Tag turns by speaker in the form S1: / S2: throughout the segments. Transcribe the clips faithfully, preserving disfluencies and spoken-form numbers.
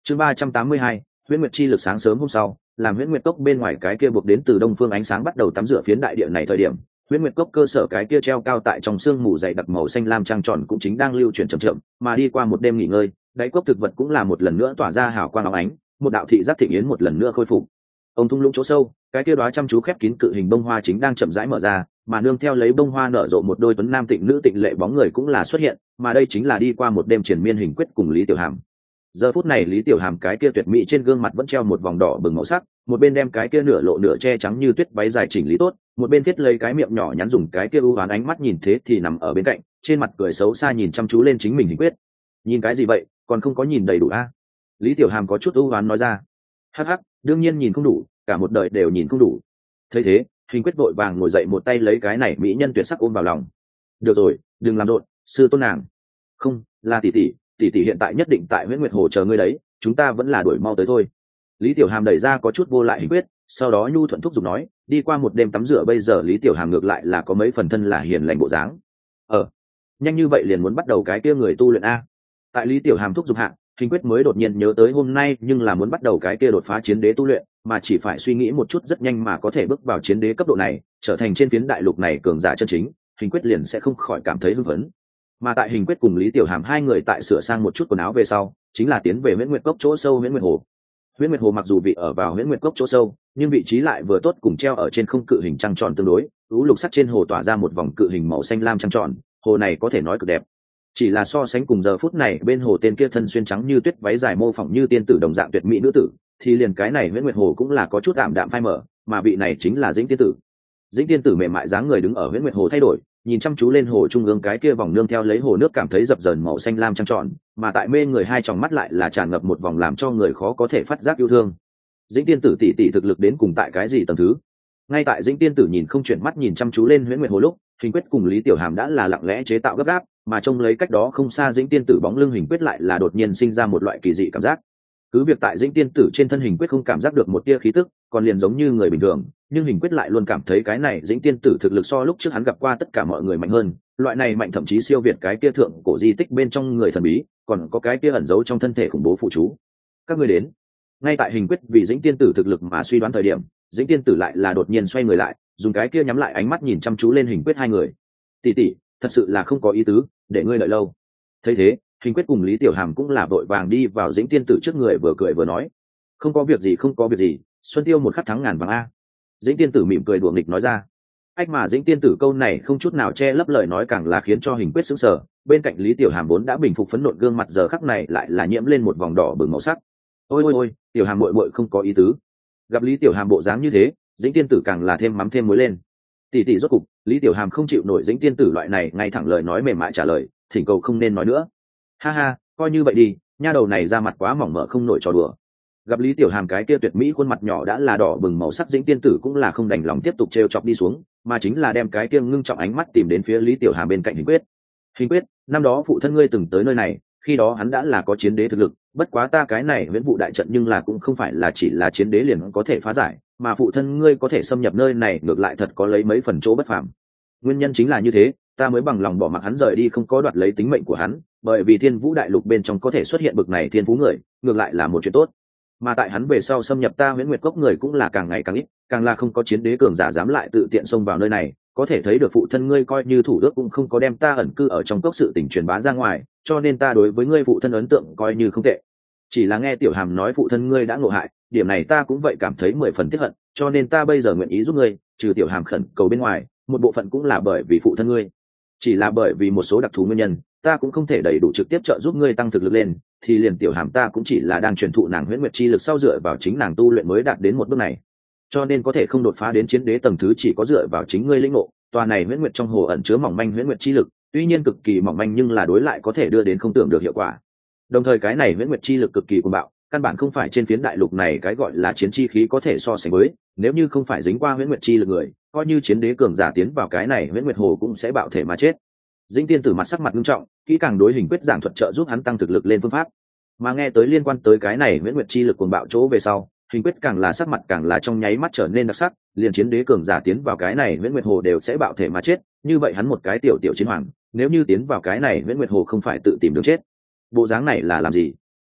S1: Chương ba trăm tám mươi hai, huyễn nguyệt chi lực. Sáng sớm hôm sau, làm huyễn nguyệt cốc bên ngoài cái kia buộc đến từ đông phương ánh sáng bắt đầu tắm rửa phiến đại địa này thời điểm, huyễn nguyệt cốc cơ sở cái kia treo cao tại trong sương mù dày đặc màu xanh lam trăng tròn cũng chính đang lưu chuyển chậm chậm, mà đi qua một đêm nghỉ ngơi, đáy cốc thực vật cũng là một lần nữa tỏa ra hào quang óng ánh, một đạo thị giác thịnh yến một lần nữa khôi phục. Ông thung lũng chỗ sâu, cái kia đóa chăm chú khép kín cự hình bông hoa chính đang chậm rãi mở ra, mà nương theo lấy bông hoa nở rộ một đôi tuấn nam tịnh nữ tịnh lệ bóng người cũng là xuất hiện, mà đây chính là đi qua một đêm triền miên Hình Quyết cùng Lý Tiểu Hàm. Giờ phút này Lý Tiểu Hàm cái kia tuyệt mỹ trên gương mặt vẫn treo một vòng đỏ bừng màu sắc, một bên đem cái kia nửa lộ nửa che trắng như tuyết váy dài chỉnh lý tốt, một bên thiết lấy cái miệng nhỏ nhắn dùng cái kia u hoán ánh mắt nhìn thế thì nằm ở bên cạnh, trên mặt cười xấu xa nhìn chăm chú lên chính mình Hình Quyết. Nhìn cái gì vậy, còn không có nhìn đầy đủ a? Lý Tiểu Hàm có chút u hoán nói ra. Hắc hắc, đương nhiên nhìn không đủ, cả một đời đều nhìn không đủ. Thấy thế, Hình Quyết vội vàng ngồi dậy một tay lấy cái này mỹ nhân tuyệt sắc ôm vào lòng. Được rồi, đừng làm rộn, sư tôn nàng. Không, là tỷ tỷ, tỷ tỷ hiện tại nhất định tại Huyễn Nguyệt Hồ chờ ngươi đấy, chúng ta vẫn là đuổi mau tới thôi. Lý Tiểu Hàm đẩy ra có chút vô lại Hình Quyết, sau đó nhu thuận thúc giục nói, đi qua một đêm tắm rửa bây giờ Lý Tiểu Hàm ngược lại là có mấy phần thân là hiền lành bộ dáng. Ờ, nhanh như vậy liền muốn bắt đầu cái kia người tu luyện a. Tại Lý Tiểu Hàm thúc giục hạ, Hình Quyết mới đột nhiên nhớ tới hôm nay nhưng là muốn bắt đầu cái kia đột phá chiến đế tu luyện, mà chỉ phải suy nghĩ một chút rất nhanh mà có thể bước vào chiến đế cấp độ này, trở thành trên phiến đại lục này cường giả chân chính, Hình Quyết liền sẽ không khỏi cảm thấy hưng phấn. Mà tại Hình Quyết cùng Lý Tiểu Hàm hai người tại sửa sang một chút quần áo về sau, chính là tiến về Huyễn Nguyệt Cốc chỗ sâu Huyễn Nguyệt Hồ. Huyễn Nguyệt Hồ mặc dù vị ở vào Huyễn Nguyệt Cốc chỗ sâu, nhưng vị trí lại vừa tốt cùng treo ở trên không cự hình trăng tròn tương đối, u lục sắc trên hồ tỏa ra một vòng cự hình màu xanh lam trăng tròn, hồ này có thể nói cực đẹp. Chỉ là so sánh cùng giờ phút này bên hồ tên kia thân xuyên trắng như tuyết váy dài mô phỏng như tiên tử đồng dạng tuyệt mỹ nữ tử, thì liền cái này Huyễn Nguyệt Hồ cũng là có chút tạm đạm phai mở, mà vị này chính là Dĩnh tiên tử. Dĩnh tiên tử mềm mại dáng người đứng ở Huyễn Nguyệt Hồ thay đổi, nhìn chăm chú lên hồ trung ương cái kia vòng nương theo lấy hồ nước cảm thấy dập dờn màu xanh lam trăng tròn, mà tại mê người hai tròng mắt lại là tràn ngập một vòng làm cho người khó có thể phát giác yêu thương. Dĩnh tiên tử tỷ tỷ thực lực đến cùng tại cái gì tầng thứ? Ngay tại Dĩnh tiên tử nhìn không chuyển mắt nhìn chăm chú lên Huyễn Nguyệt Hồ lúc, Hình Quyết cùng Lý Tiểu Hàm đã là lặng lẽ chế tạo gấp gáp, mà trông lấy cách đó không xa Dĩnh tiên tử bóng lưng Hình Quyết lại là đột nhiên sinh ra một loại kỳ dị cảm giác. Cứ việc tại Dĩnh tiên tử trên thân Hình Quyết không cảm giác được một tia khí tức, còn liền giống như người bình thường, nhưng Hình Quyết lại luôn cảm thấy cái này Dĩnh tiên tử thực lực so lúc trước hắn gặp qua tất cả mọi người mạnh hơn, loại này mạnh thậm chí siêu việt cái kia thượng cổ di tích bên trong người thần bí, còn có cái kia ẩn giấu trong thân thể khủng bố phụ chú. Các ngươi đến. Ngay tại Hình Quyết vì Dĩnh tiên tử thực lực mà suy đoán thời điểm, Dĩnh tiên tử lại là đột nhiên xoay người lại, dùng cái kia nhắm lại ánh mắt nhìn chăm chú lên Hình Quyết hai người. Tỷ tỷ, thật sự là không có ý tứ, để ngươi đợi lâu. Thấy thế, Hình Quyết cùng Lý Tiểu Hàm cũng là vội vàng đi vào Dĩnh tiên tử trước người vừa cười vừa nói, không có việc gì không có việc gì, xuân tiêu một khắc thắng ngàn vàng a. Dĩnh tiên tử mỉm cười đùa nghịch nói ra. Ách mà Dĩnh tiên tử câu này không chút nào che lấp lời nói càng là khiến cho Hình Quyết sững sờ, bên cạnh Lý Tiểu Hàm vốn đã bình phục phấn nộ gương mặt giờ khắc này lại là nhiễm lên một vòng đỏ bừng màu sắc. Ôi ôi ôi, Tiểu Hàm muội muội không có ý tứ. Gặp Lý Tiểu Hàm bộ dáng như thế, Dĩnh tiên tử càng là thêm mắm thêm muối lên. Tỷ tỷ rốt cục, Lý Tiểu Hàm không chịu nổi Dĩnh tiên tử loại này ngay thẳng lời nói mềm mại trả lời, thỉnh cầu không nên nói nữa. Ha ha, coi như vậy đi, nha đầu này ra mặt quá mỏng mỡ không nổi trò đùa. Gặp Lý Tiểu Hàm cái kia tuyệt mỹ khuôn mặt nhỏ đã là đỏ bừng màu sắc, Dĩnh tiên tử cũng là không đành lòng tiếp tục trêu chọc đi xuống, mà chính là đem cái kia ngưng trọng ánh mắt tìm đến phía Lý Tiểu Hàm bên cạnh Hình Quyết. Hình Quyết, năm đó phụ thân ngươi từng tới nơi này, khi đó hắn đã là có chiến đế thực lực, bất quá ta cái này Huyễn vụ đại trận nhưng là cũng không phải là chỉ là chiến đế liền có thể phá giải, mà phụ thân ngươi có thể xâm nhập nơi này ngược lại thật có lấy mấy phần chỗ bất phàm. Nguyên nhân chính là như thế, ta mới bằng lòng bỏ mặc hắn rời đi không có đoạt lấy tính mệnh của hắn, bởi vì Thiên Vũ đại lục bên trong có thể xuất hiện bực này thiên phú người, ngược lại là một chuyện tốt. Mà tại hắn về sau xâm nhập ta Huyễn Nguyệt Cốc người cũng là càng ngày càng ít, càng là không có chiến đế cường giả dám lại tự tiện xông vào nơi này, có thể thấy được phụ thân ngươi coi như thủ đức cũng không có đem ta ẩn cư ở trong cốc sự tình truyền bá ra ngoài, cho nên ta đối với ngươi phụ thân ấn tượng coi như không tệ. Chỉ là nghe Tiểu Hàm nói phụ thân ngươi đã ngộ hại, điểm này ta cũng vậy cảm thấy mười phần tiếc hận, cho nên ta bây giờ nguyện ý giúp ngươi, trừ Tiểu Hàm khẩn cầu bên ngoài, một bộ phận cũng là bởi vì phụ thân ngươi. Chỉ là bởi vì một số đặc thù nguyên nhân, ta cũng không thể đầy đủ trực tiếp trợ giúp ngươi tăng thực lực lên, thì liền Tiểu Hàm ta cũng chỉ là đang truyền thụ nàng Huyễn Nguyệt chi lực sau dựa vào chính nàng tu luyện mới đạt đến một bước này. Cho nên có thể không đột phá đến chiến đế tầng thứ chỉ có dựa vào chính ngươi lĩnh ngộ, tòa này Huyễn Nguyệt trong hồ ẩn chứa mỏng manh Huyễn Nguyệt chi lực, tuy nhiên cực kỳ mỏng manh nhưng là đối lại có thể đưa đến không tưởng được hiệu quả. Đồng thời cái này Huyễn Nguyệt chi lực cực kỳ cuồng bạo, căn bản không phải trên phiến đại lục này cái gọi là chiến chi khí có thể so sánh với, nếu như không phải dính qua Huyễn Nguyệt chi lực người, coi như chiến đế cường giả tiến vào cái này Huyễn Nguyệt hồ cũng sẽ bạo thể mà chết. Dĩnh tiên tử mặt sắc mặt nghiêm trọng, kỹ càng đối Hình Quyết giảng thuật trợ giúp hắn tăng thực lực lên phương pháp. Mà nghe tới liên quan tới cái này Huyễn Nguyệt chi lực cuồng bạo chỗ về sau, Hình Quyết càng là sắc mặt càng là trong nháy mắt trở nên đặc sắc, liền chiến đế cường giả tiến vào cái này Huyễn Nguyệt hồ đều sẽ bạo thể mà chết, như vậy hắn một cái tiểu tiểu chiến hoàng, nếu như tiến vào cái này Huyễn Nguyệt hồ không phải tự tìm đường chết. Bộ dáng này là làm gì?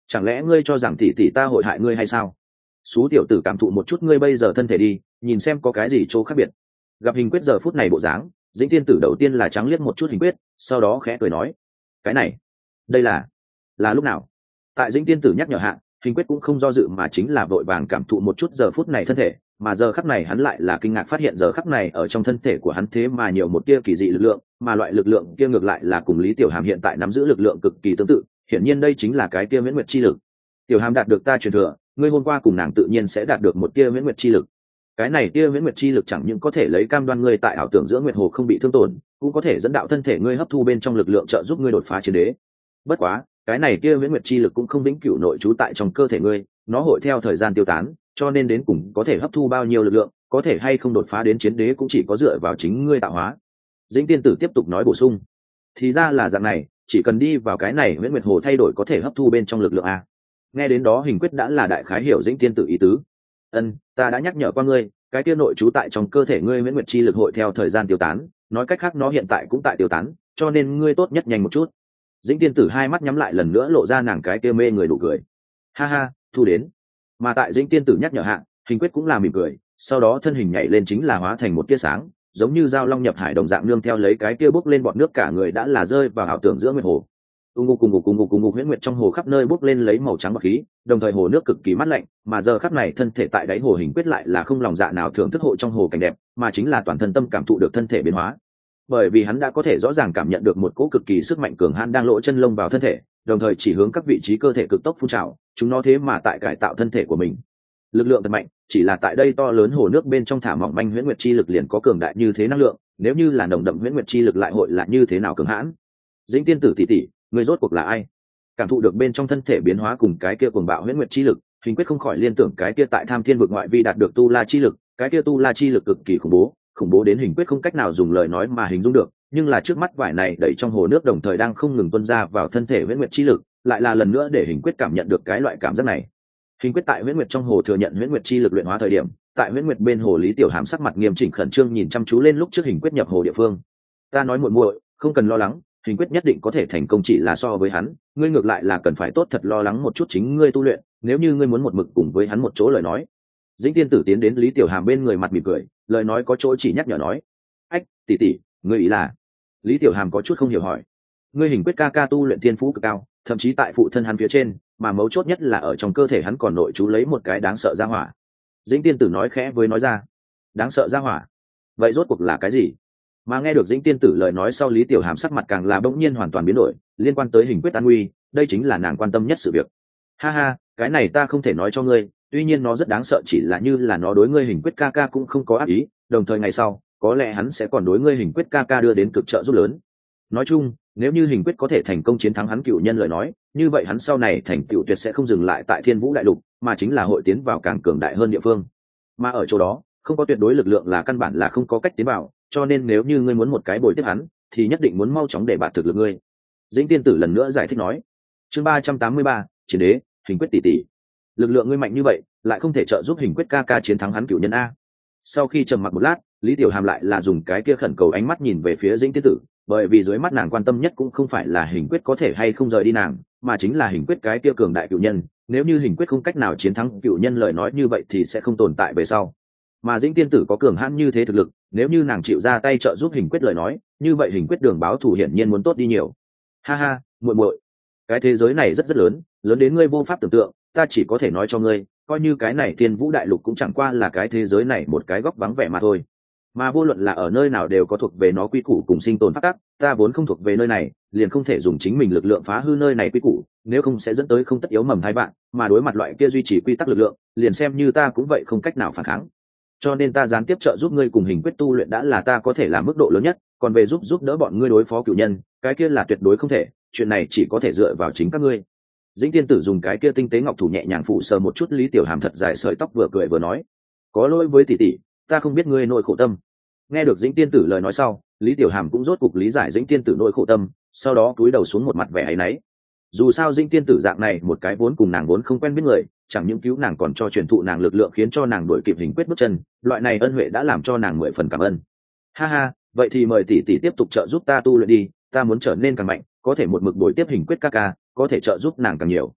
S1: chẳng lẽ ngươi cho rằng tỷ tỷ ta hội hại ngươi hay sao? Xú tiểu tử, cảm thụ một chút ngươi bây giờ thân thể đi, nhìn xem có cái gì chỗ khác biệt. Gặp Hình Quyết giờ phút này bộ dáng, Dĩnh tiên tử đầu tiên là trắng liếc một chút Hình Quyết, sau đó khẽ cười nói, cái này, đây là là lúc nào? Tại Dĩnh tiên tử nhắc nhở hạ, Hình Quyết cũng không do dự mà chính là vội vàng cảm thụ một chút giờ phút này thân thể, mà giờ khắc này hắn lại là kinh ngạc phát hiện giờ khắc này ở trong thân thể của hắn thế mà nhiều một tia kỳ dị lực lượng, mà loại lực lượng kia ngược lại là cùng Lý Tiểu Hàm hiện tại nắm giữ lực lượng cực kỳ tương tự, hiển nhiên đây chính là cái tia Huyễn Nguyệt chi lực. Tiểu Hàm đạt được ta truyền thừa, ngươi hôm qua cùng nàng tự nhiên sẽ đạt được một tia Huyễn Nguyệt chi lực. Cái này tia Huyễn Nguyệt chi lực chẳng những có thể lấy cam đoan ngươi tại ảo tưởng giữa Nguyệt Hồ không bị thương tổn, cũng có thể dẫn đạo thân thể ngươi hấp thu bên trong lực lượng trợ giúp ngươi đột phá chiến đế. Bất quá, cái này tia Huyễn Nguyệt chi lực cũng không vĩnh cửu nội trú tại trong cơ thể ngươi, nó hội theo thời gian tiêu tán, cho nên đến cùng có thể hấp thu bao nhiêu lực lượng, có thể hay không đột phá đến chiến đế cũng chỉ có dựa vào chính ngươi tạo hóa. Dĩnh tiên tử tiếp tục nói bổ sung, thì ra là dạng này, chỉ cần đi vào cái này Huyễn Nguyệt Hồ thay đổi có thể hấp thu bên trong lực lượng a. Nghe đến đó Hình Quyết đã là đại khái hiểu Dĩnh tiên tử ý tứ. Ân, ta đã nhắc nhở qua ngươi, cái kia nội trú tại trong cơ thể ngươi Huyễn Nguyệt chi lực hội theo thời gian tiêu tán, nói cách khác nó hiện tại cũng tại tiêu tán, cho nên ngươi tốt nhất nhanh một chút. Dĩnh tiên tử hai mắt nhắm lại lần nữa lộ ra nàng cái kia mê người nụ cười. Ha ha, thu đến. Mà tại Dĩnh tiên tử nhắc nhở hạ, Hình Quyết cũng là mỉm cười, sau đó thân hình nhảy lên chính là hóa thành một tia sáng, giống như dao long nhập hải đồng dạng nương theo lấy cái kia bốc lên bọt nước, cả người đã là rơi vào ảo tưởng giữa Nguyệt Hồ. Ung ngục cùng ngục cùng ngục cùng ngục huyễn nguyệt trong hồ khắp nơi bốc lên lấy màu trắng bọt khí, đồng thời hồ nước cực kỳ mát lạnh, mà giờ khắc này thân thể tại đáy hồ Hình Quyết lại là không lòng dạ nào thưởng thức hộ trong hồ cảnh đẹp, mà chính là toàn thân tâm cảm thụ được thân thể biến hóa. Bởi vì hắn đã có thể rõ ràng cảm nhận được một cỗ cực kỳ sức mạnh cường hãn đang lỗ chân lông vào thân thể, đồng thời chỉ hướng các vị trí cơ thể cực tốc phun trào, chúng nó thế mà tại cải tạo thân thể của mình. Lực lượng thật mạnh, chỉ là tại đây to lớn hồ nước bên trong thả mỏng manh huyễn nguyệt chi lực liền có cường đại như thế năng lượng, nếu như là nồng đậm huyễn nguyệt chi lực lại hội là như thế nào cường hãn. Dĩnh tiên tử tỷ tỷ, người rốt cuộc là ai? Cảm thụ được bên trong thân thể biến hóa cùng cái kia cuồng bạo huyễn nguyệt chi lực, Hình Quyết không khỏi liên tưởng cái kia tại Tham Thiên vực ngoại vi đạt được tu la chi lực, cái kia tu la chi lực cực kỳ khủng bố, khủng bố đến Hình Quyết không cách nào dùng lời nói mà hình dung được, nhưng là trước mắt vải này đẩy trong hồ nước đồng thời đang không ngừng tuôn ra vào thân thể huyễn nguyệt chi lực, lại là lần nữa để Hình Quyết cảm nhận được cái loại cảm giác này. Hình Quyết tại huyễn nguyệt trong hồ thừa nhận huyễn nguyệt chi lực luyện hóa thời điểm, tại huyễn nguyệt bên hồ Lý Tiểu Hàm sắc mặt nghiêm chỉnh khẩn trương nhìn chăm chú lên lúc trước Hình Quyết nhập hồ địa phương. Ta nói muội muội, không cần lo lắng, Hình Quyết nhất định có thể thành công, chỉ là so với hắn, ngươi ngược lại là cần phải tốt thật lo lắng một chút chính ngươi tu luyện, nếu như ngươi muốn một mực cùng với hắn một chỗ lời nói. Dĩnh tiên tử tiến đến Lý Tiểu Hàm bên người mặt mỉm cười, lời nói có chỗ chỉ nhắc nhở nói, ách, tỷ tỷ, ngươi ý là? Lý Tiểu Hàm có chút không hiểu hỏi. Ngươi Hình Quyết ca ca tu luyện thiên phú cực cao, thậm chí tại phụ thân hắn phía trên, mà mấu chốt nhất là ở trong cơ thể hắn còn nội trú lấy một cái đáng sợ gia hỏa. Dĩnh tiên tử nói khẽ với nói ra, đáng sợ gia hỏa, vậy rốt cuộc là cái gì? Mà nghe được Dĩnh tiên tử lời nói sau, Lý Tiểu Hàm sắc mặt càng là bỗng nhiên hoàn toàn biến đổi, liên quan tới Hình Quyết an nguy, đây chính là nàng quan tâm nhất sự việc. Ha ha, cái này ta không thể nói cho ngươi, tuy nhiên nó rất đáng sợ, chỉ là như là nó đối ngươi Hình Quyết ca ca cũng không có ác ý, đồng thời ngày sau có lẽ hắn sẽ còn đối ngươi Hình Quyết ca ca đưa đến cực trợ giúp lớn. Nói chung, nếu như Hình Quyết có thể thành công chiến thắng hắn cựu nhân lời nói, như vậy hắn sau này thành tựu tuyệt sẽ không dừng lại tại Thiên Vũ đại lục, mà chính là hội tiến vào càng cường đại hơn địa phương. Mà ở chỗ đó, không có tuyệt đối lực lượng là căn bản là không có cách tiến vào, cho nên nếu như ngươi muốn một cái bồi tiếp hắn, thì nhất định muốn mau chóng để bạt thực lực ngươi. Dĩnh tiên tử lần nữa giải thích nói. Chương ba trăm tám mươi ba, chiến đế, Hình Quyết tỷ tỷ. Lực lượng ngươi mạnh như vậy, lại không thể trợ giúp Hình Quyết ca ca chiến thắng hắn cựu nhân a. Sau khi trầm mặc một lát, Lý Tiểu Hàm lại là dùng cái kia khẩn cầu ánh mắt nhìn về phía Dĩnh tiên tử, bởi vì dưới mắt nàng quan tâm nhất cũng không phải là Hình Quyết có thể hay không rời đi nàng, mà chính là Hình Quyết cái kia cường đại cựu nhân, nếu như Hình Quyết không cách nào chiến thắng cựu nhân lời nói, như vậy thì sẽ không tồn tại về sau. Mà Dĩnh tiên tử có cường hãn như thế thực lực, nếu như nàng chịu ra tay trợ giúp Hình Quyết lời nói, như vậy Hình Quyết đường báo thù hiển nhiên muốn tốt đi nhiều. Ha ha, muội muội, cái thế giới này rất rất lớn, lớn đến ngươi vô pháp tưởng tượng, ta chỉ có thể nói cho ngươi, coi như cái này Thiên Vũ đại lục cũng chẳng qua là cái thế giới này một cái góc vắng vẻ mà thôi. Mà vô luận là ở nơi nào đều có thuộc về nó quy củ cùng sinh tồn pháp tắc, ta vốn không thuộc về nơi này, liền không thể dùng chính mình lực lượng phá hư nơi này quy củ, nếu không sẽ dẫn tới không tất yếu mầm hai bạn, mà đối mặt loại kia duy trì quy tắc lực lượng, liền xem như ta cũng vậy không cách nào phản kháng. Cho nên ta gián tiếp trợ giúp ngươi cùng Hình Quyết tu luyện đã là ta có thể làm mức độ lớn nhất, còn về giúp giúp đỡ bọn ngươi đối phó cựu nhân, cái kia là tuyệt đối không thể, chuyện này chỉ có thể dựa vào chính các ngươi. Dĩnh tiên tử dùng cái kia tinh tế ngọc thủ nhẹ nhàng phụ sờ một chút Lý Tiểu Hàm thật dài sợi tóc, vừa cười vừa nói, có lỗi với tỷ tỷ, ta không biết ngươi nội khổ tâm. Nghe được Dĩnh tiên tử lời nói sau, Lý Tiểu Hàm cũng rốt cục lý giải Dĩnh tiên tử nội khổ tâm, sau đó cúi đầu xuống một mặt vẻ áy náy. Dù sao Dĩnh tiên tử dạng này một cái vốn cùng nàng vốn không quen biết người, chẳng những cứu nàng còn cho truyền thụ nàng lực lượng, khiến cho nàng đuổi kịp Hình Quyết bước chân, loại này ân huệ đã làm cho nàng mười phần cảm ơn. Ha ha, vậy thì mời tỷ tỷ tiếp tục trợ giúp ta tu luyện đi, ta muốn trở nên càng mạnh, có thể một mực đuổi tiếp Hình Quyết ca ca, có thể trợ giúp nàng càng nhiều.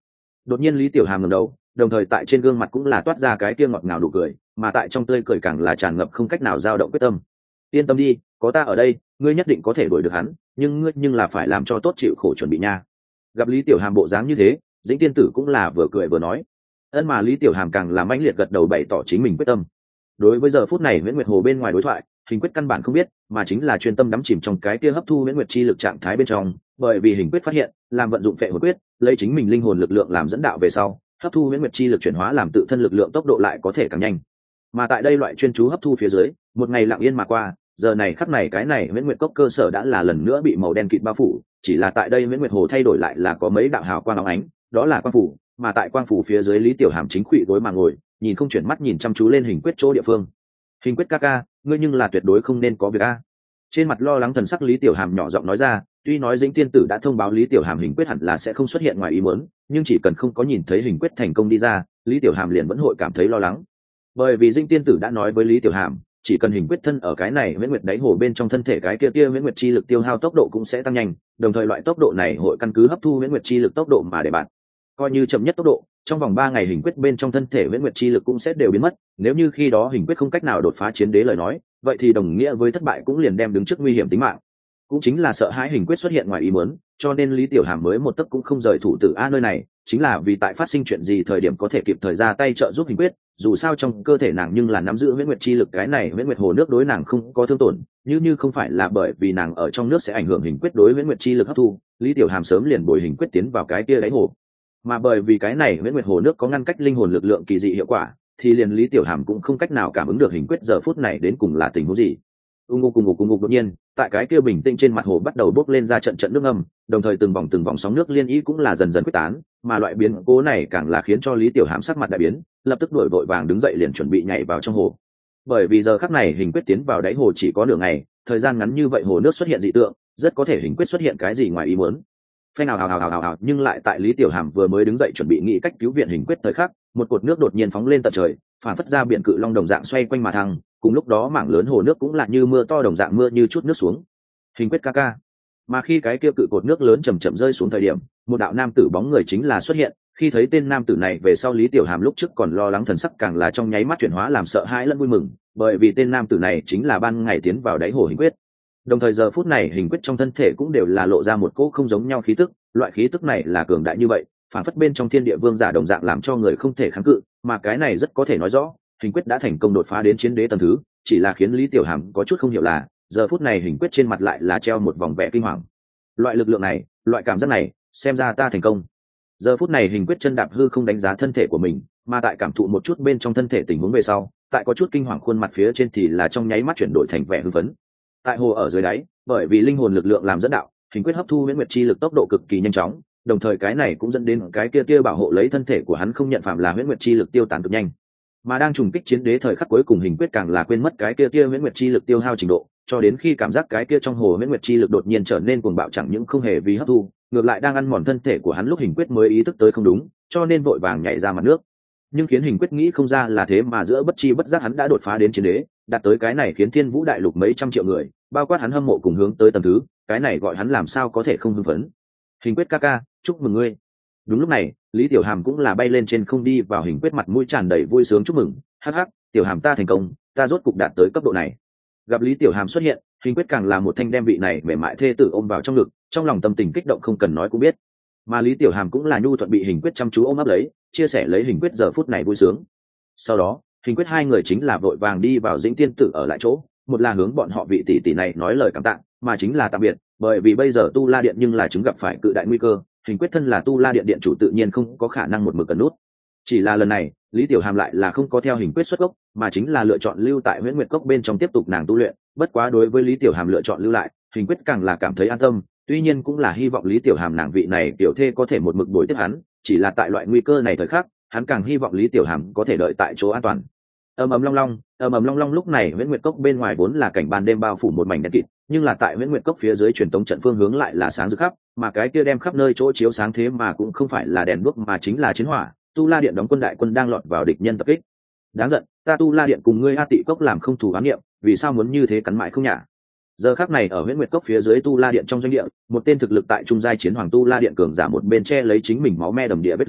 S1: Đột nhiên Lý Tiểu Hàm ngẩng đầu, đồng thời tại trên gương mặt cũng là toát ra cái kia ngọt ngào nụ cười, mà tại trong tươi cười càng là tràn ngập không cách nào dao động quyết tâm. Yên tâm đi, có ta ở đây, ngươi nhất định có thể đuổi được hắn, nhưng ngươi nhưng là phải làm cho tốt chịu khổ chuẩn bị nha. Gặp Lý Tiểu Hàm bộ dáng như thế, Dĩnh Tiên Tử cũng là vừa cười vừa nói. Ân mà Lý Tiểu Hàm càng là mãnh liệt gật đầu bày tỏ chính mình quyết tâm. Đối với giờ phút này Huyễn Nguyệt Hồ bên ngoài đối thoại, Hình Quyết căn bản không biết, mà chính là chuyên tâm đắm chìm trong cái kia hấp thu Huyễn Nguyệt chi lực trạng thái bên trong, bởi vì Hình Quyết phát hiện, làm vận dụng Phệ Hồn Quyết, lấy chính mình linh hồn lực lượng làm dẫn đạo về sau, hấp thu Huyễn Nguyệt chi lực chuyển hóa làm tự thân lực lượng tốc độ lại có thể càng nhanh. Mà tại đây loại chuyên chú hấp thu phía dưới, một ngày lặng yên mà qua, giờ này khắc này cái này Huyễn Nguyệt cốc cơ sở đã là lần nữa bị màu đen kịt bao phủ, chỉ là tại đây Huyễn Nguyệt Hồ thay đổi lại là có mấy đạo hào quang óng ánh, đó là quang phủ, mà tại quang phủ phía dưới Lý Tiểu Hàm chính khuỵu gối mà ngồi, nhìn không chuyển mắt nhìn chăm chú lên Hình Quyết chỗ địa phương. Hình Quyết ca ca, ngươi nhưng là tuyệt đối không nên có việc a. Trên mặt lo lắng thần sắc Lý Tiểu Hàm nhỏ giọng nói ra, tuy nói Dĩnh Tiên Tử đã thông báo Lý Tiểu Hàm Hình Quyết hẳn là sẽ không xuất hiện ngoài ý muốn, nhưng chỉ cần không có nhìn thấy Hình Quyết thành công đi ra, Lý Tiểu Hàm liền vẫn hội cảm thấy lo lắng. Bởi vì Dĩnh Tiên Tử đã nói với Lý Tiểu Hàm, chỉ cần Hình Quyết thân ở cái này Huyễn Nguyệt đáy hồ bên trong thân thể cái kia kia Huyễn Nguyệt chi lực tiêu hao tốc độ cũng sẽ tăng nhanh, đồng thời loại tốc độ này hội căn cứ hấp thu Huyễn Nguyệt chi lực tốc độ mà để bạn. Coi như chậm nhất tốc độ, trong vòng ba ngày Hình Quyết bên trong thân thể Huyễn Nguyệt chi lực cũng sẽ đều biến mất, nếu như khi đó Hình Quyết không cách nào đột phá chiến đế lời nói, vậy thì đồng nghĩa với thất bại cũng liền đem đứng trước nguy hiểm tính mạng. Cũng chính là sợ hãi Hình Quyết xuất hiện ngoài ý muốn, cho nên Lý Tiểu Hàm mới một tấc cũng không rời thủ tử a nơi này, chính là vì tại phát sinh chuyện gì thời điểm có thể kịp thời ra tay trợ giúp Hình Quyết, dù sao trong cơ thể nàng nhưng là nắm giữ Huyễn Nguyệt chi lực, cái này Huyễn Nguyệt hồ nước đối nàng không có thương tổn, như như không phải là bởi vì nàng ở trong nước sẽ ảnh hưởng Hình Quyết đối Huyễn Nguyệt chi lực hấp thu, Lý Tiểu Hàm sớm liền bồi Hình Quyết tiến vào cái kia đáy hồ. Mà bởi vì cái này Huyễn Nguyệt hồ nước có ngăn cách linh hồn lực lượng kỳ dị hiệu quả, thì liền Lý Tiểu Hàm cũng không cách nào cảm ứng được Hình Quyết giờ phút này đến cùng là tình huống gì. Ung ung cùng ngục cùng ngục đột nhiên, tại cái kia bình tĩnh trên mặt hồ bắt đầu bốc lên ra trận trận nước ngầm, đồng thời từng vòng từng vòng sóng nước liên ý cũng là dần dần quyết tán, mà loại biến cố này càng là khiến cho Lý Tiểu Hàm sắc mặt đại biến, lập tức đổi vội vàng đứng dậy liền chuẩn bị nhảy vào trong hồ. Bởi vì giờ khắc này Hình Quyết tiến vào đáy hồ chỉ có nửa ngày, thời gian ngắn như vậy hồ nước xuất hiện dị tượng, rất có thể Hình Quyết xuất hiện cái gì ngoài ý muốn. Phanh nào hào hào hào hào, nhưng lại tại Lý Tiểu Hàm vừa mới đứng dậy chuẩn bị nghĩ cách cứu viện Hình Quyết thời khắc, một cột nước đột nhiên phóng lên tận trời, phản phất ra biển cự long đồng dạng xoay quanh mà thăng, cùng lúc đó mảng lớn hồ nước cũng là như mưa to đồng dạng mưa như chút nước xuống. Hình Quyết ca ca. Mà khi cái kia cự cột nước lớn chầm chậm rơi xuống thời điểm, một đạo nam tử bóng người chính là xuất hiện, khi thấy tên nam tử này về sau Lý Tiểu Hàm lúc trước còn lo lắng thần sắc càng là trong nháy mắt chuyển hóa làm sợ hãi lẫn vui mừng, bởi vì tên nam tử này chính là ban ngày tiến vào đáy hồ Hình Quyết. Đồng thời giờ phút này Hình Quyết trong thân thể cũng đều là lộ ra một cỗ không giống nhau khí tức, loại khí tức này là cường đại như vậy, phản phất bên trong thiên địa vương giả đồng dạng làm cho người không thể kháng cự, mà cái này rất có thể nói rõ, Hình Quyết đã thành công đột phá đến chiến đế tầng thứ, chỉ là khiến Lý Tiểu Hàm có chút không hiểu là, giờ phút này Hình Quyết trên mặt lại là treo một vòng vẻ kinh hoàng. Loại lực lượng này, loại cảm giác này, xem ra ta thành công. Giờ phút này Hình Quyết chân đạp hư không đánh giá thân thể của mình, mà tại cảm thụ một chút bên trong thân thể tình huống về sau, tại có chút kinh hoàng khuôn mặt phía trên thì là trong nháy mắt chuyển đổi thành vẻ hưng phấn. Tại hồ ở dưới đáy, bởi vì linh hồn lực lượng làm dẫn đạo, Hình Quyết hấp thu Huyễn Nguyệt chi lực tốc độ cực kỳ nhanh chóng, đồng thời cái này cũng dẫn đến cái kia kia bảo hộ lấy thân thể của hắn không nhận phạm là Huyễn Nguyệt chi lực tiêu tán cực nhanh. Mà đang trùng kích chiến đế thời khắc cuối cùng Hình Quyết càng là quên mất cái kia kia Huyễn Nguyệt chi lực tiêu hao trình độ, cho đến khi cảm giác cái kia trong hồ Huyễn Nguyệt chi lực đột nhiên trở nên cuồng bạo chẳng những không hề vì hấp thu, ngược lại đang ăn mòn thân thể của hắn lúc Hình Quyết mới ý thức tới không đúng, cho nên vội vàng nhảy ra mặt nước. Nhưng khiến Hình Quyết nghĩ không ra là thế mà giữa bất chi bất giác hắn đã đột phá đến chiến đế, đạt tới cái này khiến Thiên Vũ đại lục mấy trăm triệu người, bao quát hắn hâm mộ cùng hướng tới tầng thứ, cái này gọi hắn làm sao có thể không hưng phấn. Hình Quyết ca ca, chúc mừng ngươi. Đúng lúc này, Lý Tiểu Hàm cũng là bay lên trên không đi vào Hình Quyết mặt mũi tràn đầy vui sướng chúc mừng, hắc hắc, Tiểu Hàm ta thành công, ta rốt cục đạt tới cấp độ này. Gặp Lý Tiểu Hàm xuất hiện, Hình Quyết càng là một thanh đem vị này mềm mại thê tử ôm vào trong ngực, trong lòng tâm tình kích động không cần nói cũng biết. Mà Lý Tiểu Hàm cũng là nhu thuận bị Hình Quyết chăm chú ôm ấp lấy, chia sẻ lấy Hình Quyết giờ phút này vui sướng. Sau đó, Hình Quyết hai người chính là vội vàng đi vào Dĩnh Tiên Tử ở lại chỗ, một là hướng bọn họ vị tỷ tỷ này nói lời cảm tạ, mà chính là tạm biệt, bởi vì bây giờ Tu La Điện nhưng là chứng gặp phải cự đại nguy cơ, Hình Quyết thân là Tu La Điện điện chủ tự nhiên không có khả năng một mực cần nút. Chỉ là lần này, Lý Tiểu Hàm lại là không có theo Hình Quyết xuất gốc, mà chính là lựa chọn lưu tại Huyễn Nguyệt Cốc bên trong tiếp tục nàng tu luyện, bất quá đối với Lý Tiểu Hàm lựa chọn lưu lại, Hình Quyết càng là cảm thấy an tâm, tuy nhiên cũng là hy vọng Lý Tiểu Hàm nàng vị này tiểu thê có thể một mực bồi tiếp hắn, chỉ là tại loại nguy cơ này thời khắc, hắn càng hy vọng Lý Tiểu Hàm có thể đợi tại chỗ an toàn. Ầm ầm long long, ầm ầm long long lúc này Huyễn Nguyệt Cốc bên ngoài vốn là cảnh ban đêm bao phủ một mảnh đen kịt, nhưng là tại Huyễn Nguyệt Cốc phía dưới truyền tống trận phương hướng lại là sáng rực khắp, mà cái kia đem khắp nơi chỗ chiếu sáng thế mà cũng không phải là đèn đuốc mà chính là chiến hỏa, Tu La Điện đóng quân đại quân đang lọt vào địch nhân tập kích. Đáng giận, ta Tu La Điện cùng ngươi A Tị Cốc làm không thù ám niệm, vì sao muốn như thế cắn mãi không nhả. Giờ khắc này ở Huyễn Nguyệt Cốc phía dưới Tu La Điện trong doanh địa, một tên thực lực tại trung giai chiến hoàng Tu La Điện cường giả một bên che lấy chính mình máu me đầm địa vết thương,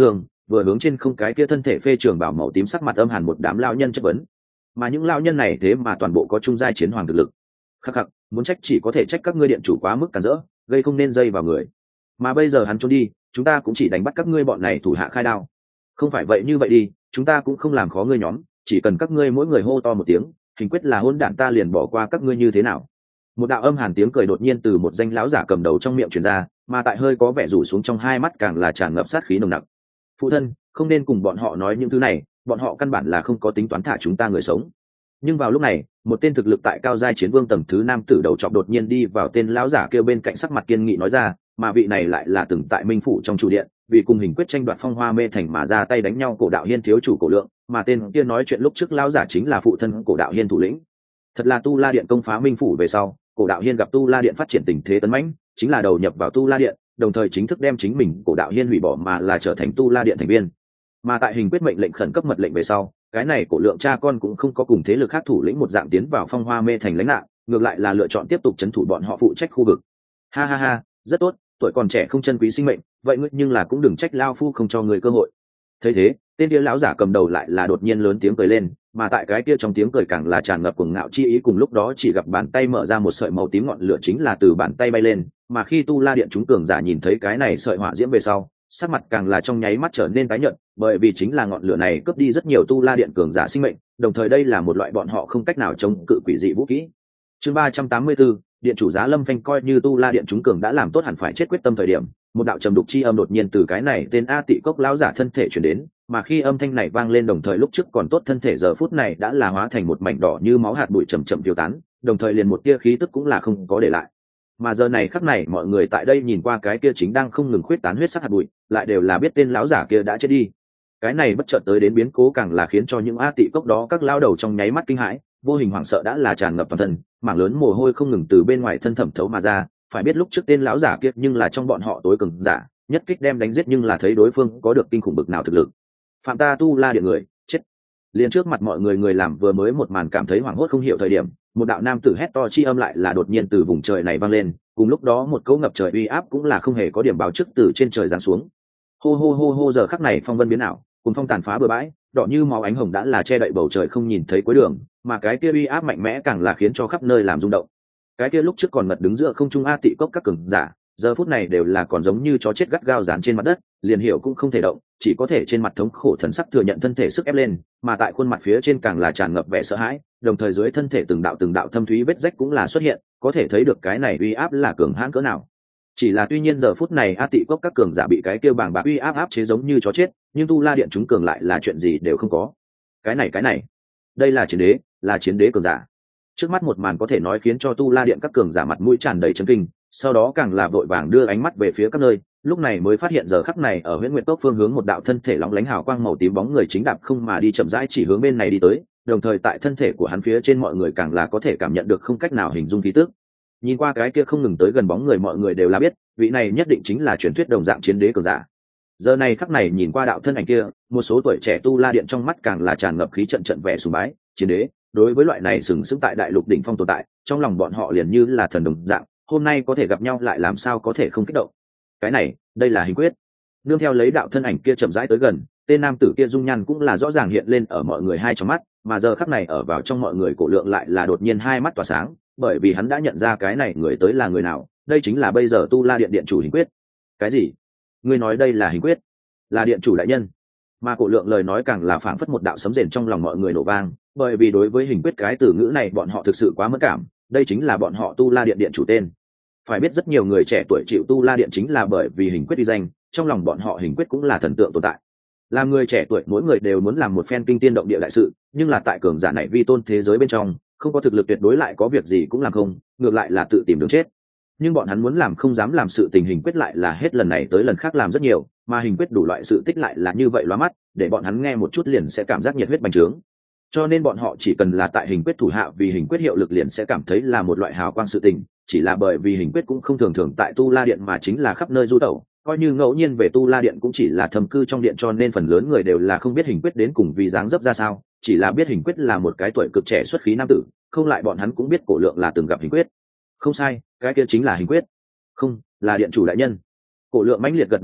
S1: vừa hướng trên không cái kia thân thể phê trường bảo màu tím sắc mặt âm hàn một đám lao nhân chất vấn. Mà những lao nhân này thế mà toàn bộ có trung giai chiến hoàng thực lực. Khắc khắc, muốn trách chỉ có thể trách các ngươi điện chủ quá mức cản rỡ, gây không nên dây vào người. Mà bây giờ hắn trốn đi, chúng ta cũng chỉ đánh bắt các ngươi bọn này thủ hạ khai đao. Không phải vậy như vậy đi, chúng ta cũng không làm khó ngươi nhóm, chỉ cần các ngươi mỗi người hô to một tiếng, hình quyết là hôn đản ta liền bỏ qua các ngươi như thế nào. Một đạo âm hàn tiếng cười đột nhiên từ một danh lão giả cầm đầu trong miệng truyền ra, mà tại hơi có vẻ rủ xuống trong hai mắt càng là tràn ngập sát khí nồng nặc. Phụ thân, không nên cùng bọn họ nói những thứ này, bọn họ căn bản là không có tính toán thả chúng ta người sống. Nhưng vào lúc này, một tên thực lực tại cao giai chiến vương tầng thứ nam tử đầu chọc đột nhiên đi vào tên lão giả kêu bên cạnh sắc mặt kiên nghị nói ra, mà vị này lại là từng tại Minh phủ trong chủ điện, vì cùng hình quyết tranh đoạt phong hoa mê thành mà ra tay đánh nhau cổ đạo hiên thiếu chủ cổ lượng, mà tên kia nói chuyện lúc trước lão giả chính là phụ thân cổ đạo hiên thủ lĩnh. Thật là Tu La Điện công phá Minh phủ về sau, cổ đạo hiên gặp Tu La Điện phát triển tình thế tấn mãnh, chính là đầu nhập vào Tu La Điện, đồng thời chính thức đem chính mình cổ đạo hiên hủy bỏ mà là trở thành Tu La Điện thành viên. Mà tại hình quyết mệnh lệnh khẩn cấp mật lệnh về sau, cái này cổ lượng cha con cũng không có cùng thế lực khác thủ lĩnh một dạng tiến vào phong hoa mê thành lãnh nạn, ngược lại là lựa chọn tiếp tục trấn thủ bọn họ phụ trách khu vực. Ha ha ha, rất tốt, tuổi còn trẻ không trân quý sinh mệnh, vậy ngươi nhưng là cũng đừng trách lao phu không cho người cơ hội. Thấy thế, tên kia lão giả cầm đầu lại là đột nhiên lớn tiếng cười lên, mà tại cái kia trong tiếng cười càng là tràn ngập cuồng ngạo chi ý, cùng lúc đó chỉ gặp bàn tay mở ra một sợi màu tím ngọn lửa chính là từ bàn tay bay lên, mà khi Tu La Điện chúng cường giả nhìn thấy cái này sợi hỏa diễm về sau, sắc mặt càng là trong nháy mắt trở nên tái nhợt, bởi vì chính là ngọn lửa này cướp đi rất nhiều Tu La Điện cường giả sinh mệnh, đồng thời đây là một loại bọn họ không cách nào chống cự quỷ dị vũ khí. Chương ba trăm tám mươi tư, điện chủ Giá Lâm Phanh coi như Tu La Điện chúng cường đã làm tốt hẳn phải chết quyết tâm thời điểm, một đạo trầm đục chi âm đột nhiên từ cái này tên A Tị Cốc lão giả thân thể truyền đến, mà khi âm thanh này vang lên đồng thời lúc trước còn tốt thân thể giờ phút này đã là hóa thành một mảnh đỏ như máu hạt bụi chậm chậm tiêu tán, đồng thời liền một tia khí tức cũng là không có để lại. Mà giờ này khắc này mọi người tại đây nhìn qua cái kia chính đang không ngừng khuyết tán huyết sắc hạt bụi, lại đều là biết tên lão giả kia đã chết đi. Cái này bất chợt tới đến biến cố càng là khiến cho những A Tị Cốc đó các lao đầu trong nháy mắt kinh hãi, vô hình hoảng sợ đã là tràn ngập toàn thân, mảng lớn mồ hôi không ngừng từ bên ngoài thân thẩm thấu mà ra. Phải biết lúc trước tên lão giả kia nhưng là trong bọn họ tối cường giả, nhất kích đem đánh giết nhưng là thấy đối phương có được kinh khủng bực nào thực lực. Phạm ta Tu La Điện người, chết! Liền trước mặt mọi người người làm vừa mới một màn cảm thấy hoảng hốt không hiểu thời điểm, một đạo nam tử hét to chi âm lại là đột nhiên từ vùng trời này vang lên, cùng lúc đó một cỗ ngập trời uy áp cũng là không hề có điểm báo trước từ trên trời giáng xuống. Hô hô hô hô, giờ khắc này phong vân biến ảo, cùng phong tàn phá bừa bãi, đỏ như máu ánh hồng đã là che đậy bầu trời không nhìn thấy cuối đường, mà cái kia uy áp mạnh mẽ càng là khiến cho khắp nơi làm rung động. Cái kia lúc trước còn ngật đứng giữa không trung A Tị Cốc các cường giả, giờ phút này đều là còn giống như chó chết gắt gao dán trên mặt đất, liền hiểu cũng không thể động, chỉ có thể trên mặt thống khổ thần sắc thừa nhận thân thể sức ép lên, mà tại khuôn mặt phía trên càng là tràn ngập vẻ sợ hãi, đồng thời dưới thân thể từng đạo từng đạo thâm thúy vết rách cũng là xuất hiện, có thể thấy được cái này uy áp là cường hãn cỡ nào. Chỉ là tuy nhiên giờ phút này A Tị Cốc các cường giả bị cái kia bàng bạc uy áp áp chế giống như chó chết, nhưng Tu La Điện chúng cường lại là chuyện gì đều không có. Cái này cái này, đây là chiến đế, là chiến đế cường giả. Trước mắt một màn có thể nói khiến cho Tu La Điện các cường giả mặt mũi tràn đầy chấn kinh, sau đó càng là vội vàng đưa ánh mắt về phía các nơi, lúc này mới phát hiện giờ khắc này ở Huyễn Nguyệt Cốc phương hướng một đạo thân thể lóng lánh hào quang màu tím bóng người chính đạp không mà đi chậm rãi chỉ hướng bên này đi tới, đồng thời tại thân thể của hắn phía trên mọi người càng là có thể cảm nhận được không cách nào hình dung khí tức. Nhìn qua cái kia không ngừng tới gần bóng người mọi người đều là biết, vị này nhất định chính là truyền thuyết đồng dạng chiến đế cường giả. Giờ này khắc này nhìn qua đạo thân ảnh kia, một số tuổi trẻ Tu La Điện trong mắt càng là tràn ngập khí trận trận vẻ sùng bái, chiến đế, đối với loại này sừng sững tại đại lục đỉnh phong tồn tại, trong lòng bọn họ liền như là thần đồng dạng, hôm nay có thể gặp nhau lại làm sao có thể không kích động. Cái này, đây là hình quyết. Nương theo lấy đạo thân ảnh kia chậm rãi tới gần, tên nam tử kia dung nhan cũng là rõ ràng hiện lên ở mọi người hai trong mắt, mà giờ khắc này ở vào trong mọi người cổ lượng lại là đột nhiên hai mắt tỏa sáng, bởi vì hắn đã nhận ra cái này người tới là người nào, đây chính là bây giờ Tu La Điện điện chủ hình quyết. Cái gì? Ngươi nói đây là hình quyết? Là điện chủ đại nhân? Mà cổ lượng lời nói càng là phảng phất một đạo sấm rền trong lòng mọi người nổ vang, bởi vì đối với hình quyết cái từ ngữ này bọn họ thực sự quá mất cảm, đây chính là bọn họ Tu La Điện điện chủ tên. Phải biết rất nhiều người trẻ tuổi chịu Tu La Điện chính là bởi vì hình quyết đi danh, trong lòng bọn họ hình quyết cũng là thần tượng tồn tại. Làm người trẻ tuổi mỗi người đều muốn làm một phen kinh tiên động địa đại sự, nhưng là tại cường giả này vi tôn thế giới bên trong, không có thực lực tuyệt đối lại có việc gì cũng làm không, ngược lại là tự tìm đường chết. Nhưng bọn hắn muốn làm không dám làm sự tình hình quyết lại là hết lần này tới lần khác làm rất nhiều, mà hình quyết đủ loại sự tích lại là như vậy lóa mắt, để bọn hắn nghe một chút liền sẽ cảm giác nhiệt huyết bành trướng. Cho nên bọn họ chỉ cần là tại hình quyết thủ hạ vì hình quyết hiệu lực liền sẽ cảm thấy là một loại hào quang sự tình, chỉ là bởi vì hình quyết cũng không thường thường tại Tu La Điện mà chính là khắp nơi du tẩu, coi như ngẫu nhiên về Tu La Điện cũng chỉ là thầm cư trong điện, cho nên phần lớn người đều là không biết hình quyết đến cùng vì dáng dấp ra sao, chỉ là biết hình quyết là một cái tuổi cực trẻ xuất khí nam tử, không lại bọn hắn cũng biết cổ lượng là từng gặp hình quyết. Không sai, cái kia chính là hình quyết. Không, là điện chủ đại nhân. Cổ lượng mãnh liệt gật đầu đáp,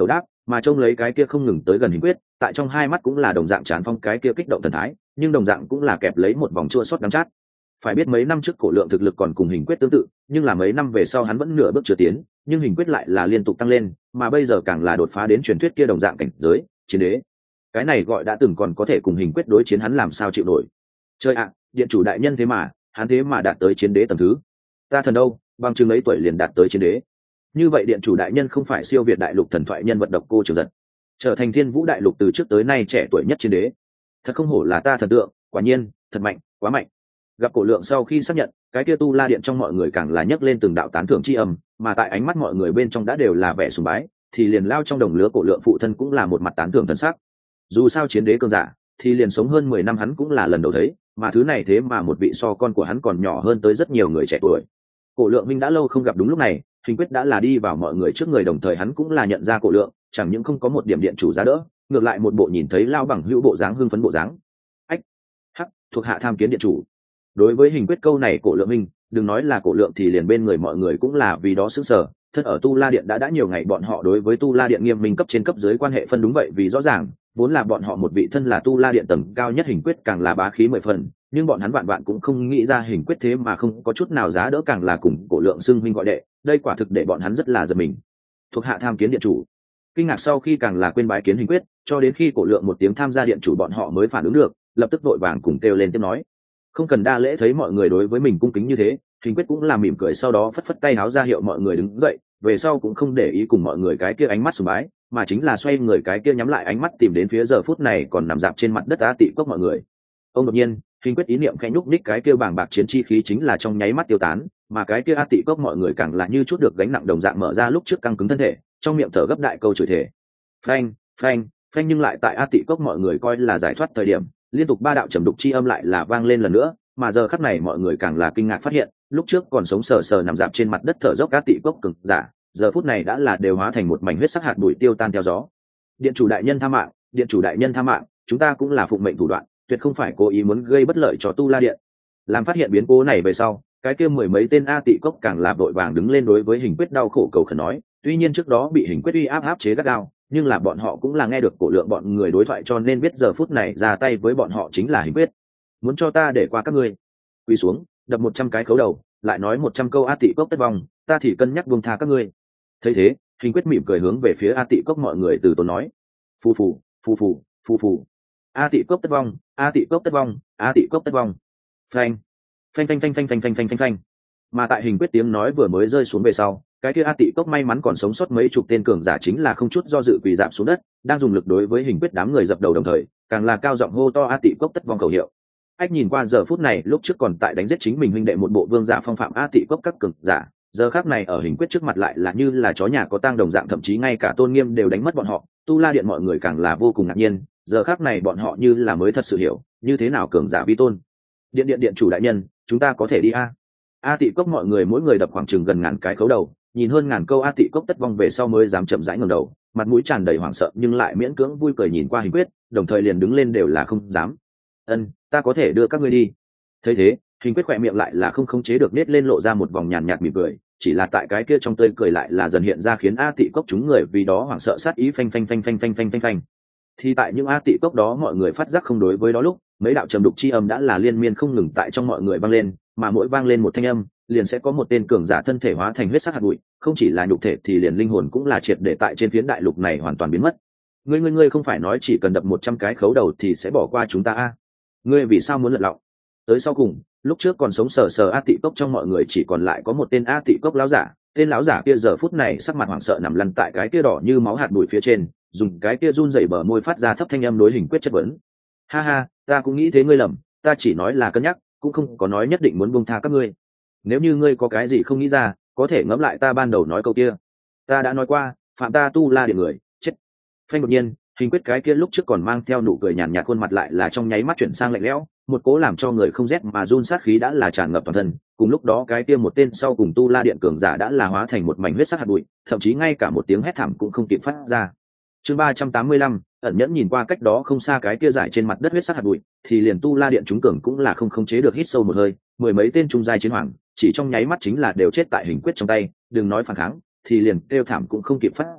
S1: mà trông lấy cái kia không ngừng tới gần hình quyết, tại trong hai mắt cũng là đồng dạng tràn phong cái kia kích động thần thái, nhưng đồng dạng cũng là kẹp lấy một vòng chua xót đắng chát. Phải biết mấy năm trước cổ lượng thực lực còn cùng hình quyết tương tự, nhưng là mấy năm về sau hắn vẫn nửa bước chưa tiến, nhưng hình quyết lại là liên tục tăng lên, mà bây giờ càng là đột phá đến truyền thuyết kia đồng dạng cảnh giới chiến đế. Cái này gọi đã từng còn có thể cùng hình quyết đối chiến, hắn làm sao chịu nổi. Chơi ạ, điện chủ đại nhân thế mà hắn thế mà đạt tới chiến đế tầng thứ. Ta thần đâu, bằng chừng ấy tuổi liền đạt tới chiến đế. Như vậy điện chủ đại nhân không phải siêu việt đại lục thần thoại nhân vật độc cô Trường Giật, trở thành thiên vũ đại lục từ trước tới nay trẻ tuổi nhất chiến đế. Thật không hổ là ta thần tượng, quả nhiên thật mạnh, quá mạnh. Gặp cổ lượng sau khi xác nhận, cái kia tu la điện trong mọi người càng là nhấc lên từng đạo tán thưởng chi âm, mà tại ánh mắt mọi người bên trong đã đều là vẻ sùng bái, thì liền lao trong đồng lứa cổ lượng phụ thân cũng là một mặt tán thưởng thần sắc. Dù sao chiến đế cường giả thì liền sống hơn mười năm hắn cũng là lần đầu thấy, mà thứ này thế mà một vị so con của hắn còn nhỏ hơn tới rất nhiều người trẻ tuổi. Cổ lượng minh đã lâu không gặp, đúng lúc này hình quyết đã là đi vào mọi người trước người, đồng thời hắn cũng là nhận ra cổ lượng chẳng những không có một điểm điện chủ giá đỡ, ngược lại một bộ nhìn thấy lao bằng hữu bộ dáng hưng phấn bộ dáng. Ách, hắc, thuộc hạ tham kiến điện chủ. Đối với hình quyết câu này cổ lượng minh, đừng nói là cổ lượng thì liền bên người mọi người cũng là vì đó sững sờ. Thân ở tu la điện đã đã nhiều ngày, bọn họ đối với tu la điện nghiêm minh cấp trên cấp dưới quan hệ phân đúng vậy vì rõ ràng, vốn là bọn họ một vị thân là tu la điện tầng cao nhất hình quyết càng là bá khí mười phần, nhưng bọn hắn vạn vạn cũng không nghĩ ra hình quyết thế mà không có chút nào giá đỡ, càng là cùng cổ lượng xưng huynh gọi đệ, đây quả thực để bọn hắn rất là giật mình. Thuộc hạ tham kiến điện chủ. Kinh ngạc sau khi càng là quên bái kiến hình quyết, cho đến khi cổ lượng một tiếng tham gia điện chủ bọn họ mới phản ứng được, lập tức vội vàng cùng kêu lên tiếp nói. Không cần đa lễ, thấy mọi người đối với mình cung kính như thế, hình quyết cũng là mỉm cười, sau đó phất phất tay áo ra hiệu mọi người đứng dậy, về sau cũng không để ý cùng mọi người cái kia ánh mắt sùng bái, mà chính là xoay người cái kia nhắm lại ánh mắt tìm đến phía giờ phút này còn nằm dạp trên mặt đất A Tị Cốc mọi người. Ông đột nhiên hình quyết ý niệm khẽ nhúc ních, cái kia bàng bạc chiến chi khí chính là trong nháy mắt tiêu tán, mà cái kia A Tị Cốc mọi người càng là như chút được gánh nặng đồng dạng mở ra lúc trước căng cứng thân thể, trong miệng thở gấp đại câu chửi thể. Phanh, phanh, phanh, nhưng lại tại A Tị Cốc mọi người coi là giải thoát thời điểm, liên tục ba đạo trầm đục chi âm lại là vang lên lần nữa, mà giờ khắc này mọi người càng là kinh ngạc phát hiện, lúc trước còn sống sờ sờ nằm dạp trên mặt đất thở dốc A Tị Cốc cực giả, giờ phút này đã là đều hóa thành một mảnh huyết sắc hạt bụi tiêu tan theo gió. Điện chủ đại nhân tha mạng, điện chủ đại nhân tha mạng, chúng ta cũng là phụng mệnh thủ đoạn, tuyệt không phải cố ý muốn gây bất lợi cho tu la điện. Làm phát hiện biến cố này về sau, cái kia mười mấy tên A Tị Cốc càng là vội vàng đứng lên đối với hình quyết đau khổ cầu khẩn nói, tuy nhiên trước đó bị hình quyết uy áp áp chế gắt gao, nhưng là bọn họ cũng là nghe được cổ lượng bọn người đối thoại, cho nên biết giờ phút này ra tay với bọn họ chính là hình quyết. Muốn cho ta để qua các ngươi, quỳ xuống đập một trăm cái khấu đầu, lại nói một trăm câu A Tị Cốc tất vong, ta thì cân nhắc buông tha các ngươi. Thấy thế hình quyết mỉm cười hướng về phía A Tị Cốc mọi người từ tốn nói, phù phù phù phù phù phù, A Tị Cốc tất vong, A Tị Cốc tất vong, A Tị Cốc tất vong. Phanh phanh phanh phanh phanh phanh phanh phanh phanh phanh. Mà tại hình quyết tiếng nói vừa mới rơi xuống về sau, cái kia A Tị Cốc may mắn còn sống sót mấy chục tên cường giả chính là không chút do dự quỳ rạp xuống đất, đang dùng lực đối với hình quyết đám người dập đầu, đồng thời càng là cao giọng hô to A Tị Cốc tất vong khẩu hiệu. Ách, nhìn qua giờ phút này lúc trước còn tại đánh giết chính mình huynh đệ một bộ vương giả phong phạm A Tị Cốc các cường giả, giờ khác này ở hình quyết trước mặt lại là như là chó nhà có tang đồng dạng, thậm chí ngay cả tôn nghiêm đều đánh mất bọn họ. Tu la điện mọi người càng là vô cùng ngạc nhiên, giờ khác này bọn họ như là mới thật sự hiểu như thế nào cường giả vi tôn. Điện điện điện chủ đại nhân, chúng ta có thể đi a? A Tị Cốc mọi người mỗi người đập khoảng chừng gần ngàn cái khấu đầu, nhìn hơn ngàn câu A Tị Cốc tất vong về sau mới dám chậm rãi ngẩng đầu, mặt mũi tràn đầy hoảng sợ nhưng lại miễn cưỡng vui cười nhìn qua hình quyết, đồng thời liền đứng lên đều là không dám. Ân, ta có thể đưa các ngươi đi. Thấy thế hình quyết khỏe miệng lại là không khống chế được nết lên lộ ra một vòng nhàn nhạt mỉm cười, chỉ là tại cái kia trong tươi cười lại là dần hiện ra khiến A Tị Cốc chúng người vì đó hoảng sợ sát ý phanh phanh phanh phanh phanh phanh phanh phanh. Thì tại những A Tị Cốc đó mọi người phát giác không đối với đó lúc, mấy đạo trầm đục chi âm đã là liên miên không ngừng tại trong mọi người vang lên, mà mỗi vang lên một thanh âm liền sẽ có một tên cường giả thân thể hóa thành huyết sắc hạt bụi, không chỉ là nhục thể thì liền linh hồn cũng là triệt để tại trên phiến đại lục này hoàn toàn biến mất. Ngươi ngươi ngươi không phải nói chỉ cần đập một trăm cái khấu đầu thì sẽ bỏ qua chúng ta a? Ngươi vì sao muốn lật lọng? Tới sau cùng, lúc trước còn sống sờ sờ A Tị Cốc trong mọi người chỉ còn lại có một tên A Tị Cốc lão giả, tên lão giả kia giờ phút này sắc mặt hoảng sợ nằm lăn tại cái kia đỏ như máu hạt bụi phía trên, dùng cái kia run rẩy bờ môi phát ra thấp thanh âm đối hình quyết chất vấn. Ha ha, ta cũng nghĩ thế, ngươi lầm, ta chỉ nói là cân nhắc, cũng không có nói nhất định muốn buông tha các ngươi. Nếu như ngươi có cái gì không nghĩ ra, có thể ngẫm lại ta ban đầu nói câu kia. Ta đã nói qua, phạm ta tu la điện người, chết. Phanh, đột nhiên hình quyết cái kia lúc trước còn mang theo nụ cười nhàn nhạt khuôn mặt lại là trong nháy mắt chuyển sang lạnh lẽo, một cố làm cho người không rét mà run sát khí đã là tràn ngập toàn thân. Cùng lúc đó cái kia một tên sau cùng tu la điện cường giả đã là hóa thành một mảnh huyết sắc hạt bụi, thậm chí ngay cả một tiếng hét thảm cũng không kịp phát ra. Chương ba trăm tám mươi lăm, ẩn nhẫn nhìn qua cách đó không xa cái kia giải trên mặt đất huyết sắc hạt bụi, thì liền tu la điện chúng cường cũng là không khống chế được hít sâu một hơi, mười mấy tên trung giai chiến hoàng chỉ trong nháy mắt chính là đều chết tại hình quyết trong tay, đừng nói phản kháng thì liền kêu thảm cũng không kịp phát ra,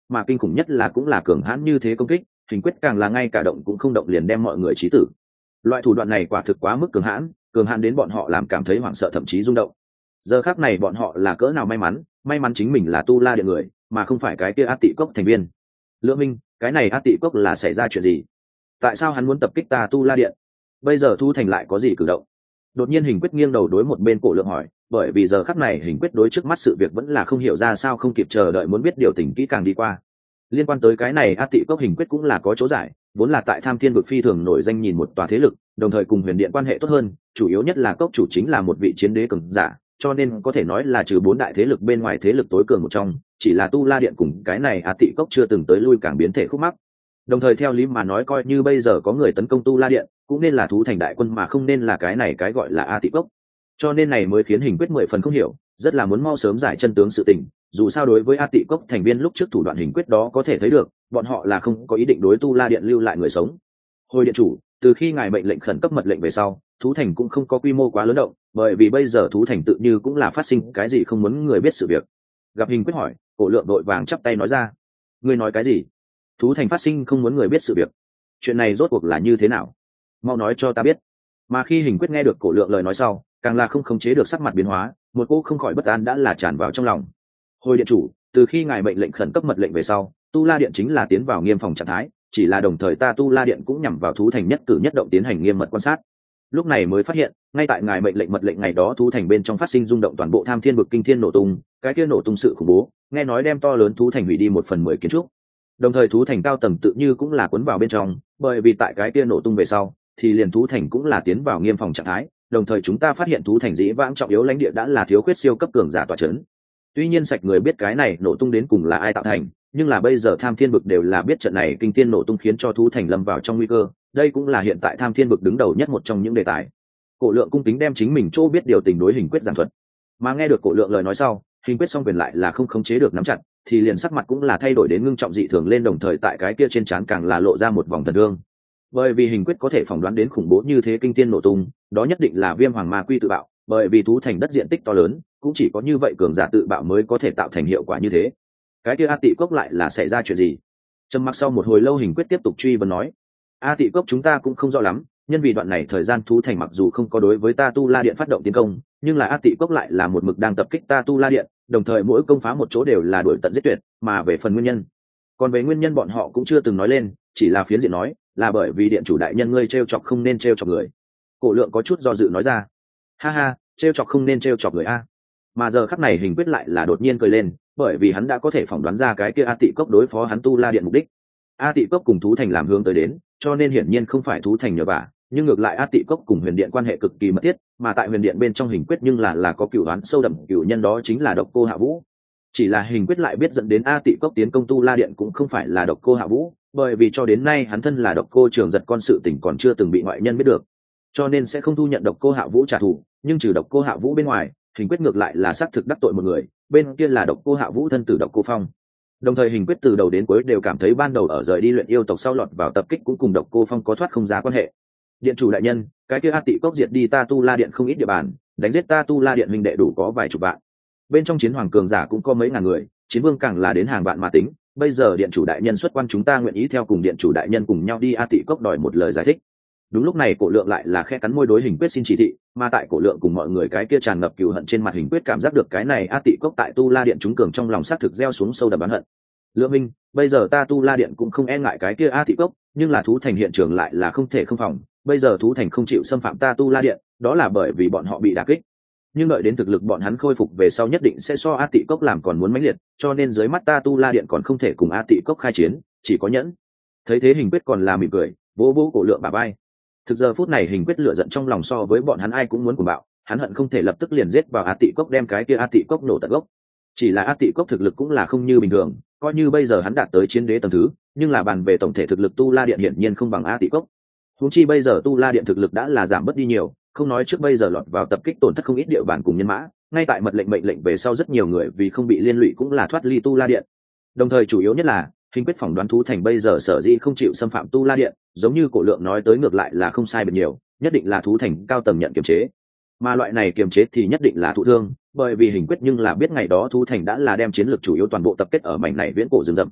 S1: mà kinh khủng nhất là cũng là cường hãn như thế công kích, hình quyết càng là ngay cả động cũng không động liền đem mọi người chí tử. Loại thủ đoạn này quả thực quá mức cường hãn, cường hãn đến bọn họ làm cảm thấy hoảng sợ thậm chí rung động. Giờ khắc này bọn họ là cỡ nào may mắn, may mắn chính mình là tu la điện người, mà không phải cái kia A Tị Cốc thành viên. Lượng Minh, cái này A Tị Cốc là xảy ra chuyện gì? Tại sao hắn muốn tập kích ta tu la điện? Bây giờ Thu Thành lại có gì cử động? Đột nhiên Hình Quyết nghiêng đầu đối một bên Cổ Lượng hỏi, bởi vì giờ khắc này Hình Quyết đối trước mắt sự việc vẫn là không hiểu ra sao, không kịp chờ đợi muốn biết điều tình kỹ càng đi qua. Liên quan tới cái này A Tị Cốc, Hình Quyết cũng là có chỗ giải, vốn là tại Tham Thiên vực phi thường nổi danh nhìn một tòa thế lực, đồng thời cùng Huyền Điện quan hệ tốt hơn, chủ yếu nhất là cốc chủ chính là một vị chiến đế cường giả, cho nên có thể nói là trừ bốn đại thế lực bên ngoài thế lực tối cường một trong, chỉ là tu la điện cùng cái này A Tị Cốc chưa từng tới lui càng biến thể khúc mắc. Đồng thời theo lý mà nói, coi như bây giờ có người tấn công tu la điện cũng nên là Thú Thành đại quân mà không nên là cái này cái gọi là A Tị Cốc, cho nên này mới khiến Hình Quyết mười phần không hiểu, rất là muốn mau sớm giải chân tướng sự tình. Dù sao đối với A Tị Cốc thành viên lúc trước thủ đoạn Hình Quyết đó có thể thấy được, bọn họ là không có ý định đối tu la điện lưu lại người sống. Hồi điện chủ, từ khi ngài mệnh lệnh khẩn cấp mật lệnh về sau, Thú Thành cũng không có quy mô quá lớn động, bởi vì bây giờ Thú Thành tự như cũng là phát sinh cái gì không muốn người biết sự việc. Gặp Hình Quyết hỏi, Cổ Lượng đội vàng chắp tay nói ra, ngươi nói cái gì? Thú Thành phát sinh không muốn người biết sự việc? Chuyện này rốt cuộc là như thế nào? Mau nói cho ta biết. Mà khi Hình Quyết nghe được Cổ Lượng lời nói sau, càng là không khống chế được sắc mặt biến hóa, một cô không khỏi bất an đã là tràn vào trong lòng. Hồi điện chủ, từ khi ngài mệnh lệnh khẩn cấp mật lệnh về sau, tu la điện chính là tiến vào nghiêm phòng trạng thái, chỉ là đồng thời ta tu la điện cũng nhằm vào Thú Thành nhất cử nhất động tiến hành nghiêm mật quan sát. Lúc này mới phát hiện, ngay tại ngài mệnh lệnh mật lệnh ngày đó, Thú Thành bên trong phát sinh rung động toàn bộ Tham Thiên vực kinh thiên nổ tung, cái kia nổ tung sự khủng bố, nghe nói đem to lớn Thú Thành hủy đi một phần mười kiến trúc. Đồng thời Thú Thành cao tầng tự như cũng là cuốn vào bên trong, bởi vì tại cái kia nổ tung về sau, thì liền Thú Thành cũng là tiến vào nghiêm phòng trạng thái, đồng thời chúng ta phát hiện Thú Thành dĩ vãng trọng yếu lãnh địa đã là thiếu khuyết siêu cấp cường giả tọa chấn. Tuy nhiên sạch người biết cái này nổ tung đến cùng là ai tạo thành, nhưng là bây giờ Tham Thiên vực đều là biết trận này kinh thiên nổ tung khiến cho Thú Thành lâm vào trong nguy cơ, đây cũng là hiện tại Tham Thiên vực đứng đầu nhất một trong những đề tài. Cổ Lượng cung kính đem chính mình chỗ biết điều tình đối Hình Quyết giảng thuật, mà nghe được Cổ Lượng lời nói sau, Hình Quyết song quyền lại là không khống chế được nắm chặt, thì liền sắc mặt cũng là thay đổi đến ngưng trọng dị thường lên, đồng thời tại cái kia trên trán càng là lộ ra một vòng thần thương. Bởi vì Hình Quyết có thể phỏng đoán đến khủng bố như thế kinh thiên nổ tung, đó nhất định là Viêm Hoàng Ma Quy tự bạo, bởi vì Thú Thành đất diện tích to lớn, cũng chỉ có như vậy cường giả tự bạo mới có thể tạo thành hiệu quả như thế. Cái kia A Tị Cốc lại là xảy ra chuyện gì? Trầm mặc sau một hồi lâu, Hình Quyết tiếp tục truy vấn nói, A Tị Cốc chúng ta cũng không rõ lắm, nhân vì đoạn này thời gian Thú Thành mặc dù không có đối với ta tu la điện phát động tiến công, nhưng là A Tị Cốc lại là một mực đang tập kích ta tu la điện, đồng thời mỗi công phá một chỗ đều là đuổi tận giết tuyệt, mà về phần nguyên nhân, còn về nguyên nhân bọn họ cũng chưa từng nói lên, chỉ là phiến diện nói là bởi vì điện chủ đại nhân ngươi trêu chọc không nên trêu chọc người. Cổ Lượng có chút do dự nói ra, ha ha, trêu chọc không nên trêu chọc người a. Mà giờ khắc này Hình Quyết lại là đột nhiên cười lên, bởi vì hắn đã có thể phỏng đoán ra cái kia A Tị Cốc đối phó hắn tu la điện mục đích. A Tị Cốc cùng Thú Thành làm hướng tới đến, cho nên hiển nhiên không phải Thú Thành nhờ vả, nhưng ngược lại A Tị Cốc cùng Huyền Điện quan hệ cực kỳ mật thiết, mà tại Huyền Điện bên trong Hình Quyết nhưng là là có cửu đoán sâu đậm, cửu nhân đó chính là Độc Cô Hạ Vũ. Chỉ là Hình Quyết lại biết dẫn đến A Tị Cốc tiến công tu la điện cũng không phải là Độc Cô Hạ Vũ, bởi vì cho đến nay hắn thân là Độc Cô Trường Giật con sự tình còn chưa từng bị ngoại nhân biết được, cho nên sẽ không thu nhận Độc Cô Hạ Vũ trả thù. Nhưng trừ Độc Cô Hạ Vũ bên ngoài, Hình Quyết ngược lại là xác thực đắc tội một người, bên kia là Độc Cô Hạ Vũ thân tử Độc Cô Phong. Đồng thời Hình Quyết từ đầu đến cuối đều cảm thấy ban đầu ở rời đi luyện yêu tộc sau lọt vào tập kích cũng cùng Độc Cô Phong có thoát không ra quan hệ. Điện chủ đại nhân, cái kia A Tị Cốc diệt đi ta tu la điện không ít địa bàn, đánh giết ta tu la điện huynh đệ đủ có vài chục vạn, bên trong chiến hoàng cường giả cũng có mấy ngàn người, chiến vương càng là đến hàng vạn mà tính. Bây giờ điện chủ đại nhân xuất quan, chúng ta nguyện ý theo cùng điện chủ đại nhân cùng nhau đi A Tị Cốc đòi một lời giải thích. Đúng lúc này Cổ Lượng lại là khẽ cắn môi đối Hình Quyết xin chỉ thị, mà tại Cổ Lượng cùng mọi người cái kia tràn ngập cừu hận trên mặt, Hình Quyết cảm giác được cái này A Tị Cốc tại tu la điện chúng cường trong lòng xác thực gieo xuống sâu đậm oán hận. Lượng minh, bây giờ ta tu la điện cũng không e ngại cái kia A Tị Cốc, nhưng là Thú Thành hiện trường lại là không thể không phòng. Bây giờ Thú Thành không chịu xâm phạm ta tu la điện, đó là bởi vì bọn họ bị đả kích, nhưng đợi đến thực lực bọn hắn khôi phục về sau nhất định sẽ so A Tị Cốc làm còn muốn mãnh liệt, cho nên dưới mắt ta tu la điện còn không thể cùng A Tị Cốc khai chiến, chỉ có nhẫn. Thấy thế Hình Quyết còn là mỉm cười, vỗ vỗ Cổ Lượng bả vai. Thực giờ phút này Hình Quyết lửa giận trong lòng so với bọn hắn ai cũng muốn cuồng bạo, hắn hận không thể lập tức liền giết vào A Tị Cốc đem cái kia A Tị Cốc nổ tận gốc. Chỉ là A Tị Cốc thực lực cũng là không như bình thường, coi như bây giờ hắn đạt tới chiến đế tầng thứ, nhưng là bàn về tổng thể thực lực tu la điện hiển nhiên không bằng A Tị Cốc. Huống chi bây giờ tu la điện thực lực đã là giảm bớt đi nhiều, không nói trước bây giờ lọt vào tập kích tổn thất không ít địa bàn cùng nhân mã, ngay tại mật lệnh mệnh lệnh về sau rất nhiều người vì không bị liên lụy cũng là thoát ly tu la điện. Đồng thời chủ yếu nhất là Hình Quyết phỏng đoán Thú Thành bây giờ sở dĩ không chịu xâm phạm tu la điện, giống như Cổ Lượng nói tới ngược lại là không sai biệt nhiều, nhất định là Thú Thành cao tầng nhận kiềm chế, mà loại này kiềm chế thì nhất định là thụ thương, bởi vì Hình Quyết nhưng là biết ngày đó Thú Thành đã là đem chiến lược chủ yếu toàn bộ tập kết ở mảnh này viễn cổ rừng rậm.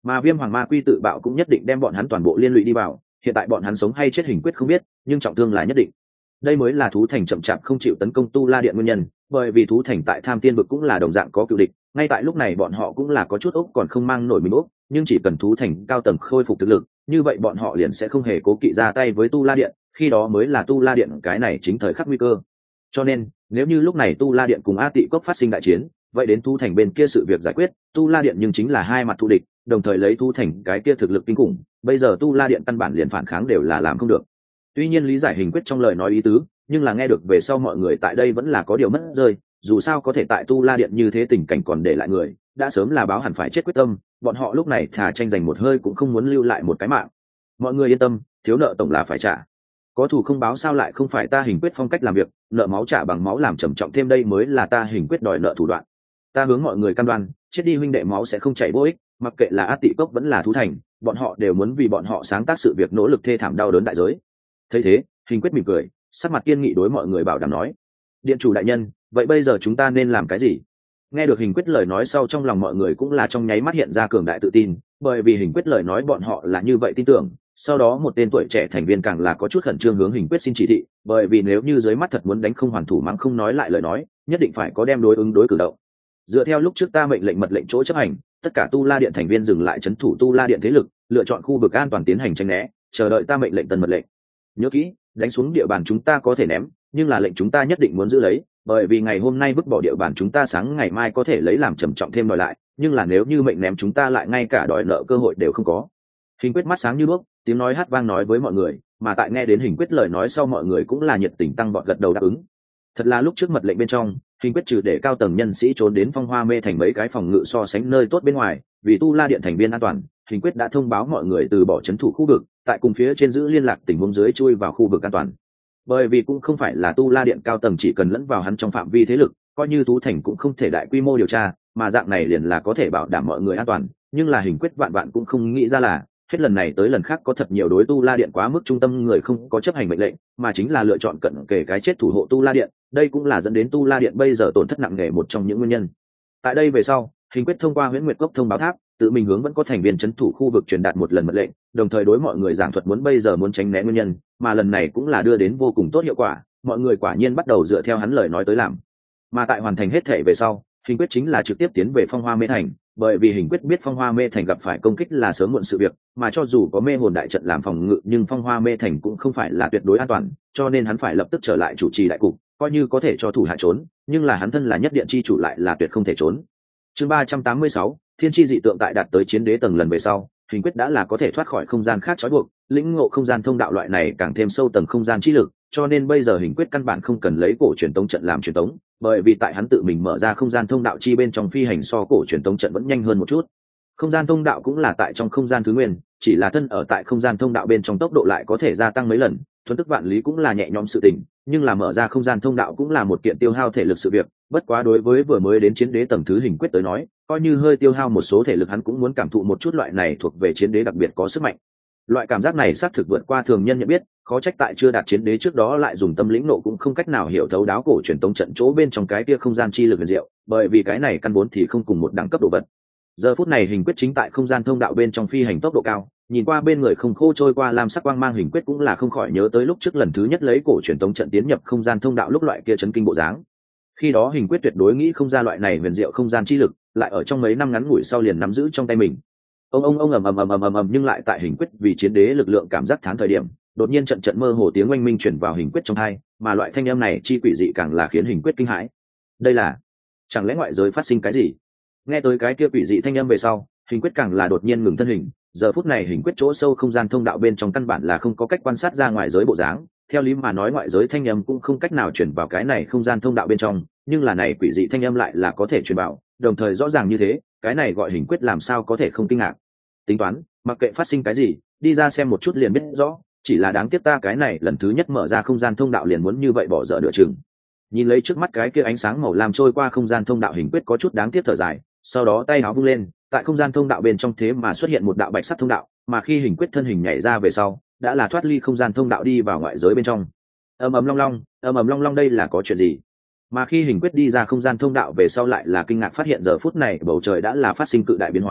S1: mà viêm hoàng ma quy tự bạo cũng nhất định đem bọn hắn toàn bộ liên lụy đi vào. Hiện tại bọn hắn sống hay chết hình quyết không biết, nhưng trọng thương là nhất định. Đây mới là thú thành chậm chạp không chịu tấn công tu la điện nguyên nhân, bởi vì thú thành tại tham tiên vực cũng là đồng dạng có cựu địch. Ngay tại lúc này bọn họ cũng là có chút ốc còn không mang nổi mình ốc, nhưng chỉ cần thú thành cao tầng khôi phục thực lực, như vậy bọn họ liền sẽ không hề cố kỵ ra tay với tu la điện, khi đó mới là tu la điện cái này chính thời khắc nguy cơ. Cho nên nếu như lúc này tu la điện cùng A Tị Cốc phát sinh đại chiến, vậy đến thú thành bên kia sự việc giải quyết, tu la điện nhưng chính là hai mặt thù địch, đồng thời lấy thú thành cái kia thực lực kinh khủng, bây giờ tu la điện căn bản liền phản kháng đều là làm không được. Tuy nhiên lý giải hình quyết trong lời nói ý tứ, nhưng là nghe được về sau mọi người tại đây vẫn là có điều mất rơi, dù sao có thể tại tu la điện như thế tình cảnh còn để lại người, đã sớm là báo hẳn phải chết quyết tâm, bọn họ lúc này thà tranh giành một hơi cũng không muốn lưu lại một cái mạng. Mọi người yên tâm, thiếu nợ tổng là phải trả, có thù không báo sao lại không phải ta hình quyết phong cách làm việc, nợ máu trả bằng máu làm trầm trọng thêm, đây mới là ta hình quyết đòi nợ thủ đoạn. Ta hướng mọi người cam đoan, chết đi huynh đệ máu sẽ không chảy vô ích, mặc kệ là A Tị Cốc vẫn là thú thành, bọn họ đều muốn vì bọn họ sáng tác sự việc nỗ lực thê thảm đau đớn đại giới. Thấy thế, hình quyết mỉm cười, sắc mặt kiên nghị đối mọi người bảo đảm nói: điện chủ đại nhân, vậy bây giờ chúng ta nên làm cái gì? Nghe được hình quyết lời nói sau, trong lòng mọi người cũng là trong nháy mắt hiện ra cường đại tự tin, bởi vì hình quyết lời nói bọn họ là như vậy tin tưởng. Sau đó một tên tuổi trẻ thành viên càng là có chút khẩn trương hướng hình quyết xin chỉ thị, bởi vì nếu như dưới mắt thật muốn đánh không hoàn thủ mắng không nói lại lời nói, nhất định phải có đem đối ứng đối cử động. Dựa theo lúc trước ta mệnh lệnh mật lệnh chỗ chấp hành, tất cả tu la điện thành viên dừng lại trấn thủ tu la điện thế lực, lựa chọn khu vực an toàn tiến hành tranh né, chờ đợi ta mệnh lệnh tần mật lệnh. Nhớ kỹ, đánh xuống địa bàn chúng ta có thể ném, nhưng là lệnh chúng ta nhất định muốn giữ lấy, bởi vì ngày hôm nay vứt bỏ địa bàn chúng ta sáng ngày mai có thể lấy làm trầm trọng thêm đòi lại, nhưng là nếu như mệnh ném chúng ta lại ngay cả đòi nợ cơ hội đều không có. Hình quyết mắt sáng như đuốc, tiếng nói hát vang nói với mọi người, mà tại nghe đến hình quyết lời nói sau mọi người cũng là nhiệt tình tăng vọt gật đầu đáp ứng. Thật là lúc trước mật lệnh bên trong, hình quyết trừ để cao tầng nhân sĩ trốn đến Phong Hoa Mê thành mấy cái phòng ngự so sánh nơi tốt bên ngoài, vì tu la điện thành viên an toàn, hình quyết đã thông báo mọi người từ bỏ trấn thủ khu vực, tại cùng phía trên giữ liên lạc tình huống dưới chui vào khu vực an toàn. Bởi vì cũng không phải là tu la điện cao tầng chỉ cần lẫn vào hắn trong phạm vi thế lực, coi như thú thành cũng không thể đại quy mô điều tra, mà dạng này liền là có thể bảo đảm mọi người an toàn, nhưng là hình quyết vạn vạn cũng không nghĩ ra là hết lần này tới lần khác có thật nhiều đối tu la điện quá mức trung tâm người không có chấp hành mệnh lệnh, mà chính là lựa chọn cận kề cái chết thủ hộ tu la điện, đây cũng là dẫn đến tu la điện bây giờ tổn thất nặng nề một trong những nguyên nhân. Tại đây về sau, hình quyết thông qua Huyễn Nguyệt Cốc thông báo tháp, tự mình hướng vẫn có thành viên trấn thủ khu vực truyền đạt một lần mật lệnh, đồng thời đối mọi người giảng thuật muốn bây giờ muốn tránh né nguyên nhân, mà lần này cũng là đưa đến vô cùng tốt hiệu quả, mọi người quả nhiên bắt đầu dựa theo hắn lời nói tới làm. Mà tại hoàn thành hết thể về sau, hình quyết chính là trực tiếp tiến về Phong Hoa Mê thành, bởi vì hình quyết biết Phong Hoa Mê thành gặp phải công kích là sớm muộn sự việc, mà cho dù có mê hồn đại trận làm phòng ngự nhưng Phong Hoa Mê thành cũng không phải là tuyệt đối an toàn, cho nên hắn phải lập tức trở lại chủ trì đại cục, coi như có thể cho thủ hạ trốn, nhưng là hắn thân là nhất điện chi chủ lại là tuyệt không thể trốn. Chương ba trăm tám mươi sáu, thiên chi dị tượng tại đạt tới chiến đế tầng lần về sau, hình quyết đã là có thể thoát khỏi không gian khác trói buộc, lĩnh ngộ không gian thông đạo loại này càng thêm sâu tầng không gian chi lực, cho nên bây giờ hình quyết căn bản không cần lấy cổ truyền tống trận làm truyền tống, bởi vì tại hắn tự mình mở ra không gian thông đạo chi bên trong phi hành so cổ truyền tống trận vẫn nhanh hơn một chút. Không gian thông đạo cũng là tại trong không gian thứ nguyên, chỉ là thân ở tại không gian thông đạo bên trong tốc độ lại có thể gia tăng mấy lần, thuần tức vạn lý cũng là nhẹ nhõm sự tình, nhưng là mở ra không gian thông đạo cũng là một kiện tiêu hao thể lực sự việc, bất quá đối với vừa mới đến chiến đế tầng thứ hình quyết tới nói, coi như hơi tiêu hao một số thể lực hắn cũng muốn cảm thụ một chút loại này thuộc về chiến đế đặc biệt có sức mạnh. Loại cảm giác này xác thực vượt qua thường nhân nhận biết, khó trách tại chưa đạt chiến đế trước đó lại dùng tâm lĩnh nộ cũng không cách nào hiểu thấu đáo cổ truyền tống trận chỗ bên trong cái kia không gian chi lực huyền diệu, bởi vì cái này căn vốn thì không cùng một đẳng cấp độ vật. Giờ phút này hình quyết chính tại không gian thông đạo bên trong phi hành tốc độ cao, nhìn qua bên người không khô trôi qua lam sắc quang mang, hình quyết cũng là không khỏi nhớ tới lúc trước lần thứ nhất lấy cổ truyền tống trận tiến nhập không gian thông đạo lúc loại kia chấn kinh bộ dáng. Khi đó hình quyết tuyệt đối nghĩ không ra loại này huyền diệu không gian chi lực lại ở trong mấy năm ngắn ngủi sau liền nắm giữ trong tay mình. Ông ông ông ầm ầm ầm ầm ầm ầm, nhưng lại tại hình quyết vì chiến đế lực lượng cảm giác thán thời điểm, đột nhiên trận trận mơ hồ tiếng oanh minh chuyển vào hình quyết trong tai, mà loại thanh âm này chi quỷ dị càng là khiến hình quyết kinh hãi. Đây là, chẳng lẽ ngoại giới phát sinh cái gì? Nghe tới cái kia quỷ dị thanh âm về sau, hình quyết càng là đột nhiên ngừng thân hình. Giờ phút này hình quyết chỗ sâu không gian thông đạo bên trong căn bản là không có cách quan sát ra ngoài giới bộ dáng, theo lý mà nói ngoại giới thanh âm cũng không cách nào truyền vào cái này không gian thông đạo bên trong, nhưng là này quỷ dị thanh âm lại là có thể truyền vào, đồng thời rõ ràng như thế, cái này gọi hình quyết làm sao có thể không kinh ngạc. Tính toán, mặc kệ phát sinh cái gì, đi ra xem một chút liền biết rõ, chỉ là đáng tiếc ta cái này lần thứ nhất mở ra không gian thông đạo liền muốn như vậy bỏ dở nửa chừng. Nhìn lấy trước mắt cái kia ánh sáng màu lam trôi qua không gian thông đạo, hình quyết có chút đáng tiếc thở dài, sau đó tay áo vung lên, tại không gian thông đạo bên trong thế mà xuất hiện một đạo bạch sắc thông đạo, mà khi hình quyết thân hình nhảy ra về sau, đã là thoát ly không gian thông đạo đi vào ngoại giới bên trong. Ầm ầm long long, ầm ầm long long, đây là có chuyện gì? Mà khi hình quyết đi ra không gian thông đạo về sau lại là kinh ngạc phát hiện giờ phút này bầu trời đã là phát sinh cự đại biến hóa,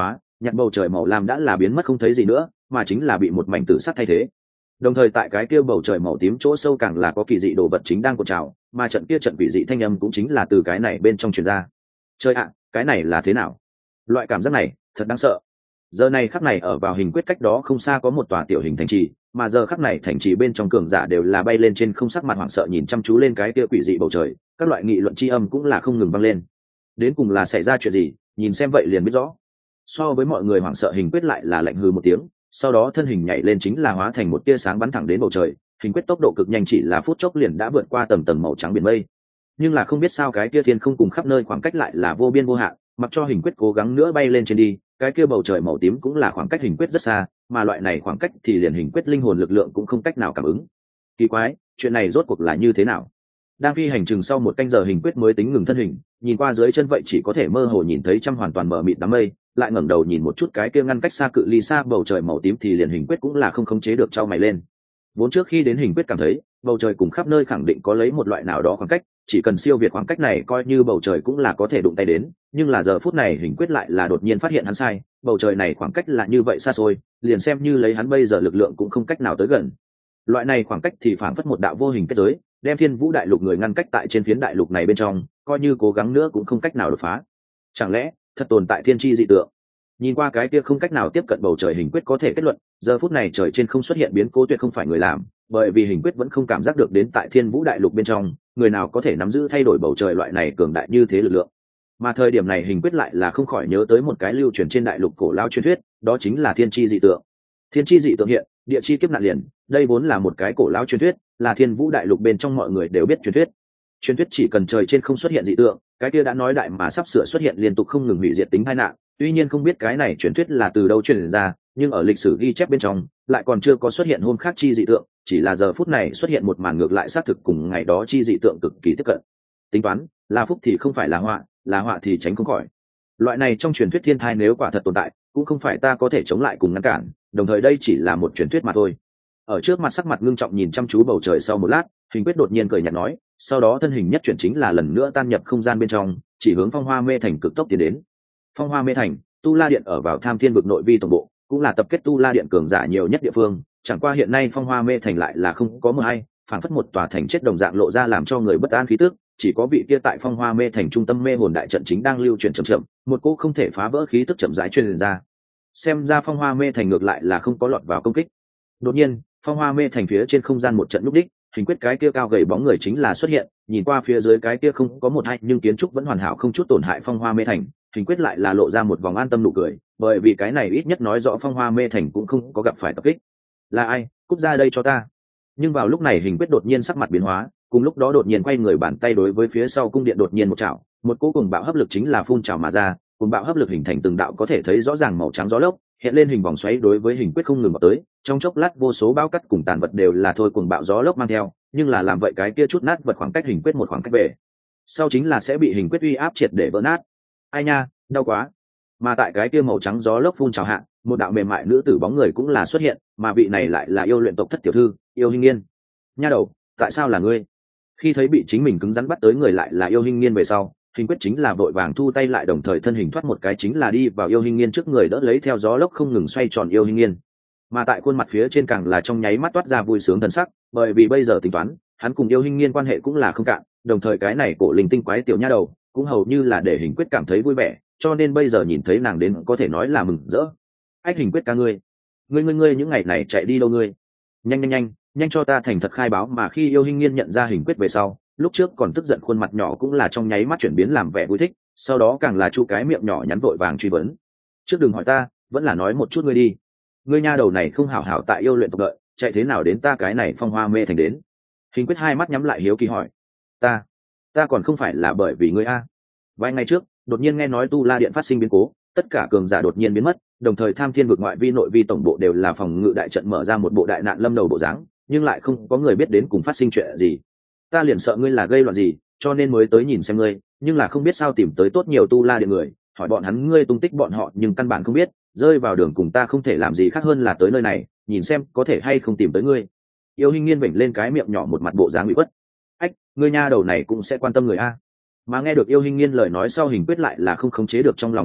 S1: nhặt bầu trời màu lam đã là biến mất không thấy gì nữa, mà chính là bị một mảnh tử sắc thay thế. Đồng thời tại cái kia bầu trời màu tím chỗ sâu càng là có kỳ dị đồ vật chính đang cuộn trào, mà trận kia trận quỷ dị thanh âm cũng chính là từ cái này bên trong truyền ra. Chơi ạ, cái này là thế nào? Loại cảm giác này thật đáng sợ. Giờ này khắc này ở vào hình quyết cách đó không xa có một tòa tiểu hình thành trì, mà giờ khắc này thành trì bên trong cường giả đều là bay lên trên không, sắc mặt hoảng sợ nhìn chăm chú lên cái kia quỷ dị bầu trời, các loại nghị luận tri âm cũng là không ngừng vang lên. Đến cùng là xảy ra chuyện gì, nhìn xem vậy liền biết rõ. So với mọi người hoảng sợ, hình quyết lại là lạnh hừ một tiếng, sau đó thân hình nhảy lên chính là hóa thành một tia sáng bắn thẳng đến bầu trời. Hình quyết tốc độ cực nhanh, chỉ là phút chốc liền đã vượt qua tầng tầng màu trắng biển mây. Nhưng là không biết sao cái kia thiên không cùng khắp nơi khoảng cách lại là vô biên vô hạn, mặc cho hình quyết cố gắng nữa bay lên trên đi, cái kia bầu trời màu tím cũng là khoảng cách hình quyết rất xa, mà loại này khoảng cách thì liền hình quyết linh hồn lực lượng cũng không cách nào cảm ứng. Kỳ quái, chuyện này rốt cuộc là như thế nào? Đang phi hành chừng sau một canh giờ, hình quyết mới tính ngừng thân hình, nhìn qua dưới chân vậy chỉ có thể mơ hồ nhìn thấy trăm hoàn toàn mờ mịt đám mây, lại ngẩng đầu nhìn một chút cái kia ngăn cách xa cự ly xa bầu trời màu tím thì liền hình quyết cũng là không khống chế được trao mày lên. Vốn trước khi đến hình quyết cảm thấy bầu trời cùng khắp nơi khẳng định có lấy một loại nào đó khoảng cách, chỉ cần siêu việt khoảng cách này coi như bầu trời cũng là có thể đụng tay đến, nhưng là giờ phút này hình quyết lại là đột nhiên phát hiện hắn sai, bầu trời này khoảng cách là như vậy xa xôi, liền xem như lấy hắn bây giờ lực lượng cũng không cách nào tới gần. Loại này khoảng cách thì phảng phất một đạo vô hình kết giới, đem thiên vũ đại lục người ngăn cách tại trên phiến đại lục này bên trong, coi như cố gắng nữa cũng không cách nào đột phá. Chẳng lẽ thật tồn tại thiên chi dị tượng? Nhìn qua cái kia không cách nào tiếp cận bầu trời, hình quyết có thể kết luận giờ phút này trời trên không xuất hiện biến cố tuyệt không phải người làm, bởi vì hình quyết vẫn không cảm giác được đến tại thiên vũ đại lục bên trong người nào có thể nắm giữ thay đổi bầu trời loại này cường đại như thế lực lượng. Mà thời điểm này hình quyết lại là không khỏi nhớ tới một cái lưu truyền trên đại lục cổ lao truyền thuyết, đó chính là thiên chi dị tượng. Thiên chi dị tượng hiện, địa chi kiếp nạn liền, đây vốn là một cái cổ lao truyền thuyết, là thiên vũ đại lục bên trong mọi người đều biết truyền thuyết. Truyền thuyết chỉ cần trời trên không xuất hiện dị tượng, cái kia đã nói đại mà sắp sửa xuất hiện liên tục không ngừng hủy diệt tính tai nạn. Tuy nhiên không biết cái này truyền thuyết là từ đâu truyền ra, nhưng ở lịch sử ghi chép bên trong lại còn chưa có xuất hiện hôm khác chi dị tượng, chỉ là giờ phút này xuất hiện một màn ngược lại xác thực cùng ngày đó chi dị tượng cực kỳ tiếp cận. Tính toán là phúc thì không phải là họa, là họa thì tránh không khỏi. Loại này trong truyền thuyết thiên thai nếu quả thật tồn tại, cũng không phải ta có thể chống lại cùng ngăn cản, đồng thời đây chỉ là một truyền thuyết mà thôi. Ở trước mặt sắc mặt ngưng trọng nhìn chăm chú bầu trời sau một lát, hình quyết đột nhiên cười nhạt nói, sau đó thân hình nhất chuyển chính là lần nữa tan nhập không gian bên trong, chỉ hướng Phong Hoa Mê Thành cực tốc tiến đến. Phong Hoa Mê Thành, Tu La Điện ở vào Tham Thiên vực nội vi tổng bộ, cũng là tập kết Tu La Điện cường giả nhiều nhất địa phương, chẳng qua hiện nay Phong Hoa Mê Thành lại là không có mưa hay, phản phất một tòa thành chết đồng dạng lộ ra làm cho người bất an khí tức, chỉ có vị kia tại Phong Hoa Mê Thành trung tâm mê hồn đại trận chính đang lưu truyền chậm chậm, một cỗ không thể phá vỡ khí tức chậm rãi truyền ra. Xem ra Phong Hoa Mê Thành ngược lại là không có lọt vào công kích. Đột nhiên, Phong Hoa Mê Thành phía trên không gian một trận lúc đích, hình quyết cái kia cao gầy bóng người chính là xuất hiện, nhìn qua phía dưới cái kia không có một hai nhưng kiến trúc vẫn hoàn hảo không chút tổn hại Phong Hoa Mê Thành, hình quyết lại là lộ ra một vòng an tâm nụ cười, bởi vì cái này ít nhất nói rõ Phong Hoa Mê Thành cũng không có gặp phải tập kích. Là ai, cút ra đây cho ta. Nhưng vào lúc này hình quyết đột nhiên sắc mặt biến hóa, cùng lúc đó đột nhiên quay người, bàn tay đối với phía sau cung điện đột nhiên một chảo, một cỗ cùng bạo hấp lực chính là phun trào mà ra, cùng bạo hấp lực hình thành từng đạo có thể thấy rõ ràng màu trắng gió lốc, hiện lên hình vòng xoáy đối với hình quyết không ngừng vào tới, trong chốc lát vô số bao cắt cùng tàn vật đều là thôi cùng bạo gió lốc mang theo, nhưng là làm vậy cái kia chút nát vật khoảng cách hình quyết một khoảng cách về sau chính là sẽ bị hình quyết uy áp triệt để vỡ nát. Ai nha, đau quá. Mà tại cái kia màu trắng gió lốc phun trào hạ, một đạo mềm mại nữ tử bóng người cũng là xuất hiện, mà vị này lại là yêu luyện tộc thất tiểu thư Yêu Hinh Nghiên. Nha đầu, tại sao là ngươi? Khi thấy bị chính mình cứng rắn bắt tới người lại là Yêu Hinh Nghiên về sau, hình quyết chính là vội vàng thu tay lại, đồng thời thân hình thoát một cái chính là đi vào Yêu Hinh Nghiên trước người, đỡ lấy theo gió lốc không ngừng xoay tròn Yêu Hinh Nghiên. Mà tại khuôn mặt phía trên càng là trong nháy mắt toát ra vui sướng thần sắc, bởi vì bây giờ tính toán hắn cùng Yêu Hinh Nghiên quan hệ cũng là không cạn, đồng thời cái này cổ linh tinh quái tiểu nha đầu cũng hầu như là để hình quyết cảm thấy vui vẻ, cho nên bây giờ nhìn thấy nàng đến có thể nói là mừng rỡ. Ách, hình quyết ca ngươi ngươi ngươi ngươi những ngày này chạy đi đâu ngươi? Nhanh nhanh nhanh nhanh cho ta thành thật khai báo. Mà khi Yêu Hinh Nghiên nhận ra hình quyết về sau, lúc trước còn tức giận khuôn mặt nhỏ cũng là trong nháy mắt chuyển biến làm vẻ vui thích, sau đó càng là chu cái miệng nhỏ nhắn vội vàng truy vấn. Trước đừng hỏi ta, vẫn là nói một chút ngươi đi. Ngươi nha đầu này không hảo hảo tại yêu luyện tộc đợi, chạy thế nào đến ta cái này Phong Hoa Mê Thành đến? Hình quyết hai mắt nhắm lại hiếu kỳ hỏi. Ta, ta còn không phải là bởi vì ngươi a. Vài ngày trước, đột nhiên nghe nói Tu La Điện phát sinh biến cố, tất cả cường giả đột nhiên biến mất, đồng thời Tham Thiên vực ngoại vi nội vi tổng bộ đều là phòng ngự đại trận mở ra một bộ đại nạn lâm đầu bộ dáng, nhưng lại không có người biết đến cùng phát sinh chuyện gì. Ta liền sợ ngươi là gây loạn gì, cho nên mới tới nhìn xem ngươi, nhưng là không biết sao tìm tới tốt nhiều Tu La Điện người, hỏi bọn hắn ngươi tung tích bọn họ nhưng căn bản không biết, rơi vào đường cùng ta không thể làm gì khác hơn là tới nơi này, nhìn xem có thể hay không tìm tới ngươi. Yêu Hinh Nghiên vểnh lên cái miệng nhỏ một mặt bộ dáng bị khuất. Ách, ngươi nha đầu này cũng sẽ quan tâm người a. Mà nghe được Yêu Hinh Nghiên lời nói sau, hình quyết lại là không khống chế được trong lòng ấm áp,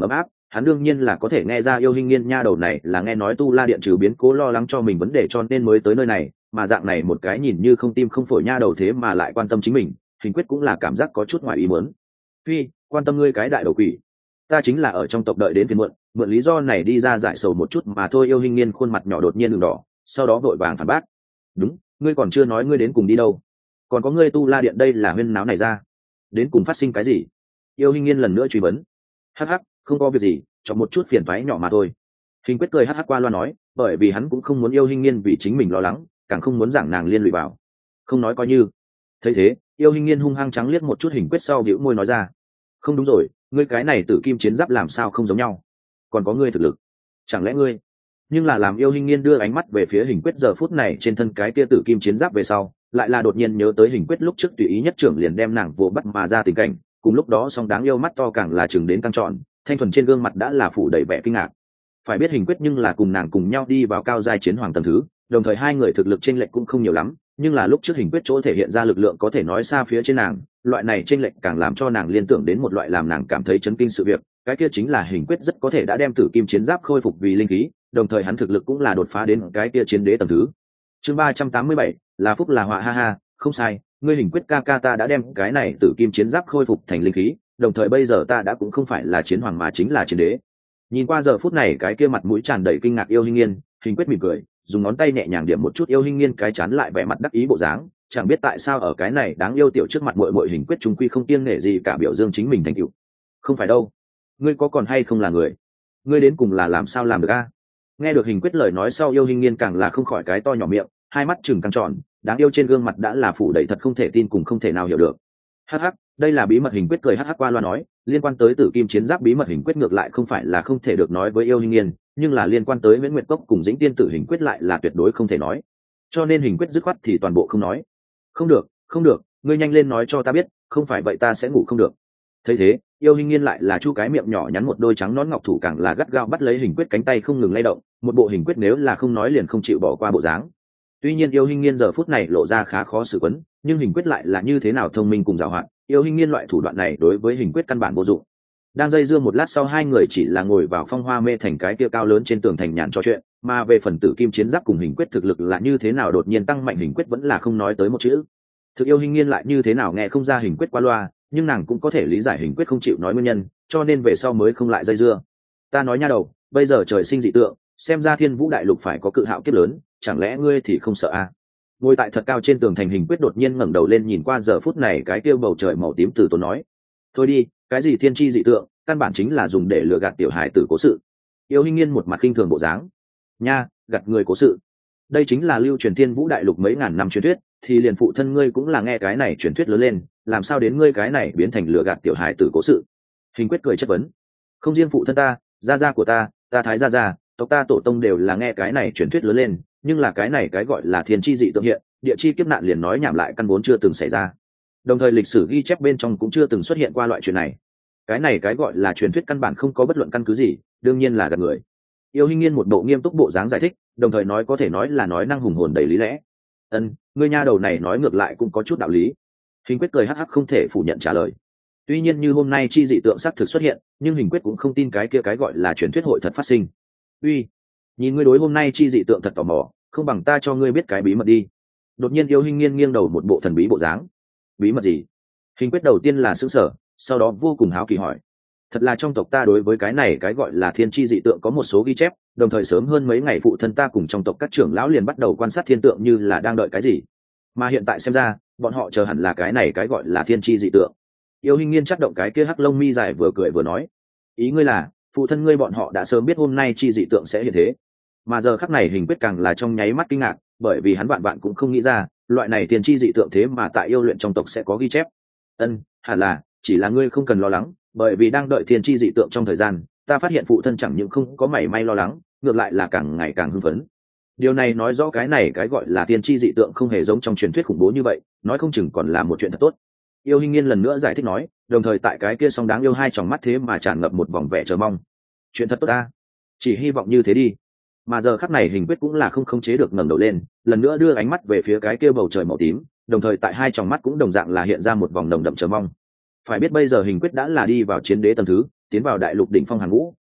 S1: hắn đương nhiên là có thể nghe ra yêu hình nghiên nha đầu này là nghe nói tu la điện trừ biến cố lo lắng cho mình vấn đề cho nên mới tới nơi này, mà dạng này một cái nhìn như không tim không phổi nha đầu thế mà lại quan tâm chính mình, Hình Quyết cũng là cảm giác có chút ngoài ý muốn. Phi, quan tâm ngươi cái đại đầu quỷ, ta chính là ở trong tộc đợi đến phiên muộn, mượn lý do này đi ra giải sầu một chút mà thôi. Yêu hình nghiên khuôn mặt nhỏ đột nhiên đường đỏ, sau đó vội vàng phản bác. Đúng, ngươi còn chưa nói ngươi đến cùng đi đâu, còn có ngươi tu la điện đây là huyên náo này ra, đến cùng phát sinh cái gì? Yêu hình nghiên lần nữa truy vấn. Hắc hắc, không có việc gì, cho một chút phiền toái nhỏ mà thôi. Hình Quyết cười hắc hắc qua loa nói, bởi vì hắn cũng không muốn yêu hình nghiên vì chính mình lo lắng, càng không muốn giảng nàng liên lụy vào. Không nói coi như. Thấy thế, yêu hình nghiên hung hăng trắng liếc một chút Hình Quyết sau bĩu môi nói ra. Không đúng rồi, ngươi cái này tử kim chiến giáp làm sao không giống nhau, còn có ngươi thực lực, chẳng lẽ ngươi? Nhưng là làm yêu hình nghiên đưa ánh mắt về phía Hình Quyết giờ phút này trên thân cái kia tử kim chiến giáp về sau, lại là đột nhiên nhớ tới Hình Quyết lúc trước tùy ý nhất trưởng liền đem nàng vồ bắt mà ra tình cảnh, cùng lúc đó song đáng yêu mắt to càng là chừng đến căng tròn, thanh thuần trên gương mặt đã là phủ đầy vẻ kinh ngạc. Phải biết Hình Quyết nhưng là cùng nàng cùng nhau đi vào cao giai chiến hoàng tầng thứ, đồng thời hai người thực lực chênh lệch cũng không nhiều lắm, nhưng là lúc trước Hình Quyết chỗ thể hiện ra lực lượng có thể nói xa phía trên nàng, loại này chênh lệch càng làm cho nàng liên tưởng đến một loại làm nàng cảm thấy chấn kinh sự việc, cái kia chính là Hình Quyết rất có thể đã đem tử kim chiến giáp khôi phục vì linh khí, đồng thời hắn thực lực cũng là đột phá đến cái kia chiến đế tầng thứ. Chương ba trăm tám mươi bảy, là phúc là họa ha ha, không sai, ngươi Hình Quyết ca ca ta đã đem cái này tử kim chiến giáp khôi phục thành linh khí, đồng thời bây giờ ta đã cũng không phải là chiến hoàng mà chính là chiến đế. Nhìn qua giờ phút này cái kia mặt mũi tràn đầy kinh ngạc yêu hình nghiên, Hình Quyết mỉm cười, dùng ngón tay nhẹ nhàng điểm một chút yêu hình nghiên cái chán lại vẻ mặt đắc ý bộ dáng, chẳng biết tại sao ở cái này đáng yêu tiểu trước mặt muội muội Hình Quyết trung quy không kiêng nể gì cả biểu dương chính mình thành tựu. Không phải đâu, ngươi có còn hay không là người, ngươi đến cùng là làm sao làm được a? Nghe được Hình Quyết lời nói sau yêu hình nghiên càng là không khỏi cái to nhỏ miệng, hai mắt trừng căng tròn, đáng yêu trên gương mặt đã là phủ đầy thật không thể tin cùng không thể nào hiểu được. Hắc hắc, đây là bí mật. Hình Quyết cười hắc hắc qua loa nói, liên quan tới tử kim chiến giáp bí mật Hình Quyết ngược lại không phải là không thể được nói với yêu hình nghiên, nhưng là liên quan tới Viễn Nguyệt Cốc cùng Dĩnh Tiên Tử Hình Quyết lại là tuyệt đối không thể nói, cho nên Hình Quyết dứt khoát thì toàn bộ không nói. Không được, không được, ngươi nhanh lên nói cho ta biết, không phải vậy ta sẽ ngủ không được. Thấy thế, yêu hình nghiên lại là chu cái miệng nhỏ nhắn một đôi trắng nón ngọc thủ càng là gắt gao bắt lấy Hình Quyết cánh tay không ngừng lay động, một bộ Hình Quyết nếu là không nói liền không chịu bỏ qua bộ dáng. Tuy nhiên yêu hình nghiên giờ phút này lộ ra khá khó xử quấn, nhưng Hình Quyết lại là như thế nào thông minh cùng giàu hạn, yêu hình nghiên loại thủ đoạn này đối với Hình Quyết căn bản vô dụng. Đang dây dưa một lát sau hai người chỉ là ngồi vào phong hoa mê thành cái kia cao lớn trên tường thành nhàn trò chuyện, mà về phần tử kim chiến giáp cùng Hình Quyết thực lực là như thế nào đột nhiên tăng mạnh Hình Quyết vẫn là không nói tới một chữ. Thực yêu hình nghiên lại như thế nào nghe không ra Hình Quyết qua loa, nhưng nàng cũng có thể lý giải Hình Quyết không chịu nói nguyên nhân, cho nên về sau mới không lại dây dưa. Ta nói nha đầu, bây giờ trời sinh dị tượng, xem ra Thiên Vũ đại lục phải có cự hạo kiếp lớn, chẳng lẽ ngươi thì không sợ à? Ngồi tại thật cao trên tường thành Hình Quyết đột nhiên ngẩng đầu lên nhìn qua giờ phút này cái kia bầu trời màu tím từ tốn nói, thôi đi, cái gì thiên chi dị tượng, căn bản chính là dùng để lừa gạt tiểu hài tử cố sự. Yêu hình nghiên một mặt khinh thường bộ dáng, nha, gạt người cố sự, đây chính là lưu truyền Thiên Vũ đại lục mấy ngàn năm truyền thuyết, thì liền phụ thân ngươi cũng là nghe cái này truyền thuyết lớn lên, làm sao đến ngươi cái này biến thành lừa gạt tiểu hài tử cố sự? Hình Quyết cười chất vấn. Không riêng phụ thân ta, gia gia của ta, ta thái gia gia, tộc ta tổ tông đều là nghe cái này truyền thuyết lớn lên, nhưng là cái này cái gọi là thiên chi dị tượng hiện, địa chi kiếp nạn liền nói nhảm lại căn vốn chưa từng xảy ra, đồng thời lịch sử ghi chép bên trong cũng chưa từng xuất hiện qua loại chuyện này. Cái này cái gọi là truyền thuyết căn bản không có bất luận căn cứ gì, đương nhiên là gạt người. Yêu hình nghiên một bộ nghiêm túc bộ dáng giải thích, đồng thời nói có thể nói là nói năng hùng hồn đầy lý lẽ. Ân, ngươi nha đầu này nói ngược lại cũng có chút đạo lý. Hình Quyết cười hắc hắc không thể phủ nhận trả lời. Tuy nhiên như hôm nay chi dị tượng xác thực xuất hiện, nhưng Hình Quyết cũng không tin cái kia cái gọi là truyền thuyết hội thật phát sinh. Uy, nhìn ngươi đối hôm nay chi dị tượng thật tò mò, không bằng ta cho ngươi biết cái bí mật đi. Đột nhiên yêu hình nghiên nghiêng đầu một bộ thần bí bộ dáng. Bí mật gì? Hình Quyết đầu tiên là sững sờ, sau đó vô cùng háo kỳ hỏi. Thật là trong tộc ta đối với cái này cái gọi là thiên chi dị tượng có một số ghi chép, đồng thời sớm hơn mấy ngày phụ thân ta cùng trong tộc các trưởng lão liền bắt đầu quan sát thiên tượng như là đang đợi cái gì, mà hiện tại xem ra bọn họ chờ hẳn là cái này cái gọi là thiên chi dị tượng. Yêu hình nghiên chắc động cái kia hắc lông mi dài vừa cười vừa nói, ý ngươi là phụ thân ngươi bọn họ đã sớm biết hôm nay chi dị tượng sẽ hiện thế? Mà giờ khắc này Hình Quyết càng là trong nháy mắt kinh ngạc, bởi vì hắn vạn vạn cũng không nghĩ ra loại này thiên chi dị tượng thế mà tại yêu luyện trong tộc sẽ có ghi chép. Ân, hẳn là, chỉ là ngươi không cần lo lắng, bởi vì đang đợi thiên chi dị tượng trong thời gian, ta phát hiện phụ thân chẳng những không có mảy may lo lắng, ngược lại là càng ngày càng hưng phấn. Điều này nói rõ cái này cái gọi là thiên chi dị tượng không hề giống trong truyền thuyết khủng bố như vậy, nói không chừng còn là một chuyện thật tốt. Yêu hình nghiên lần nữa giải thích nói, đồng thời tại cái kia song đáng yêu hai tròng mắt thế mà tràn ngập một vòng vẻ chờ mong. Chuyện thật tốt ta, chỉ hy vọng như thế đi. Mà giờ khắc này Hình Quyết cũng là không khống chế được ngẩng đầu lên, lần nữa đưa ánh mắt về phía cái kia bầu trời màu tím, đồng thời tại hai tròng mắt cũng đồng dạng là hiện ra một vòng nồng đậm chờ mong. Phải biết bây giờ Hình Quyết đã là đi vào chiến đế tầng thứ, tiến vào đại lục đỉnh phong hàng ngũ,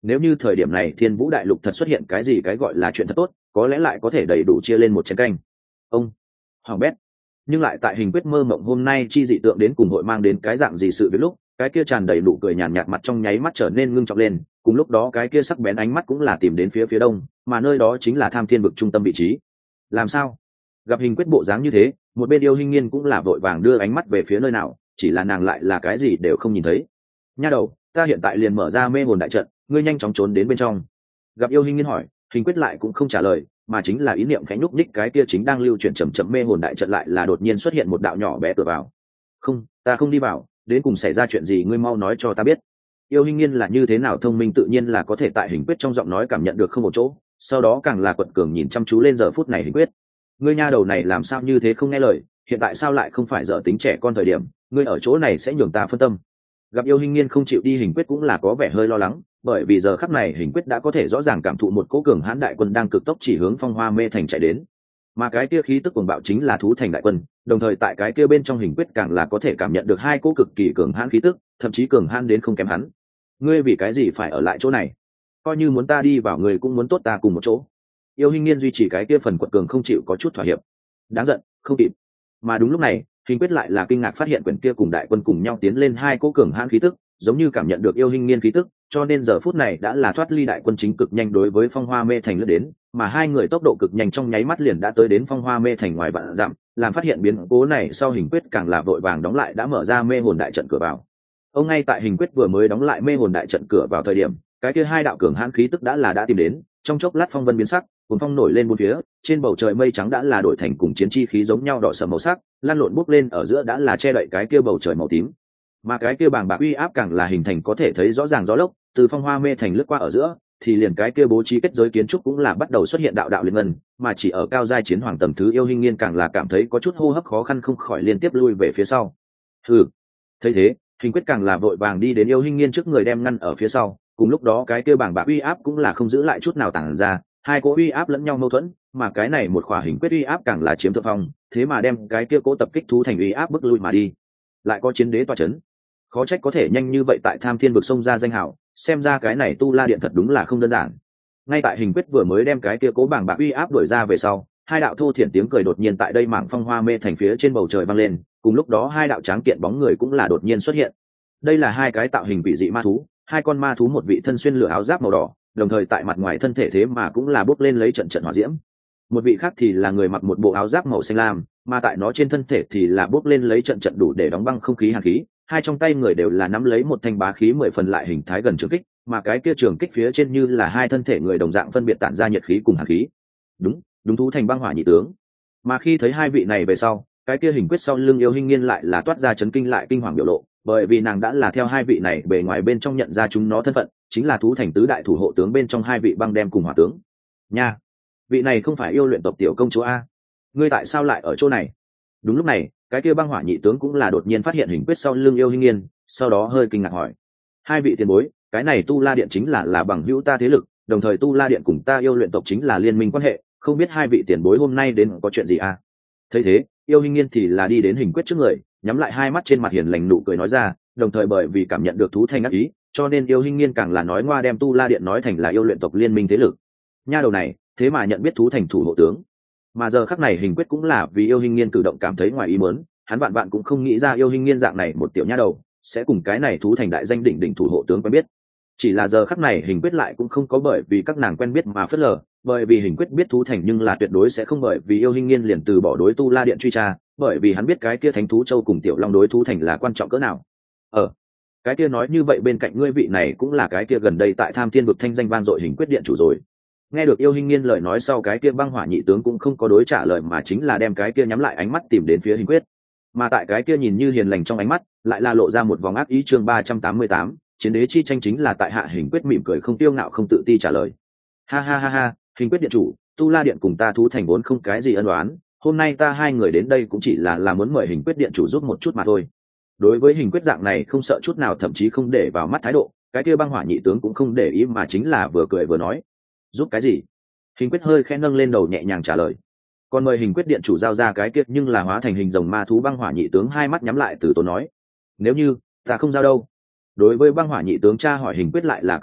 S1: nếu như thời điểm này thiên vũ đại lục thật xuất hiện cái gì cái gọi là chuyện thật tốt, có lẽ lại có thể đầy đủ chia lên một chén canh. Ông hoàng bét, nhưng lại tại hình quyết mơ mộng hôm nay chi dị tượng đến cùng hội mang đến cái dạng gì sự việc lúc, cái kia tràn đầy nụ cười nhàn nhạt mặt trong nháy mắt trở nên ngưng trọng lên, cùng lúc đó cái kia sắc bén ánh mắt cũng là tìm đến phía phía đông, mà nơi đó chính là tham thiên vực trung tâm vị trí. Làm sao? Gặp hình quyết bộ dáng như thế, một bên yêu Hinh Nhiên cũng là vội vàng đưa ánh mắt về phía nơi nào, chỉ là nàng lại là cái gì đều không nhìn thấy. Nha đầu, ta hiện tại liền mở ra mê hồn đại trận, ngươi nhanh chóng trốn đến bên trong. Gặp yêu Hinh Nhiên hỏi, hình quyết lại cũng không trả lời, mà chính là ý niệm khẽ nhúc nhích cái kia chính đang lưu chuyển chậm chậm mê hồn đại trận lại là đột nhiên xuất hiện một đạo nhỏ bé cửa vào. Không, ta không đi vào, đến cùng xảy ra chuyện gì ngươi mau nói cho ta biết. Yêu Hinh Nhiên là như thế nào thông minh tự nhiên là có thể tại hình quyết trong giọng nói cảm nhận được không một chỗ, sau đó càng là quật cường nhìn chăm chú lên giờ phút này hình quyết. Ngươi nha đầu này làm sao như thế không nghe lời, hiện tại sao lại không phải dở tính trẻ con thời điểm, ngươi ở chỗ này sẽ nhường ta phân tâm. Gặp yêu Hinh Nhiên không chịu đi hình quyết cũng là có vẻ hơi lo lắng, bởi vì giờ khắc này hình quyết đã có thể rõ ràng cảm thụ một cỗ cường hãn đại quân đang cực tốc chỉ hướng Phong Hoa Mê Thành chạy đến, mà cái kia khí tức cuồng bạo chính là thú thành đại quân, đồng thời tại cái kia bên trong hình quyết càng là có thể cảm nhận được hai cỗ cực kỳ cường hãn khí tức, thậm chí cường hãn đến không kém hắn. Ngươi vì cái gì phải ở lại chỗ này? Coi như muốn ta đi vào người cũng muốn tốt ta cùng một chỗ. Yêu Hinh Nhiên duy trì cái kia phần quật cường không chịu có chút thỏa hiệp. Đáng giận, không kịp. Mà đúng lúc này, hình quyết lại là kinh ngạc phát hiện quyển kia cùng đại quân cùng nhau tiến lên hai cỗ cường hãn khí tức, giống như cảm nhận được yêu Hinh Nhiên khí tức, cho nên giờ phút này đã là thoát ly đại quân chính cực nhanh đối với Phong Hoa Mê Thành lướt đến, mà hai người tốc độ cực nhanh trong nháy mắt liền đã tới đến Phong Hoa Mê Thành ngoài vạn dặm, làm phát hiện biến cố này sau hình quyết càng là vội vàng đóng lại đã mở ra mê hồn đại trận cửa vào. Ông ngay tại hình quyết vừa mới đóng lại mê hồn đại trận cửa vào thời điểm, cái kia hai đạo cường hãn khí tức đã là đã tìm đến, trong chốc lát phong vân biến sắc, cuồng phong nổi lên bốn phía, trên bầu trời mây trắng đã là đổi thành cùng chiến chi khí giống nhau đỏ sẫm màu sắc, lan lộn bốc lên ở giữa đã là che đậy cái kia bầu trời màu tím. Mà cái kia bàng bạc uy áp càng là hình thành có thể thấy rõ ràng gió lốc, từ Phong Hoa Mê Thành lướt qua ở giữa, thì liền cái kia bố trí kết giới kiến trúc cũng là bắt đầu xuất hiện đạo đạo liên ngân, mà chỉ ở cao giai chiến hoàng tầng thứ yêu Hinh Nhiên càng là cảm thấy có chút hô hấp khó khăn không khỏi liên tiếp lui về phía sau. Hừ. Thấy thế, hình quyết càng là vội vàng đi đến yêu Hinh Nhiên trước người đem ngăn ở phía sau, cùng lúc đó cái kia bàng bạc uy áp cũng là không giữ lại chút nào tàng ra, hai cỗ uy áp lẫn nhau mâu thuẫn, mà cái này một khỏa hình quyết uy áp càng là chiếm thượng phong, thế mà đem cái kia cố tập kích thú thành uy áp bức lui mà đi. Lại có chiến đế tọa chấn, khó trách có thể nhanh như vậy tại Tham Thiên vực xông ra danh hào, xem ra cái này Tu La Điện thật đúng là không đơn giản. Ngay tại hình quyết vừa mới đem cái kia cố bàng bạc uy áp đuổi ra về sau, hai đạo thô thiển tiếng cười đột nhiên tại đây mảng Phong Hoa Mê Thành phía trên bầu trời vang lên, cùng lúc đó hai đạo tráng kiện bóng người cũng là đột nhiên xuất hiện. Đây là hai cái tạo hình vị dị ma thú, hai con ma thú một vị thân xuyên lửa áo giáp màu đỏ, đồng thời tại mặt ngoài thân thể thế mà cũng là bốc lên lấy trận trận hỏa diễm. Một vị khác thì là người mặc một bộ áo giáp màu xanh lam, mà tại nó trên thân thể thì là bốc lên lấy trận trận đủ để đóng băng không khí hàn khí, hai trong tay người đều là nắm lấy một thanh bá khí mười phần lại hình thái gần trường kích, mà cái kia trường kích phía trên như là hai thân thể người đồng dạng phân biệt tản ra nhiệt khí cùng hàn khí. Đúng, đúng thú thành băng hỏa nhị tướng. Mà khi thấy hai vị này về sau, cái kia hình quyết sau lưng yêu Hinh Nhiên lại là toát ra chấn kinh lại kinh hoàng biểu lộ, bởi vì nàng đã là theo hai vị này bề ngoài bên trong nhận ra chúng nó thân phận, chính là thú thành tứ đại thủ hộ tướng bên trong hai vị băng đem cùng hỏa tướng. Nha, vị này không phải yêu luyện tộc tiểu công chúa a? Ngươi tại sao lại ở chỗ này? Đúng lúc này, cái kia băng hỏa nhị tướng cũng là đột nhiên phát hiện hình quyết sau lưng yêu Hinh Nhiên, sau đó hơi kinh ngạc hỏi: hai vị tiền bối, cái này Tu La Điện chính là là bằng hữu ta thế lực, đồng thời Tu La Điện cùng ta yêu luyện tộc chính là liên minh quan hệ, không biết hai vị tiền bối hôm nay đến có chuyện gì a? Thấy thế, yêu Hinh Nhiên thì là đi đến hình quyết trước người, nhắm lại hai mắt trên mặt hiền lành nụ cười nói ra, đồng thời bởi vì cảm nhận được thú thành ác ý, cho nên yêu Hinh Nhiên càng là nói ngoa đem Tu La Điện nói thành là yêu luyện tộc liên minh thế lực. Nha đầu này, thế mà nhận biết thú thành thủ hộ tướng. Mà giờ khắc này hình quyết cũng là vì yêu Hinh Nhiên cử động cảm thấy ngoài ý muốn, hắn bạn bạn cũng không nghĩ ra yêu Hinh Nhiên dạng này một tiểu nha đầu sẽ cùng cái này thú thành đại danh đỉnh đỉnh thủ hộ tướng quen biết. Chỉ là giờ khắc này hình quyết lại cũng không có bởi vì các nàng quen biết mà phớt lờ, bởi vì hình quyết biết thú thành nhưng là tuyệt đối sẽ không bởi vì yêu Hinh Nhiên liền từ bỏ đối Tu La Điện truy tra, bởi vì hắn biết cái kia thánh thú châu cùng tiểu long đối thú thành là quan trọng cỡ nào. Ờ, cái kia nói như vậy bên cạnh ngươi vị này cũng là cái kia gần đây tại Tham Thiên vực thanh danh vang dội hình quyết điện chủ rồi. Nghe được yêu Hinh Nhiên lời nói sau, cái kia băng hỏa nhị tướng cũng không có đối trả lời mà chính là đem cái kia nhắm lại ánh mắt tìm đến phía hình quyết, mà tại cái kia nhìn như hiền lành trong ánh mắt lại là lộ ra một vòng ác ý. Chương ba trăm tám mươi tám, chiến đế chi tranh chính là tại hạ hình quyết mỉm cười không tiêu ngạo không tự ti trả lời: ha ha ha ha, hình quyết điện chủ, Tu La Điện cùng ta thú thành vốn không cái gì ân oán, hôm nay ta hai người đến đây cũng chỉ là là muốn mời hình quyết điện chủ giúp một chút mà thôi. Đối với hình quyết dạng này không sợ chút nào thậm chí không để vào mắt thái độ, cái kia băng hỏa nhị tướng cũng không để ý mà chính là vừa cười vừa nói: giúp cái gì? Hình quyết hơi khẽ nâng lên đầu nhẹ nhàng trả lời. Còn mời hình quyết điện chủ giao ra cái kia nhưng là hóa thành hình rồng ma thú. Băng hỏa nhị tướng hai mắt nhắm lại từ tốn nói: nếu như ta không giao đâu? Đối với băng hỏa nhị tướng tra hỏi hình quyết lại là cười lạnh,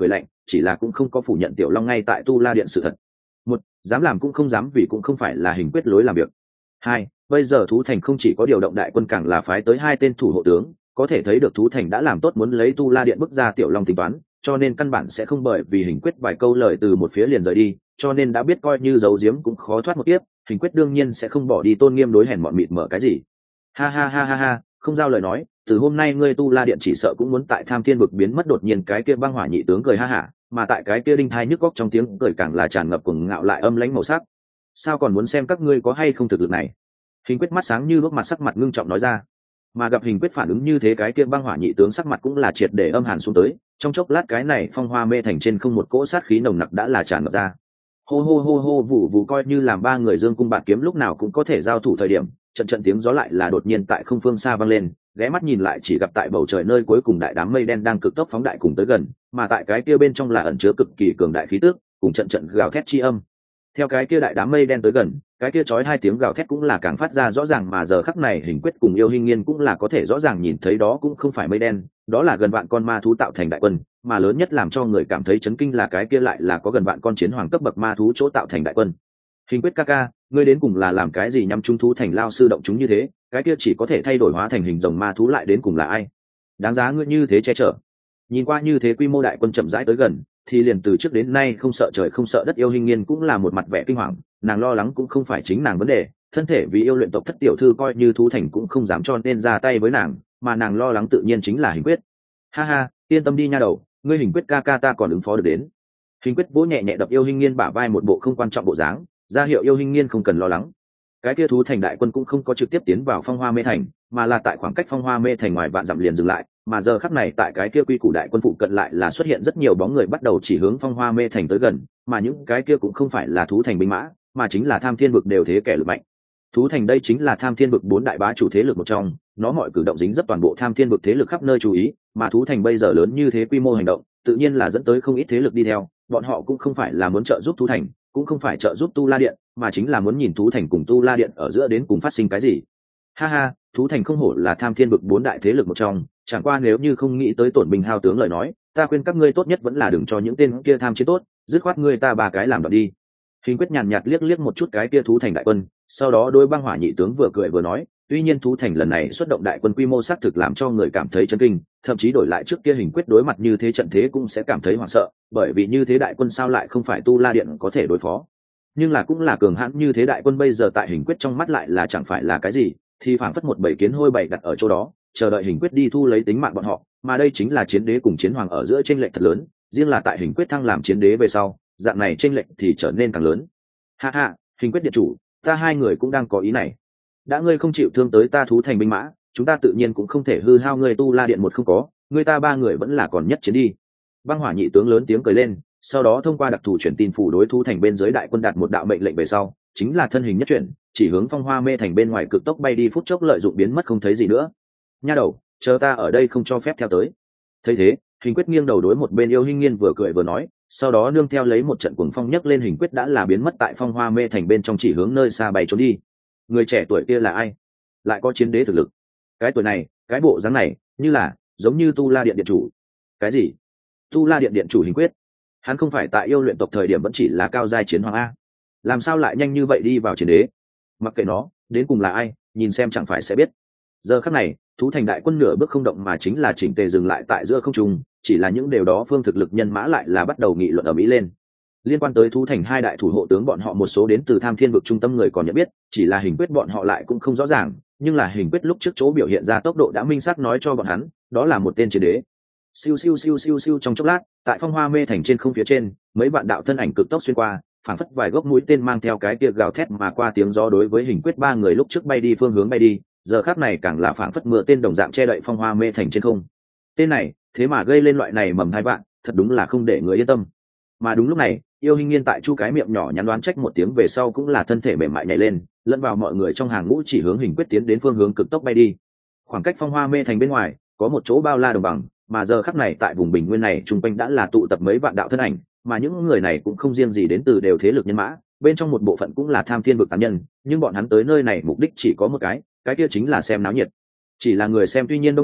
S1: chỉ là cũng không có phủ nhận Tiểu Long ngay tại Tu La Điện sự thật. Một, dám làm cũng không dám vì cũng không phải là hình quyết lối làm việc. Hai, bây giờ Thú Thành không chỉ có điều động đại quân, càng là phái tới hai tên thủ hộ tướng, có thể thấy được Thú Thành đã làm tốt muốn lấy Tu La Điện bức ra Tiểu Long tính toán, cho nên căn bản sẽ không bởi vì hình quyết vài câu lời từ một phía liền rời đi, cho nên đã biết coi như giấu giếm cũng khó thoát một kiếp, hình quyết đương nhiên sẽ không bỏ đi tôn nghiêm đối hèn mọn mịt mở cái gì. Ha ha ha ha ha, không giao lời nói, từ hôm nay ngươi Tu La Điện chỉ sợ cũng muốn tại Tham Thiên vực biến mất. Đột nhiên cái kia băng hỏa nhị tướng cười ha hả, mà tại cái kia đinh thai nhức góc trong tiếng cười càng là tràn ngập cuồng ngạo lại âm lãnh màu sắc. Sao còn muốn xem các ngươi có hay không thực lực này? Hình quyết mắt sáng như lúc mặt sắc mặt ngưng trọng nói ra. Mà gặp hình quyết phản ứng như thế, cái kia băng hỏa nhị tướng sắc mặt cũng là triệt để âm hàn xuống tới, trong chốc lát cái này Phong Hoa Mê Thành trên không một cỗ sát khí nồng nặc đã là tràn ngập ra. Hô hô hô hô, vụ vụ, coi như làm ba người dương cung bạt kiếm lúc nào cũng có thể giao thủ thời điểm, trận trận tiếng gió lại là đột nhiên tại không phương xa vang lên, ghé mắt nhìn lại chỉ gặp tại bầu trời nơi cuối cùng đại đám mây đen đang cực tốc phóng đại cùng tới gần, mà tại cái kia bên trong là ẩn chứa cực kỳ cường đại khí tức, cùng trận trận gào thét chi âm. Theo cái kia đại đám mây đen tới gần, cái kia chói hai tiếng gào thét cũng là càng phát ra rõ ràng, mà giờ khắc này hình quyết cùng yêu hình nghiên cũng là có thể rõ ràng nhìn thấy đó cũng không phải mây đen, đó là gần vạn con ma thú tạo thành đại quân, mà lớn nhất làm cho người cảm thấy chấn kinh là cái kia lại là có gần vạn con chiến hoàng cấp bậc ma thú chỗ tạo thành đại quân. Hình quyết ca ca, ngươi đến cùng là làm cái gì nhắm chúng thú thành lao sư động chúng như thế, cái kia chỉ có thể thay đổi hóa thành hình rồng ma thú lại đến cùng là ai? Đáng giá ngươi như thế che chở. Nhìn qua như thế quy mô đại quân chậm rãi tới gần, thì liền từ trước đến nay không sợ trời không sợ đất yêu hình nghiên cũng là một mặt vẻ kinh hoàng, nàng lo lắng cũng không phải chính nàng vấn đề, thân thể vì yêu luyện tộc thất tiểu thư coi như thú thành cũng không dám cho nên ra tay với nàng, mà nàng lo lắng tự nhiên chính là hình quyết. Ha ha, yên tâm đi nha đầu, ngươi hình quyết ca ca ta còn ứng phó được đến. Hình quyết vỗ nhẹ nhẹ đập yêu hình nghiên bả vai một bộ không quan trọng bộ dáng, ra hiệu yêu hình nghiên không cần lo lắng. Cái kia thú thành đại quân cũng không có trực tiếp tiến vào Phong Hoa Mê Thành, mà là tại khoảng cách Phong Hoa Mê Thành ngoài vạn dặm liền dừng lại, mà giờ khắc này tại cái kia quy củ đại quân phụ cận lại là xuất hiện rất nhiều bóng người bắt đầu chỉ hướng Phong Hoa Mê Thành tới gần, mà những cái kia cũng không phải là thú thành binh mã, mà chính là Tham Thiên vực đều thế kẻ lực mạnh. Thú thành đây chính là Tham Thiên vực bốn đại bá chủ thế lực một trong, nó mọi cử động dính dấp toàn bộ Tham Thiên vực thế lực khắp nơi chú ý, mà thú thành bây giờ lớn như thế quy mô hành động, tự nhiên là dẫn tới không ít thế lực đi theo, bọn họ cũng không phải là muốn trợ giúp thú thành, cũng không phải trợ giúp Tu La Điện, mà chính là muốn nhìn thú thành cùng Tu La Điện ở giữa đến cùng phát sinh cái gì. Ha ha, thú thành không hổ là Tham Thiên vực bốn đại thế lực một trong, chẳng qua nếu như không nghĩ tới tổn binh hao tướng lời nói, ta khuyên các ngươi tốt nhất vẫn là đừng cho những tên kia tham chiến tốt, dứt khoát ngươi ta ba cái làm đoạn đi. Hình quyết nhàn nhạt liếc liếc một chút cái kia thú thành đại quân, sau đó đôi băng hỏa nhị tướng vừa cười vừa nói, tuy nhiên thú thành lần này xuất động đại quân quy mô xác thực làm cho người cảm thấy chấn kinh, thậm chí đổi lại trước kia hình quyết đối mặt như thế trận thế cũng sẽ cảm thấy hoảng sợ, bởi vì như thế đại quân sao lại không phải Tu La Điện có thể đối phó. Nhưng là cũng là cường hãn như thế đại quân bây giờ tại hình quyết trong mắt lại là chẳng phải là cái gì, thì phảng phất một bầy kiến hôi bày đặt ở chỗ đó, chờ đợi hình quyết đi thu lấy tính mạng bọn họ, mà đây chính là chiến đế cùng chiến hoàng ở giữa chênh lệch thật lớn, riêng là tại hình quyết thăng làm chiến đế về sau, dạng này chênh lệch thì trở nên càng lớn. Ha ha, hình quyết điện chủ, ta hai người cũng đang có ý này. Đã ngươi không chịu thương tới ta thú thành binh mã, chúng ta tự nhiên cũng không thể hư hao ngươi Tu La Điện một không có, ngươi ta ba người vẫn là còn nhất chiến đi. Băng hỏa nhị tướng lớn tiếng cười lên, sau đó thông qua đặc thù truyền tin phủ đối thú thành bên dưới đại quân đạt một đạo mệnh lệnh về sau, chính là thân hình nhất chuyển, chỉ hướng Phong Hoa Mê Thành bên ngoài cực tốc bay đi, phút chốc lợi dụng biến mất không thấy gì nữa. Nha đầu, chờ ta ở đây không cho phép theo tới. Thấy thế, hình quyết nghiêng đầu đối một bên yêu hình nghiên vừa cười vừa nói, sau đó nương theo lấy một trận cuồng phong nhấc lên, hình quyết đã là biến mất tại Phong Hoa Mê Thành bên trong, chỉ hướng nơi xa bay trốn đi. Người trẻ tuổi kia là ai? Lại có chiến đế thực lực? Cái tuổi này, cái bộ dáng này, như là giống như Tu La Điện điện chủ. Cái gì? Tu La Điện điện chủ hình quyết? Hắn không phải tại yêu luyện tộc thời điểm vẫn chỉ là cao giai chiến hoàng a? Làm sao lại nhanh như vậy đi vào chiến đế? Mặc kệ nó, đến cùng là ai, nhìn xem chẳng phải sẽ biết. Giờ khắc này, thú thành đại quân nửa bước không động, mà chính là chỉnh tề dừng lại tại giữa không trung, chỉ là những điều đó phương thực lực nhân mã lại là bắt đầu nghị luận ở mỹ lên. Liên quan tới thú thành hai đại thủ hộ tướng bọn họ, một số đến từ Tham Thiên vực trung tâm người còn nhận biết, chỉ là hình quyết bọn họ lại cũng không rõ ràng, nhưng là hình quyết lúc trước chỗ biểu hiện ra tốc độ đã minh xác nói cho bọn hắn, đó là một tên chiến đế. Siêu siêu siêu siêu siêu, trong chốc lát, tại Phong Hoa Mê Thành trên không phía trên, mấy vạn đạo thân ảnh cực tốc xuyên qua, phảng phất vài gốc mũi tên mang theo cái kia gào thét mà qua tiếng gió đối với hình quyết ba người lúc trước bay đi phương hướng bay đi, giờ khắc này càng là phảng phất mưa tên đồng dạng che đậy Phong Hoa Mê Thành trên không. Tên này, thế mà gây lên loại này mầm hai vạn, thật đúng là không để người yên tâm. Mà đúng lúc này, yêu hình nghiên tại chu cái miệng nhỏ nhắn đoán trách một tiếng về sau cũng là thân thể mềm mại nhảy lên, lẫn vào mọi người trong hàng ngũ, chỉ hướng hình quyết tiến đến phương hướng cực tốc bay đi. Khoảng cách Phong Hoa Mê Thành bên ngoài có một chỗ bao la đồng bằng, mà giờ khắc này tại vùng bình nguyên này trung quanh đã là tụ tập mấy vạn đạo thân ảnh, mà những người này cũng không riêng gì đến từ đều thế lực nhân mã, bên trong một bộ phận cũng là Tham Thiên vực tán nhân, nhưng bọn hắn tới nơi này mục đích chỉ có một cái, cái kia chính là xem náo nhiệt. Chỉ là người xem tuy nhiên đông đảo,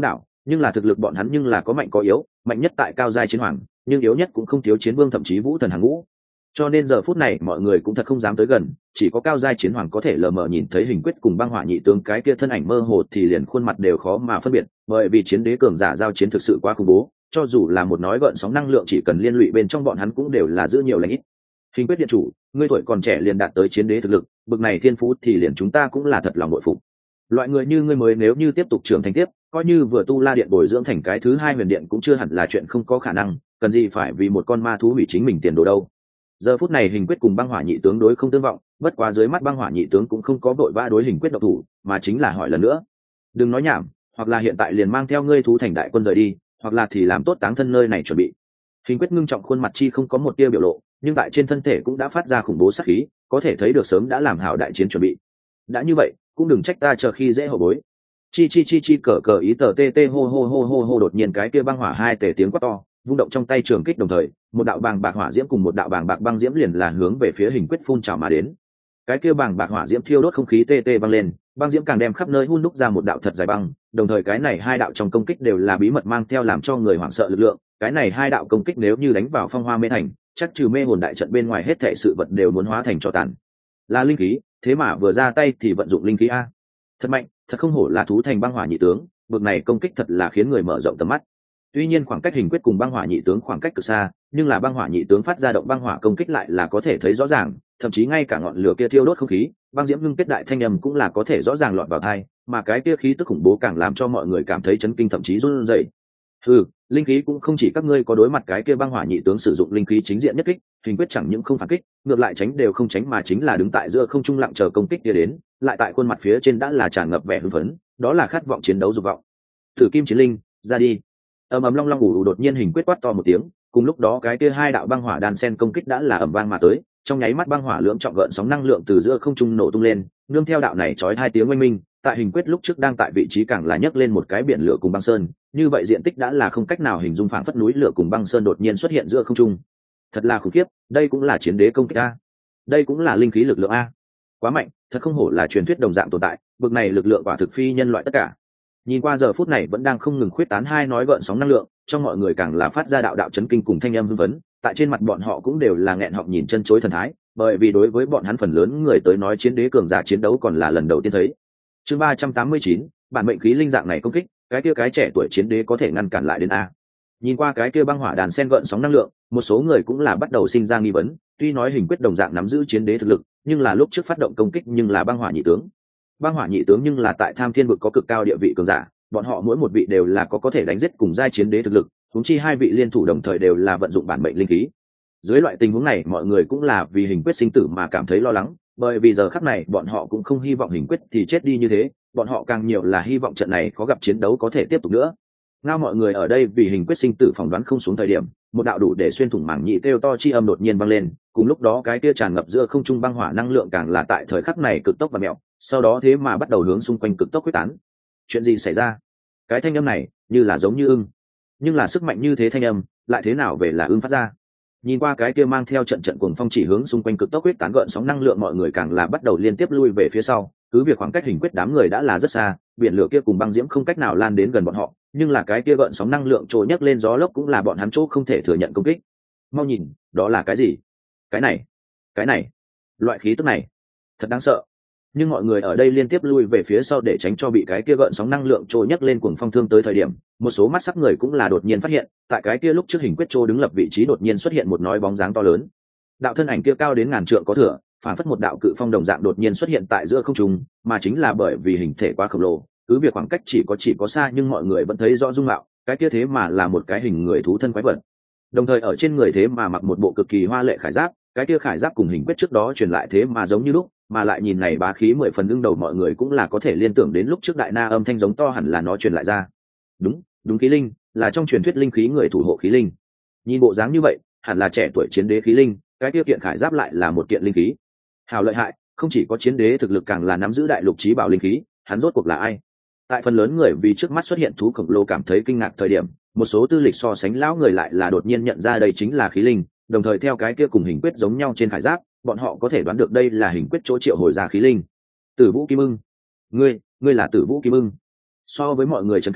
S1: nhưng là thực lực bọn hắn nhưng là có mạnh có yếu, mạnh nhất tại cao giai chiến hoàng, nhưng yếu nhất cũng không thiếu chiến vương thậm chí vũ thần hàng ngũ. Cho nên giờ phút này mọi người cũng thật không dám tới gần, chỉ có cao giai chiến hoàng có thể lờ mờ nhìn thấy Hình Quyết cùng băng hỏa nhị tướng cái kia thân ảnh mơ hồ, thì liền khuôn mặt đều khó mà phân biệt, bởi vì chiến đế cường giả giao chiến thực sự quá khủng bố, cho dù là một nói gợn sóng năng lượng chỉ cần liên lụy bên trong bọn hắn cũng đều là giữ nhiều lãnh ít. Hình Quyết điện chủ, ngươi tuổi còn trẻ liền đạt tới chiến đế thực lực, bực này thiên phú thì liền chúng ta cũng là thật lòng bội phục. Loại người như ngươi mới nếu như tiếp tục trưởng thành tiếp, coi như vừa tu La điện bồi dưỡng thành cái thứ hai huyền điện cũng chưa hẳn là chuyện không có khả năng, cần gì phải vì một con ma thú hủy chính mình tiền đồ đâu. Giờ phút này Hình Quyết cùng băng hỏa nhị tướng đối không tương vọng, bất quá dưới mắt băng hỏa nhị tướng cũng không có vội vã đối Hình Quyết độc thủ, mà chính là hỏi lần nữa. Đừng nói nhảm, hoặc là hiện tại liền mang theo ngươi thú thành đại quân rời đi, hoặc là thì làm tốt táng thân nơi này chuẩn bị. Hình Quyết ngưng trọng khuôn mặt chi không có một tia biểu lộ, nhưng tại trên thân thể cũng đã phát ra khủng bố sát khí, có thể thấy được sớm đã làm hảo đại chiến chuẩn bị. Đã như vậy, cũng đừng trách ta chờ khi dễ hổ bối. Chi chi chi chi cờ cờ ý tờ tê tê hô hô hô hô hô đột nhiên cái kia băng hỏa hai tề tiếng quát to, vung động trong tay trường kích đồng thời, một đạo bàng bạc hỏa diễm cùng một đạo bàng bạc băng diễm liền là hướng về phía Hình Quyết phun trào mà đến. Cái kia bàng bạc hỏa diễm thiêu đốt không khí tê tê băng lên, băng diễm càng đem khắp nơi hun đúc ra một đạo thật dài băng, đồng thời cái này hai đạo trong công kích đều là bí mật mang theo làm cho người hoảng sợ lực lượng, cái này hai đạo công kích nếu như đánh vào phong hoa mê thành, chắc trừ mê hồn đại trận bên ngoài hết thảy sự vật đều muốn hóa thành tro tàn. Là linh khí, thế mà vừa ra tay thì vận dụng linh khí a. Thật mạnh, thật không hổ là thú thành băng hỏa nhị tướng, bực này công kích thật là khiến người mở rộng tầm mắt. Tuy nhiên khoảng cách Hình Quyết cùng băng hỏa nhị tướng khoảng cách cực xa, nhưng là băng hỏa nhị tướng phát ra động băng hỏa công kích lại là có thể thấy rõ ràng, thậm chí ngay cả ngọn lửa kia thiêu đốt không khí, băng diễm ngưng kết đại thanh âm cũng là có thể rõ ràng lọt vào tai, mà cái kia khí tức khủng bố càng làm cho mọi người cảm thấy chấn kinh thậm chí run rẩy. Ừ, linh khí cũng không chỉ các ngươi có đối mặt cái kia băng hỏa nhị tướng sử dụng linh khí chính diện nhất kích, Hình Quyết chẳng những không phản kích, ngược lại tránh đều không tránh mà chính là đứng tại giữa không trung lặng chờ công kích kia đến, lại tại khuôn mặt phía trên đã là tràn ngập vẻ hưng phấn, đó là khát vọng chiến đấu dục vọng. Thử Kim Chiến Linh, ra đi. Ầm ầm long long ủ ủ đột nhiên Hình Quyết quát to một tiếng, cùng lúc đó cái kia hai đạo băng hỏa đan sen công kích đã là ầm vang mà tới, trong nháy mắt băng hỏa lưỡng trọng gợn sóng năng lượng từ giữa không trung nổ tung lên, nương theo đạo này chói hai tiếng oanh minh, tại Hình Quyết lúc trước đang tại vị trí càng là nhấc lên một cái biển lửa cùng băng sơn, như vậy diện tích đã là không cách nào hình dung, phảng phất núi lửa cùng băng sơn đột nhiên xuất hiện giữa không trung. Thật là khủng khiếp, đây cũng là chiến đế công kích a, đây cũng là linh khí lực lượng a, quá mạnh, thật không hổ là truyền thuyết đồng dạng tồn tại, bực này lực lượng quả thực phi nhân loại tất cả. Nhìn qua giờ phút này vẫn đang không ngừng khuyết tán hai nói gợn sóng năng lượng, trong mọi người càng là phát ra đạo đạo chấn kinh cùng thanh âm hưng phấn, tại trên mặt bọn họ cũng đều là nghẹn họng nhìn chân chối thần thái, bởi vì đối với bọn hắn phần lớn người tới nói chiến đế cường giả chiến đấu còn là lần đầu tiên thấy. Chương ba trăm tám mươi chín, bản mệnh khí linh dạng này công kích, cái kia cái trẻ tuổi chiến đế có thể ngăn cản lại đến a. Nhìn qua cái kia băng hỏa đàn sen gợn sóng năng lượng, một số người cũng là bắt đầu sinh ra nghi vấn, tuy nói Hình Quyết đồng dạng nắm giữ chiến đế thực lực, nhưng là lúc trước phát động công kích nhưng là băng hỏa nhị tướng. Băng hỏa nhị tướng nhưng là tại Tham Thiên vực có cực cao địa vị cường giả, bọn họ mỗi một vị đều là có có thể đánh giết cùng giai chiến đế thực lực, huống chi hai vị liên thủ đồng thời đều là vận dụng bản mệnh linh khí. Dưới loại tình huống này, mọi người cũng là vì Hình Quyết sinh tử mà cảm thấy lo lắng, bởi vì giờ khắc này bọn họ cũng không hy vọng Hình Quyết thì chết đi như thế, bọn họ càng nhiều là hy vọng trận này khó gặp chiến đấu có thể tiếp tục nữa. Ngao mọi người ở đây vì Hình Quyết sinh tử phỏng đoán không xuống thời điểm, một đạo đủ để xuyên thủng mảng nhị kêu to chi âm đột nhiên vang lên, cùng lúc đó cái kia tràn ngập giữa không trung băng hỏa năng lượng càng là tại thời khắc này cực tốc và mèo, sau đó thế mà bắt đầu hướng xung quanh cực tốc quyết tán. Chuyện gì xảy ra? Cái thanh âm này như là giống như ưng, nhưng là sức mạnh như thế thanh âm lại thế nào về là ưng phát ra? Nhìn qua cái kia mang theo trận trận cuồng phong chỉ hướng xung quanh cực tốc quyết tán gợn sóng năng lượng, mọi người càng là bắt đầu liên tiếp lui về phía sau, cứ việc khoảng cách Hình Quyết đám người đã là rất xa, biển lửa kia cùng băng diễm không cách nào lan đến gần bọn họ, nhưng là cái kia gợn sóng năng lượng trôi nhấc lên gió lốc cũng là bọn hắn chỗ không thể thừa nhận công kích. Mau nhìn, đó là cái gì? Cái này, cái này, loại khí tức này, thật đáng sợ. Nhưng mọi người ở đây liên tiếp lui về phía sau để tránh cho bị cái kia gợn sóng năng lượng trôi nhấc lên cuồng phong thương tới thời điểm, một số mắt sắc người cũng là đột nhiên phát hiện, tại cái kia lúc trước Hình Quyết trôi đứng lập vị trí đột nhiên xuất hiện một nói bóng dáng to lớn. Đạo thân ảnh kia cao đến ngàn trượng có thừa, phản phất một đạo cự phong đồng dạng đột nhiên xuất hiện tại giữa không trung, mà chính là bởi vì hình thể quá khổng lồ, cứ việc khoảng cách chỉ có chỉ có xa nhưng mọi người vẫn thấy rõ dung mạo, cái kia thế mà là một cái hình người thú thân quái vật. Đồng thời ở trên người thế mà mặc một bộ cực kỳ hoa lệ khải giáp, cái kia khải giáp cùng Hình Quyết trước đó truyền lại thế mà giống như lúc, mà lại nhìn này bá khí mười phần, đương đầu mọi người cũng là có thể liên tưởng đến lúc trước đại na âm thanh giống to hẳn là nó truyền lại ra. Đúng, đúng khí linh, là trong truyền thuyết linh khí người thủ hộ khí linh. Nhìn bộ dáng như vậy, hẳn là trẻ tuổi chiến đế khí linh, cái tiêu kiện khải giáp lại là một kiện linh khí. Hào lợi hại, không chỉ có chiến đế thực lực càng là nắm giữ đại lục chí bảo linh khí, hắn rốt cuộc là ai? Tại phần lớn người vì trước mắt xuất hiện thú khổng lồ cảm thấy kinh ngạc thời điểm, một số tư lịch so sánh lão người lại là đột nhiên nhận ra đây chính là khí linh, đồng thời theo cái kia cùng Hình Quyết giống nhau trên khải giáp, bọn họ có thể đoán được đây là Hình Quyết chỗ triệu hồi ra khí linh. Tử Vũ Kim Ưng, ngươi, ngươi là Tử Vũ Kim Ưng. So với mọi người chấn kinh,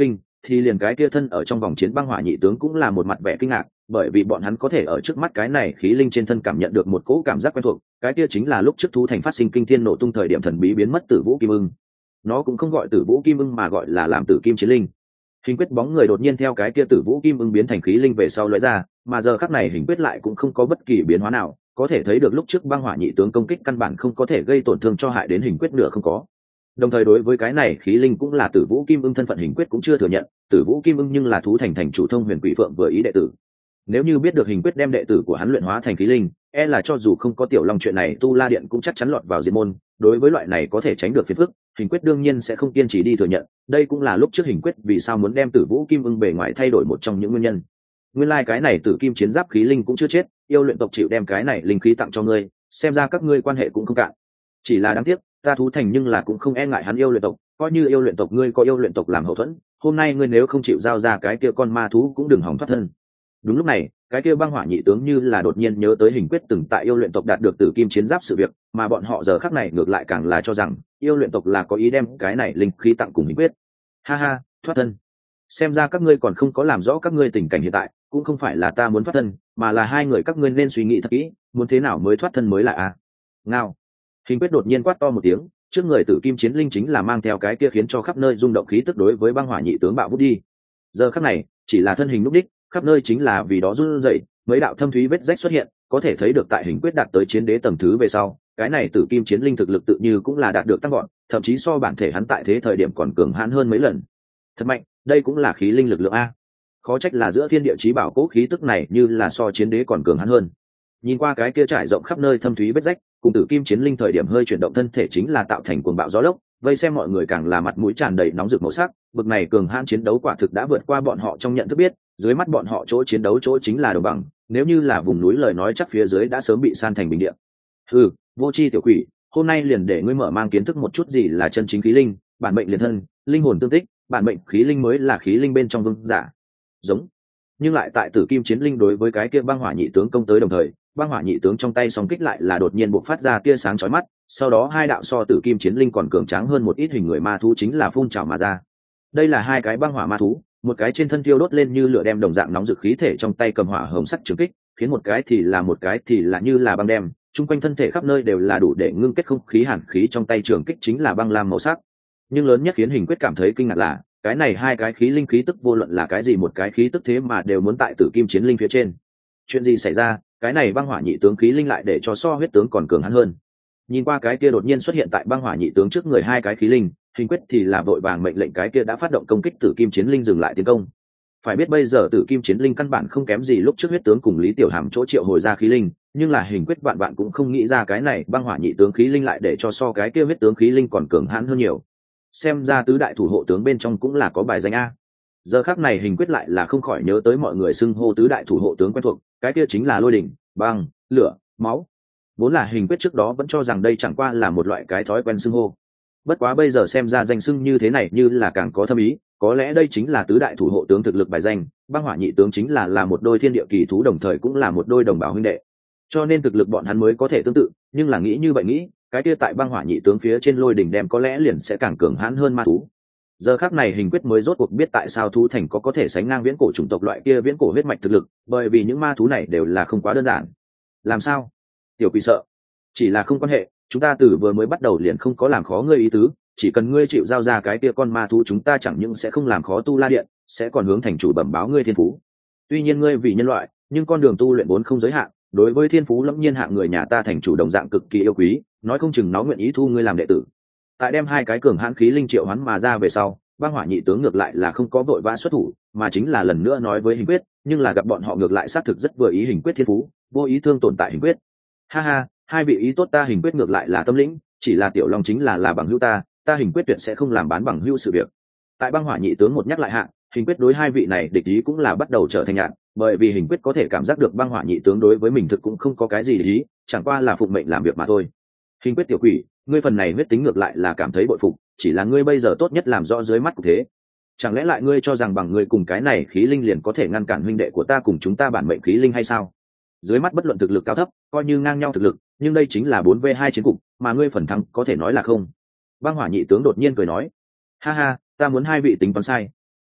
S1: thì liền cái kia thân ở trong vòng chiến băng hỏa nhị tướng cũng là một mặt vẻ kinh ngạc, bởi vì bọn hắn có thể ở trước mắt cái này khí linh trên thân cảm nhận được một cỗ cảm giác quen thuộc, cái kia chính là lúc trước thú thành phát sinh kinh thiên nổ tung thời điểm thần bí biến mất Tử Vũ Kim Ưng. Nó cũng không gọi Tử Vũ Kim Ưng mà gọi là làm Tử Kim Chiến Linh. Hình quyết bóng người đột nhiên theo cái kia Tử Vũ Kim Ưng biến thành khí linh về sau lóe ra, mà giờ khắc này hình quyết lại cũng không có bất kỳ biến hóa nào, có thể thấy được lúc trước băng hỏa nhị tướng công kích căn bản không có thể gây tổn thương cho hại đến hình quyết nửa không có. Đồng thời đối với cái này khí linh cũng là Tử Vũ Kim Ưng thân phận hình quyết cũng chưa thừa nhận, Tử Vũ Kim Ưng nhưng là thú thành thành chủ Thông Huyền Quỷ Phượng vừa ý đệ tử. Nếu như biết được hình quyết đem đệ tử của hắn luyện hóa thành khí linh, e là cho dù không có tiểu long chuyện này tu la điện cũng chắc chắn lọt vào diệt môn. Đối với loại này có thể tránh được phiền phức, hình quyết đương nhiên sẽ không kiên trì đi thừa nhận, đây cũng là lúc trước hình quyết vì sao muốn đem Tử Vũ Kim Ưng bề ngoài thay đổi một trong những nguyên nhân. Nguyên lai like cái này Tử Kim chiến giáp khí linh cũng chưa chết, yêu luyện tộc chịu đem cái này linh khí tặng cho ngươi, xem ra các ngươi quan hệ cũng không cạn. Chỉ là đáng tiếc, ta thú thành nhưng là cũng không e ngại hắn yêu luyện tộc, coi như yêu luyện tộc ngươi có yêu luyện tộc làm hậu thuẫn, hôm nay ngươi nếu không chịu giao ra cái kia con ma thú cũng đừng hòng thoát thân. Đúng lúc này, cái kia băng hỏa nhị tướng như là đột nhiên nhớ tới hình quyết từng tại yêu luyện tộc đạt được Tử Kim chiến giáp sự việc, mà bọn họ giờ khắc này ngược lại càng là cho rằng yêu luyện tộc là có ý đem cái này linh khí tặng cùng hình quyết. Ha ha, thoát thân. Xem ra các ngươi còn không có làm rõ các ngươi tình cảnh hiện tại, cũng không phải là ta muốn thoát thân, mà là hai người các ngươi nên suy nghĩ thật kỹ, muốn thế nào mới thoát thân mới là a. À? Ngao. Hình quyết đột nhiên quát to một tiếng, trước người Tử Kim chiến linh chính là mang theo cái kia khiến cho khắp nơi rung động khí tức đối với băng hỏa nhị tướng bạo vút đi. Giờ khắc này, chỉ là thân hình lúc đích, khắp nơi chính là vì đó run rẩy, mấy đạo thâm thúy vết rách xuất hiện, có thể thấy được tại hình quyết đạt tới chiến đế tầng thứ về sau, cái này Tử Kim chiến linh thực lực tự như cũng là đạt được tăng gọn, thậm chí so bản thể hắn tại thế thời điểm còn cường hãn hơn mấy lần. Thật mạnh, đây cũng là khí linh lực lượng a. Khó trách là giữa thiên địa chí bảo cố khí tức này như là so chiến đế còn cường hãn hơn. Nhìn qua cái kia trải rộng khắp nơi thâm thúy vết rách, cùng Tử Kim chiến linh thời điểm hơi chuyển động thân thể chính là tạo thành cuồng bạo gió lốc, vây xem mọi người càng là mặt mũi tràn đầy nóng rực màu sắc, bực này cường hãn chiến đấu quả thực đã vượt qua bọn họ trong nhận thức biết, dưới mắt bọn họ chỗ chiến đấu chỗ chính là đồng bằng, nếu như là vùng núi lời nói chắc phía dưới đã sớm bị san thành bình địa. Ừ, vô tri tiểu quỷ, hôm nay liền để ngươi mở mang kiến thức một chút gì là chân chính khí linh, bản mệnh liền thân, linh hồn tương tích, bản mệnh khí linh mới là khí linh bên trong vương giả. Giống. Nhưng lại tại Tử Kim chiến linh đối với cái kia băng hỏa nhị tướng công tới đồng thời, băng hỏa nhị tướng trong tay song kích lại là đột nhiên bộc phát ra tia sáng chói mắt, sau đó hai đạo so Tử Kim chiến linh còn cường tráng hơn một ít hình người ma thú chính là phun trào mà ra. Đây là hai cái băng hỏa ma thú, một cái trên thân thiêu đốt lên như lửa đem đồng dạng nóng rực khí thể trong tay cầm hỏa hồng sắc trường kích, khiến một cái thì là một cái thì là như là băng đem, chung quanh thân thể khắp nơi đều là đủ để ngưng kết không khí hàn khí trong tay trường kích chính là băng lam màu sắc. Nhưng lớn nhất khiến hình quyết cảm thấy kinh ngạc là, cái này hai cái khí linh khí tức vô luận là cái gì một cái khí tức thế mà đều muốn tại Tử Kim chiến linh phía trên. Chuyện gì xảy ra, cái này băng hỏa nhị tướng khí linh lại để cho so huyết tướng còn cường hắn hơn. Nhìn qua cái kia đột nhiên xuất hiện tại băng hỏa nhị tướng trước người hai cái khí linh, hình quyết thì là vội vàng mệnh lệnh cái kia đã phát động công kích Tử Kim chiến linh dừng lại tiến công. Phải biết bây giờ Tử Kim chiến linh căn bản không kém gì lúc trước huyết tướng cùng Lý Tiểu Hàm chỗ triệu hồi ra khí linh, nhưng là hình quyết vạn vạn cũng không nghĩ ra cái này băng hỏa nhị tướng khí linh lại để cho so cái kia huyết tướng khí linh còn cường hãn hơn nhiều. Xem ra tứ đại thủ hộ tướng bên trong cũng là có bài danh a. Giờ khắc này hình quyết lại là không khỏi nhớ tới mọi người xưng hô tứ đại thủ hộ tướng quen thuộc, cái kia chính là lôi đỉnh, băng, lửa, máu. Vốn là hình quyết trước đó vẫn cho rằng đây chẳng qua là một loại cái thói quen xưng hô. Bất quá bây giờ xem ra danh xưng như thế này như là càng có thâm ý, có lẽ đây chính là tứ đại thủ hộ tướng thực lực bài danh, băng hỏa nhị tướng chính là là một đôi thiên địa kỳ thú đồng thời cũng là một đôi đồng bào huynh đệ. Cho nên thực lực bọn hắn mới có thể tương tự, nhưng là nghĩ như vậy nghĩ, cái kia tại băng hỏa nhị tướng phía trên lôi đỉnh đem có lẽ liền sẽ càng cường hãn hơn ma thú. Giờ khắc này hình quyết mới rốt cuộc biết tại sao thú thành có có thể sánh ngang viễn cổ chủng tộc loại kia viễn cổ huyết mạch thực lực, bởi vì những ma thú này đều là không quá đơn giản. Làm sao? Tiểu quỷ sợ. Chỉ là không quan hệ, chúng ta từ vừa mới bắt đầu liền không có làm khó ngươi ý tứ, chỉ cần ngươi chịu giao ra cái kia con ma thú chúng ta chẳng những sẽ không làm khó tu la điện, sẽ còn hướng thành chủ bẩm báo ngươi thiên phú. Tuy nhiên ngươi vì nhân loại, nhưng con đường tu luyện vốn không giới hạn, đối với thiên phú lẫm nhiên hạng người nhà ta thành chủ đồng dạng cực kỳ yêu quý, nói không chừng nó nguyện ý thu ngươi làm đệ tử. Tại đem hai cái cường hãn khí linh triệu hoán mà ra về sau, băng hỏa nhị tướng ngược lại là không có vội vã xuất thủ, mà chính là lần nữa nói với hình quyết, nhưng là gặp bọn họ ngược lại xác thực rất vừa ý hình quyết thiên phú, vô ý thương tồn tại hình quyết. Ha ha, hai vị ý tốt ta hình quyết ngược lại là tâm lĩnh, chỉ là tiểu long chính là là bằng hữu ta, ta hình quyết tuyệt sẽ không làm bán bằng hữu sự việc. Tại băng hỏa nhị tướng một nhắc lại hạ, hình quyết đối hai vị này địch ý cũng là bắt đầu trở thành nhạt, bởi vì hình quyết có thể cảm giác được băng hỏa nhị tướng đối với mình thực cũng không có cái gì để ý, chẳng qua là phụng mệnh làm việc mà thôi. Hình quyết tiểu quỷ, ngươi phần này huyết tính ngược lại là cảm thấy bội phục, chỉ là ngươi bây giờ tốt nhất làm rõ dưới mắt của thế. Chẳng lẽ lại ngươi cho rằng bằng ngươi cùng cái này khí linh liền có thể ngăn cản huynh đệ của ta cùng chúng ta bản mệnh khí linh hay sao? Dưới mắt bất luận thực lực cao thấp, coi như ngang nhau thực lực, nhưng đây chính là bốn v hai chiến cục, mà ngươi phần thắng có thể nói là không. Băng hỏa nhị tướng đột nhiên cười nói, ha ha, ta muốn hai vị tính toán sai.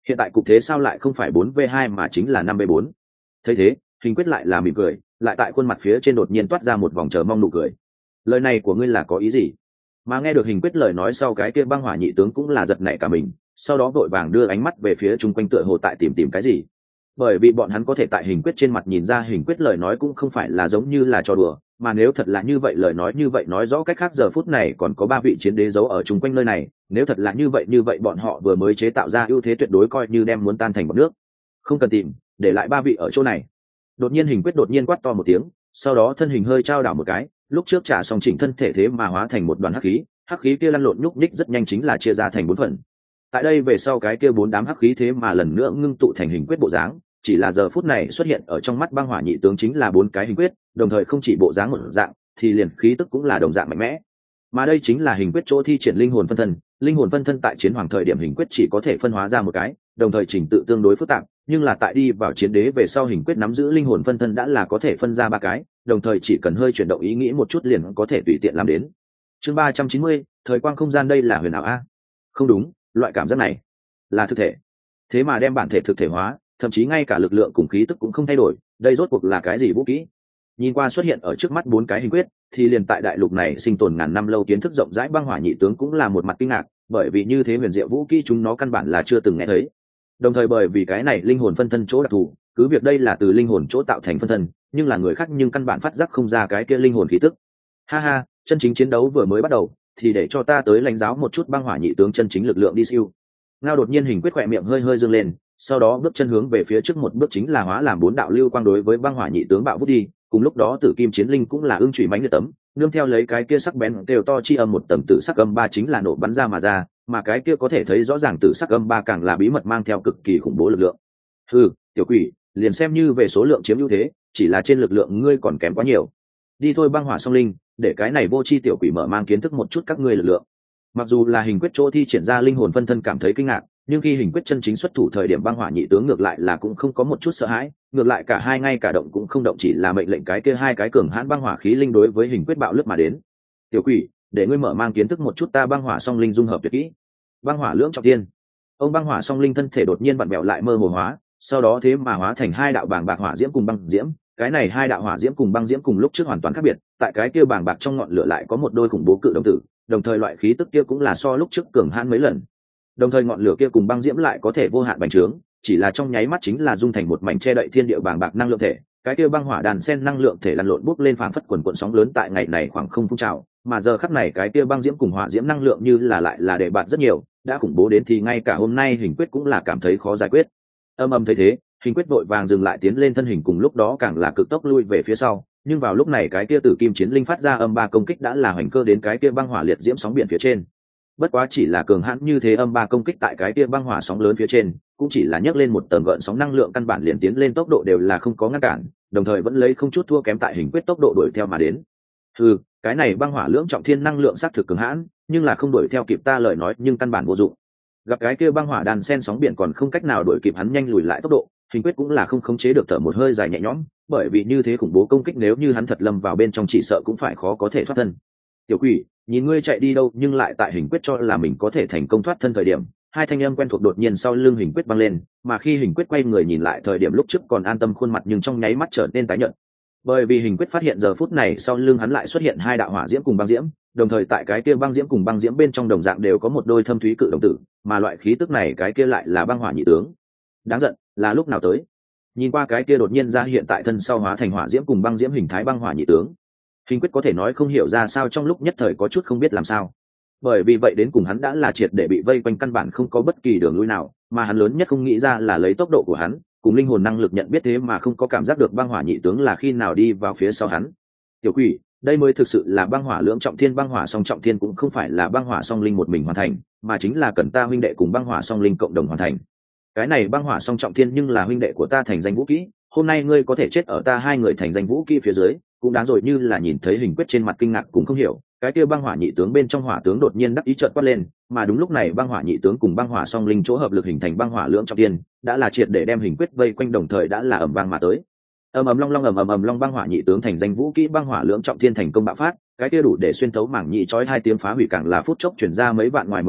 S1: hiện tại cục thế sao lại không phải bốn v hai mà chính là năm v bốn? Thấy thế, Hình Quyết lại là mỉm cười, lại tại khuôn mặt phía trên đột nhiên toát ra một vòng chờ mong nụ cười. Lời này của ngươi là có ý gì? Mà nghe được Hình Quyết lời nói sau, cái kia băng hỏa nhị tướng cũng là giật nảy cả mình, sau đó vội vàng đưa ánh mắt về phía chung quanh tựa hồ tại tìm tìm cái gì. Bởi vì bọn hắn có thể tại Hình Quyết trên mặt nhìn ra Hình Quyết lời nói cũng không phải là giống như là trò đùa, mà nếu thật là như vậy, lời nói như vậy nói rõ cách khác giờ phút này còn có ba vị chiến đế giấu ở chung quanh nơi này, nếu thật là như vậy như vậy bọn họ vừa mới chế tạo ra ưu thế tuyệt đối coi như đem muốn tan thành bọt nước. Không cần tìm, để lại ba vị ở chỗ này. Đột nhiên Hình Quyết đột nhiên quát to một tiếng, sau đó thân hình hơi trao đảo một cái, lúc trước trả xong chỉnh thân thể thế mà hóa thành một đoàn hắc khí, hắc khí kia lăn lộn nhúc nhích rất nhanh chính là chia ra thành bốn phần. Tại đây về sau cái kia bốn đám hắc khí thế mà lần nữa ngưng tụ thành Hình Quyết bộ dáng, chỉ là giờ phút này xuất hiện ở trong mắt băng hỏa nhị tướng chính là bốn cái Hình Quyết, đồng thời không chỉ bộ dáng một dạng, thì liền khí tức cũng là đồng dạng mạnh mẽ. Mà đây chính là Hình Quyết chỗ thi triển linh hồn phân thân, linh hồn phân thân tại chiến hoàng thời điểm Hình Quyết chỉ có thể phân hóa ra một cái, đồng thời trình tự tương đối phức tạp, nhưng là tại đi vào chiến đế về sau Hình Quyết nắm giữ linh hồn phân thân đã là có thể phân ra ba cái, đồng thời chỉ cần hơi chuyển động ý nghĩ một chút liền có thể tùy tiện làm đến. Chương ba trăm chín mươi, thời quang không gian, đây là huyền ảo a? Không đúng, loại cảm giác này là thực thể. Thế mà đem bản thể thực thể hóa, thậm chí ngay cả lực lượng cùng khí tức cũng không thay đổi, đây rốt cuộc là cái gì vũ khí? Nhìn qua xuất hiện ở trước mắt bốn cái Hình Quyết, thì liền tại đại lục này sinh tồn ngàn năm lâu kiến thức rộng rãi băng hỏa nhị tướng cũng là một mặt kinh ngạc, bởi vì như thế huyền diệu vũ khí chúng nó căn bản là chưa từng nghe thấy. Đồng thời bởi vì cái này linh hồn phân thân chỗ đặc thù, cứ việc đây là từ linh hồn chỗ tạo thành phân thân, nhưng là người khác nhưng căn bản phát giác không ra cái kia linh hồn khí tức. Ha ha, chân chính chiến đấu vừa mới bắt đầu, thì để cho ta tới lãnh giáo một chút băng hỏa nhị tướng chân chính lực lượng đi siêu. Ngao đột nhiên Hình Quyết khỏe miệng hơi hơi dương lên, sau đó bước chân hướng về phía trước một bước chính là hóa làm bốn đạo lưu quang đối với băng hỏa nhị tướng bạo vút đi. Cùng lúc đó Tử Kim Chiến Linh cũng là ưng chủy mãnh liệt tấm, nương theo lấy cái kia sắc bén đều to chi âm một tầm tử sắc âm ba chính là nổ bắn ra mà ra, mà cái kia có thể thấy rõ ràng tử sắc âm ba càng là bí mật mang theo cực kỳ khủng bố lực lượng. Hừ, tiểu quỷ, liền xem như về số lượng chiếm ưu thế, chỉ là trên lực lượng ngươi còn kém quá nhiều. Đi thôi băng hỏa song linh, để cái này vô chi tiểu quỷ mở mang kiến thức một chút các ngươi lực lượng. Mặc dù là Hình Quyết chỗ thi triển ra linh hồn phân thân cảm thấy kinh ngạc, nhưng khi Hình Quyết chân chính xuất thủ thời điểm băng hỏa nhị tướng ngược lại là cũng không có một chút sợ hãi, ngược lại cả hai ngay cả động cũng không động, chỉ là mệnh lệnh cái kia hai cái cường hãn băng hỏa khí linh đối với Hình Quyết bạo lướt mà đến. Tiểu quỷ, để ngươi mở mang kiến thức một chút ta băng hỏa song linh dung hợp tuyệt kỹ. Băng hỏa lưỡng trọng thiên. Ông băng hỏa song linh thân thể đột nhiên vặn bẹo lại mơ hồ hóa, sau đó thế mà hóa thành hai đạo bàng bạc hỏa diễm cùng băng diễm. Cái này hai đạo hỏa diễm cùng băng diễm cùng lúc trước hoàn toàn khác biệt, tại cái kia bàng bạc trong ngọn lửa lại có một đôi khủng bố cự đồng tử, đồng thời loại khí tức kia cũng là so lúc trước cường hãn mấy lần. Đồng thời ngọn lửa kia cùng băng diễm lại có thể vô hạn bành trướng, chỉ là trong nháy mắt chính là dung thành một mảnh che đậy thiên địa bàng bạc năng lượng thể. Cái kia băng hỏa đàn sen năng lượng thể lăn lộn bốc lên phảng phất quần cuộn sóng lớn tại ngày này khoảng không phun trào, mà giờ khắc này cái kia băng diễm cùng hỏa diễm năng lượng như là lại là để bạt rất nhiều, đã khủng bố đến thì ngay cả hôm nay Hình Quyết cũng là cảm thấy khó giải quyết. Âm âm thấy thế, Hình Quyết vội vàng dừng lại tiến lên thân hình, cùng lúc đó càng là cực tốc lui về phía sau, nhưng vào lúc này cái kia Tử Kim Chiến Linh phát ra âm ba công kích đã là hoành cơ đến cái kia băng hỏa liệt diễm sóng biển phía trên. Bất quá chỉ là cường hãn như thế âm ba công kích tại cái kia băng hỏa sóng lớn phía trên, cũng chỉ là nhấc lên một tầng gợn sóng năng lượng, căn bản liền tiến lên tốc độ đều là không có ngăn cản, đồng thời vẫn lấy không chút thua kém tại Hình Quyết tốc độ đuổi theo mà đến. Ừ, cái này băng hỏa lưỡng trọng thiên năng lượng xác thực cường hãn, nhưng là không đuổi theo kịp ta lời nói nhưng căn bản vô dụng. Gặp cái kia băng hỏa đàn sen sóng biển còn không cách nào đuổi kịp hắn nhanh lùi lại tốc độ, Hình Quyết cũng là không khống chế được thở một hơi dài nhẹ nhõm, bởi vì như thế khủng bố công kích nếu như hắn thật lâm vào bên trong chỉ sợ cũng phải khó có thể thoát thân. Tiểu quỷ, nhìn ngươi chạy đi đâu? Nhưng lại tại Hình Quyết cho là mình có thể thành công thoát thân thời điểm, hai thanh âm quen thuộc đột nhiên sau lưng Hình Quyết vang lên, mà khi Hình Quyết quay người nhìn lại thời điểm lúc trước còn an tâm khuôn mặt nhưng trong nháy mắt trở nên tái nhợt, bởi vì Hình Quyết phát hiện giờ phút này sau lưng hắn lại xuất hiện hai đạo hỏa diễm cùng băng diễm, đồng thời tại cái kia băng diễm cùng băng diễm bên trong đồng dạng đều có một đôi thâm thúy cự đồng tử, mà loại khí tức này cái kia lại là băng hỏa nhị tướng. Đáng giận, là lúc nào tới? Nhìn qua cái kia đột nhiên ra hiện tại thân sau hóa thành hỏa diễm cùng băng diễm hình thái băng hỏa nhị tướng, Hình Quyết có thể nói không hiểu ra sao, trong lúc nhất thời có chút không biết làm sao. Bởi vì vậy đến cùng hắn đã là triệt để bị vây quanh, căn bản không có bất kỳ đường lui nào, mà hắn lớn nhất không nghĩ ra là lấy tốc độ của hắn cùng linh hồn năng lực nhận biết thế mà không có cảm giác được băng hỏa nhị tướng là khi nào đi vào phía sau hắn. Tiểu quỷ, đây mới thực sự là băng hỏa lưỡng trọng thiên. Băng hỏa song trọng thiên cũng không phải là băng hỏa song linh một mình hoàn thành, mà chính là cần ta huynh đệ cùng băng hỏa song linh cộng đồng hoàn thành. Cái này băng hỏa song trọng thiên nhưng là huynh đệ của ta thành danh vũ kỹ, hôm nay ngươi có thể chết ở ta hai người thành danh vũ kỹ phía dưới cũng đáng rồi. Như là nhìn thấy Hình Quyết trên mặt kinh ngạc cũng không hiểu, cái kia băng hỏa nhị tướng bên trong hỏa tướng đột nhiên đắc ý trợn quát lên, mà đúng lúc này băng hỏa nhị tướng cùng băng hỏa song linh chỗ hợp lực hình thành băng hỏa lưỡng trọng thiên đã là triệt để đem Hình Quyết vây quanh, đồng thời đã là ầm vang mà tới. ầm ầm long long ầm ầm ầm long, băng hỏa nhị tướng thành danh vũ kỹ băng hỏa lưỡng trọng thiên thành công bạo phát, cái kia đủ để xuyên thấu mảng nhị chói hai tiếng phá hủy càng là phút chốc chuyển ra mấy vạn ngoài mười dặm,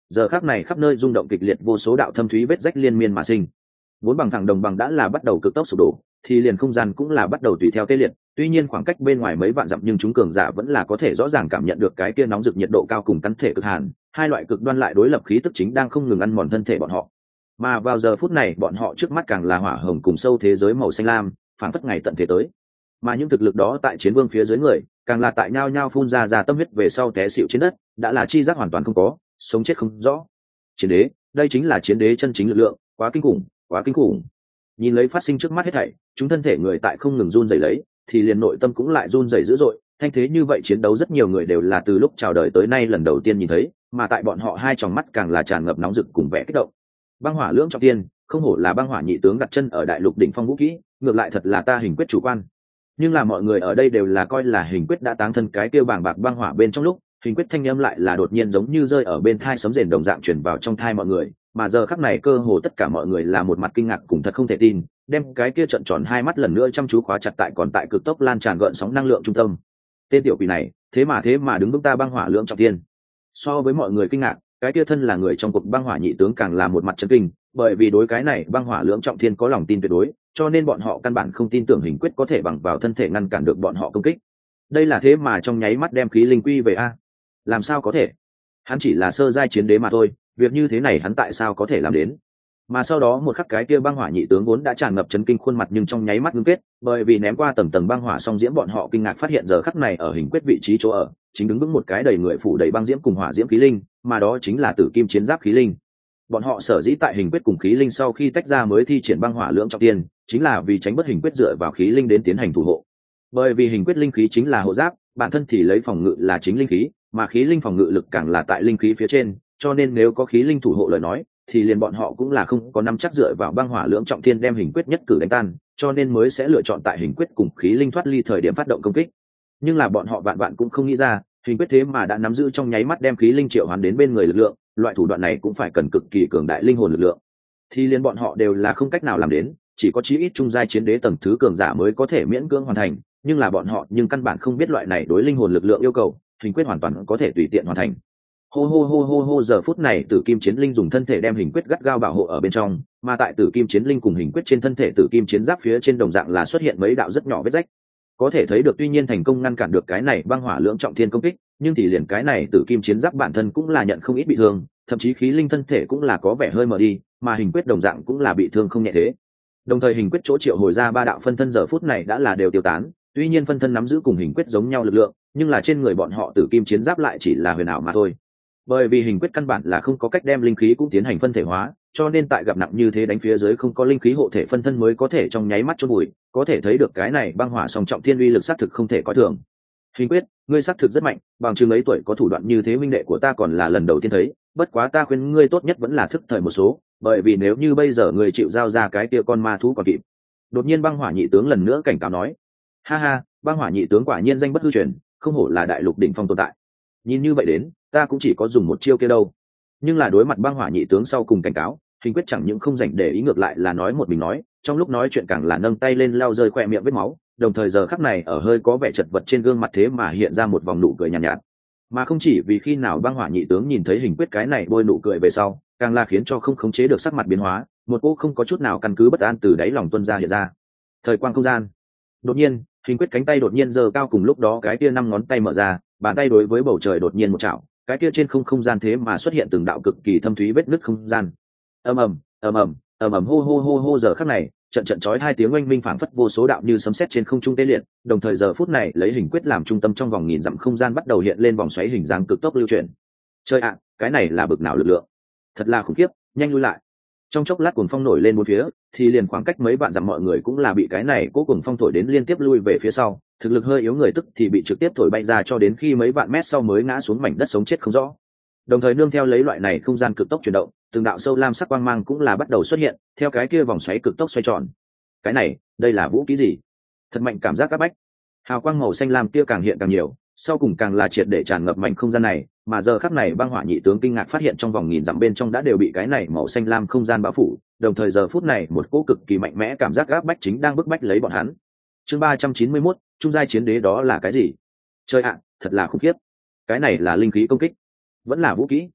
S1: giờ khắc này khắp nơi rung động kịch liệt, vô số đạo thâm thúy vết rách liên miên mà sinh. Vốn bằng thẳng đồng bằng đã là bắt đầu cực tốc sụp đổ, thì liền không gian cũng là bắt đầu tùy theo tê liệt. Tuy nhiên khoảng cách bên ngoài mấy vạn dặm nhưng chúng cường giả vẫn là có thể rõ ràng cảm nhận được cái kia nóng rực nhiệt độ cao cùng cắn thể cực hàn, hai loại cực đoan lại đối lập khí tức chính đang không ngừng ăn mòn thân thể bọn họ. Mà vào giờ phút này bọn họ trước mắt càng là hỏa hồng cùng sâu thế giới màu xanh lam, phảng phất ngày tận thế tới. Mà những thực lực đó tại chiến vương phía dưới người, càng là tại nhao nhao phun ra ra tâm huyết về sau té xỉu trên đất, đã là chi giác hoàn toàn không có, sống chết không rõ. Chiến đế, đây chính là chiến đế chân chính lực lượng, quá kinh khủng, quá kinh khủng. Nhìn lấy phát sinh trước mắt hết thảy, chúng thân thể người tại không ngừng run rẩy lấy, thì liền nội tâm cũng lại run rẩy dữ dội. Thanh thế như vậy chiến đấu rất nhiều người đều là từ lúc chào đời tới nay lần đầu tiên nhìn thấy, mà tại bọn họ hai tròng mắt càng là tràn ngập nóng rực cùng vẻ kích động. Băng hỏa lưỡng trọng tiên, không hổ là băng hỏa nhị tướng đặt chân ở đại lục đỉnh phong vũ kỹ, ngược lại thật là ta hình quyết chủ quan. Nhưng là mọi người ở đây đều là coi là hình quyết đã táng thân cái tiêu bảng bạc băng hỏa bên trong lúc, hình quyết thanh âm lại là đột nhiên giống như rơi ở bên thai sấm rền đồng dạng truyền vào trong thai mọi người, mà giờ khắc này cơ hồ tất cả mọi người là một mặt kinh ngạc cùng thật không thể tin, đem cái kia trợn tròn hai mắt lần nữa chăm chú khóa chặt tại còn tại cực tốc lan tràn gợn sóng năng lượng trung tâm. Tên tiểu quỷ này, thế mà thế mà đứng vững ta băng hỏa lưỡng trọng tiên. So với mọi người kinh ngạc, cái kia thân là người trong cuộc băng hỏa nhị tướng càng là một mặt chấn kinh, bởi vì đối cái này băng hỏa lưỡng trọng thiên có lòng tin tuyệt đối, cho nên bọn họ căn bản không tin tưởng hình quyết có thể bằng vào thân thể ngăn cản được bọn họ công kích. Đây là thế mà trong nháy mắt đem khí linh quy về a? Làm sao có thể? Hắn chỉ là sơ giai chiến đế mà thôi, việc như thế này hắn tại sao có thể làm đến? Mà sau đó một khắc cái kia băng hỏa nhị tướng vốn đã tràn ngập chấn kinh khuôn mặt nhưng trong nháy mắt ngưng kết, bởi vì ném qua tầng tầng băng hỏa song diễm bọn họ kinh ngạc phát hiện giờ khắc này ở hình quyết vị trí chỗ ở, chính đứng vững một cái đầy người phủ đầy băng diễm cùng hỏa diễm khí linh, mà đó chính là Tử Kim Chiến Giáp khí linh. Bọn họ sở dĩ tại hình quyết cùng khí linh sau khi tách ra mới thi triển băng hỏa lưỡng trọng tiên, chính là vì tránh bất hình quyết dựa vào khí linh đến tiến hành thủ hộ. Bởi vì hình quyết linh khí chính là hộ giáp, bản thân thì lấy phòng ngự là chính linh khí, mà khí linh phòng ngự lực càng là tại linh khí phía trên, cho nên nếu có khí linh thủ hộ lời nói, thì liền bọn họ cũng là không có nắm chắc dựa vào băng hỏa lưỡng trọng thiên đem hình quyết nhất cử đánh tan, cho nên mới sẽ lựa chọn tại hình quyết cùng khí linh thoát ly thời điểm phát động công kích. Nhưng là bọn họ vạn vạn cũng không nghĩ ra, hình quyết thế mà đã nắm giữ trong nháy mắt đem khí linh triệu hoán đến bên người lực lượng, loại thủ đoạn này cũng phải cần cực kỳ cường đại linh hồn lực lượng. Thì liền bọn họ đều là không cách nào làm đến, chỉ có chí ít trung giai chiến đế tầng thứ cường giả mới có thể miễn cưỡng hoàn thành, nhưng là bọn họ nhưng căn bản không biết loại này đối linh hồn lực lượng yêu cầu, hình quyết hoàn toàn có thể tùy tiện hoàn thành. Hô hô hô hô hô giờ phút này Tử Kim Chiến Linh dùng thân thể đem hình quyết gắt gao bảo hộ ở bên trong, mà tại Tử Kim Chiến Linh cùng hình quyết trên thân thể Tử Kim Chiến Giáp phía trên đồng dạng là xuất hiện mấy đạo rất nhỏ vết rách. Có thể thấy được tuy nhiên thành công ngăn cản được cái này băng hỏa lưỡng trọng thiên công kích, nhưng thì liền cái này Tử Kim Chiến Giáp bản thân cũng là nhận không ít bị thương, thậm chí khí linh thân thể cũng là có vẻ hơi mờ đi, mà hình quyết đồng dạng cũng là bị thương không nhẹ thế. Đồng thời hình quyết chỗ triệu hồi ra ba đạo phân thân giờ phút này đã là đều tiêu tán, tuy nhiên phân thân nắm giữ cùng hình quyết giống nhau lực lượng, nhưng là trên người bọn họ Tử Kim Chiến Giáp lại chỉ là huyền ảo mà thôi. Bởi vì hình quyết căn bản là không có cách đem linh khí cũng tiến hành phân thể hóa, cho nên tại gặp nặng như thế đánh phía dưới không có linh khí hộ thể phân thân mới có thể trong nháy mắt chôn bụi, có thể thấy được cái này băng hỏa song trọng thiên uy lực xác thực không thể coi thường. Hình quyết, ngươi xác thực rất mạnh, bằng chứng ấy tuổi có thủ đoạn như thế huynh đệ của ta còn là lần đầu tiên thấy, bất quá ta khuyên ngươi tốt nhất vẫn là thức thời một số, bởi vì nếu như bây giờ ngươi chịu giao ra cái kia con ma thú còn kịp. Đột nhiên băng hỏa nhị tướng lần nữa cảnh cáo nói, ha ha, băng hỏa nhị tướng quả nhiên danh bất hư truyền, không hổ là đại lục đỉnh phong tồn tại. Nhìn như vậy đến, ta cũng chỉ có dùng một chiêu kia đâu. Nhưng là đối mặt băng hỏa nhị tướng sau cùng cảnh cáo, hình quyết chẳng những không dành để ý, ngược lại là nói một mình nói, trong lúc nói chuyện càng là nâng tay lên lau rơi khoe miệng vết máu, đồng thời giờ khắc này ở hơi có vẻ chật vật trên gương mặt thế mà hiện ra một vòng nụ cười nhàn nhạt, nhạt. Mà không chỉ vì khi nào băng hỏa nhị tướng nhìn thấy hình quyết cái này bôi nụ cười về sau, càng là khiến cho không khống chế được sắc mặt biến hóa, một cô không có chút nào căn cứ bất an từ đáy lòng tuôn ra hiện ra. Thời quang không gian. Đột nhiên, hình quyết cánh tay đột nhiên giơ cao, cùng lúc đó cái kia năm ngón tay mở ra, bàn tay đối với bầu trời đột nhiên một chảo, cái kia trên không không gian thế mà xuất hiện từng đạo cực kỳ thâm thúy vết nứt không gian. Ầm ầm, ầm ầm, ầm ầm hô hô hô hô giờ khắc này, trận trận chói hai tiếng oanh minh phảng phất vô số đạo như sấm sét trên không trung tê liệt, đồng thời giờ phút này lấy hình quyết làm trung tâm trong vòng nghìn dặm không gian bắt đầu hiện lên vòng xoáy hình dáng cực tốc lưu chuyển. Chơi ạ, cái này là bực nào lực lượng? Thật là khủng khiếp, nhanh lui lại. Trong chốc lát cuồng phong nổi lên bốn phía, thì liền khoảng cách mấy bạn dặm mọi người cũng là bị cái này cố cuồng phong thổi đến liên tiếp lui về phía sau, thực lực hơi yếu người tức thì bị trực tiếp thổi bay ra cho đến khi mấy vạn mét sau mới ngã xuống mảnh đất sống chết không rõ. Đồng thời nương theo lấy loại này không gian cực tốc chuyển động, từng đạo sâu lam sắc quang mang cũng là bắt đầu xuất hiện, theo cái kia vòng xoáy cực tốc xoay tròn. Cái này, đây là vũ khí gì? Thật mạnh cảm giác áp bách. Hào quang màu xanh lam kia càng hiện càng nhiều, sau cùng càng là triệt để tràn ngập mảnh không gian này, mà giờ khắc này băng hỏa nhị tướng kinh ngạc phát hiện trong vòng nghìn dặm bên trong đã đều bị cái này màu xanh lam không gian bao phủ, đồng thời giờ phút này một cỗ cực kỳ mạnh mẽ cảm giác áp bách chính đang bức bách lấy bọn hắn. Chương ba trăm chín mươi mốt, trung giai chiến đế đó là cái gì? Chơi ạ, thật là khủng khiếp. Cái này là linh khí công kích, vẫn là vũ khí?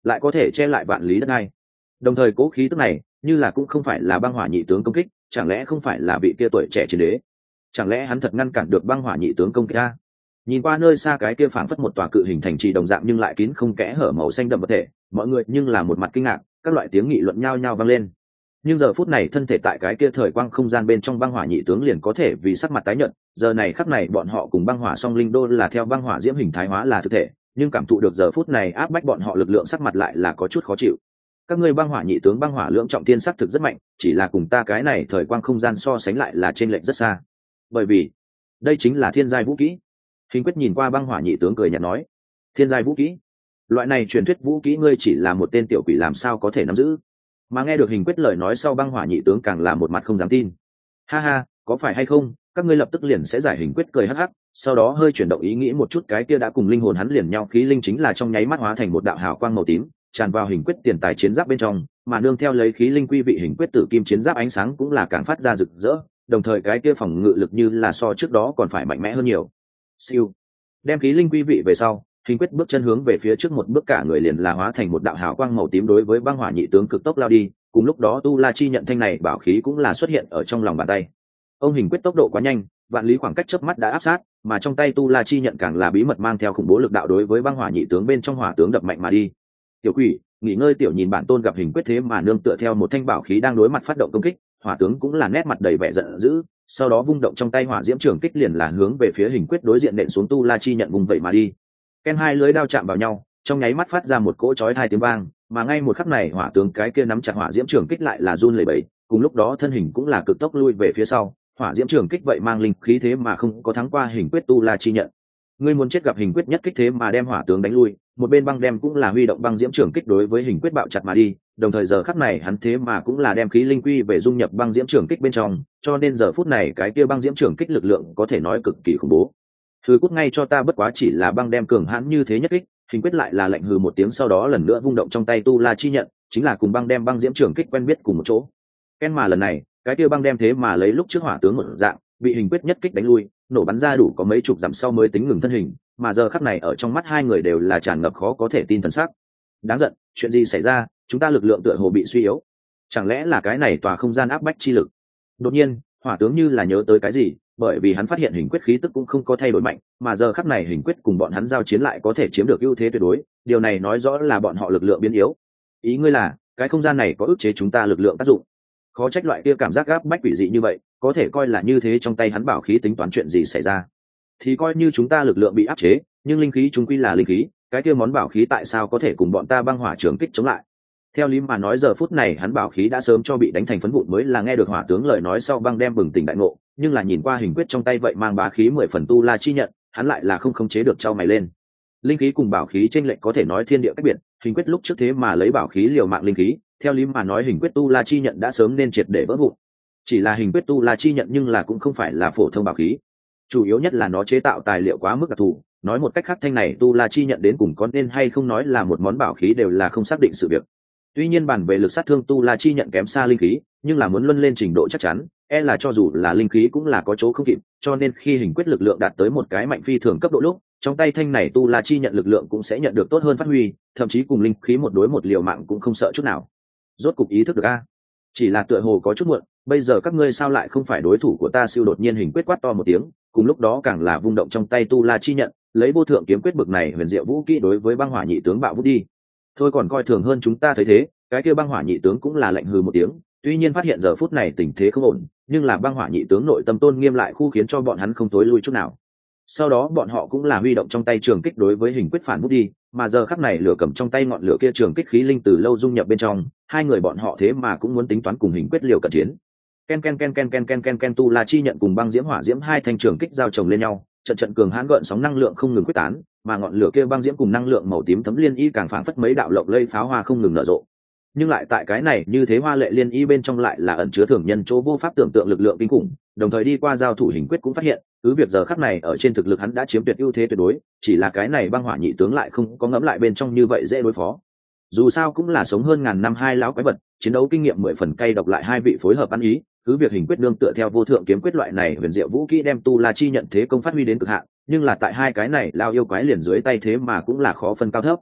S1: lại có thể che lại vạn lý đất đai. Đồng thời cố khí tức này như là cũng không phải là băng hỏa nhị tướng công kích, chẳng lẽ không phải là vị kia tuổi trẻ chiến đế, chẳng lẽ hắn thật ngăn cản được băng hỏa nhị tướng công kích a? Nhìn qua nơi xa cái kia phảng phất một tòa cự hình thành trì đồng dạng nhưng lại kín không kẽ hở màu xanh đậm vật thể, mọi người nhưng là một mặt kinh ngạc, các loại tiếng nghị luận nhao nhao vang lên. Nhưng giờ phút này thân thể tại cái kia thời quang không gian bên trong băng hỏa nhị tướng liền có thể vì sắc mặt tái nhợt, giờ này khắc này bọn họ cùng băng hỏa song linh đô là theo băng hỏa diễm hình thái hóa là thực thể, nhưng cảm thụ được giờ phút này áp bách bọn họ lực lượng sắc mặt lại là có chút khó chịu. Các ngươi băng hỏa nhị tướng băng hỏa lưỡng trọng tiên sắc thực rất mạnh, chỉ là cùng ta cái này thời quang không gian so sánh lại là trên lệch rất xa. Bởi vì đây chính là thiên giai vũ kỹ. Hình quyết nhìn qua băng hỏa nhị tướng cười nhạt nói, thiên giai vũ kỹ, loại này truyền thuyết vũ kỹ ngươi chỉ là một tên tiểu quỷ làm sao có thể nắm giữ? Mà nghe được hình quyết lời nói sau băng hỏa nhị tướng càng là một mặt không dám tin. Ha ha, có phải hay không, các ngươi lập tức liền sẽ giải hình quyết cười hắc hắc, sau đó hơi chuyển động ý nghĩ một chút cái kia đã cùng linh hồn hắn liền nhau khí linh chính là trong nháy mắt hóa thành một đạo hào quang màu tím, tràn vào hình quyết tiền tài chiến giáp bên trong, mà nương theo lấy khí linh quy vị hình quyết tử kim chiến giáp ánh sáng cũng là càng phát ra rực rỡ, đồng thời cái kia phòng ngự lực như là so trước đó còn phải mạnh mẽ hơn nhiều. Siêu. Đem khí linh quy vị về sau, hình quyết bước chân hướng về phía trước một bước cả người liền là hóa thành một đạo hào quang màu tím đối với băng hỏa nhị tướng cực tốc lao đi, cùng lúc đó tu la chi nhận thanh này bảo khí cũng là xuất hiện ở trong lòng bàn tay. Ông hình quyết tốc độ quá nhanh, vạn lý khoảng cách chớp mắt đã áp sát, mà trong tay tu la chi nhận càng là bí mật mang theo khủng bố lực đạo đối với băng hỏa nhị tướng bên trong hỏa tướng đập mạnh mà đi. Tiểu quỷ, nghỉ ngơi tiểu nhìn bản tôn gặp hình quyết thế mà nương tựa theo một thanh bảo khí đang đối mặt phát động công kích, hỏa tướng cũng là nét mặt đầy vẻ giận dữ, sau đó vung động trong tay hỏa diễm trường kích liền là hướng về phía hình quyết đối diện nện xuống tu la chi nhận vùng vậy mà đi. Ken hai lưới đao chạm vào nhau, trong nháy mắt phát ra một cỗ chói hai tiếng vang, mà ngay một khắc này hỏa tướng cái kia nắm chặt hỏa diễm trường kích lại là run lẩy bẩy, cùng lúc đó thân hình cũng là cực tốc lui về phía sau, hỏa diễm trường kích vậy mang linh khí thế mà không có thắng qua hình quyết tu la chi nhận. Ngươi muốn chết gặp hình quyết nhất kích thế mà đem hỏa tướng đánh lui, một bên băng đem cũng là huy động băng diễm trường kích đối với hình quyết bạo chặt mà đi, đồng thời giờ khắc này hắn thế mà cũng là đem khí linh quy về dung nhập băng diễm trường kích bên trong, cho nên giờ phút này cái kia băng diễm trường kích lực lượng có thể nói cực kỳ khủng bố. Hừ cút ngay cho ta, bất quá chỉ là băng đem cường hãn như thế nhất kích. Hình quyết lại là lệnh hừ một tiếng sau đó lần nữa vung động trong tay tu la chi nhận, chính là cùng băng đem băng diễm trường kích quen biết cùng một chỗ. Ken mà lần này cái kia băng đem thế mà lấy lúc trước hỏa tướng một dạng bị hình quyết nhất kích đánh lui, nổ bắn ra đủ có mấy chục dặm sau mới tính ngừng thân hình, mà giờ khắc này ở trong mắt hai người đều là tràn ngập khó có thể tin thần sắc. Đáng giận, chuyện gì xảy ra, chúng ta lực lượng tựa hồ bị suy yếu, chẳng lẽ là cái này tòa không gian áp bách chi lực? Đột nhiên hỏa tướng như là nhớ tới cái gì, bởi vì hắn phát hiện hình quyết khí tức cũng không có thay đổi mạnh, mà giờ khắc này hình quyết cùng bọn hắn giao chiến lại có thể chiếm được ưu thế tuyệt đối, điều này nói rõ là bọn họ lực lượng biến yếu. Ý ngươi là cái không gian này có ức chế chúng ta lực lượng tác dụng? Khó trách loại kia cảm giác áp bách quỷ dị như vậy, có thể coi là như thế. Trong tay hắn bảo khí tính toán chuyện gì xảy ra? Thì coi như chúng ta lực lượng bị áp chế, nhưng linh khí chúng quy là linh khí, cái kia món bảo khí tại sao có thể cùng bọn ta băng hỏa trường kích chống lại? Theo lý mà nói giờ phút này hắn bảo khí đã sớm cho bị đánh thành phấn vụn mới là nghe được hỏa tướng lời nói sau băng đem bừng tỉnh đại ngộ, nhưng là nhìn qua hình quyết trong tay vậy mang bá khí mười phần tu la chi nhận, hắn lại là không khống chế được trao mày lên. Linh khí cùng bảo khí chênh lệch có thể nói thiên địa cách biệt, hình quyết lúc trước thế mà lấy bảo khí liều mạng linh khí, theo lý mà nói hình quyết tu la chi nhận đã sớm nên triệt để vỡ vụn. Chỉ là hình quyết tu la chi nhận nhưng là cũng không phải là phổ thông bảo khí, chủ yếu nhất là nó chế tạo tài liệu quá mức đặc thù, nói một cách khác thanh này tu la chi nhận đến cùng có nên hay không nói là một món bảo khí đều là không xác định sự việc. Tuy nhiên bản về lực sát thương tu la chi nhận kém xa linh khí, nhưng là muốn luân lên trình độ chắc chắn, e là cho dù là linh khí cũng là có chỗ không kịp, cho nên khi hình quyết lực lượng đạt tới một cái mạnh phi thường cấp độ lúc, trong tay thanh này tu la chi nhận lực lượng cũng sẽ nhận được tốt hơn phát huy, thậm chí cùng linh khí một đối một liều mạng cũng không sợ chút nào. Rốt cục ý thức được a, chỉ là tựa hồ có chút muộn, bây giờ các ngươi sao lại không phải đối thủ của ta? Siêu đột nhiên hình quyết quát to một tiếng, cùng lúc đó càng là vung động trong tay tu la chi nhận, lấy vô thượng kiếm quyết bực này huyền diệu vũ kỹ đối với băng hỏa nhị tướng bạo vút đi. Thôi còn coi thường hơn chúng ta thấy thế, cái kia băng hỏa nhị tướng cũng là lạnh hừ một tiếng, tuy nhiên phát hiện giờ phút này tình thế không ổn, nhưng là băng hỏa nhị tướng nội tâm tôn nghiêm lại khu khiến cho bọn hắn không tối lui chút nào. Sau đó bọn họ cũng là huy động trong tay trường kích đối với hình quyết phản bút đi, mà giờ khắc này lửa cầm trong tay ngọn lửa kia trường kích khí linh từ lâu dung nhập bên trong, hai người bọn họ thế mà cũng muốn tính toán cùng hình quyết liều cận chiến. Ken ken ken ken ken ken ken ken tu la chi nhận cùng băng diễm hỏa diễm hai thanh trường kích giao chồng lên nhau, trận trận cường hãn gợn sóng năng lượng không ngừng quyết tán, mà ngọn lửa kia băng diễm cùng năng lượng màu tím thấm liên y càng phảng phất mấy đạo lộng lây pháo hoa không ngừng nở rộ. Nhưng lại tại cái này như thế hoa lệ liên y bên trong lại là ẩn chứa thường nhân chỗ vô pháp tưởng tượng lực lượng kinh khủng, đồng thời đi qua giao thủ hình quyết cũng phát hiện cứ việc giờ khắc này ở trên thực lực hắn đã chiếm tuyệt ưu thế tuyệt đối, chỉ là cái này băng hỏa nhị tướng lại không có ngẫm lại bên trong như vậy dễ đối phó. Dù sao cũng là sống hơn ngàn năm hai lão quái vật, chiến đấu kinh nghiệm mười phần cay độc lại hai vị phối hợp ăn ý, cứ việc hình quyết đương tựa theo vô thượng kiếm quyết loại này huyền diệu vũ kỹ đem tu la chi nhận thế công phát huy đến cực hạn, nhưng là tại hai cái này lao yêu quái liền dưới tay thế mà cũng là khó phân cao thấp.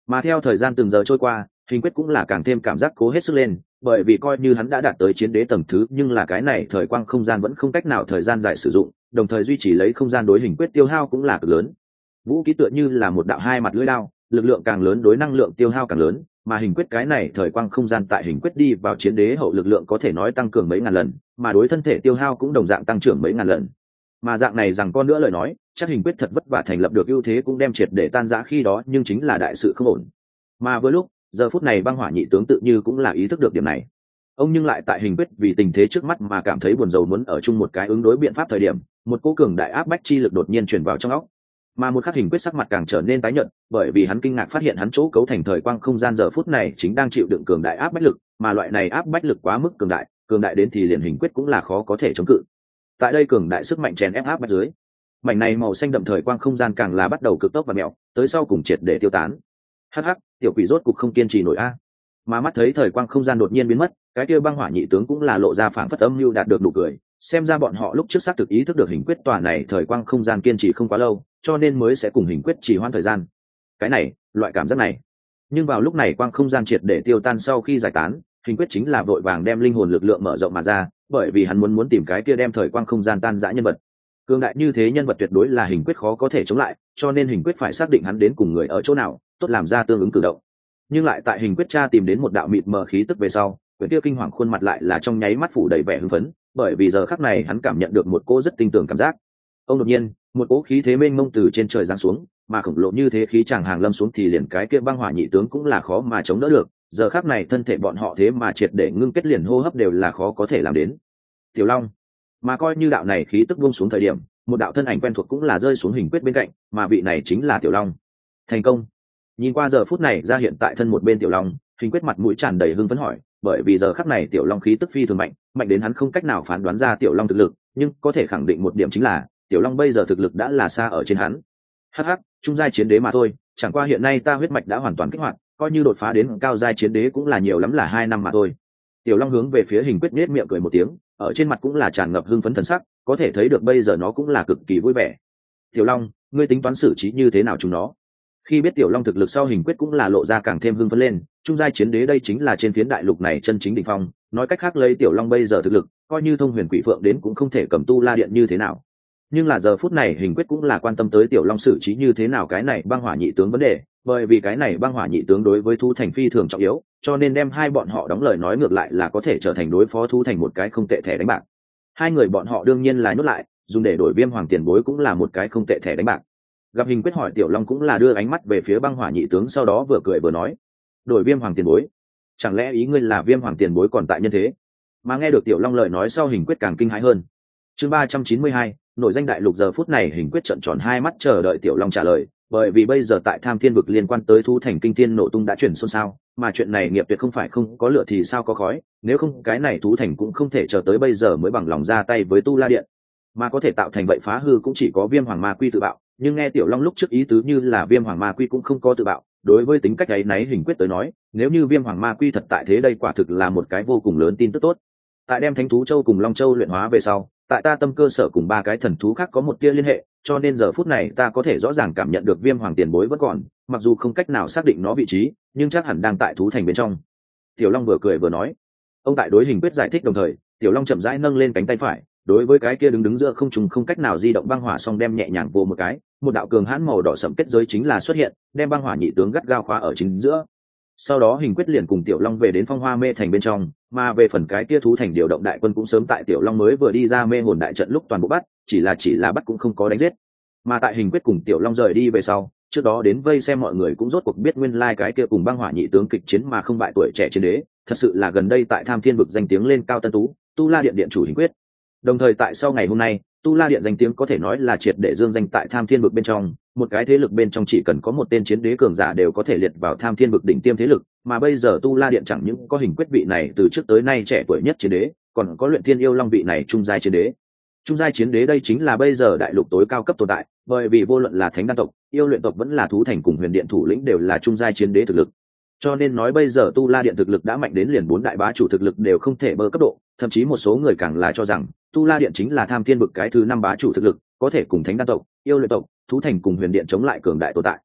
S1: Mà theo thời gian từng giờ trôi qua, hình quyết cũng là càng thêm cảm giác cố hết sức lên, bởi vì coi như hắn đã đạt tới chiến đế tầng thứ, nhưng là cái này thời quang không gian vẫn không cách nào thời gian dài sử dụng, đồng thời duy trì lấy không gian đối hình quyết tiêu hao cũng là cực lớn. Vũ khí tựa như là một đạo hai mặt lưỡi đao, lực lượng càng lớn đối năng lượng tiêu hao càng lớn, mà hình quyết cái này thời quang không gian tại hình quyết đi vào chiến đế hậu lực lượng có thể nói tăng cường mấy ngàn lần, mà đối thân thể tiêu hao cũng đồng dạng tăng trưởng mấy ngàn lần. Mà dạng này rằng con nữa lời nói, chắc hình quyết thật vất vả thành lập được ưu thế cũng đem triệt để tan rã khi đó, nhưng chính là đại sự không ổn. Mà vừa lúc giờ phút này băng hỏa nhị tướng tự như cũng là ý thức được điểm này. Ông nhưng lại tại hình quyết vì tình thế trước mắt mà cảm thấy buồn rầu, muốn ở chung một cái ứng đối biện pháp thời điểm, một cỗ cường đại áp bách chi lực đột nhiên truyền vào trong óc. Mà một khắc hình quyết sắc mặt càng trở nên tái nhợt, bởi vì hắn kinh ngạc phát hiện hắn chỗ cấu thành thời quang không gian giờ phút này chính đang chịu đựng cường đại áp bách lực, mà loại này áp bách lực quá mức cường đại, cường đại đến thì liền hình quyết cũng là khó có thể chống cự. Tại đây cường đại sức mạnh chèn ép áp bách dưới, mảnh này màu xanh đậm thời quang không gian càng là bắt đầu cực tốc và mèo, tới sau cùng triệt để tiêu tán. Hắc hắc, tiểu quỷ rốt cục không kiên trì nổi a. Mà mắt thấy thời quang không gian đột nhiên biến mất, cái kia băng hỏa nhị tướng cũng là lộ ra phảng phất âm mưu đạt được nụ cười, xem ra bọn họ lúc trước xác thực ý thức được hình quyết tòa này thời quang không gian kiên trì không quá lâu, cho nên mới sẽ cùng hình quyết trì hoãn thời gian. Cái này, loại cảm giác này. Nhưng vào lúc này quang không gian triệt để tiêu tan sau khi giải tán, hình quyết chính là vội vàng đem linh hồn lực lượng mở rộng mà ra, bởi vì hắn muốn muốn tìm cái kia đem thời quang không gian tan rã nhân vật. Cường đại như thế nhân vật tuyệt đối là hình quyết khó có thể chống lại, cho nên hình quyết phải xác định hắn đến cùng người ở chỗ nào, tốt làm ra tương ứng cử động. Nhưng lại tại hình quyết tra tìm đến một đạo mịt mờ khí tức về sau, quyển kia kinh hoàng khuôn mặt lại là trong nháy mắt phủ đầy vẻ hưng phấn, bởi vì giờ khắc này hắn cảm nhận được một cô rất tinh tường cảm giác. Ông đột nhiên, một cỗ khí thế mênh mông từ trên trời giáng xuống, mà khổng lồ như thế khí chàng hàng lâm xuống thì liền cái kia băng hỏa nhị tướng cũng là khó mà chống đỡ được, giờ khắc này thân thể bọn họ thế mà triệt để ngưng kết, liền hô hấp đều là khó có thể làm đến. Tiểu Long, mà coi như đạo này khí tức buông xuống thời điểm, một đạo thân ảnh quen thuộc cũng là rơi xuống hình quyết bên cạnh, mà vị này chính là Tiểu Long. Thành công. Nhìn qua giờ phút này ra hiện tại thân một bên Tiểu Long, hình quyết mặt mũi tràn đầy hưng phấn hỏi, bởi vì giờ khắc này Tiểu Long khí tức phi thường mạnh, mạnh đến hắn không cách nào phán đoán ra Tiểu Long thực lực, nhưng có thể khẳng định một điểm chính là Tiểu Long bây giờ thực lực đã là xa ở trên hắn. Hắc hắc, trung giai chiến đế mà thôi, chẳng qua hiện nay ta huyết mạch đã hoàn toàn kích hoạt, coi như đột phá đến cao giai chiến đế cũng là nhiều lắm là hai năm mà thôi. Tiểu Long hướng về phía hình quyết nhếch miệng cười một tiếng, ở trên mặt cũng là tràn ngập hưng phấn thần sắc, có thể thấy được bây giờ nó cũng là cực kỳ vui vẻ. Tiểu Long, ngươi tính toán xử trí như thế nào chúng nó? Khi biết Tiểu Long thực lực sau, hình quyết cũng là lộ ra càng thêm hưng phấn lên, trung giai chiến đế đây chính là trên phiến đại lục này chân chính đỉnh phong, nói cách khác lấy Tiểu Long bây giờ thực lực, coi như thông huyền quỷ phượng đến cũng không thể cầm tu la điện như thế nào. Nhưng là giờ phút này hình quyết cũng là quan tâm tới Tiểu Long xử trí như thế nào cái này băng hỏa nhị tướng vấn đề, bởi vì cái này băng hỏa nhị tướng đối với thu thành phi thường trọng yếu, cho nên đem hai bọn họ đóng lời nói ngược lại là có thể trở thành đối phó thu thành một cái không tệ thẻ đánh bạc. Hai người bọn họ đương nhiên là nhốt lại, dùng để đổi Viêm Hoàng tiền bối cũng là một cái không tệ thẻ đánh bạc. Gặp hình quyết hỏi, Tiểu Long cũng là đưa ánh mắt về phía băng hỏa nhị tướng, sau đó vừa cười vừa nói, đổi Viêm Hoàng tiền bối? Chẳng lẽ ý ngươi là Viêm Hoàng tiền bối còn tại nhân thế? Mà nghe được Tiểu Long lời nói sau, hình quyết càng kinh hãi hơn. Chương ba trăm chín mươi hai, nổi danh đại lục. Giờ phút này hình quyết trợn tròn hai mắt chờ đợi Tiểu Long trả lời, bởi vì bây giờ tại Tham Thiên vực liên quan tới thu thành kinh thiên nổ tung đã chuyển xôn xao, mà chuyện này nghiệp tuyệt không phải không có lửa thì sao có khói, nếu không cái này thú thành cũng không thể chờ tới bây giờ mới bằng lòng ra tay với Tu La Điện, mà có thể tạo thành vậy phá hư cũng chỉ có Viêm Hoàng Ma Quy tự bạo. Nhưng nghe Tiểu Long lúc trước ý tứ như là Viêm Hoàng Ma Quy cũng không có tự bạo, đối với tính cách ấy náy hình quyết tới nói, nếu như Viêm Hoàng Ma Quy thật tại thế, đây quả thực là một cái vô cùng lớn tin tức tốt. Tại đem Thánh Thú Châu cùng Long Châu luyện hóa về sau, tại ta tâm cơ sở cùng ba cái thần thú khác có một tia liên hệ, cho nên giờ phút này ta có thể rõ ràng cảm nhận được Viêm Hoàng tiền bối vẫn còn, mặc dù không cách nào xác định nó vị trí, nhưng chắc hẳn đang tại thú thành bên trong. Tiểu Long vừa cười vừa nói. Ông tại đối hình quyết giải thích đồng thời, Tiểu Long chậm rãi nâng lên cánh tay phải, đối với cái kia đứng đứng giữa không trung không cách nào di động băng hỏa song đem nhẹ nhàng vô một cái, một đạo cường hãn màu đỏ sẫm kết giới chính là xuất hiện, đem băng hỏa nhị tướng gắt gao khóa ở chính giữa. Sau đó hình quyết liền cùng Tiểu Long về đến Phong Hoa Mê thành bên trong, mà về phần cái kia thú thành điều động đại quân cũng sớm tại Tiểu Long mới vừa đi ra mê hồn đại trận lúc toàn bộ bắt, chỉ là chỉ là bắt cũng không có đánh giết. Mà tại hình quyết cùng Tiểu Long rời đi về sau, trước đó đến vây xem mọi người cũng rốt cuộc biết nguyên lai like cái kia cùng băng hỏa nhị tướng kịch chiến mà không bại tuổi trẻ chiến đế, thật sự là gần đây tại Tham Thiên vực danh tiếng lên cao tân tú, Tu La Điện điện chủ hình quyết. Đồng thời tại sau ngày hôm nay, Tu La Điện danh tiếng có thể nói là triệt để dương danh tại Tham Thiên vực bên trong, một cái thế lực bên trong chỉ cần có một tên chiến đế cường giả đều có thể liệt vào Tham Thiên vực đỉnh tiêm thế lực, mà bây giờ Tu La Điện chẳng những có hình quyết vị này từ trước tới nay trẻ tuổi nhất chiến đế, còn có Luyện Thiên Yêu Long vị này trung giai chiến đế. Trung giai chiến đế đây chính là bây giờ đại lục tối cao cấp tồn tại, bởi vì vô luận là Thánh Đan tộc, Yêu Luyện tộc vẫn là Thú Thành cùng Huyền Điện thủ lĩnh đều là trung giai chiến đế thực lực. Cho nên nói bây giờ Tu La Điện thực lực đã mạnh đến liền bốn đại bá chủ thực lực đều không thể bơ cấp độ, thậm chí một số người càng là cho rằng Tu La Điện chính là Tham Thiên vực cái thứ năm bá chủ thực lực, có thể cùng Thánh Đan tộc, Yêu Luyện tộc, Thú Thành cùng Huyền Điện chống lại cường đại tồn tại.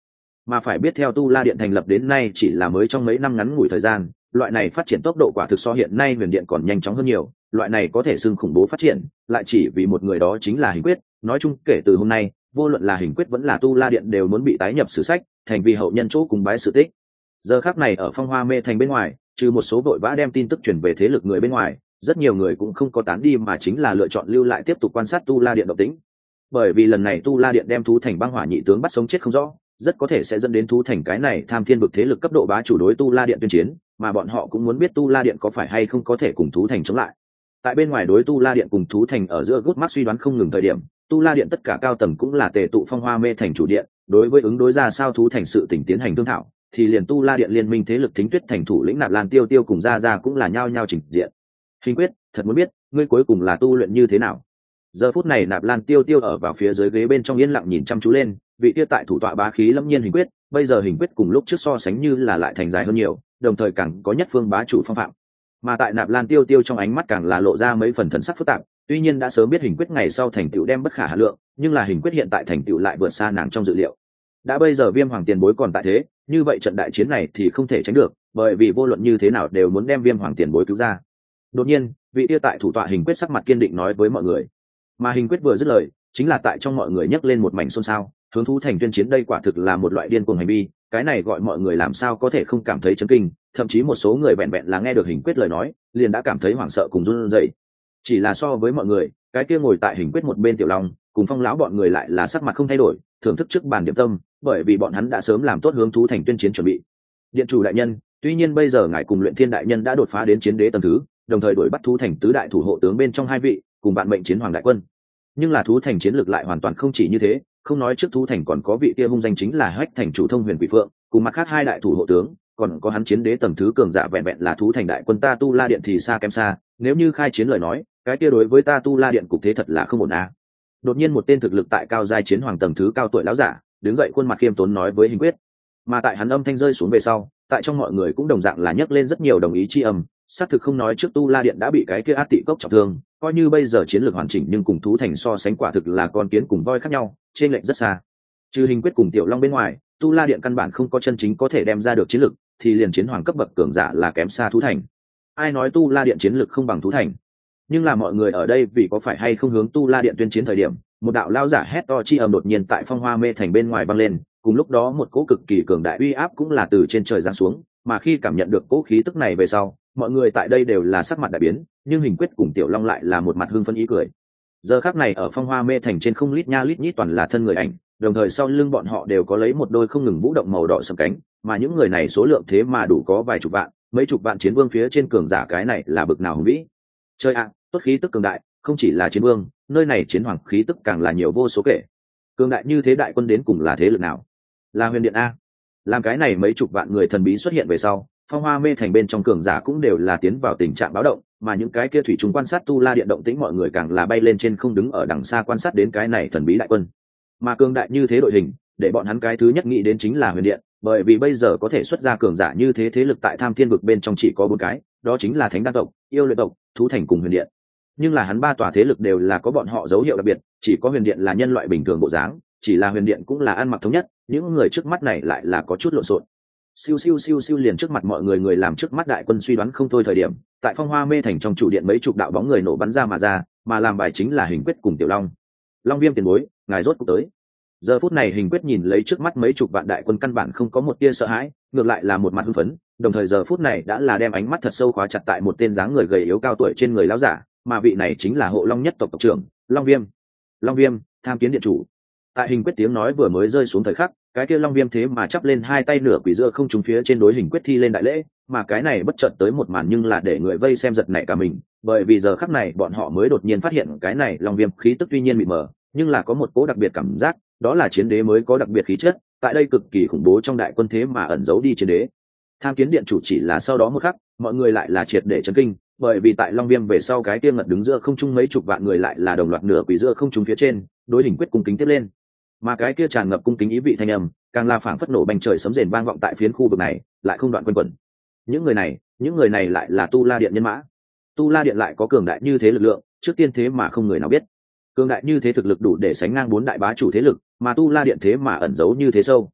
S1: Mà phải biết theo Tu La Điện thành lập đến nay chỉ là mới trong mấy năm ngắn ngủi thời gian, loại này phát triển tốc độ quả thực so hiện nay Huyền Điện còn nhanh chóng hơn nhiều, loại này có thể xưng khủng bố phát triển, lại chỉ vì một người đó chính là Hình Quyết, nói chung kể từ hôm nay, vô luận là Hình Quyết vẫn là Tu La Điện đều muốn bị tái nhập sử sách, thành vì hậu nhân chỗ cùng bái sự tích. Giờ khắc này ở Phong Hoa Mê thành bên ngoài, trừ một số vội vã đem tin tức truyền về thế lực người bên ngoài, rất nhiều người cũng không có tán đi mà chính là lựa chọn lưu lại tiếp tục quan sát Tu La Điện động tĩnh. Bởi vì lần này Tu La Điện đem thú thành băng hỏa nhị tướng bắt sống chết không rõ, rất có thể sẽ dẫn đến thú thành cái này tham thiên vực thế lực cấp độ bá chủ đối Tu La Điện tuyên chiến, mà bọn họ cũng muốn biết Tu La Điện có phải hay không có thể cùng thú thành chống lại. Tại bên ngoài đối Tu La Điện cùng thú thành ở giữa gút mắt suy đoán không ngừng thời điểm, Tu La Điện tất cả cao tầng cũng là tề tụ Phong Hoa Mê thành chủ điện, đối với ứng đối ra sao thú thành sự tình tiến hành thương thảo, thì liền Tu La Điện liên minh thế lực Thính Tuyết thành thủ lĩnh Nạp Lan Tiêu Tiêu cùng ra ra cũng là nhao nhao trình diện. Hình Quyết, thật muốn biết, ngươi cuối cùng là tu luyện như thế nào? Giờ phút này Nạp Lan Tiêu Tiêu ở vào phía dưới ghế bên trong yên lặng nhìn chăm chú lên, vị kia tại thủ tọa bá khí lâm nhiên Hình Quyết, bây giờ Hình Quyết cùng lúc trước so sánh như là lại thành dài hơn nhiều, đồng thời càng có nhất phương bá chủ phong phạm. Mà tại Nạp Lan Tiêu Tiêu trong ánh mắt càng là lộ ra mấy phần thần sắc phức tạp, tuy nhiên đã sớm biết Hình Quyết ngày sau thành tựu đem bất khả hà lượng, nhưng là Hình Quyết hiện tại thành tựu lại vượt xa nàng trong dự liệu. Đã bây giờ Viêm Hoàng tiền bối còn tại thế, như vậy trận đại chiến này thì không thể tránh được, bởi vì vô luận như thế nào đều muốn đem Viêm Hoàng tiền bối cứu ra. Đột nhiên, vị kia tại thủ tọa Hình Quyết sắc mặt kiên định nói với mọi người. Mà Hình Quyết vừa dứt lời, chính là tại trong mọi người nhấc lên một mảnh xôn xao, hướng thú thành tuyên chiến đây quả thực là một loại điên cuồng hành vi, cái này gọi mọi người làm sao có thể không cảm thấy chấn kinh, thậm chí một số người vẹn vẹn là nghe được Hình Quyết lời nói, liền đã cảm thấy hoảng sợ cùng run rẩy. Chỉ là so với mọi người, cái kia ngồi tại Hình Quyết một bên Tiểu Long, cùng Phong lão bọn người lại là sắc mặt không thay đổi, thưởng thức trước bàn điểm tâm, bởi vì bọn hắn đã sớm làm tốt hướng thú thành tuyên chiến chuẩn bị. Điện chủ đại nhân, tuy nhiên bây giờ ngài cùng Luyện Thiên đại nhân đã đột phá đến chiến đế tầng thứ, đồng thời đuổi bắt thú thành tứ đại thủ hộ tướng bên trong hai vị, cùng bạn mệnh chiến hoàng đại quân. Nhưng là thú thành chiến lược lại hoàn toàn không chỉ như thế, không nói trước thú thành còn có vị kia hung danh chính là Hách thành chủ Thông Huyền Quỷ Phượng, cùng mặt khác hai đại thủ hộ tướng, còn có hắn chiến đế tầng thứ cường giả vẹn vẹn là thú thành đại quân ta Tu La Điện thì xa kém xa, nếu như khai chiến lời nói, cái kia đối với ta Tu La Điện cục thế thật là không ổn à. Đột nhiên một tên thực lực tại cao giai chiến hoàng tầng thứ cao tuổi lão giả, đứng dậy khuôn mặt khiêm tốn nói với Hình Quyết. Mà tại hắn âm thanh rơi xuống về sau, tại trong mọi người cũng đồng dạng là nhấc lên rất nhiều đồng ý chi âm, xác thực không nói trước Tu La Điện đã bị cái kia ác tị cốc trọng thương, coi như bây giờ chiến lược hoàn chỉnh nhưng cùng thú thành so sánh quả thực là con kiến cùng voi khác nhau, trên lệnh rất xa. Trừ Hình Quyết cùng Tiểu Long bên ngoài, Tu La Điện căn bản không có chân chính có thể đem ra được chiến lược, thì liền chiến hoàng cấp bậc cường giả là kém xa thú thành. Ai nói Tu La Điện chiến lược không bằng thú thành? Nhưng là mọi người ở đây vì có phải hay không hướng Tu La Điện tuyên chiến thời điểm, một đạo lao giả hét to chi ầm đột nhiên tại Phong Hoa Mê thành bên ngoài vang lên, cùng lúc đó một cỗ cực kỳ cường đại uy áp cũng là từ trên trời giáng xuống, mà khi cảm nhận được cỗ khí tức này về sau, mọi người tại đây đều là sắc mặt đại biến, nhưng Hình Quyết cùng Tiểu Long lại là một mặt hưng phấn ý cười. Giờ khắc này ở Phong Hoa Mê thành trên không lít nha lít nhít toàn là thân người ảnh, đồng thời sau lưng bọn họ đều có lấy một đôi không ngừng vũ động màu đỏ sẫm cánh, mà những người này số lượng thế mà đủ có vài chục vạn, mấy chục vạn chiến vương phía trên cường giả cái này là bực nào hùng vĩ. Chơi ạ, tốt khí tức cường đại, không chỉ là chiến vương, nơi này chiến hoàng khí tức càng là nhiều vô số kể. Cường đại như thế đại quân đến cùng là thế lực nào? Là Huyền Điện a? Làm cái này mấy chục vạn người thần bí xuất hiện về sau, Phong Hoa Mê thành bên trong cường giả cũng đều là tiến vào tình trạng báo động, mà những cái kia thủy trùng quan sát Tu La Điện động tĩnh mọi người càng là bay lên trên không đứng ở đằng xa quan sát đến cái này thần bí đại quân. Mà cường đại như thế đội hình, để bọn hắn cái thứ nhất nghĩ đến chính là Huyền Điện, bởi vì bây giờ có thể xuất ra cường giả như thế thế lực tại Tham Thiên vực bên trong chỉ có bốn cái, đó chính là Thánh Đan tộc, Yêu Luyện tộc, Thú Thành cùng Huyền Điện. Nhưng là hắn ba tòa thế lực đều là có bọn họ dấu hiệu đặc biệt, chỉ có Huyền Điện là nhân loại bình thường bộ dáng, chỉ là Huyền Điện cũng là ăn mặc thống nhất, những người trước mắt này lại là có chút lộn xộn. Siêu siêu siêu siêu liền trước mặt mọi người người làm trước mắt đại quân suy đoán không thôi thời điểm, tại Phong Hoa Mê thành trong chủ điện mấy chục đạo bóng người nổ bắn ra mà ra, mà làm bài chính là Hình Quyết cùng Tiểu Long. Long Viêm tiền bối, ngài rốt cuộc tới. Giờ phút này Hình Quyết nhìn lấy trước mắt mấy chục vạn đại quân căn bản không có một tia sợ hãi, ngược lại là một mặt hưng phấn, đồng thời giờ phút này đã là đem ánh mắt thật sâu khóa chặt tại một tên dáng người gầy yếu cao tuổi trên người lão giả, mà vị này chính là Hộ Long nhất tộc tộc trưởng, Long Viêm. Long Viêm, tham kiến điện chủ. Tại Hình Quyết tiếng nói vừa mới rơi xuống thời khắc, cái kia Long Viêm thế mà chắp lên hai tay nửa quỷ giữa không trúng phía trên đối Hình Quyết thi lên đại lễ, mà cái này bất chợt tới một màn nhưng là để người vây xem giật nảy cả mình, bởi vì giờ khắc này bọn họ mới đột nhiên phát hiện cái này Long Viêm khí tức tuy nhiên bị mờ, nhưng là có một cố đặc biệt cảm giác, đó là chiến đế mới có đặc biệt khí chất, tại đây cực kỳ khủng bố trong đại quân thế mà ẩn giấu đi chiến đế. Tham kiến điện chủ chỉ là sau đó một khắc, mọi người lại là triệt để chấn kinh, bởi vì tại Long Viêm về sau cái kia ngật đứng giữa không trung mấy chục vạn người lại là đồng loạt nửa quỷ giữa không trung phía trên, đối Hình Quyết cung kính tiếp lên. Mà cái kia tràn ngập cung kính ý vị thanh âm, càng là phảng phất nổ bành trời sấm rền vang vọng tại phiến khu vực này, lại không đoạn quanh quẩn. Những người này, những người này lại là Tu La Điện nhân mã. Tu La Điện lại có cường đại như thế lực lượng, trước tiên thế mà không người nào biết. Cường đại như thế thực lực đủ để sánh ngang bốn đại bá chủ thế lực, mà Tu La Điện thế mà ẩn giấu như thế sâu.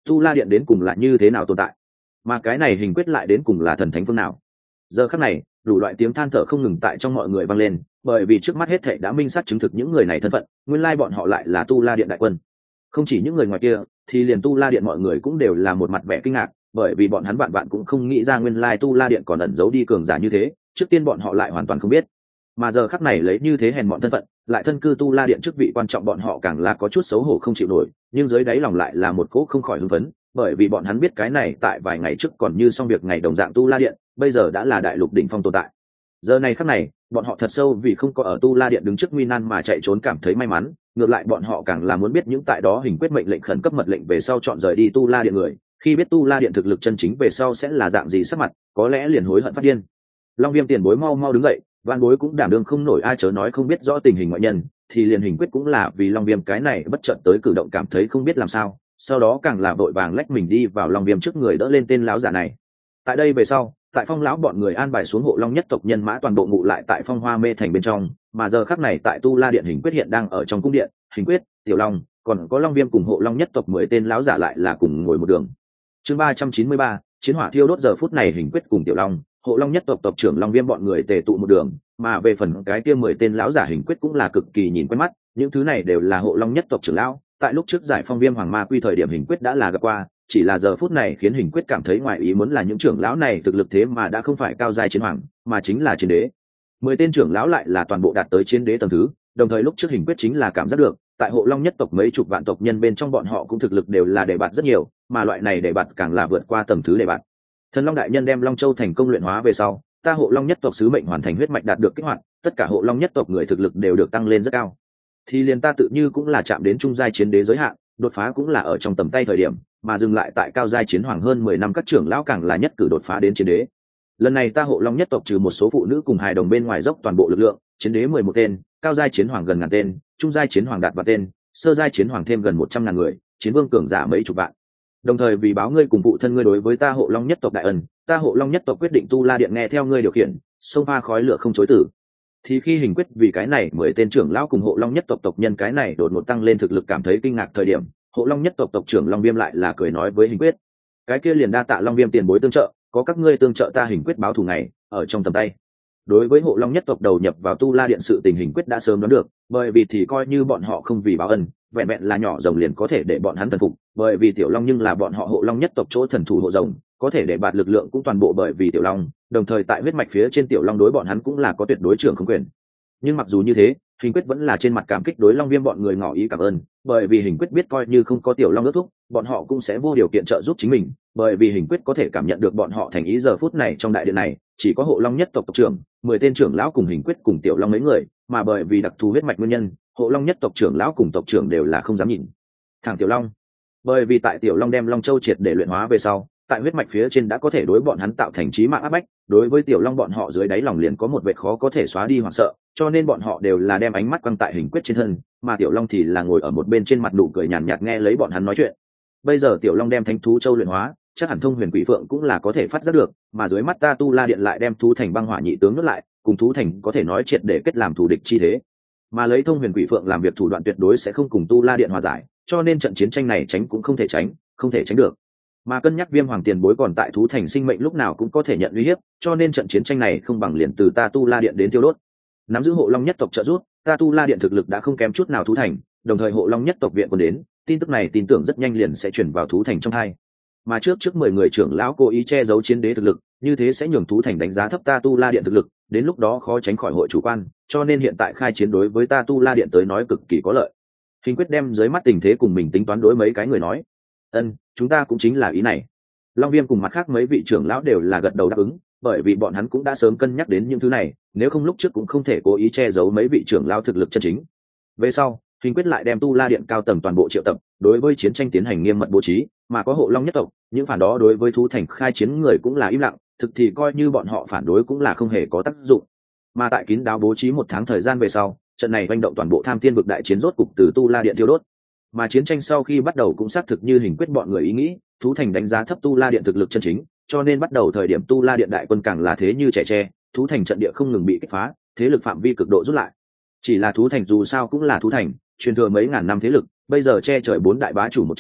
S1: tu la điện đến cùng là như thế nào tồn tại, mà cái này hình quyết lại đến cùng là thần thánh phương nào. Giờ khắc này đủ loại tiếng than thở không ngừng tại trong mọi người vang lên, bởi vì trước mắt hết thảy đã minh xác chứng thực những người này thân phận, nguyên lai bọn họ lại là tu la điện đại quân. Không chỉ những người ngoài kia, thì liền tu la điện mọi người cũng đều là một mặt vẻ kinh ngạc, bởi vì bọn hắn bạn bạn cũng không nghĩ ra nguyên lai tu la điện còn ẩn giấu đi cường giả như thế, trước tiên bọn họ lại hoàn toàn không biết. Mà giờ khắc này lấy như thế hèn bọn thân phận, lại thân cư tu la điện chức vị quan trọng, bọn họ càng là có chút xấu hổ không chịu nổi, nhưng dưới đáy lòng lại là một cỗ không khỏi hưng phấn, bởi vì bọn hắn biết cái này tại vài ngày trước còn như xong việc ngày đồng dạng tu la điện, bây giờ đã là đại lục đỉnh phong tồn tại. Giờ này khắc này bọn họ thật sâu vì không có ở tu la điện đứng trước nguy nan mà chạy trốn cảm thấy may mắn, ngược lại bọn họ càng là muốn biết những tại đó hình quyết mệnh lệnh khẩn cấp mật lệnh về sau chọn rời đi tu la điện người, khi biết tu la điện thực lực chân chính về sau sẽ là dạng gì sắc mặt, có lẽ liền hối hận phát điên. Long Viêm tiền bối mau mau đứng dậy, Van bối cũng đảm đương không nổi, ai chớ nói không biết rõ tình hình ngoại nhân, thì liền hình quyết cũng là vì Long Viêm cái này bất chợt tới cử động cảm thấy không biết làm sao, sau đó càng là vội vàng lách mình đi vào Long Viêm trước người đỡ lên tên lão giả này. Tại đây về sau, tại Phong lão bọn người an bài xuống hộ Long nhất tộc nhân mã toàn bộ ngụ lại tại Phong Hoa Mê thành bên trong, mà giờ khắc này tại tu la điện hình quyết hiện đang ở trong cung điện, hình quyết, Tiểu Long, còn có Long Viêm cùng hộ Long nhất tộc mười tên lão giả lại là cùng ngồi một đường. Chương ba trăm chín mươi ba, chiến hỏa thiêu đốt. Giờ phút này hình quyết cùng Tiểu Long, hộ Long nhất tộc tộc trưởng Long Viêm bọn người tề tụ một đường, mà về phần cái kia mười tên lão giả hình quyết cũng là cực kỳ nhìn quen mắt, những thứ này đều là hộ Long nhất tộc trưởng lão, tại lúc trước giải phong Viêm Hoàng Ma Quy thời điểm hình quyết đã là gặp qua, chỉ là giờ phút này khiến hình quyết cảm thấy ngoài ý muốn là những trưởng lão này thực lực thế mà đã không phải cao giai chiến hoàng, mà chính là chiến đế. Mười tên trưởng lão lại là toàn bộ đạt tới chiến đế tầng thứ, đồng thời lúc trước hình quyết chính là cảm giác được, tại hộ Long nhất tộc mấy chục vạn tộc nhân bên trong bọn họ cũng thực lực đều là đề bạt rất nhiều, mà loại này đề bạt càng là vượt qua tầng thứ đề bạt. Thần Long đại nhân đem Long Châu thành công luyện hóa về sau, ta hộ Long nhất tộc sứ mệnh hoàn thành, huyết mạch đạt được kích hoạt, tất cả hộ Long nhất tộc người thực lực đều được tăng lên rất cao. Thì liền ta tự như cũng là chạm đến trung giai chiến đế giới hạn, đột phá cũng là ở trong tầm tay thời điểm, mà dừng lại tại cao giai chiến hoàng hơn mười năm, các trưởng lão càng là nhất cử đột phá đến chiến đế. Lần này ta hộ Long nhất tộc trừ một số phụ nữ cùng hài đồng bên ngoài dốc toàn bộ lực lượng, chiến đế mười một tên, cao giai chiến hoàng gần ngàn tên, trung giai chiến hoàng đạt vạn tên, sơ giai chiến hoàng thêm gần một trăm ngàn người, chiến vương cường giả mấy chục vạn. Đồng thời vì báo ngươi cùng phụ thân ngươi đối với ta hộ Long nhất tộc đại ân, ta hộ Long nhất tộc quyết định tu la điện nghe theo ngươi điều khiển, xông pha khói lửa không chối từ. Thì khi hình quyết vì cái này mười tên trưởng lão cùng hộ Long nhất tộc tộc nhân cái này đột ngột tăng lên thực lực cảm thấy kinh ngạc thời điểm, hộ Long nhất tộc tộc trưởng Long Viêm lại là cười nói với hình quyết, cái kia liền đa tạ Long Viêm tiền bối tương trợ, có các ngươi tương trợ ta hình quyết báo thù này ở trong tầm tay. Đối với hộ Long nhất tộc đầu nhập vào tu la điện sự tình hình quyết đã sớm đoán được, bởi vì thì coi như bọn họ không vì báo ân, vẹn vẹn là nhỏ rồng liền có thể để bọn hắn thần phục, bởi vì Tiểu Long nhưng là bọn họ hộ Long nhất tộc chỗ thần thủ hộ rồng, có thể để bạt lực lượng cũng toàn bộ bởi vì Tiểu Long, đồng thời tại huyết mạch phía trên Tiểu Long đối bọn hắn cũng là có tuyệt đối trưởng không quyền. Nhưng mặc dù như thế, hình quyết vẫn là trên mặt cảm kích đối Long Viêm bọn người ngỏ ý cảm ơn, bởi vì hình quyết biết coi như không có Tiểu Long ước thúc, bọn họ cũng sẽ vô điều kiện trợ giúp chính mình, bởi vì hình quyết có thể cảm nhận được bọn họ thành ý. Giờ phút này trong đại điện này chỉ có hộ Long nhất tộc tộc trưởng, mười tên trưởng lão cùng hình quyết cùng Tiểu Long mấy người, mà bởi vì đặc thù huyết mạch nguyên nhân, hộ Long nhất tộc trưởng lão cùng tộc trưởng đều là không dám nhìn thẳng Tiểu Long, bởi vì tại Tiểu Long đem Long Châu triệt để luyện hóa về sau, tại huyết mạch phía trên đã có thể đối bọn hắn tạo thành chí mạng áp bách, đối với Tiểu Long bọn họ dưới đáy lòng liền có một vệt khó có thể xóa đi hoảng sợ, cho nên bọn họ đều là đem ánh mắt quăng tại hình quyết trên thân, mà Tiểu Long thì là ngồi ở một bên trên mặt nụ cười nhàn nhạt, nhạt nghe lấy bọn hắn nói chuyện. Bây giờ Tiểu Long đem Thánh thú châu luyện hóa, chắc hẳn Thông Huyền Quỷ Phượng cũng là có thể phát giác được, mà dưới mắt ta tu la điện lại đem thú thành băng hỏa nhị tướng nuốt lại, cùng thú thành có thể nói triệt để kết làm thù địch chi thế. Mà lấy Thông Huyền Quỷ Phượng làm việc thủ đoạn tuyệt đối sẽ không cùng tu la điện hòa giải, cho nên trận chiến tranh này tránh cũng không thể tránh, không thể tránh được. Mà cân nhắc Viêm Hoàng tiền bối còn tại thú thành sinh mệnh lúc nào cũng có thể nhận uy hiếp, cho nên trận chiến tranh này không bằng liền từ ta tu la điện đến tiêu đốt. Nắm giữ hộ Long nhất tộc trợ giúp, ta tu la điện thực lực đã không kém chút nào thú thành, đồng thời hộ Long nhất tộc viện còn đến, tin tức này tin tưởng rất nhanh liền sẽ chuyển vào thú thành trong hai. Mà trước trước mười người trưởng lão cố ý che giấu chiến đế thực lực, như thế sẽ nhường thú thành đánh giá thấp ta tu la điện thực lực, đến lúc đó khó tránh khỏi hội chủ quan, cho nên hiện tại khai chiến đối với ta tu la điện tới nói cực kỳ có lợi. Hình quyết đem dưới mắt tình thế cùng mình tính toán đối mấy cái người nói, ân, chúng ta cũng chính là ý này. Long Viêm cùng mặt khác mấy vị trưởng lão đều là gật đầu đáp ứng, bởi vì bọn hắn cũng đã sớm cân nhắc đến những thứ này, nếu không lúc trước cũng không thể cố ý che giấu mấy vị trưởng lão thực lực chân chính. Về sau, Hình quyết lại đem tu la điện cao tầng toàn bộ triệu tập, đối với chiến tranh tiến hành nghiêm mật bố trí, mà có hộ Long nhất tộc, những phản đó đối với thú thành khai chiến người cũng là im lặng, thực thì coi như bọn họ phản đối cũng là không hề có tác dụng. Mà tại kín đáo bố trí một tháng thời gian về sau, trận này manh động toàn bộ Tham Thiên vực đại chiến rốt cục từ tu la điện tiêu đốt. Mà chiến tranh sau khi bắt đầu cũng xác thực như Hình quyết bọn người ý nghĩ, thú thành đánh giá thấp tu la điện thực lực chân chính, cho nên bắt đầu thời điểm tu la điện đại quân càng là thế như trẻ tre, thú thành trận địa không ngừng bị kích phá, thế lực phạm vi cực độ rút lại. Chỉ là thú thành dù sao cũng là thú thành, truyền thừa mấy ngàn năm thế lực, bây giờ che trời bốn đại bá chủ một trong,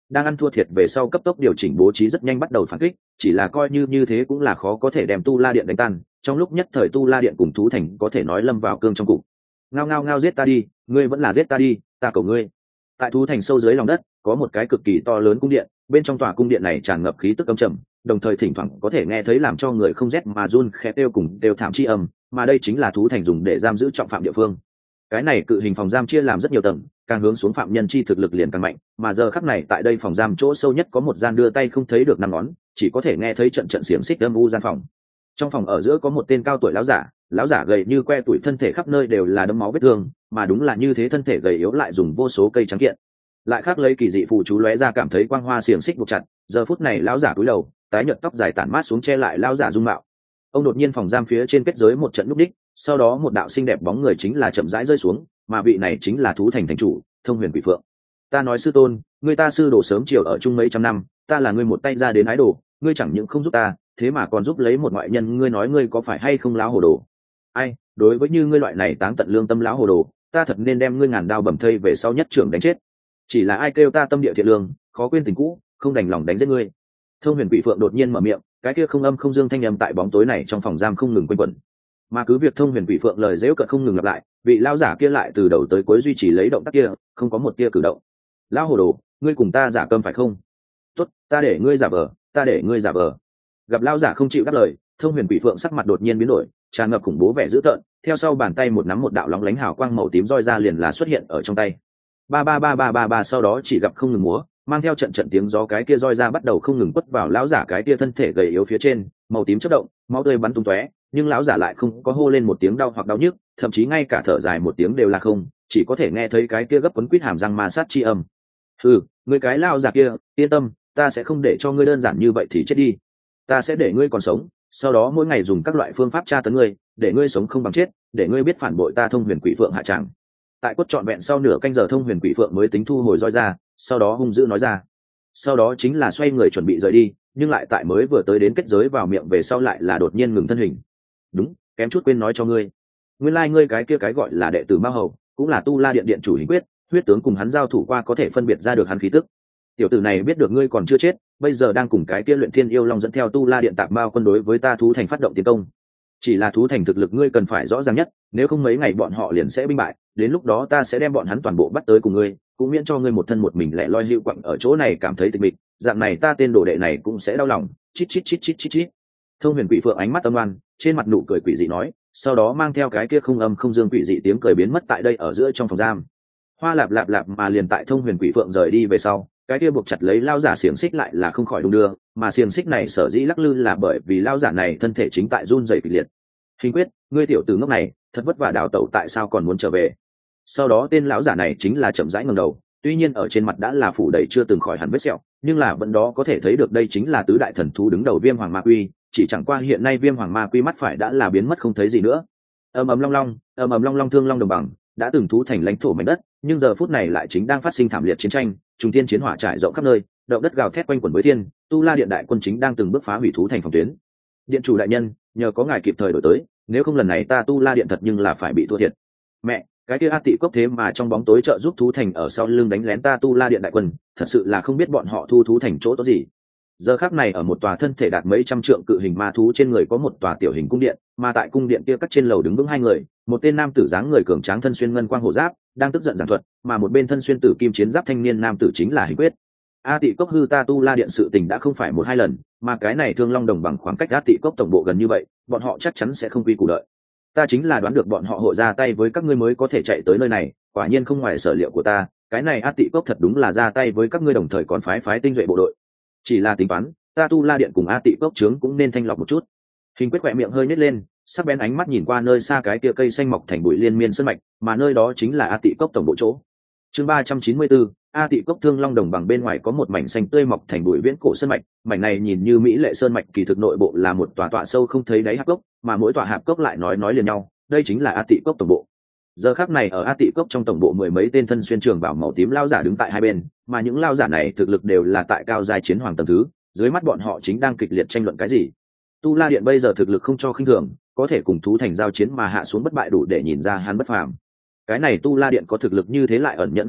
S1: đang ăn thua thiệt về sau cấp tốc điều chỉnh bố trí rất nhanh bắt đầu phản kích, chỉ là coi như như thế cũng là khó có thể đem tu la điện đánh tan. Trong lúc nhất thời tu la điện cùng thú thành có thể nói lâm vào cương trong cục. Ngao ngao ngao, giết ta đi, ngươi vẫn là giết ta đi, ta cầu ngươi. Tại thú thành sâu dưới lòng đất có một cái cực kỳ to lớn cung điện, bên trong tòa cung điện này tràn ngập khí tức âm trầm, đồng thời thỉnh thoảng có thể nghe thấy làm cho người không rét mà run khẽ kêu cùng đều thảm chi âm, mà đây chính là thú thành dùng để giam giữ trọng phạm địa phương. Cái này cự hình phòng giam chia làm rất nhiều tầng, càng hướng xuống phạm nhân chi thực lực liền càng mạnh, mà giờ khắc này tại đây phòng giam chỗ sâu nhất có một gian đưa tay không thấy được năm ngón, chỉ có thể nghe thấy trận trận xiềng xích âm u gian phòng. Trong phòng ở giữa có một tên cao tuổi lão giả, lão giả gầy như que tuổi, thân thể khắp nơi đều là đấm máu vết thương, mà đúng là như thế thân thể gầy yếu lại dùng vô số cây trắng kiện lại khác lấy kỳ dị phù chú lóe ra, cảm thấy quang hoa xiềng xích buộc chặt. Giờ phút này lão giả cúi đầu, tái nhợt tóc dài tản mát xuống che lại lão giả dung mạo. Ông đột nhiên phòng giam phía trên kết giới một trận núp đích, sau đó một đạo xinh đẹp bóng người chính là chậm rãi rơi xuống, mà vị này chính là thú thành thành chủ Thông Huyền Quỷ Phượng. Ta nói sư tôn, người ta sư đồ sớm chiều ở chung mấy trăm năm, ta là người một tay ra đến ái đồ, ngươi chẳng những không giúp ta, thế mà còn giúp lấy một ngoại nhân, ngươi nói ngươi có phải hay không láo hồ đồ? Ai, đối với như ngươi loại này táng tận lương tâm láo hồ đồ, ta thật nên đem ngươi ngàn đao bầm thây về sau nhất trưởng đánh chết. Chỉ là ai kêu ta tâm địa thiện lương, khó quên tình cũ, không đành lòng đánh giết ngươi. Thông Huyền Quỷ Phượng đột nhiên mở miệng, cái kia không âm không dương thanh âm tại bóng tối này trong phòng giam không ngừng quanh quẩn. Mà cứ việc Thông Huyền Quỷ Phượng lời giễu cợt không ngừng lặp lại, vị lão giả kia lại từ đầu tới cuối duy trì lấy động tác kia, không có một tia cử động. Lão hồ đồ, ngươi cùng ta giả câm phải không? Tốt, ta để ngươi giả vờ, ta để ngươi giả vờ. Gặp lão giả không chịu đáp lời, Thông Huyền Quỷ Phượng sắc mặt đột nhiên biến đổi, tràn ngập khủng bố vẻ dữ tợn, theo sau bàn tay một nắm một đạo lóng lánh hào quang màu tím roi ra liền là xuất hiện ở trong tay. Ba ba ba ba ba ba, sau đó chỉ gặp không ngừng múa, mang theo trận trận tiếng gió, cái kia roi ra bắt đầu không ngừng quất vào lão giả cái kia thân thể gầy yếu phía trên, màu tím chớp động, máu tươi bắn tung tóe, nhưng lão giả lại không có hô lên một tiếng đau hoặc đau nhức, thậm chí ngay cả thở dài một tiếng đều là không, chỉ có thể nghe thấy cái kia gấp quấn quýt hàm răng ma sát chi âm. Ừ, ngươi cái lão giả kia, yên tâm, ta sẽ không để cho ngươi đơn giản như vậy thì chết đi, ta sẽ để ngươi còn sống, sau đó mỗi ngày dùng các loại phương pháp tra tấn ngươi, để ngươi sống không bằng chết, để ngươi biết phản bội ta Thông Huyền Quỷ Phượng hạ tràng. Tại quất trọn vẹn sau nửa canh giờ, Thông Huyền Quỷ Phượng mới tính thu hồi roi ra, sau đó hung dữ nói ra, sau đó chính là xoay người chuẩn bị rời đi, nhưng lại tại mới vừa tới đến kết giới vào miệng về sau lại là đột nhiên ngừng thân hình. Đúng, kém chút quên nói cho ngươi, nguyên lai like ngươi cái kia cái gọi là đệ tử Mao Hầu, cũng là Tu La Điện điện chủ Hình Quyết, huyết tướng cùng hắn giao thủ qua có thể phân biệt ra được hắn khí tức. Tiểu tử này biết được ngươi còn chưa chết, bây giờ đang cùng cái kia Luyện Thiên Yêu Long dẫn theo Tu La Điện tạp mao quân đối với ta thú thành phát động tiến công. Chỉ là thú thành thực lực ngươi cần phải rõ ràng nhất, nếu không mấy ngày bọn họ liền sẽ binh bại, đến lúc đó ta sẽ đem bọn hắn toàn bộ bắt tới cùng ngươi, cũng miễn cho ngươi một thân một mình lẻ loi hữu quặng ở chỗ này cảm thấy tịch mịch, dạng này ta tên đồ đệ này cũng sẽ đau lòng. Chít chít chít chít chít chít. Thông Huyền Quỷ Phượng ánh mắt âm oan, trên mặt nụ cười quỷ dị nói, sau đó mang theo cái kia không âm không dương quỷ dị tiếng cười biến mất tại đây ở giữa trong phòng giam. Hoa lạp lạp lạp, mà liền tại Thông Huyền Quỷ Phượng rời đi về sau, cái kia buộc chặt lấy lao giả xiềng xích lại là không khỏi đung đưa, mà xiềng xích này sở dĩ lắc lư là bởi vì lao giả này thân thể chính tại run rẩy kịch liệt. Hình Quyết, ngươi tiểu tử ngốc này, thật vất vả đào tẩu, tại sao còn muốn trở về? Sau đó tên lão giả này chính là chậm rãi ngẩng đầu, tuy nhiên ở trên mặt đã là phủ đầy chưa từng khỏi hẳn vết sẹo, nhưng là vẫn đó có thể thấy được đây chính là tứ đại thần thú đứng đầu Viêm Hoàng Ma Quy, chỉ chẳng qua hiện nay Viêm Hoàng Ma Quy mắt phải đã là biến mất không thấy gì nữa. Ầm ầm long long, ầm ầm long long, thương long đồng bằng, đã từng thú thành lãnh thổ mảnh đất, nhưng giờ phút này lại chính đang phát sinh thảm liệt chiến tranh, trùng thiên chiến hỏa trải rộng khắp nơi, động đất gào thét quanh quẩn với thiên, Tu La Điện đại quân chính đang từng bước phá hủy thú thành phòng tuyến. Điện chủ đại nhân, nhờ có ngài kịp thời đổi tới, nếu không lần này ta Tu La Điện thật nhưng là phải bị thua thiệt. Mẹ, cái kia A Tị Cốc thế mà trong bóng tối trợ giúp thú thành ở sau lưng đánh lén ta Tu La Điện đại quân, thật sự là không biết bọn họ thu thú thành chỗ tốt gì. Giờ khắc này ở một tòa thân thể đạt mấy trăm trượng cự hình ma thú trên người có một tòa tiểu hình cung điện, mà tại cung điện kia cắt trên lầu đứng vững hai người, một tên nam tử dáng người cường tráng thân xuyên ngân quang hổ giáp, đang tức giận giảng thuật, mà một bên thân xuyên tử kim chiến giáp thanh niên nam tử chính là Hình Quyết. A Tị Cốc hư ta Tu La Điện sự tình đã không phải một hai lần, mà cái này Thương Long Đồng bằng khoảng cách A Tị Cốc tổng bộ gần như vậy, bọn họ chắc chắn sẽ không quy củ đợi. Ta chính là đoán được bọn họ hội ra tay với các ngươi mới có thể chạy tới nơi này, quả nhiên không ngoài sở liệu của ta, cái này A Tị Cốc thật đúng là ra tay với các ngươi đồng thời còn phái phái tinh duệ bộ đội. Chỉ là tính toán, ta Tu La Điện cùng A Tị Cốc trướng cũng nên thanh lọc một chút. Hình Quyết khỏe miệng hơi nhếch lên, sắc bén ánh mắt nhìn qua nơi xa cái kia cây xanh mọc thành bụi liên miên sơn mạch, mà nơi đó chính là A Tị Cốc tổng bộ chỗ. Chương ba trăm chín mươi tư, A Tị Cốc Thương Long Đồng bằng bên ngoài có một mảnh xanh tươi mọc thành bụi viễn cổ sơn mạch, mảnh này nhìn như mỹ lệ sơn mạch kỳ thực nội bộ là một tòa tọa sâu không thấy đáy hạp cốc, mà mỗi tòa hạp cốc lại nói nói liền nhau, đây chính là A Tị Cốc tổng bộ. Giờ khắc này ở A Tị Cốc trong tổng bộ mười mấy tên thân xuyên trường bảo màu tím lao giả đứng tại hai bên, mà những lao giả này thực lực đều là tại cao giai chiến hoàng tầng thứ, dưới mắt bọn họ chính đang kịch liệt tranh luận cái gì. Tu La Điện bây giờ thực lực không cho khinh thường, có thể cùng thú thành giao chiến mà hạ xuống bất bại đủ để nhìn ra hắn bất phàm. Cái này Tu La Điện có thực lực như thế lại ẩn nhẫn không phát,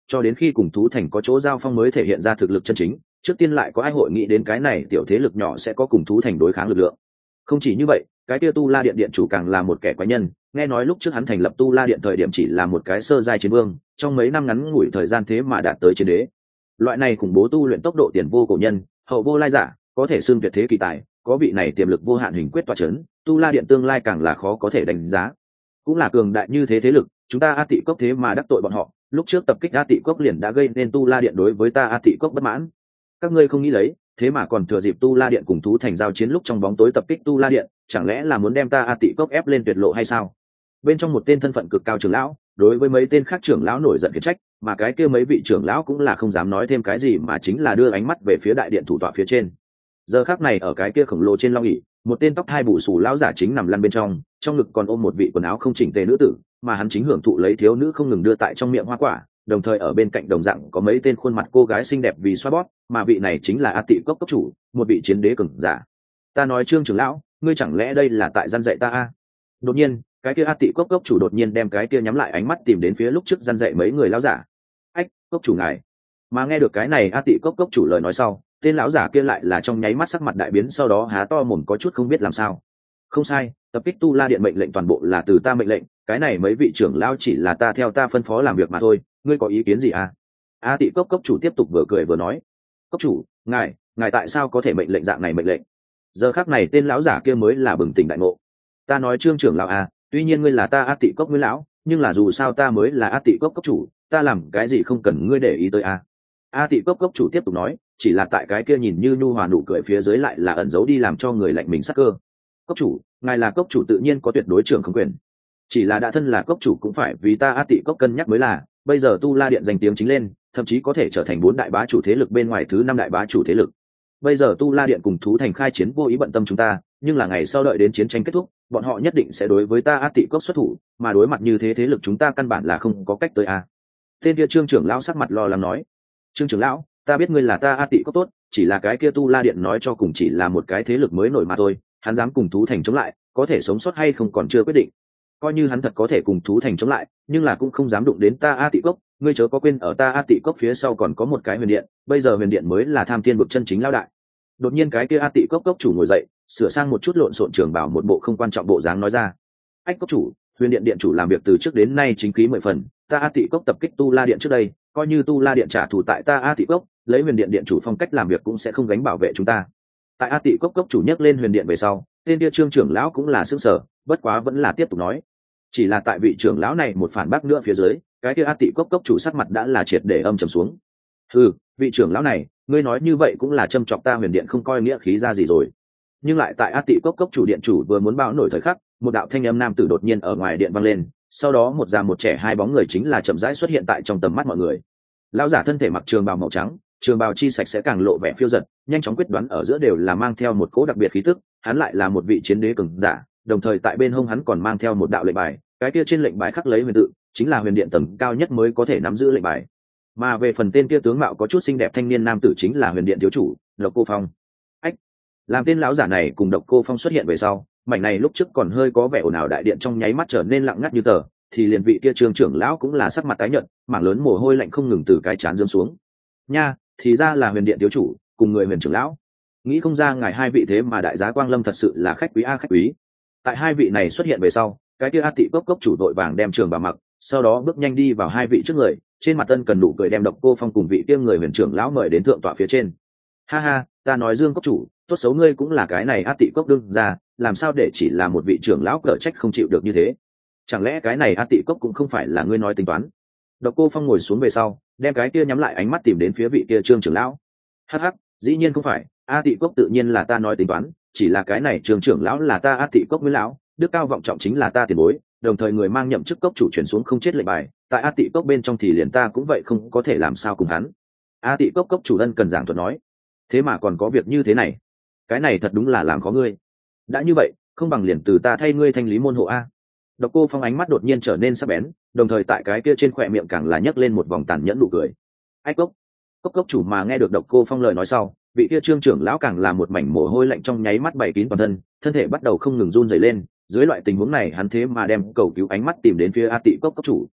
S1: cho đến khi cùng thú thành có chỗ giao phong mới thể hiện ra thực lực chân chính. Trước tiên lại có ai hội nghĩ đến cái này tiểu thế lực nhỏ sẽ có cùng thú thành đối kháng lực lượng. Không chỉ như vậy, cái kia Tu La Điện điện chủ càng là một kẻ quái nhân, nghe nói lúc trước hắn thành lập Tu La Điện thời điểm chỉ là một cái sơ giai chiến vương, trong mấy năm ngắn ngủi thời gian thế mà đạt tới chiến đế. Loại này khủng bố tu luyện tốc độ tiền vô cổ nhân, hậu vô lai giả, có thể xưng tuyệt thế kỳ tài, có vị này tiềm lực vô hạn hình quyết tọa chấn, Tu La Điện tương lai càng là khó có thể đánh giá. Cũng là cường đại như thế thế lực, chúng ta A Tị Cốc thế mà đắc tội bọn họ, lúc trước tập kích A Tị Cốc liền đã gây nên Tu La Điện đối với ta A Tị Cốc bất mãn. Các ngươi không nghĩ lấy, thế mà còn thừa dịp Tu La Điện cùng thú thành giao chiến lúc trong bóng tối tập kích Tu La Điện, chẳng lẽ là muốn đem ta A Tị Cốc ép lên tuyệt lộ hay sao? Bên trong một tên thân phận cực cao trưởng lão, đối với mấy tên khác trưởng lão nổi giận khiển trách, mà cái kia mấy vị trưởng lão cũng là không dám nói thêm cái gì mà chính là đưa ánh mắt về phía đại điện thủ tọa phía trên. Giờ khắc này ở cái kia khổng lồ trên long ỷ, một tên tóc hai bù xù lão giả chính nằm lăn bên trong, trong ngực còn ôm một vị quần áo không chỉnh tề nữ tử, mà hắn chính hưởng thụ lấy thiếu nữ không ngừng đưa tại trong miệng hoa quả, đồng thời ở bên cạnh đồng dạng có mấy tên khuôn mặt cô gái xinh đẹp vì xoa bóp, mà vị này chính là A Tị Cốc cốc chủ, một vị chiến đế cường giả. Ta nói Trương trưởng lão, ngươi chẳng lẽ đây là tại gian dạy ta a? Đột nhiên, cái kia A Tị Cốc cốc chủ đột nhiên đem cái kia nhắm lại ánh mắt tìm đến phía lúc trước gian dạy mấy người lão giả. Ách, cốc chủ ngài. Mà nghe được cái này A Tị Cốc cốc chủ lời nói sau, tên lão giả kia lại là trong nháy mắt sắc mặt đại biến, sau đó há to mồm có chút không biết làm sao. Không sai, tập kích Tu La Điện mệnh lệnh toàn bộ là từ ta mệnh lệnh, cái này mấy vị trưởng lão chỉ là ta theo ta phân phó làm việc mà thôi, ngươi có ý kiến gì à? A Tị Cốc cốc chủ tiếp tục vừa cười vừa nói, cốc chủ, ngài, ngài tại sao có thể mệnh lệnh dạng này mệnh lệnh? Giờ khắc này tên lão giả kia mới là bừng tỉnh đại ngộ. Ta nói Trương trưởng lão à, tuy nhiên ngươi là ta A Tị Cốc nguyên lão, nhưng là dù sao ta mới là A Tị Cốc cốc chủ, ta làm cái gì không cần ngươi để ý tới à? A Tị Cốc cốc chủ tiếp tục nói, chỉ là tại cái kia nhìn như nhu hòa nụ cười phía dưới lại là ẩn giấu đi làm cho người lạnh mình sắc cơ. Cốc chủ, ngài là cốc chủ tự nhiên có tuyệt đối trưởng không quyền, chỉ là đã thân là cốc chủ cũng phải vì ta A Tị Cốc cân nhắc mới là. Bây giờ Tu La Điện danh tiếng chính lên, thậm chí có thể trở thành bốn đại bá chủ thế lực bên ngoài thứ năm đại bá chủ thế lực. Bây giờ Tu La Điện cùng thú thành khai chiến vô ý bận tâm chúng ta, nhưng là ngày sau đợi đến chiến tranh kết thúc, bọn họ nhất định sẽ đối với ta A Tị Cốc xuất thủ, mà đối mặt như thế thế lực chúng ta căn bản là không có cách tới a. Tên kia Trương trưởng lão sắc mặt lo lắng nói, Trương trưởng lão, ta biết ngươi là ta A Tị Cốc tốt, chỉ là cái kia Tu La Điện nói cho cùng chỉ là một cái thế lực mới nổi mà thôi, hắn dám cùng thú thành chống lại, có thể sống sót hay không còn chưa quyết định. Coi như hắn thật có thể cùng thú thành chống lại, nhưng là cũng không dám đụng đến ta A Tị Cốc, ngươi chớ có quên ở ta A Tị Cốc phía sau còn có một cái huyền điện, bây giờ huyền điện mới là tham thiên bực chân chính lão đại. Đột nhiên cái kia A Tị Cốc cốc chủ ngồi dậy, sửa sang một chút lộn xộn trường bảo một bộ không quan trọng bộ dáng nói ra, ách cốc chủ, huyền điện điện chủ làm việc từ trước đến nay chính khí mười phần, ta A Tị Cốc tập kích Tu La Điện trước đây, coi như Tu La Điện trả thù tại ta A Tị Cốc, lấy huyền điện điện chủ phong cách làm việc cũng sẽ không gánh bảo vệ chúng ta. Tại A Tị Cốc cốc chủ nhắc lên huyền điện về sau, tên kia Trương trưởng lão cũng là sững sờ, bất quá vẫn là tiếp tục nói, chỉ là tại vị trưởng lão này một phản bác nữa phía dưới, cái kia A Tị Cốc cốc chủ sắc mặt đã là triệt để âm trầm xuống. Ừ, vị trưởng lão này, ngươi nói như vậy cũng là châm chọc ta huyền điện không coi nghĩa khí ra gì rồi. Nhưng lại tại A Tị Cốc cốc chủ điện chủ vừa muốn báo nổi thời khắc, một đạo thanh âm nam tử đột nhiên ở ngoài điện vang lên, sau đó một già một trẻ hai bóng người chính là chậm rãi xuất hiện tại trong tầm mắt mọi người. Lão giả thân thể mặc trường bào màu trắng, trường bào chi sạch sẽ càng lộ vẻ phiêu dật, nhanh chóng quyết đoán ở giữa đều là mang theo một cỗ đặc biệt khí tức, hắn lại là một vị chiến đế cường giả, đồng thời tại bên hông hắn còn mang theo một đạo lệnh bài, cái kia trên lệnh bài khắc lấy huyền tự, chính là huyền điện tầng cao nhất mới có thể nắm giữ lệnh bài. Mà về phần tên kia tướng mạo có chút xinh đẹp thanh niên nam tử chính là huyền điện thiếu chủ Độc Cô Phong. Ách, làm tên lão giả này cùng Độc Cô Phong xuất hiện về sau, mảnh này lúc trước còn hơi có vẻ ồn ào đại điện trong nháy mắt trở nên lặng ngắt như tờ, thì liền vị kia Trương trưởng lão cũng là sắc mặt tái nhợt, mảng lớn mồ hôi lạnh không ngừng từ cái trán rơi xuống. Nha, thì ra là huyền điện thiếu chủ cùng người huyền trưởng lão, nghĩ không ra ngài hai vị thế mà đại giá quang lâm thật sự là khách quý a khách quý. Tại hai vị này xuất hiện về sau, cái kia A Tị Cốc cốc chủ đội vàng đem trường bào mặc, sau đó bước nhanh đi vào hai vị trước người, trên mặt tân cần nụ cười đem Độc Cô Phong cùng vị kia người huyền trưởng lão mời đến thượng tọa phía trên. Ha ha, ta nói Dương cốc chủ, tốt xấu ngươi cũng là cái này A Tị Cốc đương ra, làm sao để chỉ là một vị trưởng lão cở trách không chịu được như thế? Chẳng lẽ cái này A Tị Cốc cũng không phải là ngươi nói tính toán? Độc Cô Phong ngồi xuống về sau, đem cái kia nhắm lại ánh mắt tìm đến phía vị kia Trương trưởng lão. Hắc hắc, dĩ nhiên không phải, A Tị Cốc tự nhiên là ta nói tính toán, chỉ là cái này Trương trưởng lão là ta A Tị Cốc nguyên lão, đức cao vọng trọng chính là ta tiền bối, đồng thời người mang nhậm chức cốc chủ chuyển xuống không chết lệnh bài, tại A Tị Cốc bên trong thì liền ta cũng vậy không có thể làm sao cùng hắn. A Tị Cốc cốc chủ ân cần giảng thuật nói, thế mà còn có việc như thế này, cái này thật đúng là làm khó ngươi. Đã như vậy, không bằng liền từ ta thay ngươi thanh lý môn hộ a. Độc Cô Phong ánh mắt đột nhiên trở nên sắc bén, đồng thời tại cái kia trên khóe miệng càng là nhấc lên một vòng tàn nhẫn nụ cười. Ách cốc, cốc cốc chủ mà nghe được Độc Cô Phong lời nói sau, vị kia Trương trưởng lão càng là một mảnh mồ hôi lạnh trong nháy mắt bảy kín toàn thân, thân thể bắt đầu không ngừng run rẩy lên. Dưới loại tình huống này hắn thế mà đem cầu cứu ánh mắt tìm đến phía A Tị Cốc cốc chủ.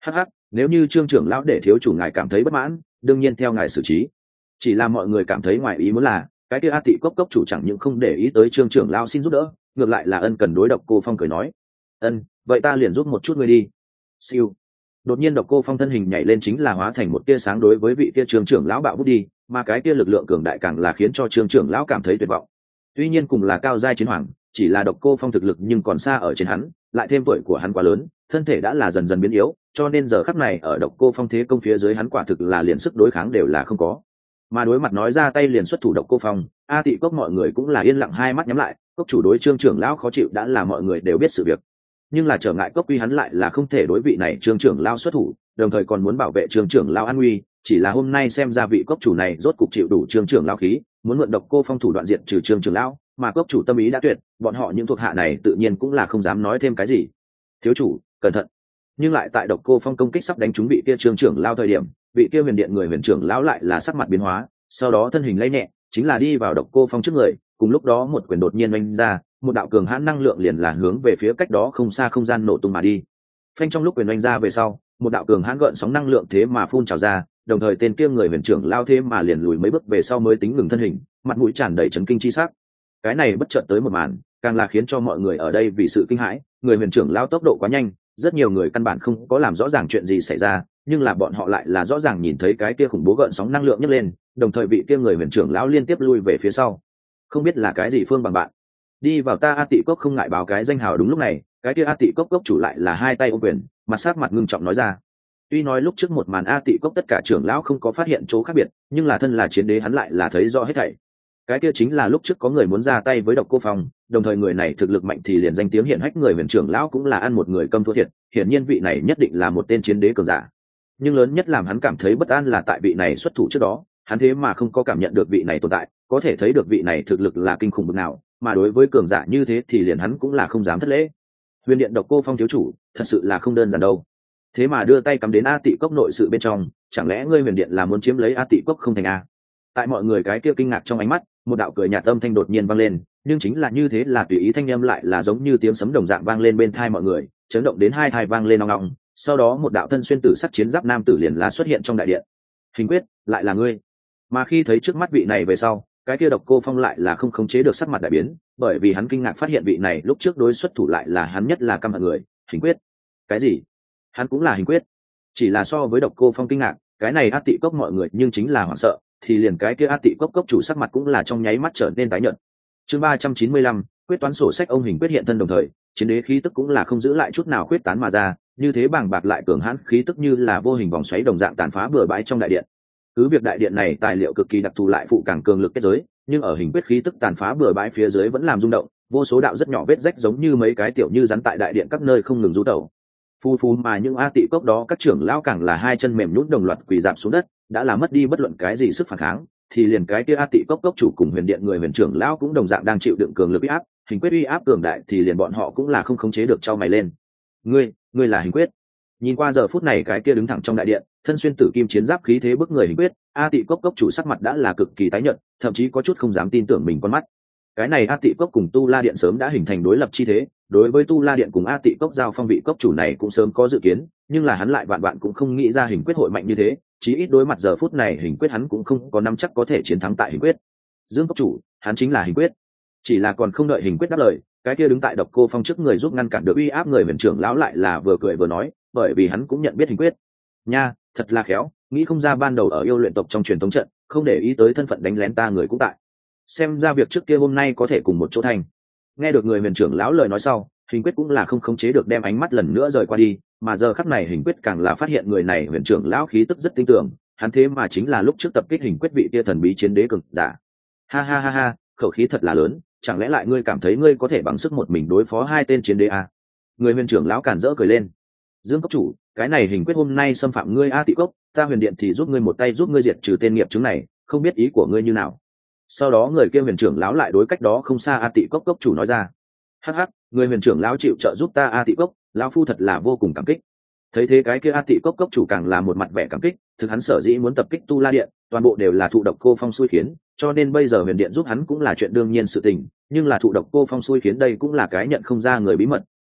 S1: hắc hắc, nếu như trương trưởng lão để thiếu chủ ngài cảm thấy bất mãn, đương nhiên theo ngài xử trí. Chỉ là mọi người cảm thấy ngoài ý muốn là cái kia A Tị cốc cốc chủ chẳng những không để ý tới trương trưởng lão xin giúp đỡ, ngược lại là ân cần đối Độc Cô Phong cười nói, ân vậy ta liền giúp một chút ngươi đi. Siêu. Đột nhiên Độc Cô Phong thân hình nhảy lên, chính là hóa thành một tia sáng đối với vị kia trương trưởng lão bạo bút đi, mà cái kia lực lượng cường đại càng là khiến cho trương trưởng lão cảm thấy tuyệt vọng. Tuy nhiên cùng là cao giai chiến hoàng, chỉ là Độc Cô Phong thực lực nhưng còn xa ở trên hắn, lại thêm tuổi của hắn quá lớn, thân thể đã là dần dần biến yếu, cho nên giờ khắc này ở Độc Cô Phong thế công phía dưới hắn quả thực là liền sức đối kháng đều là không có. Mà đối mặt nói ra tay liền xuất thủ Độc Cô Phong, A Tị cốc mọi người cũng là yên lặng hai mắt nhắm lại, cốc chủ đối trương trưởng lão khó chịu đã là mọi người đều biết sự việc. Nhưng là trở ngại cốc quy hắn lại là không thể đối vị này trương trưởng lão xuất thủ, đồng thời còn muốn bảo vệ trương trưởng lão an nguy, chỉ là hôm nay xem ra vị cốc chủ này rốt cục chịu đủ trương trưởng lão khí, muốn mượn Độc Cô Phong thủ đoạn diệt trừ trương trưởng lão, mà cốc chủ tâm ý đã tuyệt, bọn họ những thuộc hạ này tự nhiên cũng là không dám nói thêm cái gì. Thiếu chủ cẩn thận. Nhưng lại tại Độc Cô Phong công kích sắp đánh trúng vị kia trương trưởng lão thời điểm, vị kia huyền điện người huyền trưởng lão lại là sắc mặt biến hóa, sau đó thân hình lay nhẹ, chính là đi vào Độc Cô Phong trước người, cùng lúc đó một quyền đột nhiên oanh ra, một đạo cường hãn năng lượng liền là hướng về phía cách đó không xa không gian nổ tung mà đi. Phanh, trong lúc quyền oanh ra về sau, một đạo cường hãn gợn sóng năng lượng thế mà phun trào ra, đồng thời tên kia người huyền trưởng lao thế mà liền lùi mấy bước về sau mới tính ngừng thân hình, mặt mũi tràn đầy chấn kinh chi sắc. Cái này bất chợt tới một màn, càng là khiến cho mọi người ở đây vì sự kinh hãi, người huyền trưởng lao tốc độ quá nhanh, rất nhiều người căn bản không có làm rõ ràng chuyện gì xảy ra, nhưng là bọn họ lại là rõ ràng nhìn thấy cái kia khủng bố gợn sóng năng lượng nhấc lên, đồng thời vị kia người huyền trưởng lão liên tiếp lui về phía sau. Không biết là cái gì phương bằng bạn. Đi vào ta A Tị cốc không ngại báo cái danh hào. Đúng lúc này, cái kia A Tị cốc cốc chủ lại là hai tay ôm quyền, mặt sát mặt ngưng trọng nói ra. Tuy nói lúc trước một màn A Tị cốc tất cả trưởng lão không có phát hiện chỗ khác biệt, nhưng là thân là chiến đế hắn lại là thấy rõ hết thảy. Cái kia chính là lúc trước có người muốn ra tay với Độc Cô Phong, đồng thời người này thực lực mạnh thì liền danh tiếng hiển hách người huyền trưởng lão cũng là ăn một người câm thua thiệt, hiển nhiên vị này nhất định là một tên chiến đế cường giả. Nhưng lớn nhất làm hắn cảm thấy bất an là tại vị này xuất thủ trước đó, hắn thế mà không có cảm nhận được vị này tồn tại, có thể thấy được vị này thực lực là kinh khủng bậc nào, mà đối với cường giả như thế thì liền hắn cũng là không dám thất lễ. Huyền điện Độc Cô Phong thiếu chủ, thật sự là không đơn giản đâu. Thế mà đưa tay cắm đến A Tị cốc nội sự bên trong, chẳng lẽ ngươi huyền điện là muốn chiếm lấy A Tị cốc không thành a? Tại mọi người cái kia kinh ngạc trong ánh mắt, một đạo cười nhạt âm thanh đột nhiên vang lên, nhưng chính là như thế là tùy ý thanh âm lại là giống như tiếng sấm đồng dạng vang lên bên tai mọi người, chấn động đến hai thai vang lên ong ong. Sau đó một đạo thân xuyên tử sắc chiến giáp nam tử liền là xuất hiện trong đại điện. Hình quyết, lại là ngươi. Mà khi thấy trước mắt vị này về sau, cái kia Độc Cô Phong lại là không khống chế được sắc mặt đại biến, bởi vì hắn kinh ngạc phát hiện vị này lúc trước đối xuất thủ lại là hắn nhất là căm hận người, Hình quyết. Cái gì? Hắn cũng là Hình quyết? Chỉ là so với Độc Cô Phong kinh ngạc, cái này A Tị cốc mọi người nhưng chính là hoảng sợ, thì liền cái kia A Tị cốc cốc chủ sắc mặt cũng là trong nháy mắt trở nên tái nhợt. Chương ba trăm chín mươi lăm, quyết toán sổ sách ông Hình quyết hiện thân, đồng thời chiến đế khí tức cũng là không giữ lại chút nào khuyết tán mà ra, như thế bàng bạc lại cường hãn khí tức như là vô hình vòng xoáy đồng dạng tàn phá bừa bãi trong đại điện. Cứ việc đại điện này tài liệu cực kỳ đặc thù lại phụ càng cường lực kết giới, nhưng ở Hình quyết khí tức tàn phá bừa bãi phía dưới vẫn làm rung động, vô số đạo rất nhỏ vết rách giống như mấy cái tiểu như rắn tại đại điện các nơi không ngừng rú tẩu. Phu phu mà những A Tị cốc đó các trưởng lão càng là hai chân mềm nhũn đồng loạt quỳ rạp xuống đất, đã là mất đi bất luận cái gì sức phản kháng, thì liền cái kia A Tị cốc cốc chủ cùng huyền điện người huyền trưởng lão cũng đồng dạng đang chịu đựng cường lực uy áp, Hình quyết uy áp cường đại thì liền bọn họ cũng là không khống chế được trao mày lên. Ngươi, ngươi là Hình quyết? Nhìn qua giờ phút này cái kia đứng thẳng trong đại điện, thân xuyên tử kim chiến giáp khí thế bức người Hình quyết, A Tị cốc cốc chủ sắc mặt đã là cực kỳ tái nhợt, thậm chí có chút không dám tin tưởng mình con mắt. Cái này A Tị cốc cùng Tu La điện sớm đã hình thành đối lập chi thế, đối với Tu La điện cùng A Tị cốc giao phong vị cốc chủ này cũng sớm có dự kiến, nhưng là hắn lại vạn vạn cũng không nghĩ ra Hình quyết hội mạnh như thế, chí ít đối mặt giờ phút này Hình quyết hắn cũng không có nắm chắc có thể chiến thắng tại Hình quyết. Dương cốc chủ, hắn chính là Hình quyết. Chỉ là còn không đợi Hình quyết đáp lời, cái kia đứng tại Độc Cô Phong trước người giúp ngăn cản được uy áp người huyền trưởng lão lại là vừa cười vừa nói, bởi vì hắn cũng nhận biết Hình quyết. Nha, thật là khéo, nghĩ không ra ban đầu ở yêu luyện tộc trong truyền thống trận, không để ý tới thân phận đánh lén ta người cũng tại. Xem ra việc trước kia hôm nay có thể cùng một chỗ thành. Nghe được người huyền trưởng lão lời nói sau, Hình quyết cũng là không khống chế được đem ánh mắt lần nữa rời qua đi, mà giờ khắc này Hình quyết càng là phát hiện người này huyền trưởng lão khí tức rất tinh tưởng, hắn thế mà chính là lúc trước tập kích Hình quyết vị kia thần bí chiến đế cường giả. Ha ha ha ha, khẩu khí thật là lớn, chẳng lẽ lại ngươi cảm thấy ngươi có thể bằng sức một mình đối phó hai tên chiến đế à? Người huyền trưởng lão cản rỡ cười lên. Dương cốc chủ, cái này Hình quyết hôm nay xâm phạm ngươi A Tị cốc, ta huyền điện thì giúp ngươi một tay giúp ngươi diệt trừ tên nghiệp chứng này, không biết ý của ngươi như nào? Sau đó người kia huyền trưởng lão lại đối cách đó không xa A Tị cốc cốc chủ nói ra. Hắc hắc, người huyền trưởng lão chịu trợ giúp ta A Tị cốc, lão phu thật là vô cùng cảm kích. Thấy thế cái kia A Tị cốc cốc chủ càng là một mặt vẻ cảm kích, thực hắn sở dĩ muốn tập kích Tu La điện, toàn bộ đều là thụ Độc Cô Phong xui khiến, cho nên bây giờ huyền điện giúp hắn cũng là chuyện đương nhiên sự tình, nhưng là thụ Độc Cô Phong xui khiến đây cũng là cái nhận không ra người bí mật,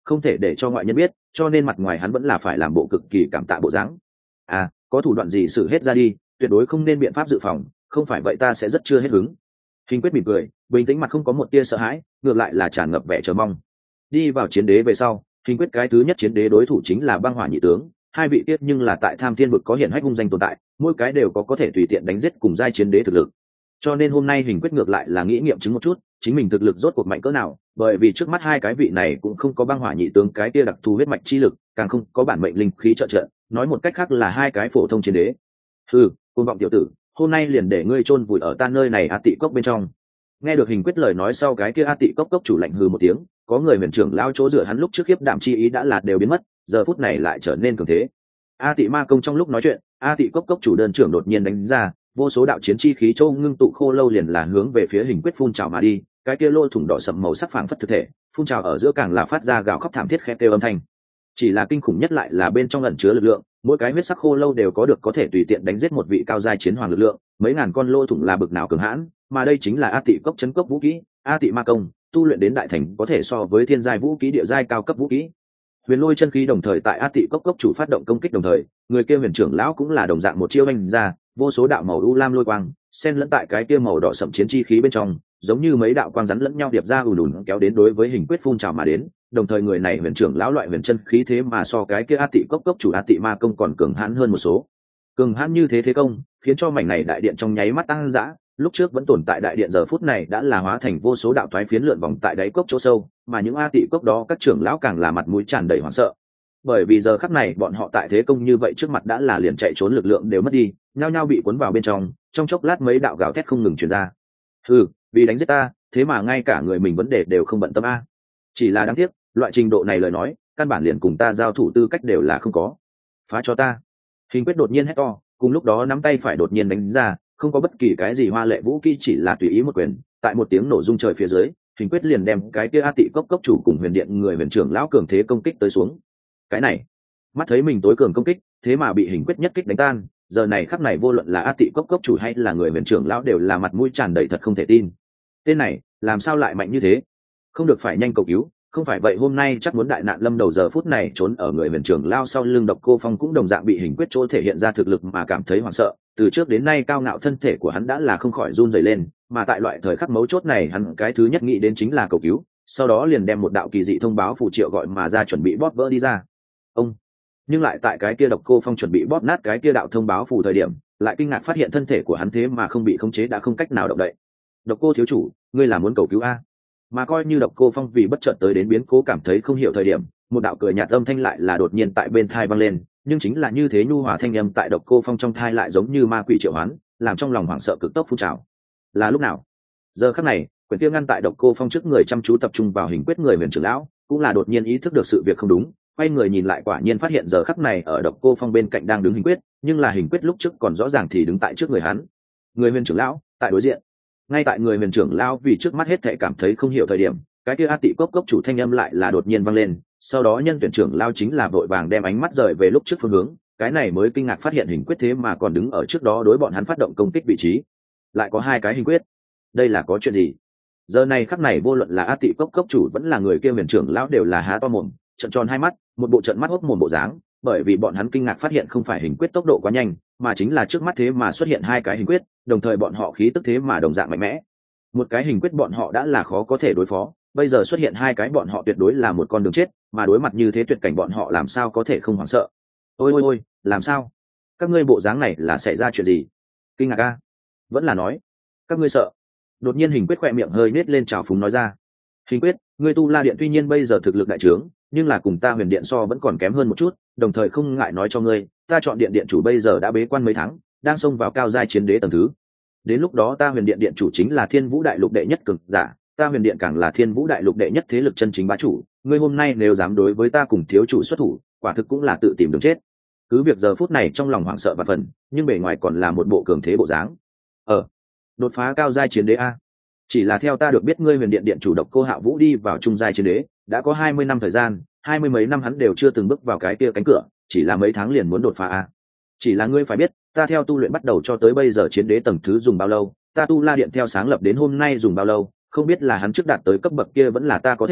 S1: không thể để cho ngoại nhân biết, cho nên mặt ngoài hắn vẫn là phải làm bộ cực kỳ cảm tạ bộ dáng. À, có thủ đoạn gì xử hết ra đi, tuyệt đối không nên biện pháp dự phòng, không phải vậy ta sẽ rất chưa hết hứng. Hình Quyết mỉm cười, bình tĩnh mặt không có một tia sợ hãi, ngược lại là tràn ngập vẻ chờ mong. Đi vào chiến đế về sau, Hình Quyết cái thứ nhất chiến đế đối thủ chính là Băng Hỏa nhị tướng, hai vị tiết nhưng là tại Tham Thiên vực có hiển hách hung danh tồn tại, mỗi cái đều có có thể tùy tiện đánh giết cùng giai chiến đế thực lực. Cho nên hôm nay Hình Quyết ngược lại là nghĩ nghiệm chứng một chút, chính mình thực lực rốt cuộc mạnh cỡ nào, bởi vì trước mắt hai cái vị này cũng không có Băng Hỏa nhị tướng cái kia đặc thù huyết mạch chi lực, càng không có bản mệnh linh khí trợ trợ, nói một cách khác là hai cái phổ thông chiến đế. Hừ, côn vọng tiểu tử, hôm nay liền để ngươi chôn vùi ở ta nơi này A Tị cốc bên trong. Nghe được Hình Quyết lời nói sau, cái kia A Tị cốc cốc chủ lạnh hừ một tiếng, có người huyền trưởng lao chỗ dựa hắn lúc trước khiếp đảm chi ý đã là đều biến mất, giờ phút này lại trở nên cường thế. A Tị ma công trong lúc nói chuyện, A Tị cốc cốc chủ đơn trưởng đột nhiên đánh ra, vô số đạo chiến chi khí châu ngưng tụ khô lâu liền là hướng về phía Hình Quyết phun trào mà đi, cái kia lô thủng đỏ sậm màu sắc phảng phất thực thể, phun trào ở giữa càng là phát ra gào khóc thảm thiết khét kêu âm thanh. Chỉ là kinh khủng nhất lại là bên trong ẩn chứa lực lượng, mỗi cái huyết sắc khô lâu đều có được có thể tùy tiện đánh giết một vị cao giai chiến hoàng lực lượng, mấy ngàn con lô thủng là bực nào cường hãn, mà đây chính là A Tị cốc chấn cốc vũ kỹ, A Tị ma công, tu luyện đến đại thành có thể so với thiên giai vũ kỹ địa giai cao cấp vũ kỹ. Huyền lôi chân khí đồng thời tại A Tị cốc cốc chủ phát động công kích đồng thời, người kia huyền trưởng lão cũng là đồng dạng một chiêu anh ra, vô số đạo màu u lam lôi quang, xen lẫn tại cái kia màu đỏ sậm chiến chi khí bên trong, giống như mấy đạo quang rắn lẫn nhau điệp ra ùn ùn kéo đến đối với Hình Quyết phun trào mà đến, đồng thời người này huyền trưởng lão loại huyền chân khí thế mà so cái kia A Tị cốc cốc chủ A Tị ma công còn cường hãn hơn một số. Cường hãn như thế thế công, khiến cho mảnh này đại điện trong nháy mắt tăng dã, lúc trước vẫn tồn tại đại điện giờ phút này đã là hóa thành vô số đạo toái phiến lượn vòng tại đáy cốc chỗ sâu, mà những A Tị cốc đó các trưởng lão càng là mặt mũi tràn đầy hoảng sợ. Bởi vì giờ khắc này bọn họ tại thế công như vậy trước mặt đã là liền chạy trốn lực lượng đều mất đi, nhao nhao bị cuốn vào bên trong, trong chốc lát mấy đạo gào thét không ngừng truyền ra. Hừ, vì đánh giết ta, thế mà ngay cả người mình vấn đề đều không bận tâm a. Chỉ là đáng tiếc, loại trình độ này lời nói, căn bản liền cùng ta giao thủ tư cách đều là không có. Phá cho ta. Hình Quyết đột nhiên hét to, cùng lúc đó nắm tay phải đột nhiên đánh ra, không có bất kỳ cái gì hoa lệ vũ kỹ, chỉ là tùy ý một quyền, tại một tiếng nổ rung trời phía dưới, Hình Quyết liền đem cái kia A Tị cốc cốc chủ cùng huyền điện người huyền trưởng lão cường thế công kích tới xuống. Cái này, mắt thấy mình tối cường công kích, thế mà bị Hình Quyết nhất kích đánh tan, giờ này khắc này vô luận là A Tị cốc cốc chủ hay là người huyền trưởng lão đều là mặt mũi tràn đầy thật không thể tin. Tên này, làm sao lại mạnh như thế? Không được, phải nhanh cầu cứu, không phải vậy hôm nay chắc muốn đại nạn lâm đầu. Giờ phút này trốn ở người huyền trưởng lao sau lưng Độc Cô Phong cũng đồng dạng bị Hình Quyết chỗ thể hiện ra thực lực mà cảm thấy hoảng sợ, từ trước đến nay cao ngạo thân thể của hắn đã là không khỏi run rẩy lên, mà tại loại thời khắc mấu chốt này hắn cái thứ nhất nghĩ đến chính là cầu cứu, sau đó liền đem một đạo kỳ dị thông báo phù triệu gọi mà ra chuẩn bị bóp vỡ đi ra. Ông nhưng lại tại cái kia Độc Cô Phong chuẩn bị bóp nát cái kia đạo thông báo phù thời điểm, lại kinh ngạc phát hiện thân thể của hắn thế mà không bị khống chế, đã không cách nào động đậy. Độc Cô thiếu chủ, ngươi là muốn cầu cứu a? Mà coi như Độc Cô Phong vì bất chợt tới đến biến cố cảm thấy không hiểu thời điểm, một đạo cười nhạt âm thanh lại là đột nhiên tại bên thai vang lên, nhưng chính là như thế nhu hòa thanh âm tại Độc Cô Phong trong thai lại giống như ma quỷ triệu hoán, làm trong lòng hoảng sợ cực tốc phun trào. Là lúc nào? Giờ khắc này, Quyền Tiêu ngăn tại Độc Cô Phong trước người chăm chú tập trung vào Hình Quyết người huyền trưởng lão, cũng là đột nhiên ý thức được sự việc không đúng, quay người nhìn lại quả nhiên phát hiện giờ khắc này ở Độc Cô Phong bên cạnh đang đứng Hình Quyết, nhưng là Hình Quyết lúc trước còn rõ ràng thì đứng tại trước người hắn. Người huyền trưởng lão tại đối diện. Ngay tại người huyền trưởng lão vì trước mắt hết thảy cảm thấy không hiểu thời điểm, cái kia A Tị cốc cốc chủ thanh âm lại là đột nhiên vang lên, sau đó nhân tuyển trưởng lão chính là vội vàng đem ánh mắt rời về lúc trước phương hướng, cái này mới kinh ngạc phát hiện Hình Quyết thế mà còn đứng ở trước đó đối bọn hắn phát động công kích vị trí. Lại có hai cái Hình Quyết, đây là có chuyện gì? Giờ này khắc này vô luận là A Tị cốc cốc chủ vẫn là người kia huyền trưởng lão đều là há to mồm, trợn tròn hai mắt, một bộ trận mắt hốc mồm bộ dáng, bởi vì bọn hắn kinh ngạc phát hiện không phải Hình Quyết tốc độ quá nhanh, mà chính là trước mắt thế mà xuất hiện hai cái Hình Quyết, đồng thời bọn họ khí tức thế mà đồng dạng mạnh mẽ. Một cái Hình Quyết bọn họ đã là khó có thể đối phó, bây giờ xuất hiện hai cái bọn họ tuyệt đối là một con đường chết, mà đối mặt như thế tuyệt cảnh bọn họ làm sao có thể không hoảng sợ. Ôi ôi ôi, làm sao? Các ngươi bộ dáng này là xảy ra chuyện gì? Kinh ngạc a? Vẫn là nói, các ngươi sợ? Đột nhiên Hình Quyết khỏe miệng hơi nết lên trào phúng nói ra. Hình Quyết, ngươi Tu La Điện tuy nhiên bây giờ thực lực đại trướng, nhưng là cùng ta Huyền Điện so vẫn còn kém hơn một chút, đồng thời không ngại nói cho ngươi, ta chọn điện điện chủ bây giờ đã bế quan mấy tháng, đang xông vào cao giai chiến đế tầng thứ. Đến lúc đó ta Huyền Điện điện chủ chính là Thiên Vũ Đại Lục đệ nhất cường giả, ta Huyền Điện càng là Thiên Vũ Đại Lục đệ nhất thế lực chân chính bá chủ, ngươi hôm nay nếu dám đối với ta cùng thiếu chủ xuất thủ, quả thực cũng là tự tìm đường chết. Cứ việc giờ phút này trong lòng hoảng sợ và phần, nhưng bề ngoài còn là một bộ cường thế bộ dáng. Ờ, đột phá cao giai chiến đế a? Chỉ là theo ta được biết ngươi Huyền Điện điện chủ Độc Cô Hạ Vũ đi vào trung giai chiến đế, đã có hai mươi năm thời gian, hai mươi mấy năm hắn đều chưa từng bước vào cái kia cánh cửa, chỉ là mấy tháng liền muốn đột phá a. Chỉ là ngươi phải biết, ta theo tu luyện bắt đầu cho tới bây giờ chiến đế tầng thứ dùng bao lâu, ta Tu La Điện theo sáng lập đến hôm nay dùng bao lâu, không biết là hắn trước đạt tới cấp bậc kia vẫn là ta có thể,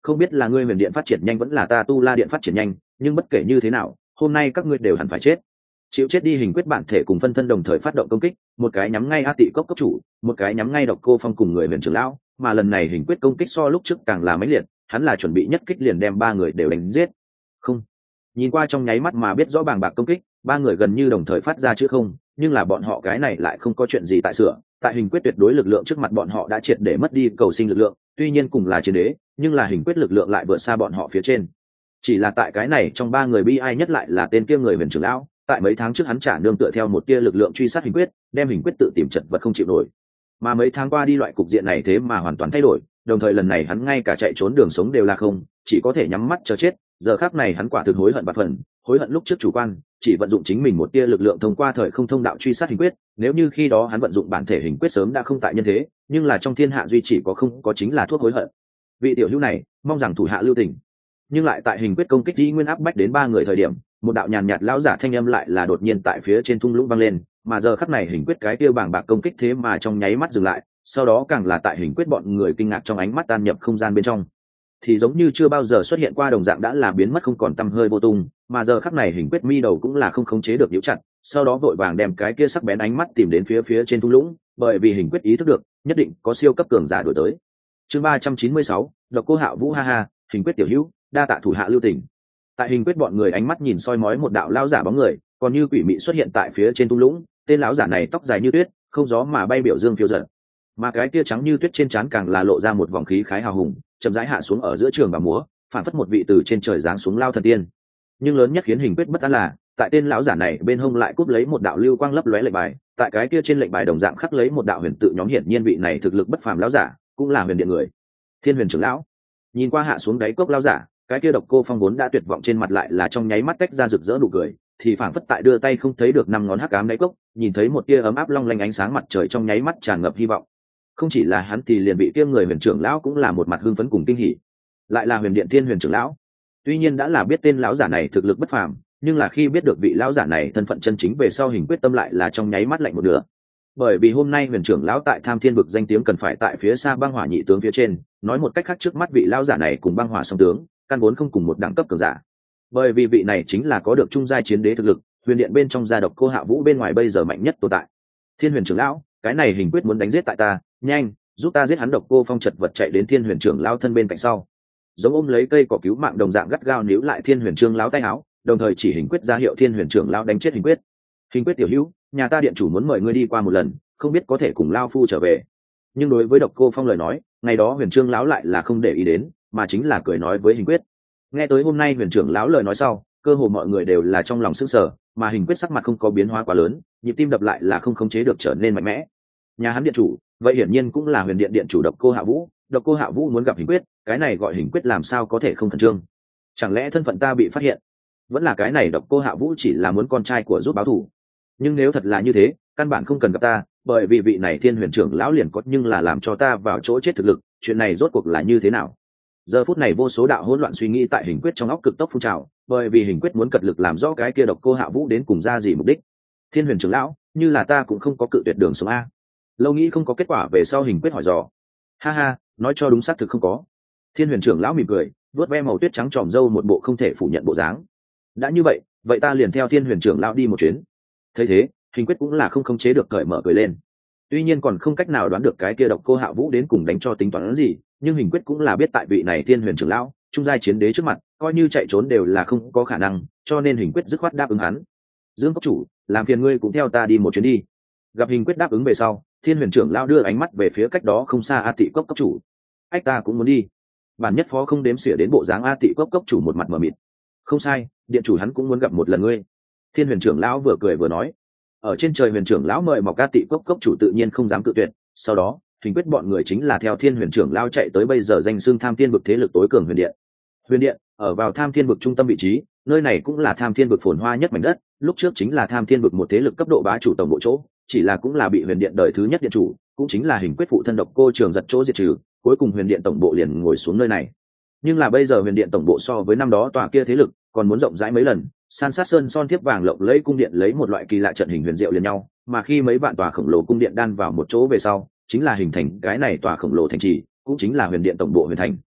S1: không biết là ngươi huyền điện phát triển nhanh vẫn là ta tu la điện phát triển nhanh, nhưng bất kể như thế nào hôm nay các ngươi đều hẳn phải chết. Chịu chết đi. Hình quyết bản thể cùng phân thân đồng thời phát động công kích, một cái nhắm ngay A Tị cốc cốc chủ, một cái nhắm ngay Độc Cô Phong cùng người huyền trưởng lão, mà lần này hình quyết công kích so lúc trước càng là mãnh liệt, hắn là chuẩn bị nhất kích liền đem ba người đều đánh giết. Không, nhìn qua trong nháy mắt mà biết rõ bàng bạc công kích, ba người gần như đồng thời phát ra chứ không, nhưng là bọn họ cái này lại không có chuyện gì tại sửa, tại hình quyết tuyệt đối lực lượng trước mặt bọn họ đã triệt để mất đi cầu sinh lực lượng, tuy nhiên cùng là chiến đế, nhưng là hình quyết lực lượng lại vượt xa bọn họ phía trên. Chỉ là tại cái này trong ba người bi ai nhất lại là tên kia người huyền trưởng lão, tại mấy tháng trước hắn trả nương tựa theo một tia lực lượng truy sát hình quyết, đem hình quyết tự tìm chật vật không chịu nổi. Mà mấy tháng qua đi loại cục diện này thế mà hoàn toàn thay đổi, đồng thời lần này hắn ngay cả chạy trốn đường sống đều là không, chỉ có thể nhắm mắt chờ chết. Giờ khắc này hắn quả thực hối hận bạt phần, hối hận lúc trước chủ quan chỉ vận dụng chính mình một tia lực lượng thông qua thời không thông đạo truy sát hình quyết, nếu như khi đó hắn vận dụng bản thể hình quyết sớm đã không tại nhân thế, nhưng là trong thiên hạ duy chỉ có không có chính là thuốc hối hận. Vị tiểu hữu này mong rằng thủ hạ lưu tình. Nhưng lại tại hình quyết công kích dĩ nguyên áp bách đến ba người thời điểm, một đạo nhàn nhạt lão giả thanh âm lại là đột nhiên tại phía trên thung lũng vang lên, mà giờ khắc này hình quyết cái tiêu bảng bạc công kích thế mà trong nháy mắt dừng lại, sau đó càng là tại hình quyết bọn người kinh ngạc trong ánh mắt tan nhập không gian bên trong, thì giống như chưa bao giờ xuất hiện qua đồng dạng đã là biến mất không còn tăm hơi vô tung. Mà giờ khắc này hình quyết mi đầu cũng là không khống chế được nhíu chặt, sau đó vội vàng đem cái kia sắc bén ánh mắt tìm đến phía phía trên thung lũng, bởi vì hình quyết ý thức được nhất định có siêu cấp cường giả đuổi tới. Chương ba trăm chín mươi sáu, Độc Cô Hạo Vũ ha ha, hình quyết tiểu hữu, đa tạ thủ hạ lưu tình. Tại hình quyết bọn người ánh mắt nhìn soi mói một đạo lão giả bóng người, còn như quỷ mị xuất hiện tại phía trên thung lũng, tên lão giả này tóc dài như tuyết, không gió mà bay biểu dương phiêu dật, mà cái kia trắng như tuyết trên trán càng là lộ ra một vòng khí khái hào hùng, chậm rãi hạ xuống ở giữa trường và múa, phản phất một vị từ trên trời giáng xuống lao thần tiên. Nhưng lớn nhất khiến hình quyết bất an là, tại tên lão giả này bên hông lại cúp lấy một đạo lưu quang lấp lóe lệnh bài, tại cái kia trên lệnh bài đồng dạng khắc lấy một đạo huyền tự nhóm, hiển nhiên vị này thực lực bất phàm lão giả, cũng là huyền điện người. Thiên Huyền trưởng lão. Nhìn qua hạ xuống đáy cốc lão giả, cái kia Độc Cô Phong vốn đã tuyệt vọng trên mặt lại là trong nháy mắt tách ra rực rỡ nụ cười, thì phảng phất tại đưa tay không thấy được năm ngón hắc ám đáy cốc, nhìn thấy một tia ấm áp long lanh ánh sáng mặt trời trong nháy mắt tràn ngập hy vọng. Không chỉ là hắn thì liền bị kia người huyền trưởng lão cũng là một mặt hưng phấn cùng kinh hỉ. Lại là huyền điện Thiên Huyền trưởng lão. Tuy nhiên đã là biết tên lão giả này thực lực bất phàm, nhưng là khi biết được vị lão giả này thân phận chân chính về sau, hình quyết tâm lại là trong nháy mắt lạnh một nửa. Bởi vì hôm nay huyền trưởng lão tại Tham Thiên vực danh tiếng cần phải tại phía xa băng hỏa nhị tướng phía trên, nói một cách khác trước mắt vị lão giả này cùng băng hỏa song tướng căn vốn không cùng một đẳng cấp cường giả. Bởi vì vị này chính là có được trung giai chiến đế thực lực, huyền điện bên trong gia Độc Cô Hạo Vũ bên ngoài bây giờ mạnh nhất tồn tại. Thiên Huyền trưởng lão, cái này hình quyết muốn đánh giết tại ta, nhanh giúp ta giết hắn. Độc Cô Phong chật vật chạy đến Thiên Huyền trưởng lão thân bên cạnh sau, giống ôm lấy cây cỏ cứu mạng đồng dạng gắt gao níu lại Thiên Huyền trưởng lão tay áo, đồng thời chỉ hình quyết ra hiệu Thiên Huyền trưởng lão đánh chết hình quyết. Hình quyết tiểu hữu, nhà ta điện chủ muốn mời ngươi đi qua một lần, không biết có thể cùng lao phu trở về. Nhưng đối với Độc Cô Phong lời nói, ngày đó huyền trưởng lão lại là không để ý đến, mà chính là cười nói với hình quyết. Nghe tới hôm nay huyền trưởng lão lời nói sau, cơ hồ mọi người đều là trong lòng sững sờ, mà hình quyết sắc mặt không có biến hóa quá lớn, nhịp tim đập lại là không khống chế được trở nên mạnh mẽ. Nhà hắn điện chủ, vậy hiển nhiên cũng là huyền điện điện chủ Độc Cô Hạo Vũ. Độc Cô Hạo Vũ muốn gặp hình quyết, cái này gọi hình quyết làm sao có thể không khẩn trương? Chẳng lẽ thân phận ta bị phát hiện? Vẫn là cái này Độc Cô Hạo Vũ chỉ là muốn con trai của giúp báo thù? Nhưng nếu thật là như thế, căn bản không cần gặp ta, bởi vì vị này Thiên Huyền trưởng lão liền có nhưng là làm cho ta vào chỗ chết thực lực, chuyện này rốt cuộc là như thế nào? Giờ phút này vô số đạo hỗn loạn suy nghĩ tại hình quyết trong óc cực tốc phun trào, bởi vì hình quyết muốn cật lực làm rõ cái kia Độc Cô Hạo Vũ đến cùng ra gì mục đích. Thiên Huyền trưởng lão, như là ta cũng không có cự tuyệt đường sống a. Lâu nghĩ không có kết quả về sau, hình quyết hỏi dò. Ha ha, nói cho đúng xác thực không có. Thiên Huyền trưởng lão mỉm cười, vuốt ve màu tuyết trắng tròm râu một bộ không thể phủ nhận bộ dáng. Đã như vậy, vậy ta liền theo Thiên Huyền trưởng lão đi một chuyến. Thấy thế, hình quyết cũng là không khống chế được cởi mở cười lên. Tuy nhiên còn không cách nào đoán được cái kia Độc Cô Hạo Vũ đến cùng đánh cho tính toán gì, nhưng hình quyết cũng là biết tại vị này Thiên Huyền trưởng lão, trung giai chiến đế trước mặt, coi như chạy trốn đều là không có khả năng, cho nên hình quyết dứt khoát đáp ứng hắn. Dương cốc chủ, làm phiền ngươi cũng theo ta đi một chuyến đi. Gặp hình quyết đáp ứng về sau, Thiên Huyền trưởng lão đưa ánh mắt về phía cách đó không xa A Tị cốc cốc chủ. Ách, ta cũng muốn đi. Bản nhất phó không đếm xỉa đến bộ dáng A Tị cốc cốc chủ một mặt mờ mịt. Không sai, điện chủ hắn cũng muốn gặp một lần ngươi. Thiên Huyền trưởng lão vừa cười vừa nói. Ở trên trời huyền trưởng lão mời mọc A Tị cốc cốc chủ tự nhiên không dám cự tuyệt. Sau đó, hình quyết bọn người chính là theo Thiên Huyền trưởng lão chạy tới bây giờ danh xưng Tham Thiên vực thế lực tối cường huyền điện. Huyền điện ở vào Tham Thiên vực trung tâm vị trí, nơi này cũng là Tham Thiên vực phồn hoa nhất mảnh đất, lúc trước chính là Tham Thiên vực một thế lực cấp độ bá chủ tổng bộ chỗ, chỉ là cũng là bị huyền điện đời thứ nhất điện chủ, cũng chính là hình quyết phụ thân Độc Cô Trường giật chỗ diệt trừ, cuối cùng huyền điện tổng bộ liền ngồi xuống nơi này. Nhưng là bây giờ huyền điện tổng bộ so với năm đó tòa kia thế lực còn muốn rộng rãi mấy lần, san sát sơn son thiếp vàng lộng lấy cung điện lấy một loại kỳ lạ trận hình huyền diệu liền nhau, mà khi mấy vạn tòa khổng lồ cung điện đan vào một chỗ về sau, chính là hình thành cái này tòa khổng lồ thành trì, cũng chính là huyền điện tổng bộ huyền thành.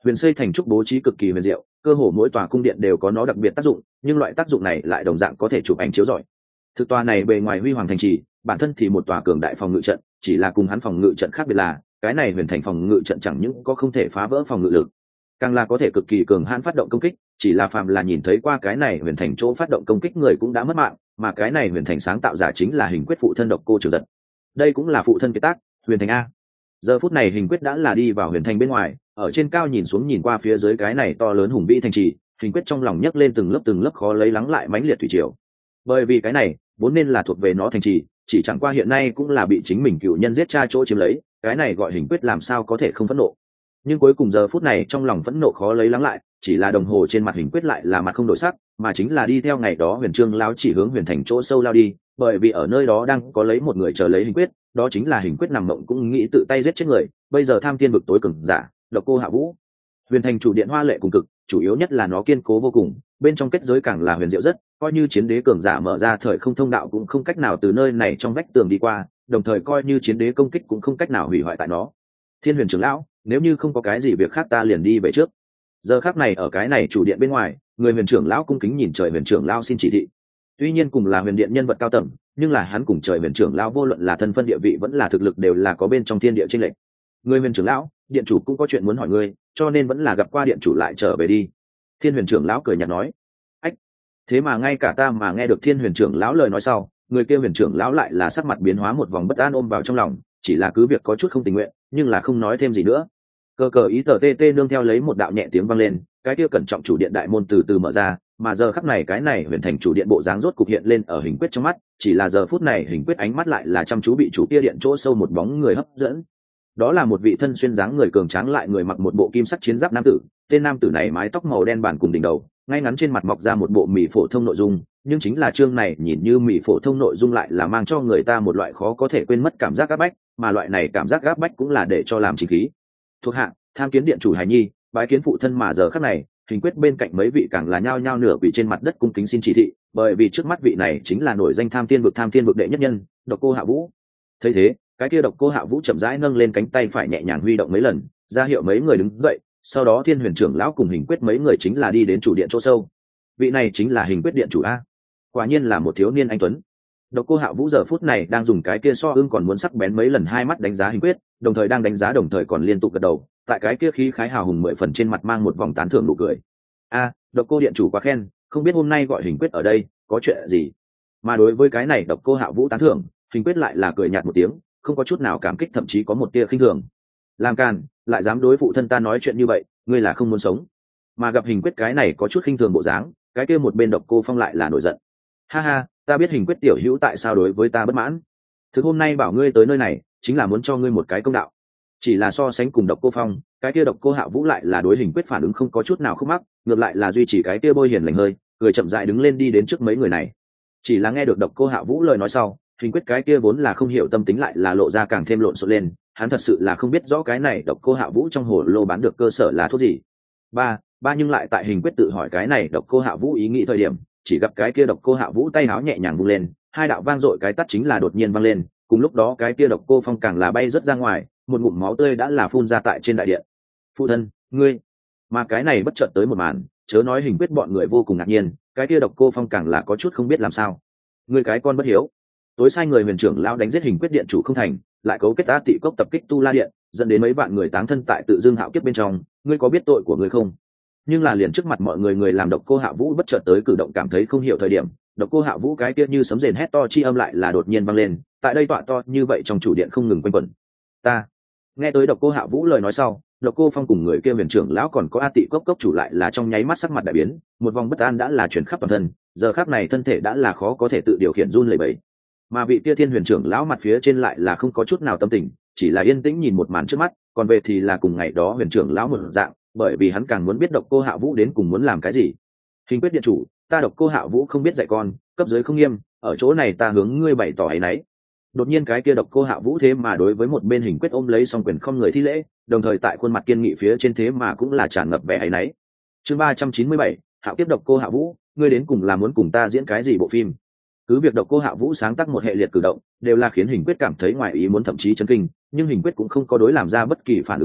S1: Huyền xây thành trúc bố trí cực kỳ huyền diệu, cơ hồ mỗi tòa cung điện đều có nó đặc biệt tác dụng, nhưng loại tác dụng này lại đồng dạng có thể chụp ảnh chiếu rọi. Thực tòa này bề ngoài huy hoàng thành trì, bản thân thì một tòa cường đại phòng ngự trận, chỉ là cùng hắn phòng ngự trận khác biệt là, cái này huyền thành phòng ngự trận chẳng những có không thể phá vỡ phòng ngự lực, càng là có thể cực kỳ cường hãn phát động công kích, chỉ là phàm là nhìn thấy qua cái này huyền thành chỗ phát động công kích người cũng đã mất mạng, mà cái này huyền thành sáng tạo giả chính là Hình Quyết phụ thân Độc Cô Trường Giật. Đây cũng là phụ thân kiệt tác, huyền thành a. Giờ phút này Hình Quyết đã là đi vào huyền thành bên ngoài, ở trên cao nhìn xuống nhìn qua phía dưới cái này to lớn hùng vĩ thành trì, Hình Quyết trong lòng nhấc lên từng lớp từng lớp khó lấy lắng lại mãnh liệt thủy triều. Bởi vì cái này vốn nên là thuộc về nó thành trì, chỉ chẳng qua hiện nay cũng là bị chính mình cựu nhân giết cha chỗ chiếm lấy, cái này gọi Hình Quyết làm sao có thể không phẫn nộ. Nhưng cuối cùng giờ phút này trong lòng phẫn nộ khó lấy lắng lại, chỉ là đồng hồ trên mặt Hình Quyết lại là mặt không đổi sắc, mà chính là đi theo ngày đó Huyền Trương lão chỉ hướng huyền thành chỗ sâu lao đi, bởi vì ở nơi đó đang có lấy một người chờ lấy Hình Quyết, đó chính là Hình Quyết nằm mộng cũng nghĩ tự tay giết chết người, bây giờ tham tiên vực tối cường giả, Độc Cô Hạ Vũ. Huyền thành chủ điện hoa lệ cùng cực, chủ yếu nhất là nó kiên cố vô cùng, bên trong kết giới càng là huyền diệu rất, coi như chiến đế cường giả mở ra thời không thông đạo cũng không cách nào từ nơi này trong vách tường đi qua, đồng thời coi như chiến đế công kích cũng không cách nào hủy hoại tại nó. Thiên Huyền trưởng lão, nếu như không có cái gì việc khác ta liền đi về trước. Giờ khắc này ở cái này chủ điện bên ngoài, người Huyền trưởng lão cung kính nhìn trời Huyền trưởng lão xin chỉ thị. Tuy nhiên cùng là huyền điện nhân vật cao tầng, nhưng là hắn cùng trời Huyền trưởng lão vô luận là thân phân địa vị vẫn là thực lực đều là có bên trong thiên địa chênh lệch. Người Huyền trưởng lão, điện chủ cũng có chuyện muốn hỏi ngươi, cho nên vẫn là gặp qua điện chủ lại trở về đi. Thiên Huyền trưởng lão cười nhạt nói. Ách, thế mà ngay cả ta mà nghe được Thiên Huyền trưởng lão lời nói sau, người kia Huyền trưởng lão lại là sắc mặt biến hóa một vòng bất an ôm vào trong lòng, chỉ là cứ việc có chút không tình nguyện, nhưng là không nói thêm gì nữa. Cờ cờ ý tờ tê tê nương theo lấy một đạo nhẹ tiếng vang lên, cái kia cẩn trọng chủ điện đại môn từ từ mở ra, mà giờ khắc này cái này huyền thành chủ điện bộ dáng rốt cục hiện lên ở Hình Quyết trong mắt, chỉ là giờ phút này Hình Quyết ánh mắt lại là chăm chú bị chủ kia điện chỗ sâu một bóng người hấp dẫn. Đó là một vị thân xuyên dáng người cường tráng lại người mặc một bộ kim sắc chiến giáp nam tử, tên nam tử này mái tóc màu đen bản cùng đỉnh đầu, ngay ngắn trên mặt mọc ra một bộ mỉ phổ thông nội dung, nhưng chính là chương này nhìn như mỉ phổ thông nội dung lại là mang cho người ta một loại khó có thể quên mất cảm giác áp bách, mà loại này cảm giác áp bách cũng là để cho làm chính khí. Thuộc hạ, tham kiến điện chủ Hải Nhi, bái kiến phụ thân, mà giờ khắc này, Hình Quyết bên cạnh mấy vị càng là nhao nhao nửa quỳ trên mặt đất cung kính xin chỉ thị, bởi vì trước mắt vị này chính là nổi danh tham tiên vực tham tiên vực đệ nhất nhân, Độc Cô Hạ Vũ. Thấy thế, cái kia Độc Cô Hạ Vũ chậm rãi nâng lên cánh tay phải nhẹ nhàng huy động mấy lần, ra hiệu mấy người đứng dậy, sau đó Thiên Huyền trưởng lão cùng Hình Quyết mấy người chính là đi đến chủ điện chỗ sâu. Vị này chính là Hình Quyết điện chủ a. Quả nhiên là một thiếu niên anh tuấn. Độc Cô Hạ Vũ giờ phút này đang dùng cái kia so ưng còn muốn sắc bén mấy lần hai mắt đánh giá Hình Quyết, đồng thời đang đánh giá đồng thời còn liên tục gật đầu, tại cái kia khí khái hào hùng mười phần trên mặt mang một vòng tán thưởng nụ cười. A, Độc Cô điện chủ quá khen, không biết hôm nay gọi Hình Quyết ở đây có chuyện gì. Mà đối với cái này Độc Cô Hạ Vũ tán thưởng, Hình Quyết lại là cười nhạt một tiếng, không có chút nào cảm kích, thậm chí có một tia khinh thường. Làm càn, lại dám đối phụ thân ta nói chuyện như vậy, ngươi là không muốn sống. Mà gặp Hình Quyết cái này có chút khinh thường bộ dáng, cái kia một bên Độc Cô Phong lại là nổi giận. Ha ha, ta biết Hình Quyết tiểu hữu tại sao đối với ta bất mãn. Thực hôm nay bảo ngươi tới nơi này, chính là muốn cho ngươi một cái công đạo. Chỉ là so sánh cùng Độc Cô Phong, cái kia Độc Cô Hạ Vũ lại là đối Hình Quyết phản ứng không có chút nào khúc mắc, ngược lại là duy trì cái kia bôi hiền lành hơi, cười chậm rãi đứng lên đi đến trước mấy người này. Chỉ là nghe được Độc Cô Hạ Vũ lời nói sau, Hình Quyết cái kia vốn là không hiểu tâm tính lại là lộ ra càng thêm lộn xộn lên, hắn thật sự là không biết rõ cái này Độc Cô Hạ Vũ trong hồ lô bán được cơ sở là thuốc gì. Ba, ba nhưng lại tại Hình Quyết tự hỏi cái này Độc Cô Hạ Vũ ý nghĩ thời điểm, chỉ gặp cái kia Độc Cô Hạ Vũ tay áo nhẹ nhàng vung lên, hai đạo vang dội cái tắt chính là đột nhiên vang lên, cùng lúc đó cái kia Độc Cô Phong càng là bay rất ra ngoài, một ngụm máu tươi đã là phun ra tại trên đại điện. Phụ thân, ngươi. Mà cái này bất chợt tới một màn, chớ nói Hình Quyết bọn người vô cùng ngạc nhiên, cái kia Độc Cô Phong càng là có chút không biết làm sao. Ngươi cái con bất hiếu, tối sai người Huyền trưởng lão đánh giết Hình Quyết điện chủ không thành, lại cấu kết á tị cốc tập kích tu la điện, dẫn đến mấy vạn người táng thân tại tự dương hạo kiếp bên trong, ngươi có biết tội của ngươi không? Nhưng là liền trước mặt mọi người người làm Độc Cô Hạ Vũ bất chợt tới cử động cảm thấy không hiểu thời điểm, Độc Cô Hạ Vũ cái kia như sấm rền hét to chi âm lại là đột nhiên vang lên, tại đây tọa to như vậy trong chủ điện không ngừng quanh quẩn. Ta nghe tới Độc Cô Hạ Vũ lời nói sau, Độc Cô Phong cùng người kia Huyền trưởng lão còn có A Tị cốc cốc chủ lại là trong nháy mắt sắc mặt đại biến, một vòng bất an đã là chuyển khắp toàn thân, giờ khắc này thân thể đã là khó có thể tự điều khiển run lẩy bẩy. Mà vị kia Thiên Huyền trưởng lão mặt phía trên lại là không có chút nào tâm tình, chỉ là yên tĩnh nhìn một màn trước mắt, còn về thì là cùng ngày đó Huyền trưởng lão một dạng, bởi vì hắn càng muốn biết Độc Cô Hạ Vũ đến cùng muốn làm cái gì. Hình Quyết điện chủ, ta Độc Cô Hạ Vũ không biết dạy con, cấp dưới không nghiêm, ở chỗ này ta hướng ngươi bày tỏ áy náy. Đột nhiên cái kia Độc Cô Hạ Vũ thế mà đối với một bên Hình Quyết ôm lấy song quyền không người thi lễ, đồng thời tại khuôn mặt kiên nghị phía trên thế mà cũng là tràn ngập vẻ áy náy. Chương ba trăm chín mươi bảy, Hạo Kiếp Độc Cô Hạ Vũ, ngươi đến cùng là muốn cùng ta diễn cái gì bộ phim? Cứ việc Độc Cô Hạ Vũ sáng tác một hệ liệt cử động, đều là khiến Hình Quyết cảm thấy ngoài ý muốn thậm chí chấn kinh, nhưng Hình Quyết cũng không có đối làm ra bất kỳ phản ứng nào,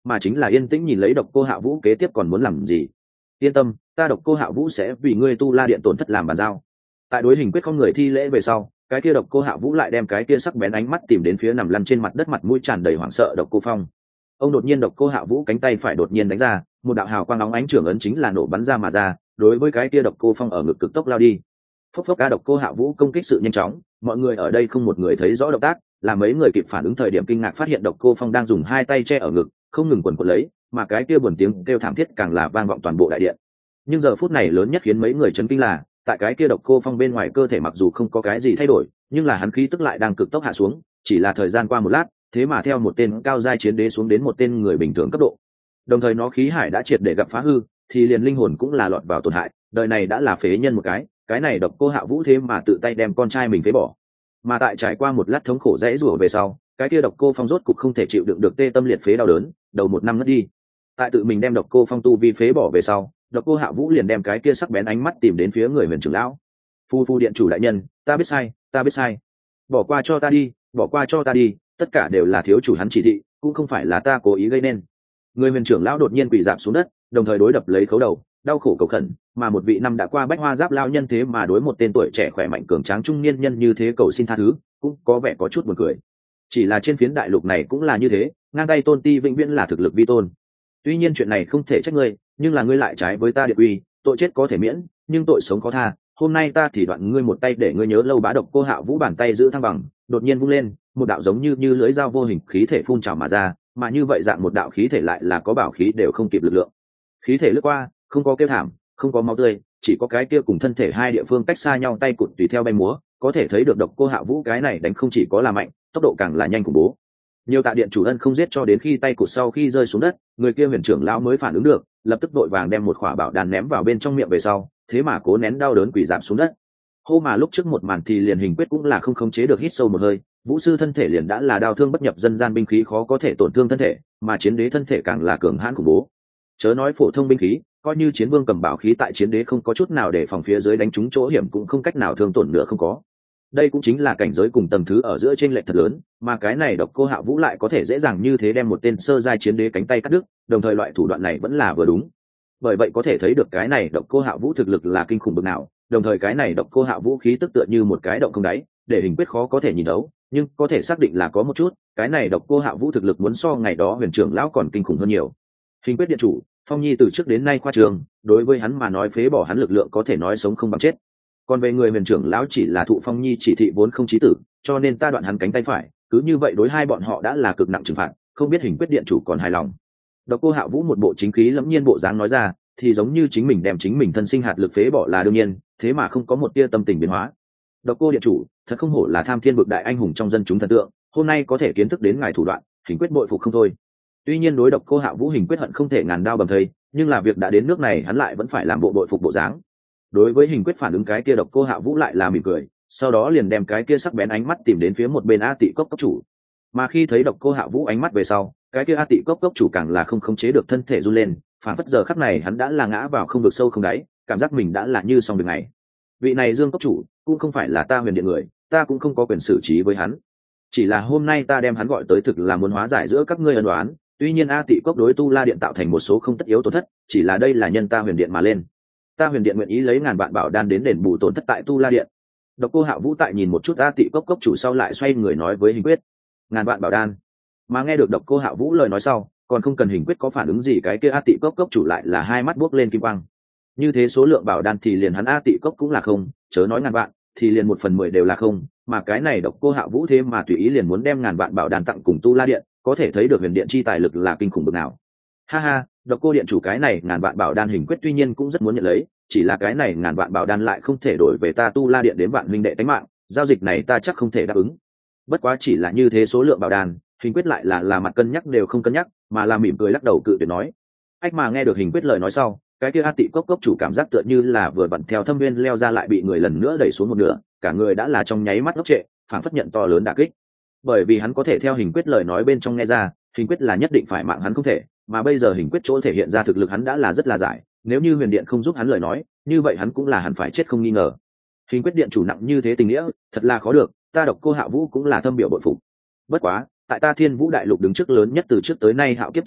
S1: mà chính là yên tĩnh nhìn lấy độc cô hạ vũ kế tiếp còn muốn làm gì. Yên tâm, ta độc cô hạ vũ sẽ vì ngươi tu la điện tổn thất làm bàn giao. Tại đối hình quyết không người thi lễ về sau, cái kia độc cô hạ vũ lại đem cái kia sắc bén ánh mắt tìm đến phía nằm lăn trên mặt đất, mặt mũi tràn đầy hoảng sợ độc cô phong. Ông đột nhiên độc cô hạ vũ cánh tay phải đột nhiên đánh ra, một đạo hào quang óng ánh trưởng ấn chính là nổ bắn ra mà ra, đối với cái kia độc cô phong ở ngực cực tốc lao đi. Phốc phốc, ca độc cô hạ vũ công kích sự nhanh chóng, mọi người ở đây không một người thấy rõ động tác, là mấy người kịp phản ứng thời điểm kinh ngạc phát hiện độc cô phong đang dùng hai tay che ở ngực, không ngừng quần quật lấy, mà cái kia buồn tiếng kêu thảm thiết càng là vang vọng toàn bộ đại điện. Nhưng giờ phút này lớn nhất khiến mấy người chấn kinh là, tại cái kia độc cô phong bên ngoài cơ thể mặc dù không có cái gì thay đổi, nhưng là hắn khí tức lại đang cực tốc hạ xuống, chỉ là thời gian qua một lát, thế mà theo một tên cao giai chiến đế xuống đến một tên người bình thường cấp độ. Đồng thời nó khí hải đã triệt để gặp phá hư, thì liền linh hồn cũng là lọt vào tổn hại, đời này đã là phế nhân một cái, cái này độc cô hạ vũ thế mà tự tay đem con trai mình phế bỏ. Mà tại trải qua một lát thống khổ dãy rủa về sau, cái kia độc cô phong rốt cục không thể chịu đựng được tê tâm liệt phế đau đớn, đầu một năm ngất đi. Tại tự mình đem độc cô phong tu vi phế bỏ về sau, độc cô hạ vũ liền đem cái kia sắc bén ánh mắt tìm đến phía người huyền trưởng lão. Phu phu điện chủ đại nhân, ta biết sai, ta biết sai, bỏ qua cho ta đi, bỏ qua cho ta đi, tất cả đều là thiếu chủ hắn chỉ thị, cũng không phải là ta cố ý gây nên. Người huyền trưởng lão đột nhiên quỳ rạp xuống đất, đồng thời đối đập lấy khấu đầu, đau khổ cầu khẩn, mà một vị năm đã qua bách hoa giáp lao nhân thế mà đối một tên tuổi trẻ khỏe mạnh cường tráng trung niên nhân như thế cầu xin tha thứ, cũng có vẻ có chút buồn cười. Chỉ là trên phiến đại lục này cũng là như thế, ngang tay tôn ti vĩnh viễn là thực lực vi tôn. Tuy nhiên chuyện này không thể trách ngươi, nhưng là ngươi lại trái với ta điện uy, tội chết có thể miễn, nhưng tội sống khó tha. Hôm nay ta thì đoạn ngươi một tay để ngươi nhớ lâu. Bá độc cô hạ vũ bàn tay giữ thăng bằng, đột nhiên vung lên, một đạo giống như như lưỡi dao vô hình khí thể phun trào mà ra, mà như vậy dạng một đạo khí thể lại là có bảo khí đều không kịp lực lượng. Khí thể lướt qua, không có kêu thảm, không có máu tươi, chỉ có cái kia cùng thân thể hai địa phương cách xa nhau tay cụt tùy theo bay múa, có thể thấy được độc cô hạ vũ cái này đánh không chỉ có là mạnh, tốc độ càng là nhanh khủng bố. Nhiều tạ điện chủ ân không giết, cho đến khi tay cụt sau khi rơi xuống đất, người kia huyền trưởng lão mới phản ứng được, lập tức vội vàng đem một khỏa bảo đan ném vào bên trong miệng về sau, thế mà cố nén đau đớn quỳ giảm xuống đất. Hô, mà lúc trước một màn thì liền hình quyết cũng là không khống chế được hít sâu một hơi, vũ sư thân thể liền đã là đao thương bất nhập dân gian binh khí khó có thể tổn thương thân thể, mà chiến đế thân thể càng là cường hãn khủng bố. Chớ nói phổ thông binh khí, coi như chiến vương cầm bảo khí tại chiến đế không có chút nào để phòng phía dưới đánh trúng chỗ hiểm cũng không cách nào thương tổn nữa không có. Đây cũng chính là cảnh giới cùng tầng thứ ở giữa trên lệch thật lớn, mà cái này độc cô hạ vũ lại có thể dễ dàng như thế đem một tên sơ giai chiến đế cánh tay cắt đứt, đồng thời loại thủ đoạn này vẫn là vừa đúng. Bởi vậy có thể thấy được cái này độc cô hạ vũ thực lực là kinh khủng bậc nào, đồng thời cái này độc cô hạ vũ khí tức tựa như một cái động không đáy, để hình quyết khó có thể nhìn đấu, nhưng có thể xác định là có một chút, cái này độc cô hạ vũ thực lực muốn so ngày đó huyền trưởng lão còn kinh khủng hơn nhiều. Hình quyết điện chủ, Phong Nhi từ trước đến nay khoa trường, đối với hắn mà nói phế bỏ hắn lực lượng có thể nói sống không bằng chết. Còn về người huyền trưởng lão chỉ là thụ Phong Nhi chỉ thị vốn không chí tử, cho nên ta đoạn hắn cánh tay phải, cứ như vậy đối hai bọn họ đã là cực nặng trừng phạt, không biết hình quyết điện chủ còn hài lòng. Độc cô hạ vũ một bộ chính khí lẫm nhiên bộ dáng nói ra, thì giống như chính mình đem chính mình thân sinh hạt lực phế bỏ là đương nhiên, thế mà không có một tia tâm tình biến hóa. Độc cô điện chủ, thật không hổ là tham thiên bực đại anh hùng trong dân chúng thần tượng, hôm nay có thể kiến thức đến ngài thủ đoạn, hình quyết bội phục không thôi. Tuy nhiên đối độc cô hạ vũ hình quyết hận không thể ngàn đao bầm thây, nhưng là việc đã đến nước này hắn lại vẫn phải làm bộ bội phục bộ dáng. Đối với hình quyết phản ứng, cái kia độc cô hạ vũ lại là mỉm cười, sau đó liền đem cái kia sắc bén ánh mắt tìm đến phía một bên A Tị cốc cốc chủ. Mà khi thấy độc cô hạ vũ ánh mắt về sau, cái kia A Tị cốc cốc chủ càng là không khống chế được thân thể run lên, phản phất giờ khắc này hắn đã là ngã vào không vực sâu không đáy, cảm giác mình đã là như xong đường này. Vị này Dương cốc chủ cũng không phải là ta huyền điện người, ta cũng không có quyền xử trí với hắn, chỉ là hôm nay ta đem hắn gọi tới thực là muốn hóa giải giữa các ngươi ân oán. Tuy nhiên A Tị cốc đối tu la điện tạo thành một số không tất yếu tổn thất, chỉ là đây là nhân ta huyền điện mà lên, ta huyền điện nguyện ý lấy ngàn vạn bảo đan đến đền bù tổn thất tại tu la điện. Độc cô hạ vũ tại nhìn một chút A Tị cốc cốc chủ sau lại xoay người nói với hình quyết, ngàn vạn bảo đan. Mà nghe được độc cô hạ vũ lời nói sau, còn không cần hình quyết có phản ứng gì, cái kia A Tị cốc cốc chủ lại là hai mắt buốc lên kim quang. Như thế số lượng bảo đan thì liền hắn A Tị cốc cũng là không, chớ nói ngàn vạn, thì liền một phần mười đều là không, mà cái này độc cô hạ vũ thế mà tùy ý liền muốn đem ngàn vạn bảo đan tặng cùng tu la điện, có thể thấy được huyền điện chi tài lực là kinh khủng bậc nào. Ha ha, độc cô điện chủ, cái này ngàn vạn bảo đan hình quyết tuy nhiên cũng rất muốn nhận lấy, chỉ là cái này ngàn vạn bảo đan lại không thể đổi về ta tu la điện đến vạn huynh đệ tánh mạng, giao dịch này ta chắc không thể đáp ứng. Bất quá chỉ là như thế số lượng bảo đan, hình quyết lại là là mặt cân nhắc đều không cân nhắc, mà là mỉm cười lắc đầu cự tuyệt nói. Ách, mà nghe được hình quyết lời nói sau, cái kia A Tị cốc cốc chủ cảm giác tựa như là vừa vặn theo thâm viên leo ra lại bị người lần nữa đẩy xuống một nửa, cả người đã là trong nháy mắt ngốc trệ, phảng phất nhận to lớn đả kích. Bởi vì hắn có thể theo hình quyết lời nói bên trong nghe ra, hình quyết là nhất định phải mạng hắn không thể, mà bây giờ hình quyết chỗ thể hiện ra thực lực hắn đã là rất là giải, nếu như huyền điện không giúp hắn lời nói, như vậy hắn cũng là hẳn phải chết không nghi ngờ. Hình quyết điện chủ nặng như thế tình nghĩa, thật là khó được, ta độc cô hạ vũ cũng là thâm biểu bội phục. Bất quá, tại ta thiên vũ đại lục đứng trước lớn nhất từ trước tới nay hạo kiếp trước mặt,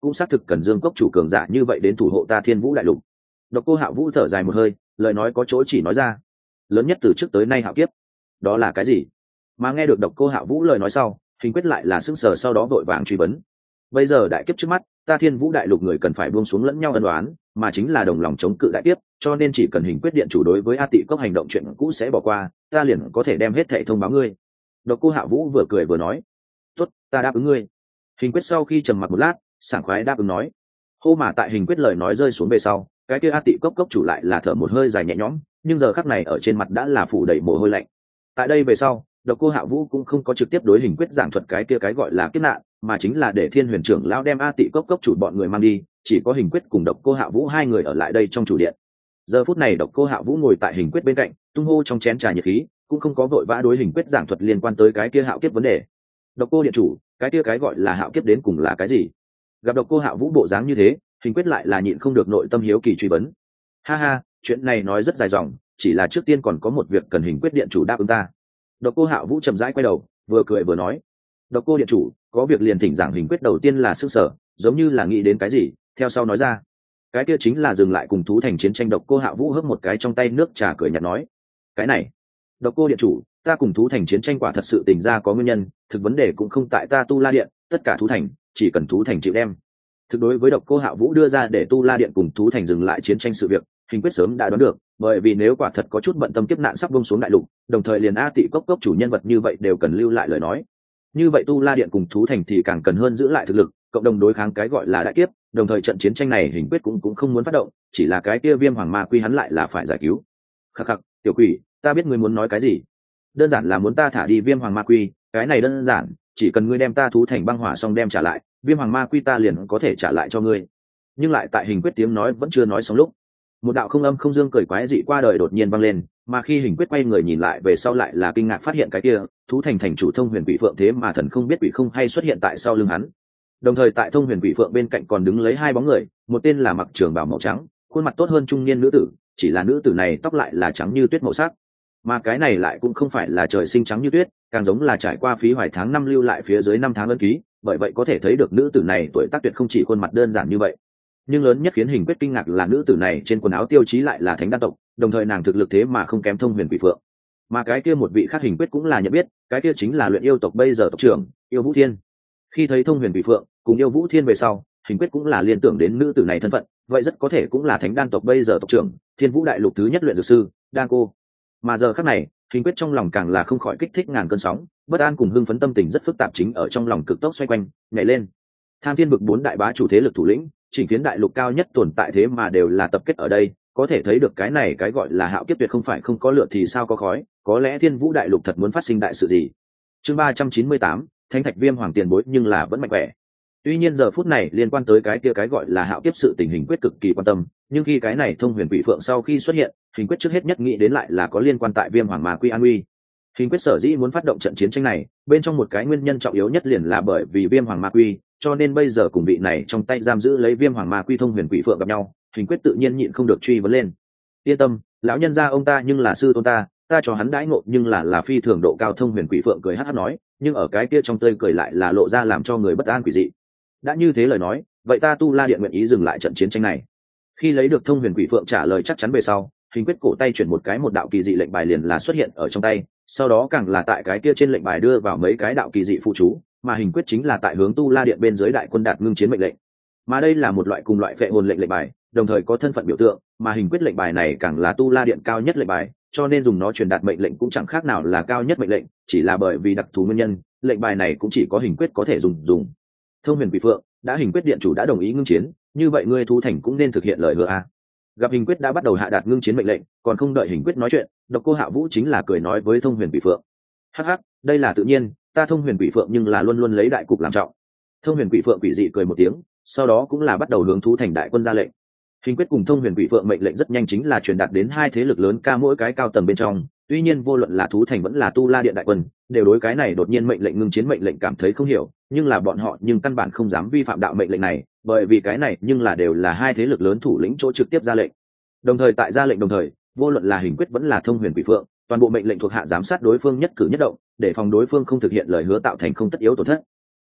S1: cũng xác thực cần Dương cốc chủ cường giả như vậy đến thủ hộ ta Thiên Vũ đại lục. Độc Cô Hạo Vũ thở dài một hơi, lời nói có chỗ chỉ nói ra. Lớn nhất từ trước tới nay hạo kiếp. Đó là cái gì? Mà nghe được Độc Cô Hạo Vũ lời nói sau, Hình Quyết lại là sững sờ, sau đó vội vàng truy vấn. Bây giờ đại kiếp trước mắt, ta Thiên Vũ đại lục người cần phải buông xuống lẫn nhau ân oán, mà chính là đồng lòng chống cự đại kiếp, cho nên chỉ cần Hình Quyết điện chủ đối với A Tị Cốc hành động chuyện cũ sẽ bỏ qua, ta liền có thể đem hết thảy thông báo ngươi. Độc Cô Hạo Vũ vừa cười vừa nói, tốt, ta đáp ứng ngươi. Hình Quyết sau khi trầm mặc một lát, sảng khoái đáp ứng nói. Hô mà tại Hình Quyết lời nói rơi xuống về sau, cái kia A Tị Cốc cốc chủ lại là thở một hơi dài nhẹ nhõm, nhưng giờ khắc này ở trên mặt đã là phủ đầy mồ hôi lạnh. Tại đây về sau, Độc Cô Hạo Vũ cũng không có trực tiếp đối Hình Quyết giảng thuật cái kia cái gọi là kiếp nạn, mà chính là để Thiên Huyền trưởng lão đem A Tị Cốc cốc chủ bọn người mang đi, chỉ có Hình Quyết cùng Độc Cô Hạo Vũ hai người ở lại đây trong chủ điện. Giờ phút này Độc Cô Hạo Vũ ngồi tại Hình Quyết bên cạnh, tung hô trong chén trà nhiệt khí, cũng không có vội vã đối Hình Quyết giảng thuật liên quan tới cái kia hạo kiếp vấn đề. Độc Cô điện chủ, cái kia cái gọi là hạo kiếp đến cùng là cái gì? Gặp Độc Cô Hạo Vũ bộ dáng như thế, Hình Quyết lại là nhịn không được nội tâm hiếu kỳ truy vấn. Ha ha, chuyện này nói rất dài dòng, chỉ là trước tiên còn có một việc cần Hình Quyết điện chủ đáp ứng ta. Độc Cô Hạo Vũ chậm rãi quay đầu, vừa cười vừa nói. Độc Cô điện chủ, có việc liền thỉnh giảng. Hình Quyết đầu tiên là sức sở, giống như là nghĩ đến cái gì, theo sau nói ra. Cái kia chính là dừng lại cùng thú thành chiến tranh. Độc Cô Hạo Vũ hớp một cái trong tay nước trà cười nhạt nói. Cái này, Độc Cô điện chủ, ta cùng thú thành chiến tranh quả thật sự tình ra có nguyên nhân, thực vấn đề cũng không tại ta Tu La điện, tất cả thú thành, chỉ cần thú thành chịu đem. Thực đối với Độc Cô Hạo Vũ đưa ra để Tu La điện cùng thú thành dừng lại chiến tranh sự việc, Hình Quyết sớm đã đoán được, bởi vì nếu quả thật có chút bận tâm kiếp nạn sắp buông xuống đại lục, đồng thời liền A Tị Cốc cốc chủ nhân vật như vậy đều cần lưu lại lời nói. Như vậy Tu La điện cùng thú thành thì càng cần hơn giữ lại thực lực, cộng đồng đối kháng cái gọi là đại kiếp, đồng thời trận chiến tranh này Hình Quyết cũng cũng không muốn phát động, chỉ là cái kia Viêm Hoàng Ma Quy hắn lại là phải giải cứu. Khắc khắc, tiểu quỷ, ta biết ngươi muốn nói cái gì. Đơn giản là muốn ta thả đi Viêm Hoàng Ma Quy, cái này đơn giản, chỉ cần ngươi đem ta thú thành băng hỏa xong đem trả lại, Viêm Hoàng Ma Quy ta liền có thể trả lại cho ngươi. Nhưng lại tại Hình Quyết tiếng nói vẫn chưa nói xong lúc, một đạo không âm không dương cười quái dị qua đời đột nhiên vang lên, mà khi Hình Quyết quay người nhìn lại về sau lại là kinh ngạc phát hiện cái kia thú thành thành chủ Thông Huyền Quỷ Phượng thế mà thần không biết quỷ không hay xuất hiện tại sau lưng hắn. Đồng thời tại Thông Huyền Quỷ Phượng bên cạnh còn đứng lấy hai bóng người, một tên là mặc trường bào màu trắng, khuôn mặt tốt hơn trung niên nữ tử, chỉ là nữ tử này tóc lại là trắng như tuyết màu sắc, mà cái này lại cũng không phải là trời sinh trắng như tuyết, càng giống là trải qua phí hoài tháng năm lưu lại phía dưới năm tháng ân ký, bởi vậy có thể thấy được nữ tử này tuổi tác tuyệt không chỉ khuôn mặt đơn giản như vậy. Nhưng lớn nhất khiến Hình Quyết kinh ngạc là nữ tử này trên quần áo tiêu chí lại là thánh đan tộc, đồng thời nàng thực lực thế mà không kém Thông Huyền Quỷ Phượng. Mà cái kia một vị khác Hình Quyết cũng là nhận biết, cái kia chính là luyện yêu tộc bây giờ tộc trưởng Yêu Vũ Thiên. Khi thấy Thông Huyền Quỷ Phượng cùng Yêu Vũ Thiên về sau, Hình Quyết cũng là liên tưởng đến nữ tử này thân phận, vậy rất có thể cũng là thánh đan tộc bây giờ tộc trưởng Thiên Vũ đại lục thứ nhất luyện dược sư Đan Cô. Mà giờ khắc này, Hình Quyết trong lòng càng là không khỏi kích thích ngàn cơn sóng, bất an cùng hưng phấn tâm tình rất phức tạp chính ở trong lòng cực tốc xoay quanh, nhảy lên. Tham Thiên vực bốn đại bá chủ thế lực thủ lĩnh, chỉnh phiến đại lục cao nhất tồn tại thế mà đều là tập kết ở đây, có thể thấy được cái này cái gọi là hạo kiếp tuyệt không phải không có lửa thì sao có khói, có lẽ Thiên Vũ đại lục thật muốn phát sinh đại sự gì. Chương ba trăm chín mươi tám, Thánh Thạch Viêm Hoàng tiền bối nhưng là vẫn mạnh khỏe. Tuy nhiên giờ phút này liên quan tới cái kia cái gọi là hạo kiếp sự tình Hình Quyết cực kỳ quan tâm, nhưng khi cái này Thông Huyền Quỷ Phượng sau khi xuất hiện, Hình Quyết trước hết nhất nghĩ đến lại là có liên quan tại Viêm Hoàng Ma Quy an uy. Hình Quyết sở dĩ muốn phát động trận chiến tranh này, bên trong một cái nguyên nhân trọng yếu nhất liền là bởi vì Viêm Hoàng Ma Quy, cho nên bây giờ cùng vị này trong tay giam giữ lấy Viêm Hoàng Ma Quy Thông Huyền Quỷ Phượng gặp nhau, Hình Quyết tự nhiên nhịn không được truy vấn lên. Yên tâm, lão nhân gia ông ta nhưng là sư tôn ta, ta cho hắn đãi ngộ nhưng là là phi thường độ cao. Thông Huyền Quỷ Phượng cười hắc hắc nói, nhưng ở cái kia trong tươi cười lại là lộ ra làm cho người bất an quỷ dị. Đã như thế lời nói, vậy ta Tu La điện nguyện ý dừng lại trận chiến tranh này. Khi lấy được Thông Huyền Quỷ Phượng trả lời chắc chắn về sau, Hình Quyết cổ tay chuyển một cái, một đạo kỳ dị lệnh bài liền là xuất hiện ở trong tay, sau đó càng là tại cái kia trên lệnh bài đưa vào mấy cái đạo kỳ dị phụ chú, mà Hình Quyết chính là tại hướng Tu La điện bên dưới đại quân đạt ngưng chiến mệnh lệnh. Mà đây là một loại cùng loại phệ hồn lệnh lệnh bài, đồng thời có thân phận biểu tượng, mà Hình Quyết lệnh bài này càng là Tu La điện cao nhất lệnh bài, cho nên dùng nó truyền đạt mệnh lệnh cũng chẳng khác nào là cao nhất mệnh lệnh, chỉ là bởi vì đặc thù nguyên nhân, lệnh bài này cũng chỉ có Hình Quyết có thể dùng dùng. Thông Huyền Quỷ Phượng, đã Hình Quyết điện chủ đã đồng ý ngưng chiến, như vậy ngươi Thu Thành cũng nên thực hiện lời hứa a. Gặp Hình Quyết đã bắt đầu hạ đạt ngưng chiến mệnh lệnh, còn không đợi Hình Quyết nói chuyện, Độc Cô Hạo Vũ chính là cười nói với Thông Huyền Quỷ Phượng. Hắc hắc, đây là tự nhiên, ta Thông Huyền Quỷ Phượng nhưng là luôn luôn lấy đại cục làm trọng. Thông Huyền Quỷ Phượng quỷ dị cười một tiếng, sau đó cũng là bắt đầu hướng Thu Thành đại quân ra lệnh. Hình Quyết cùng Thông Huyền Quỷ Phượng mệnh lệnh rất nhanh chính là truyền đạt đến hai thế lực lớn ca mỗi cái cao tầng bên trong, tuy nhiên vô luận là Thú Thành vẫn là Tu La điện đại quân, đều đối cái này đột nhiên mệnh lệnh ngưng chiến mệnh lệnh cảm thấy không hiểu, nhưng là bọn họ nhưng căn bản không dám vi phạm đạo mệnh lệnh này, bởi vì cái này nhưng là đều là hai thế lực lớn thủ lĩnh chỗ trực tiếp ra lệnh. Đồng thời tại ra lệnh đồng thời, vô luận là Hình Quyết vẫn là Thông Huyền Quỷ Phượng, toàn bộ mệnh lệnh thuộc hạ giám sát đối phương nhất cử nhất động, để phòng đối phương không thực hiện lời hứa tạo thành không tất yếu tổn thất.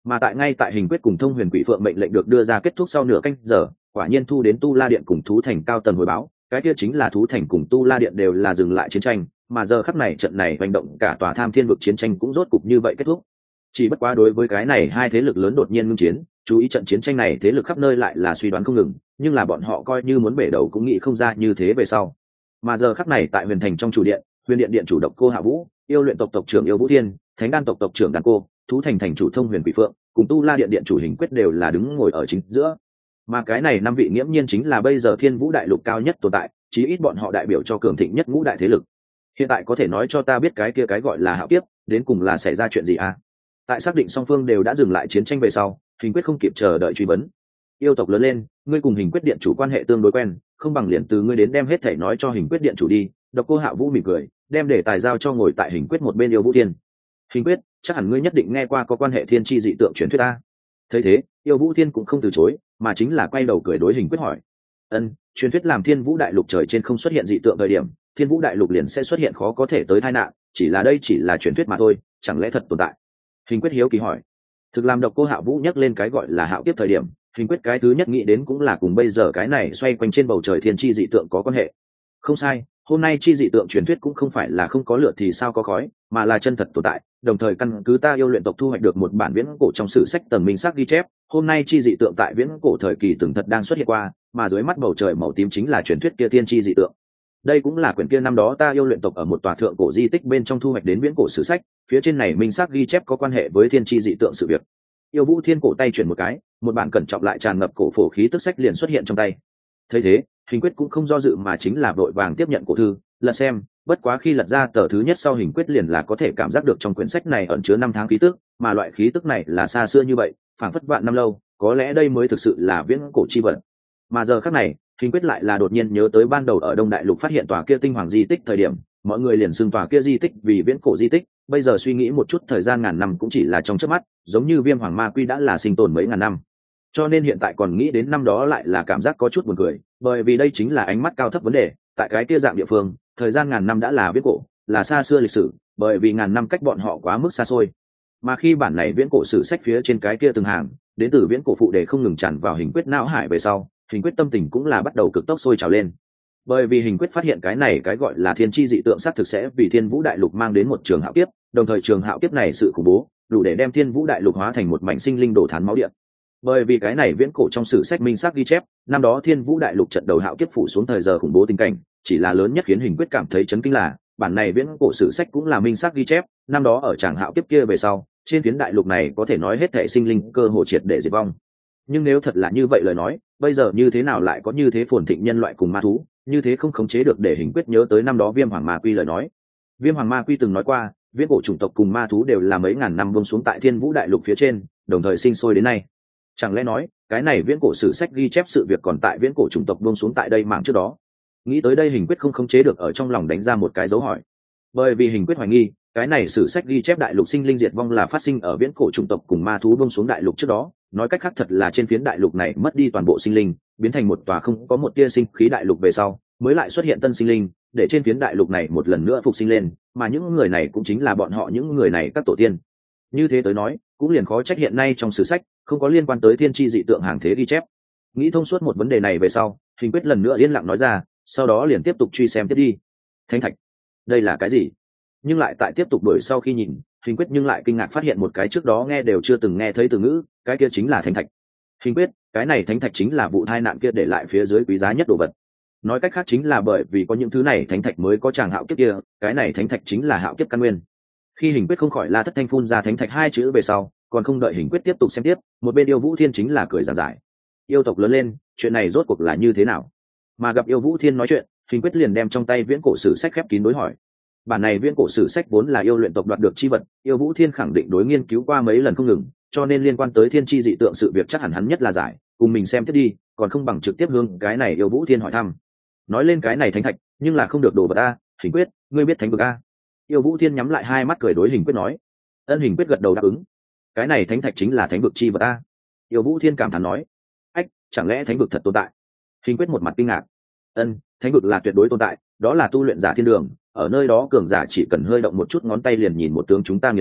S1: Mà tại ngay tại hình quyết cùng thông huyền quỷ phượng mệnh lệnh được đưa ra kết thúc sau nửa canh giờ, quả nhiên thu đến tu la điện cùng thú thành cao tầng hồi báo, cái kia chính là thú thành cùng tu la điện đều là dừng lại chiến tranh, mà giờ khắc này trận này hành động cả tòa tham thiên vực chiến tranh cũng rốt cục như vậy kết thúc. Chỉ bất quá đối với cái này hai thế lực lớn đột nhiên ngưng chiến, chú ý trận chiến tranh này thế lực khắp nơi lại là suy đoán không ngừng, nhưng là bọn họ coi như muốn bể đầu cũng nghĩ không ra như thế về sau. Mà giờ khắc này tại huyền thành trong chủ điện, huyền điện điện chủ Độc Cô Hạ Vũ, yêu luyện tộc tộc trưởng Yêu Vũ Thiên, thánh đan tộc tộc trưởng Đan Cô, thú thành thành chủ thông huyền quỷ phượng, cùng tu la điện điện chủ Hình Quyết đều là đứng ngồi ở chính giữa. Mà cái này năm vị nghiễm nhiên chính là bây giờ thiên vũ đại lục cao nhất tồn tại, chí ít bọn họ đại biểu cho cường thịnh nhất ngũ đại thế lực. Hiện tại có thể nói cho ta biết cái kia cái gọi là hạo kiếp đến cùng là xảy ra chuyện gì à? Tại xác định song phương đều đã dừng lại chiến tranh về sau, Hình Quyết không kịp chờ đợi truy vấn. Yêu tộc lớn lên, ngươi cùng Hình Quyết điện chủ quan hệ tương đối quen, không bằng liền từ ngươi đến đem hết thể nói cho Hình Quyết điện chủ đi. Độc Cô Hạ Vũ mỉm cười, đem để tài giao cho ngồi tại Hình Quyết một bên Yêu Vũ Thiên. Hình Quyết, chắc hẳn ngươi nhất định nghe qua có quan hệ thiên tri dị tượng truyền thuyết ta. Thấy thế, Yêu Vũ Thiên cũng không từ chối, mà chính là quay đầu cười đối Hình Quyết hỏi. Ân, truyền thuyết làm thiên vũ đại lục trời trên không xuất hiện dị tượng thời điểm, thiên vũ đại lục liền sẽ xuất hiện khó có thể tới tai nạn, chỉ là đây chỉ là truyền thuyết mà thôi, chẳng lẽ thật tồn tại? Hình Quyết hiếu kỳ hỏi. Thực làm Độc Cô Hạ Vũ nhắc lên cái gọi là hạo kiếp thời điểm, Hình Quyết cái thứ nhất nghĩ đến cũng là cùng bây giờ cái này xoay quanh trên bầu trời thiên chi dị tượng có quan hệ. Không sai, hôm nay chi dị tượng truyền thuyết cũng không phải là không có lửa thì sao có khói, mà là chân thật tồn tại, đồng thời căn cứ ta yêu luyện tộc thu hoạch được một bản viễn cổ trong sử sách tầng minh xác ghi chép, hôm nay chi dị tượng tại viễn cổ thời kỳ từng thật đang xuất hiện qua, mà dưới mắt bầu trời màu tím chính là truyền thuyết kia thiên chi dị tượng. Đây cũng là quyển kia năm đó ta yêu luyện tộc ở một tòa thượng cổ di tích bên trong thu hoạch đến viễn cổ sử sách, phía trên này minh xác ghi chép có quan hệ với thiên chi dị tượng sự việc. Yêu Vũ Thiên cổ tay chuyển một cái, một bản cẩn trọng lại tràn ngập cổ phổ khí tức sách liền xuất hiện trong tay. Thấy thế, Hình Quyết cũng không do dự mà chính là vội vàng tiếp nhận cổ thư, lật xem, bất quá khi lật ra tờ thứ nhất sau Hình Quyết liền là có thể cảm giác được trong quyển sách này ẩn chứa năm tháng khí tức, mà loại khí tức này là xa xưa như vậy, phảng phất vạn năm lâu, có lẽ đây mới thực sự là viễn cổ chi vật. Mà giờ khắc này, Hình Quyết lại là đột nhiên nhớ tới ban đầu ở Đông Đại Lục phát hiện tòa kia tinh hoàng di tích thời điểm, mọi người liền xưng tòa kia di tích vì viễn cổ di tích, bây giờ suy nghĩ một chút thời gian ngàn năm cũng chỉ là trong chớp mắt, giống như Viêm Hoàng Ma Quy đã là sinh tồn mấy ngàn năm. Cho nên hiện tại còn nghĩ đến năm đó lại là cảm giác có chút buồn cười, bởi vì đây chính là ánh mắt cao thấp vấn đề, tại cái kia dạng địa phương, thời gian ngàn năm đã là viễn cổ, là xa xưa lịch sử, bởi vì ngàn năm cách bọn họ quá mức xa xôi. Mà khi bản này viễn cổ sử sách phía trên cái kia từng hàng, đến từ viễn cổ phụ đề không ngừng tràn vào Hình Quyết não hải về sau, Hình Quyết tâm tình cũng là bắt đầu cực tốc sôi trào lên. Bởi vì Hình Quyết phát hiện cái này cái gọi là thiên chi dị tượng sát thực sẽ vì thiên vũ đại lục mang đến một trường hạo kiếp, đồng thời trường hạo kiếp này sự khủng bố đủ để đem thiên vũ đại lục hóa thành một mảnh sinh linh đổ thán máu điện. Bởi vì cái này viễn cổ trong sử sách minh xác ghi chép, năm đó thiên vũ đại lục trận đầu hạo kiếp phủ xuống thời giờ khủng bố tình cảnh, chỉ là lớn nhất khiến Hình Quyết cảm thấy chấn kinh là bản này viễn cổ sử sách cũng là minh xác ghi chép, năm đó ở tràng hạo kiếp kia về sau, trên phiến đại lục này có thể nói hết thảy sinh linh cơ hồ triệt để diệt vong. Nhưng nếu thật là như vậy lời nói, bây giờ như thế nào lại có như thế phồn thịnh nhân loại cùng ma thú, như thế không khống chế được để Hình Quyết nhớ tới năm đó Viêm Hoàng Ma Quy lời nói. Viêm Hoàng Ma Quy từng nói qua, viễn cổ chủng tộc cùng ma thú đều là mấy ngàn năm buông xuống tại thiên vũ đại lục phía trên, đồng thời sinh sôi đến nay. Chẳng lẽ nói, cái này viễn cổ sử sách ghi chép sự việc còn tại viễn cổ chủng tộc buông xuống tại đây mạng trước đó? Nghĩ tới đây Hình Quyết không khống chế được ở trong lòng đánh ra một cái dấu hỏi. Bởi vì Hình Quyết hoài nghi, cái này sử sách ghi chép đại lục sinh linh diệt vong là phát sinh ở viễn cổ chủng tộc cùng ma thú buông xuống đại lục trước đó, nói cách khác thật là trên phiến đại lục này mất đi toàn bộ sinh linh, biến thành một tòa không có một tia sinh khí đại lục về sau, mới lại xuất hiện tân sinh linh, để trên phiến đại lục này một lần nữa phục sinh lên, mà những người này cũng chính là bọn họ những người này các tổ tiên. Như thế tới nói, cũng liền khó trách hiện nay trong sử sách không có liên quan tới thiên chi dị tượng hàng thế ghi chép. Nghĩ thông suốt một vấn đề này về sau, Hình Quyết lần nữa yên lặng nói ra, sau đó liền tiếp tục truy xem tiếp đi. Thánh thạch, đây là cái gì? Nhưng lại tại tiếp tục đuổi sau khi nhìn, Hình Quyết nhưng lại kinh ngạc phát hiện một cái trước đó nghe đều chưa từng nghe thấy từ ngữ, cái kia chính là thánh thạch. Hình Quyết, cái này thánh thạch chính là vụ tai nạn kia để lại phía dưới quý giá nhất đồ vật. Nói cách khác chính là bởi vì có những thứ này thánh thạch mới có chàng hạo kiếp kia, cái này thánh thạch chính là hạo kiếp căn nguyên. Khi Hình Quyết không khỏi la thất thanh phun ra thánh thạch hai chữ về sau, còn không đợi Hình Quyết tiếp tục xem tiếp, một bên Yêu Vũ Thiên chính là cười giảng giải. Yêu tộc lớn lên, chuyện này rốt cuộc là như thế nào? Mà gặp Yêu Vũ Thiên nói chuyện, Hình Quyết liền đem trong tay viễn cổ sử sách khép kín đối hỏi. Bản này viễn cổ sử sách vốn là yêu luyện tộc đoạt được chi vật, Yêu Vũ Thiên khẳng định đối nghiên cứu qua mấy lần không ngừng, cho nên liên quan tới thiên chi dị tượng sự việc chắc hẳn hắn nhất là giải, cùng mình xem tiếp đi, còn không bằng trực tiếp hướng cái này Yêu Vũ Thiên hỏi thăm. Nói lên cái này thánh thạch, nhưng là không được đồ vật a, Hình Quyết, ngươi biết thánh vực a? Yêu Vũ Thiên nhắm lại hai mắt cười đối Hình Quyết nói. Ân Hình Quyết gật đầu đáp ứng. Cái này thánh thạch chính là thánh vực chi vật a. Yêu Vũ Thiên cảm thán nói. Ách, chẳng lẽ thánh vực thật tồn tại? Hình Quyết một mặt kinh ngạc. Ân, thánh vực là tuyệt đối tồn tại, đó là tu luyện giả thiên đường, ở nơi đó cường giả chỉ cần hơi động một chút ngón tay liền nhìn một tướng chúng ta nghiền nát,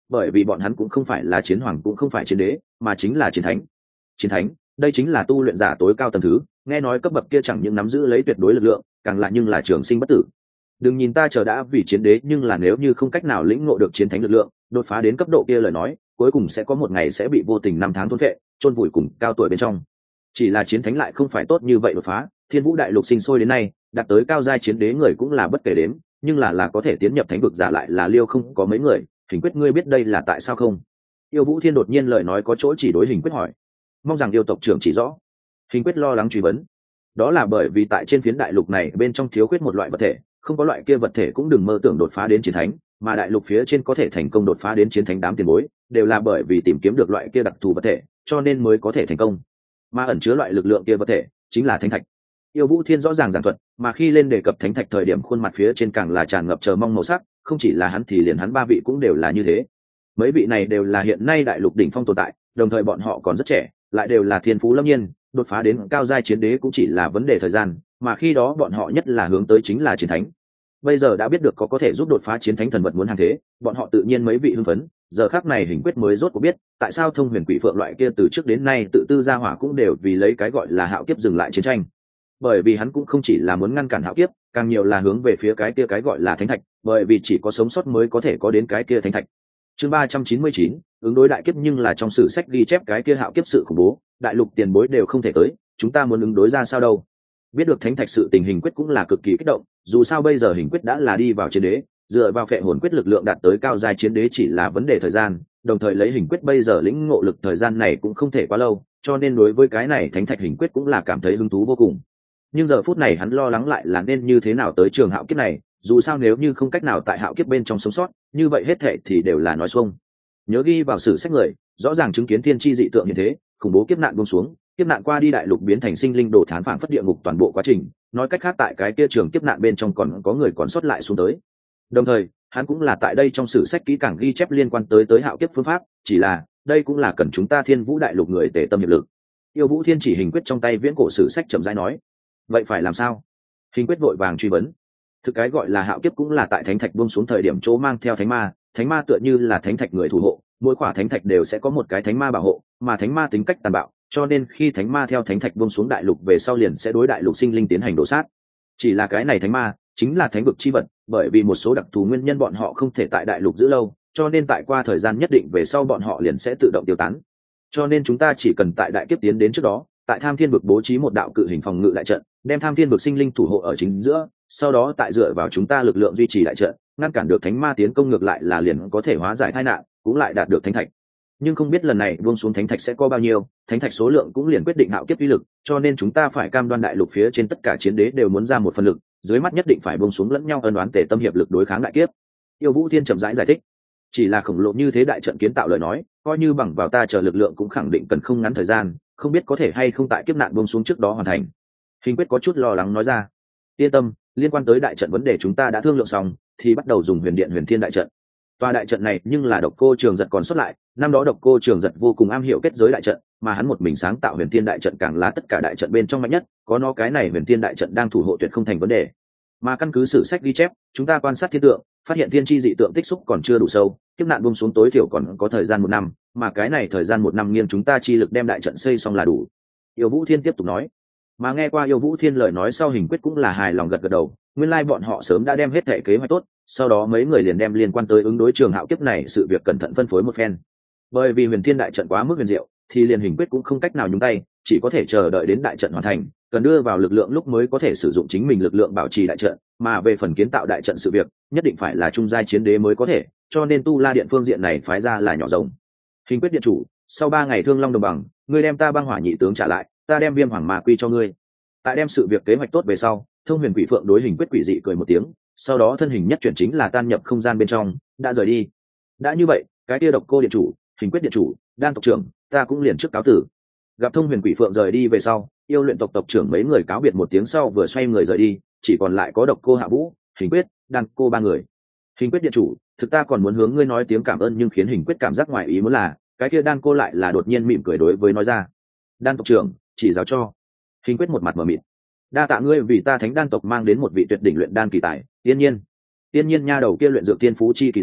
S1: bởi vì bọn hắn cũng không phải là chiến hoàng cũng không phải chiến đế mà chính là chiến thánh. Chiến thánh, đây chính là tu luyện giả tối cao tầng thứ, nghe nói cấp bậc kia chẳng những nắm giữ lấy tuyệt đối lực lượng, càng lại nhưng là trường sinh bất tử. Đừng nhìn ta chờ đã vì chiến đế, nhưng là nếu như không cách nào lĩnh ngộ được chiến thánh lực lượng, đột phá đến cấp độ kia lời nói, cuối cùng sẽ có một ngày sẽ bị vô tình năm tháng thôn phệ, chôn vùi cùng cao tuổi bên trong. Chỉ là chiến thánh lại không phải tốt như vậy đột phá, Thiên Vũ đại lục sinh sôi đến nay, đạt tới cao giai chiến đế người cũng là bất kể đếm, nhưng là là có thể tiến nhập thánh vực giả lại là liêu không có mấy người. Hình Quyết, ngươi biết đây là tại sao không? Yêu Vũ Thiên đột nhiên lời nói có chỗ chỉ đối Hình Quyết hỏi, mong rằng yêu tộc trưởng chỉ rõ. Hình Quyết lo lắng truy vấn, đó là bởi vì tại trên phiến đại lục này bên trong thiếu khuyết một loại vật thể, không có loại kia vật thể cũng đừng mơ tưởng đột phá đến chiến thánh, mà đại lục phía trên có thể thành công đột phá đến chiến thánh đám tiền bối đều là bởi vì tìm kiếm được loại kia đặc thù vật thể, cho nên mới có thể thành công. Mà ẩn chứa loại lực lượng kia vật thể chính là thánh thạch. Yêu Vũ Thiên rõ ràng giảng thuật, mà khi lên đề cập thánh thạch thời điểm khuôn mặt phía trên càng là tràn ngập chờ mong màu sắc, không chỉ là hắn thì liền hắn ba vị cũng đều là như thế. Mấy vị này đều là hiện nay đại lục đỉnh phong tồn tại, đồng thời bọn họ còn rất trẻ, lại đều là thiên phú lâm nhiên, đột phá đến cao giai chiến đế cũng chỉ là vấn đề thời gian, mà khi đó bọn họ nhất là hướng tới chính là chiến thánh. Bây giờ đã biết được có có thể giúp đột phá chiến thánh thần vật muốn hàng thế, bọn họ tự nhiên mấy vị hưng phấn. Giờ khắc này Hình Quyết mới rốt cuộc biết tại sao Thông Huyền Quỷ Phượng loại kia từ trước đến nay tự tư gia hỏa cũng đều vì lấy cái gọi là hạo kiếp dừng lại chiến tranh. Bởi vì hắn cũng không chỉ là muốn ngăn cản hạo kiếp, càng nhiều là hướng về phía cái kia cái gọi là thánh thạch, bởi vì chỉ có sống sót mới có thể có đến cái kia thánh thạch. Chương ba trăm chín mươi chín, ứng đối đại kiếp, nhưng là trong sử sách ghi chép cái kia hạo kiếp sự khủng bố, đại lục tiền bối đều không thể tới, chúng ta muốn ứng đối ra sao đâu? Biết được thánh thạch sự tình, Hình Quyết cũng là cực kỳ kích động, dù sao bây giờ Hình Quyết đã là đi vào chiến đế, dựa vào phệ hồn quyết lực lượng đạt tới cao giai chiến đế chỉ là vấn đề thời gian, đồng thời lấy Hình Quyết bây giờ lĩnh ngộ lực thời gian này cũng không thể quá lâu, cho nên đối với cái này thánh thạch Hình Quyết cũng là cảm thấy hứng thú vô cùng. Nhưng giờ phút này hắn lo lắng lại là nên như thế nào tới trường hạo kiếp này, dù sao nếu như không cách nào tại hạo kiếp bên trong sống sót, như vậy hết thệ thì đều là nói xuông. Nhớ ghi vào sử sách người, rõ ràng chứng kiến thiên chi dị tượng như thế, khủng bố kiếp nạn buông xuống, kiếp nạn qua đi đại lục biến thành sinh linh đồ thán phảng phất địa ngục toàn bộ quá trình, nói cách khác tại cái kia trường kiếp nạn bên trong còn có người còn sót lại xuống tới. Đồng thời hắn cũng là tại đây trong sử sách kỹ càng ghi chép liên quan tới tới hạo kiếp phương pháp, chỉ là đây cũng là cần chúng ta Thiên Vũ đại lục người tề tâm hiệp lực. Yêu Vũ Thiên chỉ Hình Quyết trong tay viễn cổ sử sách chậm rãi nói, vậy phải làm sao? Hình Quyết vội vàng truy vấn. Thực cái gọi là hạo kiếp cũng là tại thánh thạch buông xuống thời điểm chỗ mang theo thánh ma, thánh ma tựa như là thánh thạch người thủ hộ, mỗi khỏa thánh thạch đều sẽ có một cái thánh ma bảo hộ, mà thánh ma tính cách tàn bạo, cho nên khi thánh ma theo thánh thạch buông xuống đại lục về sau liền sẽ đối đại lục sinh linh tiến hành đổ sát. Chỉ là cái này thánh ma chính là thánh vực chi vật, bởi vì một số đặc thù nguyên nhân bọn họ không thể tại đại lục giữ lâu, cho nên tại qua thời gian nhất định về sau bọn họ liền sẽ tự động tiêu tán. Cho nên chúng ta chỉ cần tại đại kiếp tiến đến trước đó, tại Tham Thiên vực bố trí một đạo cự hình phòng ngự đại trận, đem Tham Thiên vực sinh linh thủ hộ ở chính giữa, sau đó tại dựa vào chúng ta lực lượng duy trì đại trận, ngăn cản được thánh ma tiến công, ngược lại là liền có thể hóa giải tai nạn, cũng lại đạt được thánh thạch. Nhưng không biết lần này buông xuống thánh thạch sẽ có bao nhiêu, thánh thạch số lượng cũng liền quyết định hạo kiếp uy lực, cho nên chúng ta phải cam đoan đại lục phía trên tất cả chiến đế đều muốn ra một phần lực, dưới mắt nhất định phải buông xuống lẫn nhau ân oán, tề tâm hiệp lực đối kháng đại kiếp. Yêu Vũ Thiên chậm rãi giải, giải thích, chỉ là khổng lồ như thế đại trận kiến tạo lời nói, coi như bằng vào ta chờ lực lượng cũng khẳng định cần không ngắn thời gian, không biết có thể hay không tại kiếp nạn buông xuống trước đó hoàn thành. Hình Quyết có chút lo lắng nói ra, yên tâm, liên quan tới đại trận vấn đề chúng ta đã thương lượng xong, thì bắt đầu dùng Huyền Điện Huyền Thiên đại trận. Tòa đại trận này nhưng là Độc Cô Trường Giật còn xuất lại, năm đó Độc Cô Trường Giật vô cùng am hiểu kết giới đại trận, mà hắn một mình sáng tạo Huyền Thiên đại trận càng là tất cả đại trận bên trong mạnh nhất, có nó cái này Huyền Thiên đại trận đang thủ hộ tuyệt không thành vấn đề. Mà căn cứ sử sách ghi chép, chúng ta quan sát thiên tượng, phát hiện thiên chi dị tượng tích xúc còn chưa đủ sâu, kiếp nạn buông xuống tối thiểu còn có thời gian một năm, mà cái này thời gian một năm nghiêng chúng ta chi lực đem đại trận xây xong là đủ. Yêu Vũ Thiên tiếp tục nói. Mà nghe qua Yêu Vũ Thiên lời nói sau, Hình Quyết cũng là hài lòng gật gật đầu, nguyên lai bọn họ sớm đã đem hết hệ kế hoạch tốt, sau đó mấy người liền đem liên quan tới ứng đối trường hạo kiếp này sự việc cẩn thận phân phối một phen. Bởi vì Huyền Thiên đại trận quá mức huyền diệu, thì liền Hình Quyết cũng không cách nào nhúng tay, chỉ có thể chờ đợi đến đại trận hoàn thành, cần đưa vào lực lượng lúc mới có thể sử dụng chính mình lực lượng bảo trì đại trận, mà về phần kiến tạo đại trận sự việc, nhất định phải là trung giai chiến đế mới có thể, cho nên Tu La Điện phương diện này phái ra là nhỏ rộng. Hình Quyết điện chủ, sau ba ngày Thương Long đồng bằng, ngươi đem ta băng hỏa nhị tướng trả lại, ta đem Viêm Hoàng Ma Quy cho ngươi. Tại đem sự việc kế hoạch tốt về sau, Thông Huyền Quỷ Phượng đối Hình Quyết quỷ dị cười một tiếng, sau đó thân hình nhất chuyển chính là tan nhập không gian bên trong, đã rời đi. Đã như vậy, cái kia Độc Cô điện chủ, Hình Quyết điện chủ, Đan tộc trưởng, ta cũng liền trước cáo tử. Gặp Thông Huyền Quỷ Phượng rời đi về sau, Yêu Luyện tộc tộc trưởng mấy người cáo biệt một tiếng sau vừa xoay người rời đi, chỉ còn lại có Độc Cô Hạ Vũ, Hình Quyết, Đan cô ba người. Hình Quyết điện chủ, thực ta còn muốn hướng ngươi nói tiếng cảm ơn, nhưng khiến Hình Quyết cảm giác ngoài ý muốn là, cái kia Đan cô lại là đột nhiên mỉm cười đối với nói ra. Đan tộc trưởng, chỉ giáo cho. Hình Quyết một mặt mờ mịt. Đa tạ ngươi vì ta Thánh Đan tộc mang đến một vị tuyệt đỉnh luyện đan kỳ tài, tiên nhiên. Tiên nhiên nha đầu kia luyện dược tiên phú chi kỳ dị,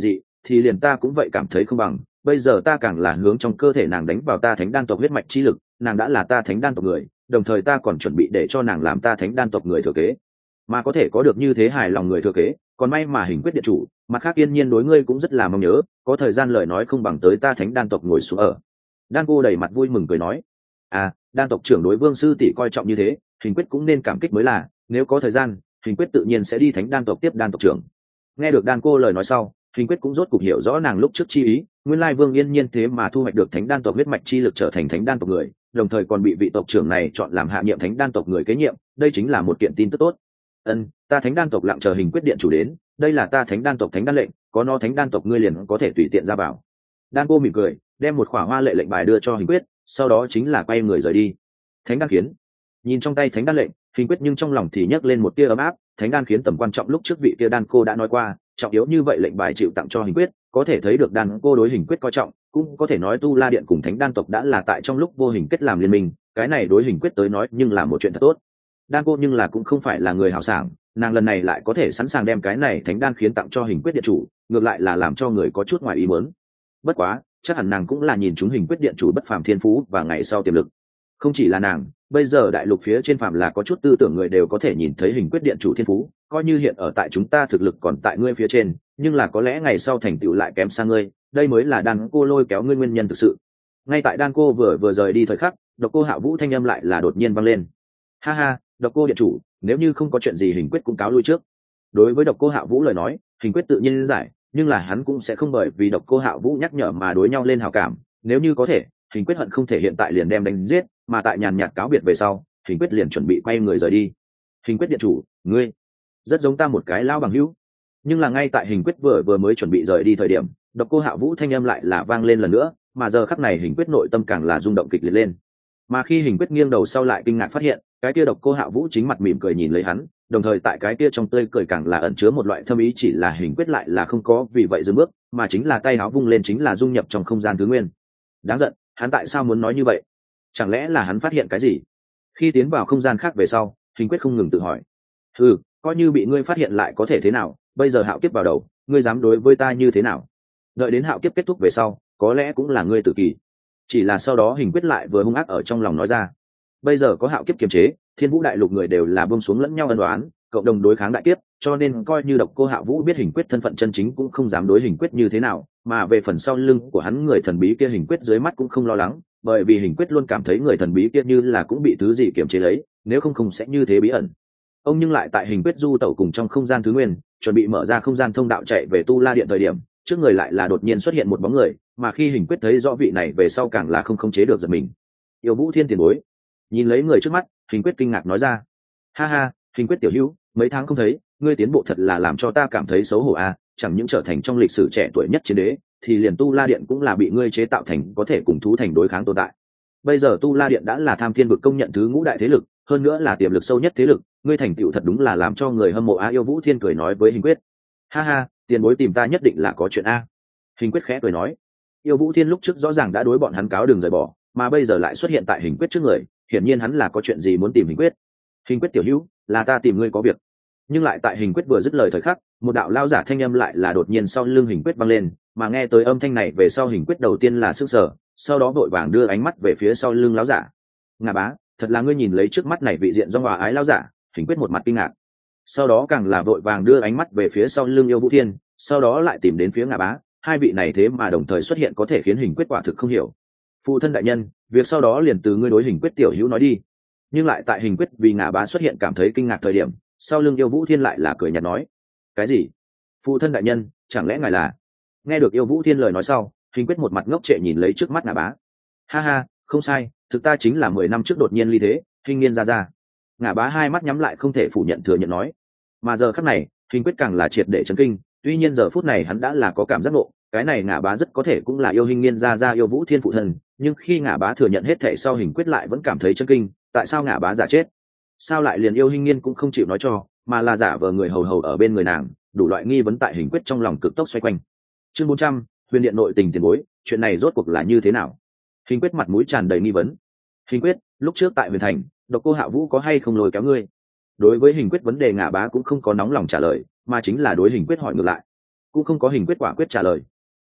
S1: thì liền ta cũng vậy cảm thấy không bằng. Bây giờ ta càng là hướng trong cơ thể nàng đánh vào ta thánh đan tộc huyết mạch chi lực, nàng đã là ta thánh đan tộc người, đồng thời ta còn chuẩn bị để cho nàng làm ta thánh đan tộc người thừa kế. Mà có thể có được như thế hài lòng người thừa kế, còn may mà Hình Quyết điện chủ, mặt khác yên nhiên đối ngươi cũng rất là mong nhớ, có thời gian lời nói không bằng tới ta thánh đan tộc ngồi xuống ở. Đan cô đầy mặt vui mừng cười nói, à, đan tộc trưởng đối Vương sư tỷ coi trọng như thế, Hình Quyết cũng nên cảm kích mới là, nếu có thời gian, Hình Quyết tự nhiên sẽ đi thánh đan tộc tiếp đan tộc trưởng. Nghe được đan cô lời nói sau, Hình Quyết cũng rốt cục hiểu rõ nàng lúc trước chi ý, nguyên lai Vương Yên Nhiên thế mà thu hoạch được thánh đan tộc huyết mạch chi lực trở thành thánh đan tộc người, đồng thời còn bị vị tộc trưởng này chọn làm hạ nhiệm thánh đan tộc người kế nhiệm, đây chính là một kiện tin tức tốt. Ân, ta thánh đan tộc lặng chờ Hình Quyết điện chủ đến, đây là ta thánh đan tộc thánh đan lệnh, có nó thánh đan tộc ngươi liền có thể tùy tiện ra vào. Đan cô mỉm cười, đem một khỏa hoa lệ lệnh bài đưa cho Hình Quyết, sau đó chính là quay người rời đi. Thánh đan khiến, nhìn trong tay thánh đan lệnh, Hình Quyết nhưng trong lòng thì nhấc lên một tia ấm áp. Thánh đan khiến tầm quan trọng lúc trước vị kia đan cô đã nói qua, trọng yếu như vậy lệnh bài chịu tặng cho Hình Quyết, có thể thấy được đan cô đối Hình Quyết coi trọng, cũng có thể nói Tu La Điện cùng Thánh Đan tộc đã là tại trong lúc vô hình kết làm liên minh, cái này đối Hình Quyết tới nói nhưng là một chuyện thật tốt. Đan cô nhưng là cũng không phải là người hào sảng, nàng lần này lại có thể sẵn sàng đem cái này thánh đan khiến tặng cho Hình Quyết điện chủ, ngược lại là làm cho người có chút ngoài ý muốn. Bất quá, chắc hẳn nàng cũng là nhìn chúng Hình Quyết điện chủ bất phàm thiên phú và ngày sau tiềm lực. Không chỉ là nàng, bây giờ đại lục phía trên phàm là có chút tư tưởng người đều có thể nhìn thấy Hình Quyết điện chủ thiên phú, coi như hiện ở tại chúng ta thực lực còn tại ngươi phía trên, nhưng là có lẽ ngày sau thành tựu lại kém xa ngươi, đây mới là đan cô lôi kéo ngươi nguyên nhân thực sự. Ngay tại đan cô vừa vừa rời đi thời khắc, Độc Cô Hạo Vũ thanh âm lại là đột nhiên vang lên. Ha ha, Độc Cô điện chủ, nếu như không có chuyện gì Hình Quyết cũng cáo lui trước. Đối với Độc Cô Hạo Vũ lời nói, Hình Quyết tự nhiên giải, nhưng là hắn cũng sẽ không bởi vì Độc Cô Hạo Vũ nhắc nhở mà đối nhau lên hảo cảm, nếu như có thể, Hình Quyết hận không thể hiện tại liền đem đánh giết, mà tại nhàn nhạt cáo biệt về sau, Hình Quyết liền chuẩn bị quay người rời đi. Hình Quyết điện chủ, ngươi rất giống ta một cái lao bằng hữu. Nhưng là ngay tại Hình Quyết vừa vừa mới chuẩn bị rời đi thời điểm, Độc Cô Hạo Vũ thanh âm lại là vang lên lần nữa, mà giờ khắc này Hình Quyết nội tâm càng là rung động kịch liệt lên. Mà khi Hình Quyết nghiêng đầu sau lại kinh ngạc phát hiện, cái kia Độc Cô Hạo Vũ chính mặt mỉm cười nhìn lấy hắn, đồng thời tại cái kia trong tươi cười càng là ẩn chứa một loại thâm ý, chỉ là Hình Quyết lại là không có vì vậy dừng bước, mà chính là tay áo vung lên chính là dung nhập trong không gian thứ nguyên. Đáng giận, hắn tại sao muốn nói như vậy? Chẳng lẽ là hắn phát hiện cái gì? Khi tiến vào không gian khác về sau, Hình Quyết không ngừng tự hỏi. Ừ, coi như bị ngươi phát hiện lại có thể thế nào, bây giờ hạo kiếp vào đầu, ngươi dám đối với ta như thế nào? Đợi đến hạo kiếp kết thúc về sau, có lẽ cũng là ngươi tự kỳ. Chỉ là sau đó Hình Quyết lại vừa hung ác ở trong lòng nói ra. Bây giờ có hạo kiếp kiềm chế, Thiên Vũ đại lục người đều là buông xuống lẫn nhau ân oán, cộng đồng đối kháng đại kiếp, cho nên coi như Độc Cô Hạo Vũ biết Hình Quyết thân phận chân chính cũng không dám đối Hình Quyết như thế nào, mà về phần sau lưng của hắn người thần bí kia Hình Quyết dưới mắt cũng không lo lắng, bởi vì Hình Quyết luôn cảm thấy người thần bí kia như là cũng bị thứ gì kiềm chế lấy, nếu không không sẽ như thế bí ẩn. Ông nhưng lại tại Hình Quyết du tẩu cùng trong không gian thứ nguyên, chuẩn bị mở ra không gian thông đạo chạy về Tu La Điện thời điểm, trước người lại là đột nhiên xuất hiện một bóng người, mà khi Hình Quyết thấy rõ vị này về sau càng là không khống chế được giật mình. Yêu Vũ Thiên tiền bối. Nhìn lấy người trước mắt, Hình Quyết kinh ngạc nói ra. Ha ha, Hình Quyết tiểu hữu, mấy tháng không thấy, ngươi tiến bộ thật là làm cho ta cảm thấy xấu hổ a, chẳng những trở thành trong lịch sử trẻ tuổi nhất chiến đế, thì liền Tu La Điện cũng là bị ngươi chế tạo thành có thể cùng thú thành đối kháng tồn tại. Bây giờ Tu La Điện đã là Tham Thiên vực công nhận thứ ngũ đại thế lực, hơn nữa là tiềm lực sâu nhất thế lực, ngươi thành tựu thật đúng là làm cho người hâm mộ a. Yêu Vũ Thiên cười nói với Hình Quyết. Ha ha, tiền bối tìm ta nhất định là có chuyện a. Hình Quyết khẽ cười nói. Yêu Vũ Thiên lúc trước rõ ràng đã đối bọn hắn cáo đường rời bỏ, mà bây giờ lại xuất hiện tại Hình Quyết trước người, hiển nhiên hắn là có chuyện gì muốn tìm Hình Quyết. Hình Quyết tiểu hữu, là ta tìm ngươi có việc. Nhưng lại tại Hình Quyết vừa dứt lời thời khắc, một đạo lao giả thanh âm lại là đột nhiên sau lưng Hình Quyết vang lên, mà nghe tới âm thanh này về sau Hình Quyết đầu tiên là sửng sở, sau đó vội vàng đưa ánh mắt về phía sau lưng lão giả. Ngà bá, thật là ngươi nhìn lấy trước mắt này vị diện do hòa ái lão giả. Hình Quyết một mặt kinh ngạc, sau đó càng là vội vàng đưa ánh mắt về phía sau lưng Yêu Vũ Thiên, sau đó lại tìm đến phía Ngà bá, hai vị này thế mà đồng thời xuất hiện có thể khiến Hình Quyết quả thực không hiểu. Phụ thân đại nhân, việc sau đó liền từ ngươi đối Hình Quyết tiểu hữu nói đi. Nhưng lại tại Hình Quyết vì Ngà bá xuất hiện cảm thấy kinh ngạc thời điểm, sau lưng Yêu Vũ Thiên lại là cười nhạt nói. Cái gì? Phụ thân đại nhân, chẳng lẽ ngài là? Nghe được Yêu Vũ Thiên lời nói sau, Hình Quyết một mặt ngốc trệ nhìn lấy trước mắt Ngà bá. Ha ha, không sai, thực ta chính là mười năm trước đột nhiên ly thế, Hình Nghiên ra ra. Ngà bá hai mắt nhắm lại không thể phủ nhận thừa nhận nói. Mà giờ khắc này, Hình Quyết càng là triệt để chấn kinh, tuy nhiên giờ phút này hắn đã là có cảm giác ngộ, cái này Ngà bá rất có thể cũng là yêu Hình Nghiên ra ra Yêu Vũ Thiên phụ thân, nhưng khi Ngà bá thừa nhận hết thảy sau Hình Quyết lại vẫn cảm thấy chấn kinh, tại sao Ngà bá giả chết? Sao lại liền yêu Hình Nghiên cũng không chịu nói cho, mà là giả vờ người hầu hầu ở bên người nàng, đủ loại nghi vấn tại Hình Quyết trong lòng cực tốc xoay quanh. Chương bốn trăm, Huyền Điện nội tình tiền bối, chuyện này rốt cuộc là như thế nào? Hình Quyết mặt mũi tràn đầy nghi vấn. Hình Quyết, lúc trước tại Huyền Thành, Độc Cô Hạo Vũ có hay không lôi kéo ngươi? Đối với Hình Quyết vấn đề Ngà bá cũng không có nóng lòng trả lời, mà chính là đối Hình Quyết hỏi ngược lại. Cũng không có Hình Quyết quả quyết trả lời,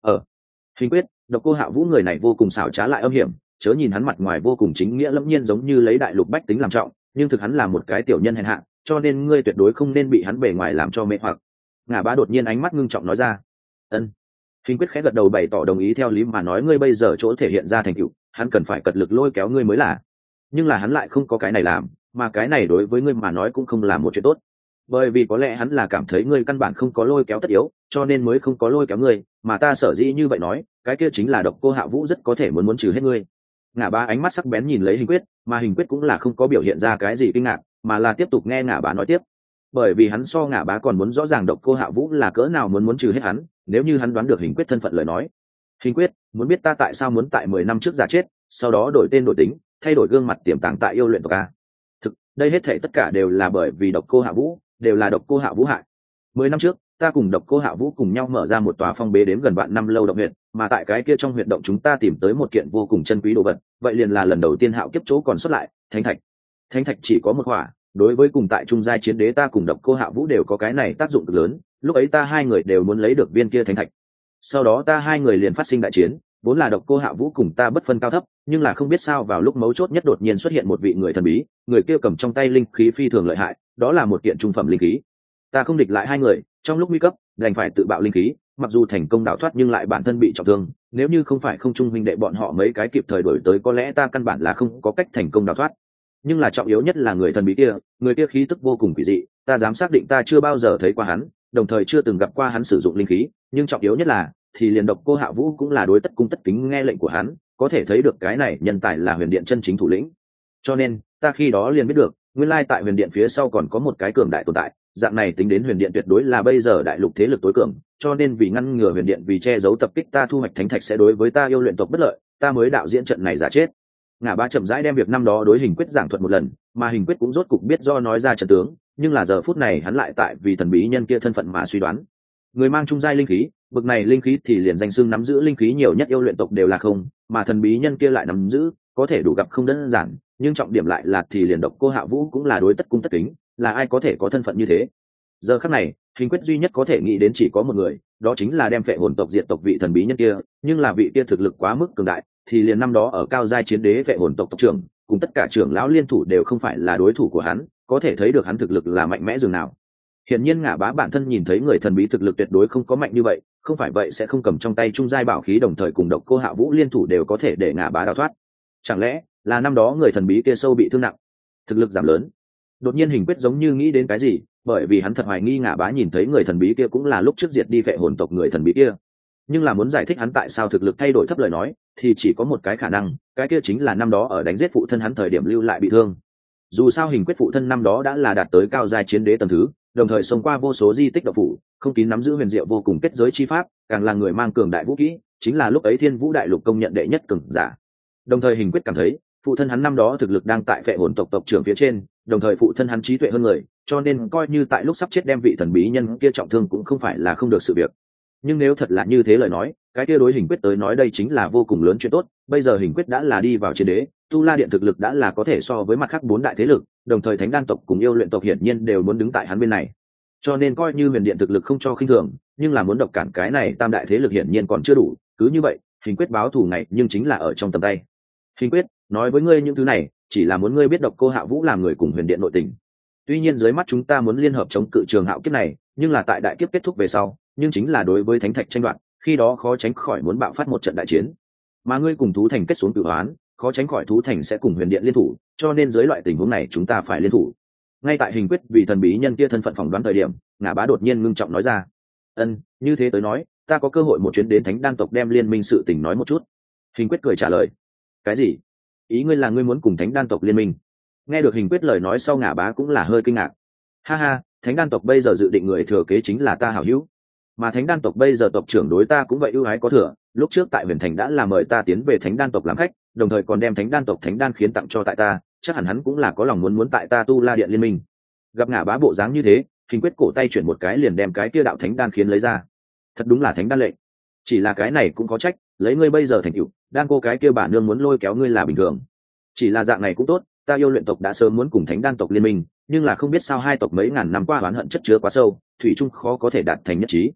S1: Ở Hình quyết, Độc Cô Hạ Vũ người này vô cùng xảo trá lại âm hiểm, chớ nhìn hắn mặt ngoài vô cùng chính nghĩa lẫm nhiên giống như lấy đại lục bách tính làm trọng, nhưng thực hắn là một cái tiểu nhân hèn hạ, cho nên ngươi tuyệt đối không nên bị hắn bề ngoài làm cho mê hoặc. Ngã Bá đột nhiên ánh mắt ngưng trọng nói ra. Ân. Hình quyết khẽ gật đầu bày tỏ đồng ý theo lý mà nói ngươi bây giờ chỗ thể hiện ra thành tựu, hắn cần phải cật lực lôi kéo ngươi mới là. Nhưng là hắn lại không có cái này làm, mà cái này đối với ngươi mà nói cũng không là một chuyện tốt. Bởi vì có lẽ hắn là cảm thấy ngươi căn bản không có lôi kéo tất yếu, cho nên mới không có lôi kéo ngươi, mà ta sở dĩ như vậy nói, cái kia chính là Độc Cô Hạ Vũ rất có thể muốn muốn trừ hết ngươi. Ngã Bá ánh mắt sắc bén nhìn lấy Hình quyết, mà Hình quyết cũng là không có biểu hiện ra cái gì kinh ngạc, mà là tiếp tục nghe Ngã Bá nói tiếp. Bởi vì hắn so Ngã Bá còn muốn rõ ràng Độc Cô Hạ Vũ là cỡ nào muốn muốn trừ hết hắn, nếu như hắn đoán được Hình quyết thân phận lời nói. Hình quyết, muốn biết ta tại sao muốn tại mười năm trước giả chết, sau đó đổi tên đổi tính, thay đổi gương mặt tiềm tàng tại yêu luyện tộc a? Thực, đây hết thảy tất cả đều là bởi vì Độc Cô Hạ Vũ, đều là Độc Cô Hạ Vũ hại. Mười năm trước, ta cùng Độc Cô Hạ Vũ cùng nhau mở ra một tòa phong bế đến gần vạn năm lâu động huyệt, mà tại cái kia trong huyệt động chúng ta tìm tới một kiện vô cùng chân quý đồ vật, vậy liền là lần đầu tiên Hạo kiếp chỗ còn xuất lại, thánh thạch. Thánh thạch chỉ có một khỏa, đối với cùng tại trung giai chiến đế ta cùng Độc Cô Hạ Vũ đều có cái này tác dụng cực lớn, lúc ấy ta hai người đều muốn lấy được viên kia thánh thạch. Sau đó ta hai người liền phát sinh đại chiến, vốn là Độc Cô Hạ Vũ cùng ta bất phân cao thấp, nhưng là không biết sao vào lúc mấu chốt nhất đột nhiên xuất hiện một vị người thần bí, người kia cầm trong tay linh khí phi thường lợi hại, đó là một kiện trung phẩm linh khí. Ta không địch lại hai người, trong lúc nguy cấp, đành phải tự bạo linh khí, mặc dù thành công đào thoát nhưng lại bản thân bị trọng thương, nếu như không phải không trung huynh đệ bọn họ mấy cái kịp thời đổi tới có lẽ ta căn bản là không có cách thành công đào thoát. Nhưng là trọng yếu nhất là người thần bí kia, người kia khí tức vô cùng quỷ dị, ta dám xác định ta chưa bao giờ thấy qua hắn, đồng thời chưa từng gặp qua hắn sử dụng linh khí, nhưng trọng yếu nhất là thì liền Độc Cô Hạ Vũ cũng là đối tất cung tất kính nghe lệnh của hắn, có thể thấy được cái này nhân tài là Huyền Điện chân chính thủ lĩnh. Cho nên, ta khi đó liền biết được, nguyên lai tại Huyền Điện phía sau còn có một cái cường đại tồn tại, dạng này tính đến Huyền Điện tuyệt đối là bây giờ đại lục thế lực tối cường, cho nên vì ngăn ngừa Huyền Điện vì che giấu tập kích ta thu hoạch thánh thạch sẽ đối với ta yêu luyện tộc bất lợi, ta mới đạo diễn trận này giả chết. Ngã Bá chậm rãi đem việc năm đó đối Hình quyết giảng thuật một lần, mà Hình quyết cũng rốt cục biết do nói ra trận tướng, nhưng là giờ phút này hắn lại tại vì thần bí nhân kia thân phận mà suy đoán. Người mang trung giai linh khí, bực này linh khí thì liền danh xưng nắm giữ linh khí nhiều nhất yêu luyện tộc đều là không, mà thần bí nhân kia lại nắm giữ, có thể đủ gặp không đơn giản, nhưng trọng điểm lại là thì liền Độc Cô Hạ Vũ cũng là đối tất cung tất kính, là ai có thể có thân phận như thế. Giờ khắc này, Hình quyết duy nhất có thể nghĩ đến chỉ có một người, đó chính là đem phệ hồn tộc diệt tộc vị thần bí nhân kia, nhưng là vị kia thực lực quá mức cường đại, thì liền năm đó ở cao giai chiến đế phệ hồn tộc tộc trưởng, cùng tất cả trưởng lão liên thủ đều không phải là đối thủ của hắn, có thể thấy được hắn thực lực là mạnh mẽ dường nào. Hiển nhiên Ngã Bá bản thân nhìn thấy người thần bí thực lực tuyệt đối không có mạnh như vậy, không phải vậy sẽ không cầm trong tay trung giai bảo khí đồng thời cùng Độc Cô Hạ Vũ liên thủ đều có thể để Ngã Bá đào thoát. Chẳng lẽ là năm đó người thần bí kia sâu bị thương nặng, thực lực giảm lớn? Đột nhiên Hình quyết giống như nghĩ đến cái gì, bởi vì hắn thật hoài nghi Ngã Bá nhìn thấy người thần bí kia cũng là lúc trước diệt đi phệ hồn tộc người thần bí kia. Nhưng là muốn giải thích hắn tại sao thực lực thay đổi thấp lời nói, thì chỉ có một cái khả năng, cái kia chính là năm đó ở đánh giết phụ thân hắn thời điểm lưu lại bị thương. Dù sao Hình quyết phụ thân năm đó đã là đạt tới cao giai chiến đế tầng thứ, đồng thời xông qua vô số di tích độc phủ, không kín nắm giữ huyền diệu vô cùng kết giới chi pháp, càng là người mang cường đại vũ kỹ, chính là lúc ấy Thiên Vũ đại lục công nhận đệ nhất cường giả. Đồng thời Hình quyết cảm thấy, phụ thân hắn năm đó thực lực đang tại phệ hồn tộc tộc trưởng phía trên, đồng thời phụ thân hắn trí tuệ hơn người, cho nên coi như tại lúc sắp chết đem vị thần bí nhân kia trọng thương cũng không phải là không được sự việc. Nhưng nếu thật là như thế lời nói, cái kia đối Hình quyết tới nói đây chính là vô cùng lớn chuyện tốt, bây giờ Hình quyết đã là đi vào chiến đế, Tu La Điện thực lực đã là có thể so với mặt khác bốn đại thế lực, đồng thời Thánh Đan tộc cùng yêu luyện tộc hiển nhiên đều muốn đứng tại hắn bên này. Cho nên coi như Huyền Điện thực lực không cho khinh thường, nhưng là muốn độc cản cái này tam đại thế lực hiển nhiên còn chưa đủ, cứ như vậy, Hình quyết báo thù này nhưng chính là ở trong tầm tay. Hình quyết, nói với ngươi những thứ này, chỉ là muốn ngươi biết Độc Cô Hạ Vũ làm người cùng Huyền Điện nội tình. Tuy nhiên dưới mắt chúng ta muốn liên hợp chống cự Trường Hạo kiếp này, nhưng là tại đại kiếp kết thúc về sau, nhưng chính là đối với thánh thạch tranh đoạt, khi đó khó tránh khỏi muốn bạo phát một trận đại chiến. Mà ngươi cùng thú thành kết xuống cửu oán, khó tránh khỏi thú thành sẽ cùng Huyền Điện liên thủ, cho nên dưới loại tình huống này chúng ta phải liên thủ. Ngay tại Hình quyết vì thần bí nhân kia thân phận phỏng đoán thời điểm, Ngã Bá đột nhiên ngưng trọng nói ra. Ân, như thế tới nói, ta có cơ hội một chuyến đến Thánh Đan tộc đem liên minh sự tình nói một chút. Hình quyết cười trả lời. Cái gì? Ý ngươi là ngươi muốn cùng Thánh Đan tộc liên minh? Nghe được Hình quyết lời nói sau Ngã Bá cũng là hơi kinh ngạc. Ha ha, Thánh Đan tộc bây giờ dự định người thừa kế chính là ta hảo hữu, mà Thánh Đan tộc bây giờ tộc trưởng đối ta cũng vậy ưu ái có thừa, lúc trước tại Huyền Thành đã là mời ta tiến về Thánh Đan tộc làm khách, đồng thời còn đem Thánh Đan tộc Thánh Đan khiến tặng cho tại ta, chắc hẳn hắn cũng là có lòng muốn muốn tại ta Tu La Điện liên minh. Gặp Ngã Bá bộ dáng như thế, Hình quyết cổ tay chuyển một cái liền đem cái kia đạo Thánh Đan khiến lấy ra. Thật đúng là Thánh Đan lệnh. Chỉ là cái này cũng có trách, lấy ngươi bây giờ thành tựu, đan cô cái kia bà nương muốn lôi kéo ngươi là bình thường. Chỉ là dạng này cũng tốt, ta yêu luyện tộc đã sớm muốn cùng Thánh Đan tộc liên minh, nhưng là không biết sao hai tộc mấy ngàn năm qua oán hận chất chứa quá sâu, thủy chung khó có thể đạt thành nhất trí.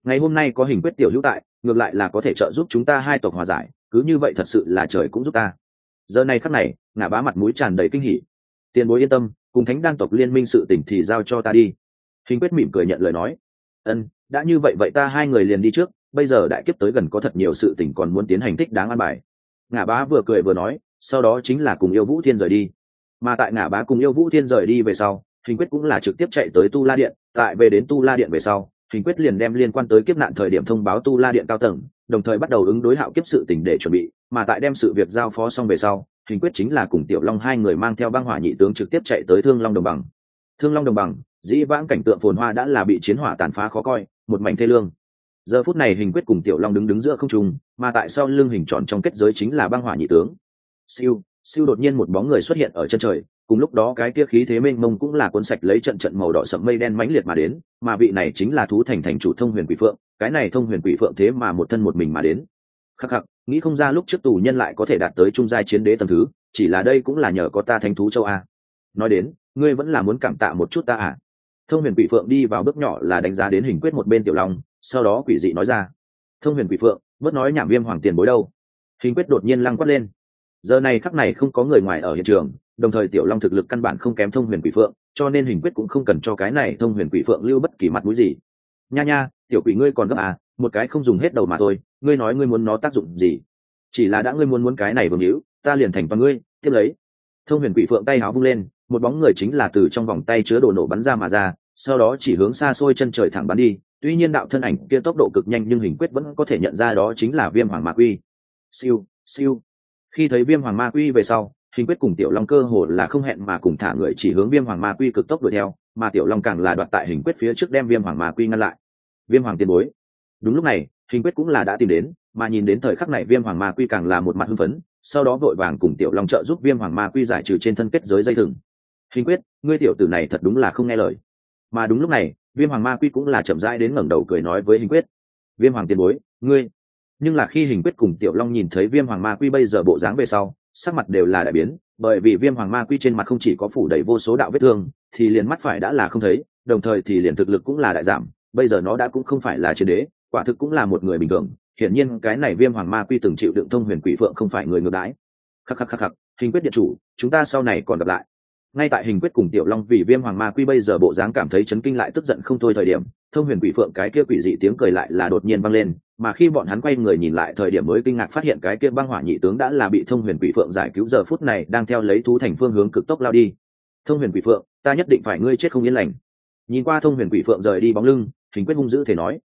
S1: ngày hôm nay có hình quyết tiểu hữu tại, ngược lại là có thể trợ giúp chúng ta hai tộc hòa giải, cứ như vậy thật sự là trời cũng giúp ta. Giờ này khắc này, Ngã Bá mặt mũi tràn đầy kinh hỉ. Tiền bối yên tâm, cùng thánh đan tộc liên minh sự tình thì giao cho ta đi. Hình quyết mỉm cười nhận lời nói. Ân, đã như vậy vậy ta hai người liền đi trước, bây giờ đại kiếp tới gần có thật nhiều sự tình còn muốn tiến hành thích đáng an bài. Ngã Bá vừa cười vừa nói, sau đó chính là cùng Yêu Vũ Thiên rời đi. Mà tại Ngã Bá cùng Yêu Vũ Thiên rời đi về sau, Hình quyết cũng là trực tiếp chạy tới Tu La Điện. Tại về đến Tu La Điện về sau, Hình quyết liền đem liên quan tới kiếp nạn thời điểm thông báo Tu La Điện cao tầng, đồng thời bắt đầu ứng đối hạo kiếp sự tình để chuẩn bị. Mà tại đem sự việc giao phó xong về sau, Hình quyết chính là cùng Tiểu Long hai người mang theo băng hỏa nhị tướng trực tiếp chạy tới Thương Long Đồng Bằng. Thương Long Đồng Bằng, dĩ vãng cảnh tượng phồn hoa đã là bị chiến hỏa tàn phá khó coi, một mảnh thê lương. Giờ phút này Hình quyết cùng Tiểu Long đứng đứng giữa không trung, mà tại sau lưng hình tròn trong kết giới chính là băng hỏa nhị tướng. Siêu, siêu đột nhiên một bóng người xuất hiện ở chân trời, cùng lúc đó cái kia khí thế mênh mông cũng là cuốn sạch lấy trận trận màu đỏ sẫm mây đen mãnh liệt mà đến, mà vị này chính là thú thành thành chủ Thông Huyền Quỷ Phượng, cái này Thông Huyền Quỷ Phượng thế mà một thân một mình mà đến. Khắc khắc, nghĩ không ra lúc trước tù nhân lại có thể đạt tới trung giai chiến đế tầng thứ, chỉ là đây cũng là nhờ có ta thánh thú châu a. Nói đến, ngươi vẫn là muốn cảm tạ một chút ta à? Thông Huyền Quỷ Phượng đi vào bước nhỏ là đánh giá đến Hình quyết một bên Tiểu Long, sau đó quỷ dị nói ra. Thông Huyền Quỷ Phượng, bớt nói nhảm Viêm Hoàng tiền bối đâu? Hình quyết đột nhiên lăng quát lên. Giờ này khắc này không có người ngoài ở hiện trường, đồng thời Tiểu Long thực lực căn bản không kém Thông Huyền Quỷ Phượng, cho nên Hình quyết cũng không cần cho cái này Thông Huyền Quỷ Phượng lưu bất kỳ mặt mũi gì. Nha nha, tiểu quỷ ngươi còn gấp à, một cái không dùng hết đầu mà thôi, ngươi nói ngươi muốn nó tác dụng gì? Chỉ là đã ngươi muốn muốn cái này vương hữu, ta liền thành toàn ngươi, tiếp lấy. Thông Huyền Quỷ Phượng tay háo vung lên, một bóng người chính là từ trong vòng tay chứa đồ nổ bắn ra mà ra, sau đó chỉ hướng xa xôi chân trời thẳng bắn đi. Tuy nhiên đạo thân ảnh kia tốc độ cực nhanh nhưng Hình quyết vẫn có thể nhận ra đó chính là Viêm Hoàng Ma Quy. Siêu, siêu. Khi thấy Viêm Hoàng Ma Quy về sau, Hình quyết cùng Tiểu Long cơ hồ là không hẹn mà cùng thả người chỉ hướng Viêm Hoàng Ma Quy cực tốc đuổi theo, mà Tiểu Long càng là đoạt tại Hình quyết phía trước đem Viêm Hoàng Ma Quy ngăn lại. Viêm Hoàng tiền bối. Đúng lúc này, Hình quyết cũng là đã tìm đến, mà nhìn đến thời khắc này Viêm Hoàng Ma Quy càng là một mặt hưng phấn, sau đó vội vàng cùng Tiểu Long trợ giúp Viêm Hoàng Ma Quy giải trừ trên thân kết giới dây thừng. Hình quyết, ngươi tiểu tử này thật đúng là không nghe lời. Mà đúng lúc này, Viêm Hoàng Ma Quy cũng là chậm rãi đến ngẩng đầu cười nói với Hình quyết. Viêm Hoàng tiền bối, ngươi. Nhưng là khi Hình quyết cùng Tiểu Long nhìn thấy Viêm Hoàng Ma Quy bây giờ bộ dáng về sau, sắc mặt đều là đại biến, bởi vì Viêm Hoàng Ma Quy trên mặt không chỉ có phủ đầy vô số đạo vết thương, thì liền mắt phải đã là không thấy, đồng thời thì liền thực lực cũng là đại giảm, bây giờ nó đã cũng không phải là chiến đế, quả thực cũng là một người bình thường. Hiển nhiên cái này Viêm Hoàng Ma Quy từng chịu đựng Thông Huyền Quỷ Phượng không phải người ngược đãi. Khắc khắc khắc khắc, Hình quyết điện chủ, chúng ta sau này còn gặp lại. Ngay tại Hình quyết cùng Tiểu Long vì Viêm Hoàng Ma Quy bây giờ bộ dáng cảm thấy chấn kinh lại tức giận không thôi thời điểm, Thông Huyền Quỷ Phượng cái kia quỷ dị tiếng cười lại là đột nhiên vang lên, mà khi bọn hắn quay người nhìn lại thời điểm mới kinh ngạc phát hiện cái kia băng hỏa nhị tướng đã là bị Thông Huyền Quỷ Phượng giải cứu, giờ phút này đang theo lấy thú thành phương hướng cực tốc lao đi. Thông Huyền Quỷ Phượng, ta nhất định phải ngươi chết không yên lành. Nhìn qua Thông Huyền Quỷ Phượng rời đi bóng lưng, Hình quyết hung dữ thể nói.